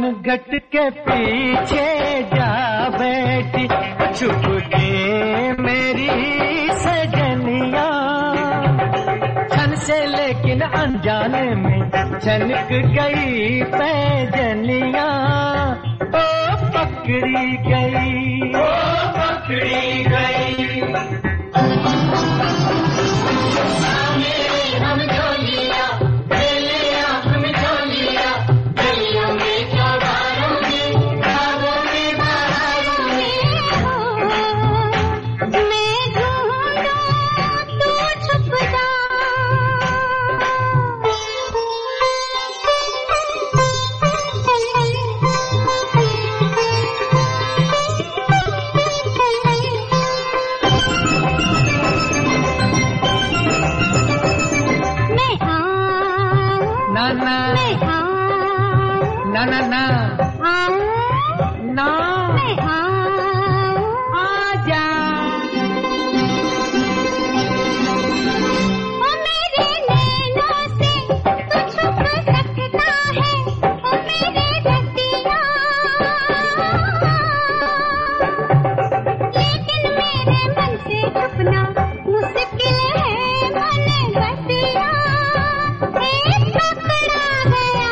घट के पीछे जा बैठी छुप के मेरी सजनिया छन से लेकिन अनजाने में छनक गई पैजनिया ओ पकड़ी गई ओ पकड़ी गई हम झोलिया गलियां हम झोलिया गलियों में चौबारों में बागों में बहारों में मैं ढूंढूं तू छुप जा ना ना ना ना आजा ओ मेरे नैनों से तू छुप सकता है ओ मेरे रतिया लेकिन मेरे मन से छुपना मुश्किल है मन बतिया एक पकड़ा गया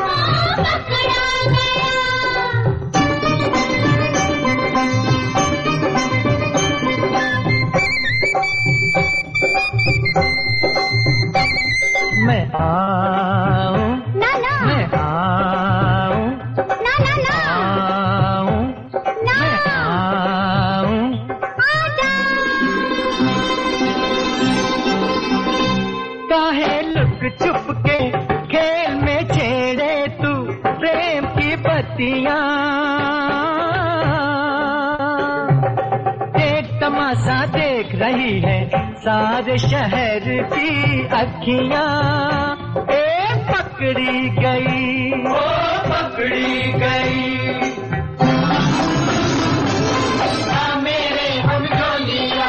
मैं आऊं ना ना मैं आऊं ना ना ना आऊं ना मैं आऊं आजा काहे लुक छुप के खेल में छेड़े तू प्रेम की बत्तियां एक तमाशा देख रही है सारे शहर की अखियां ए पकड़ी गई ओ पकड़ी गई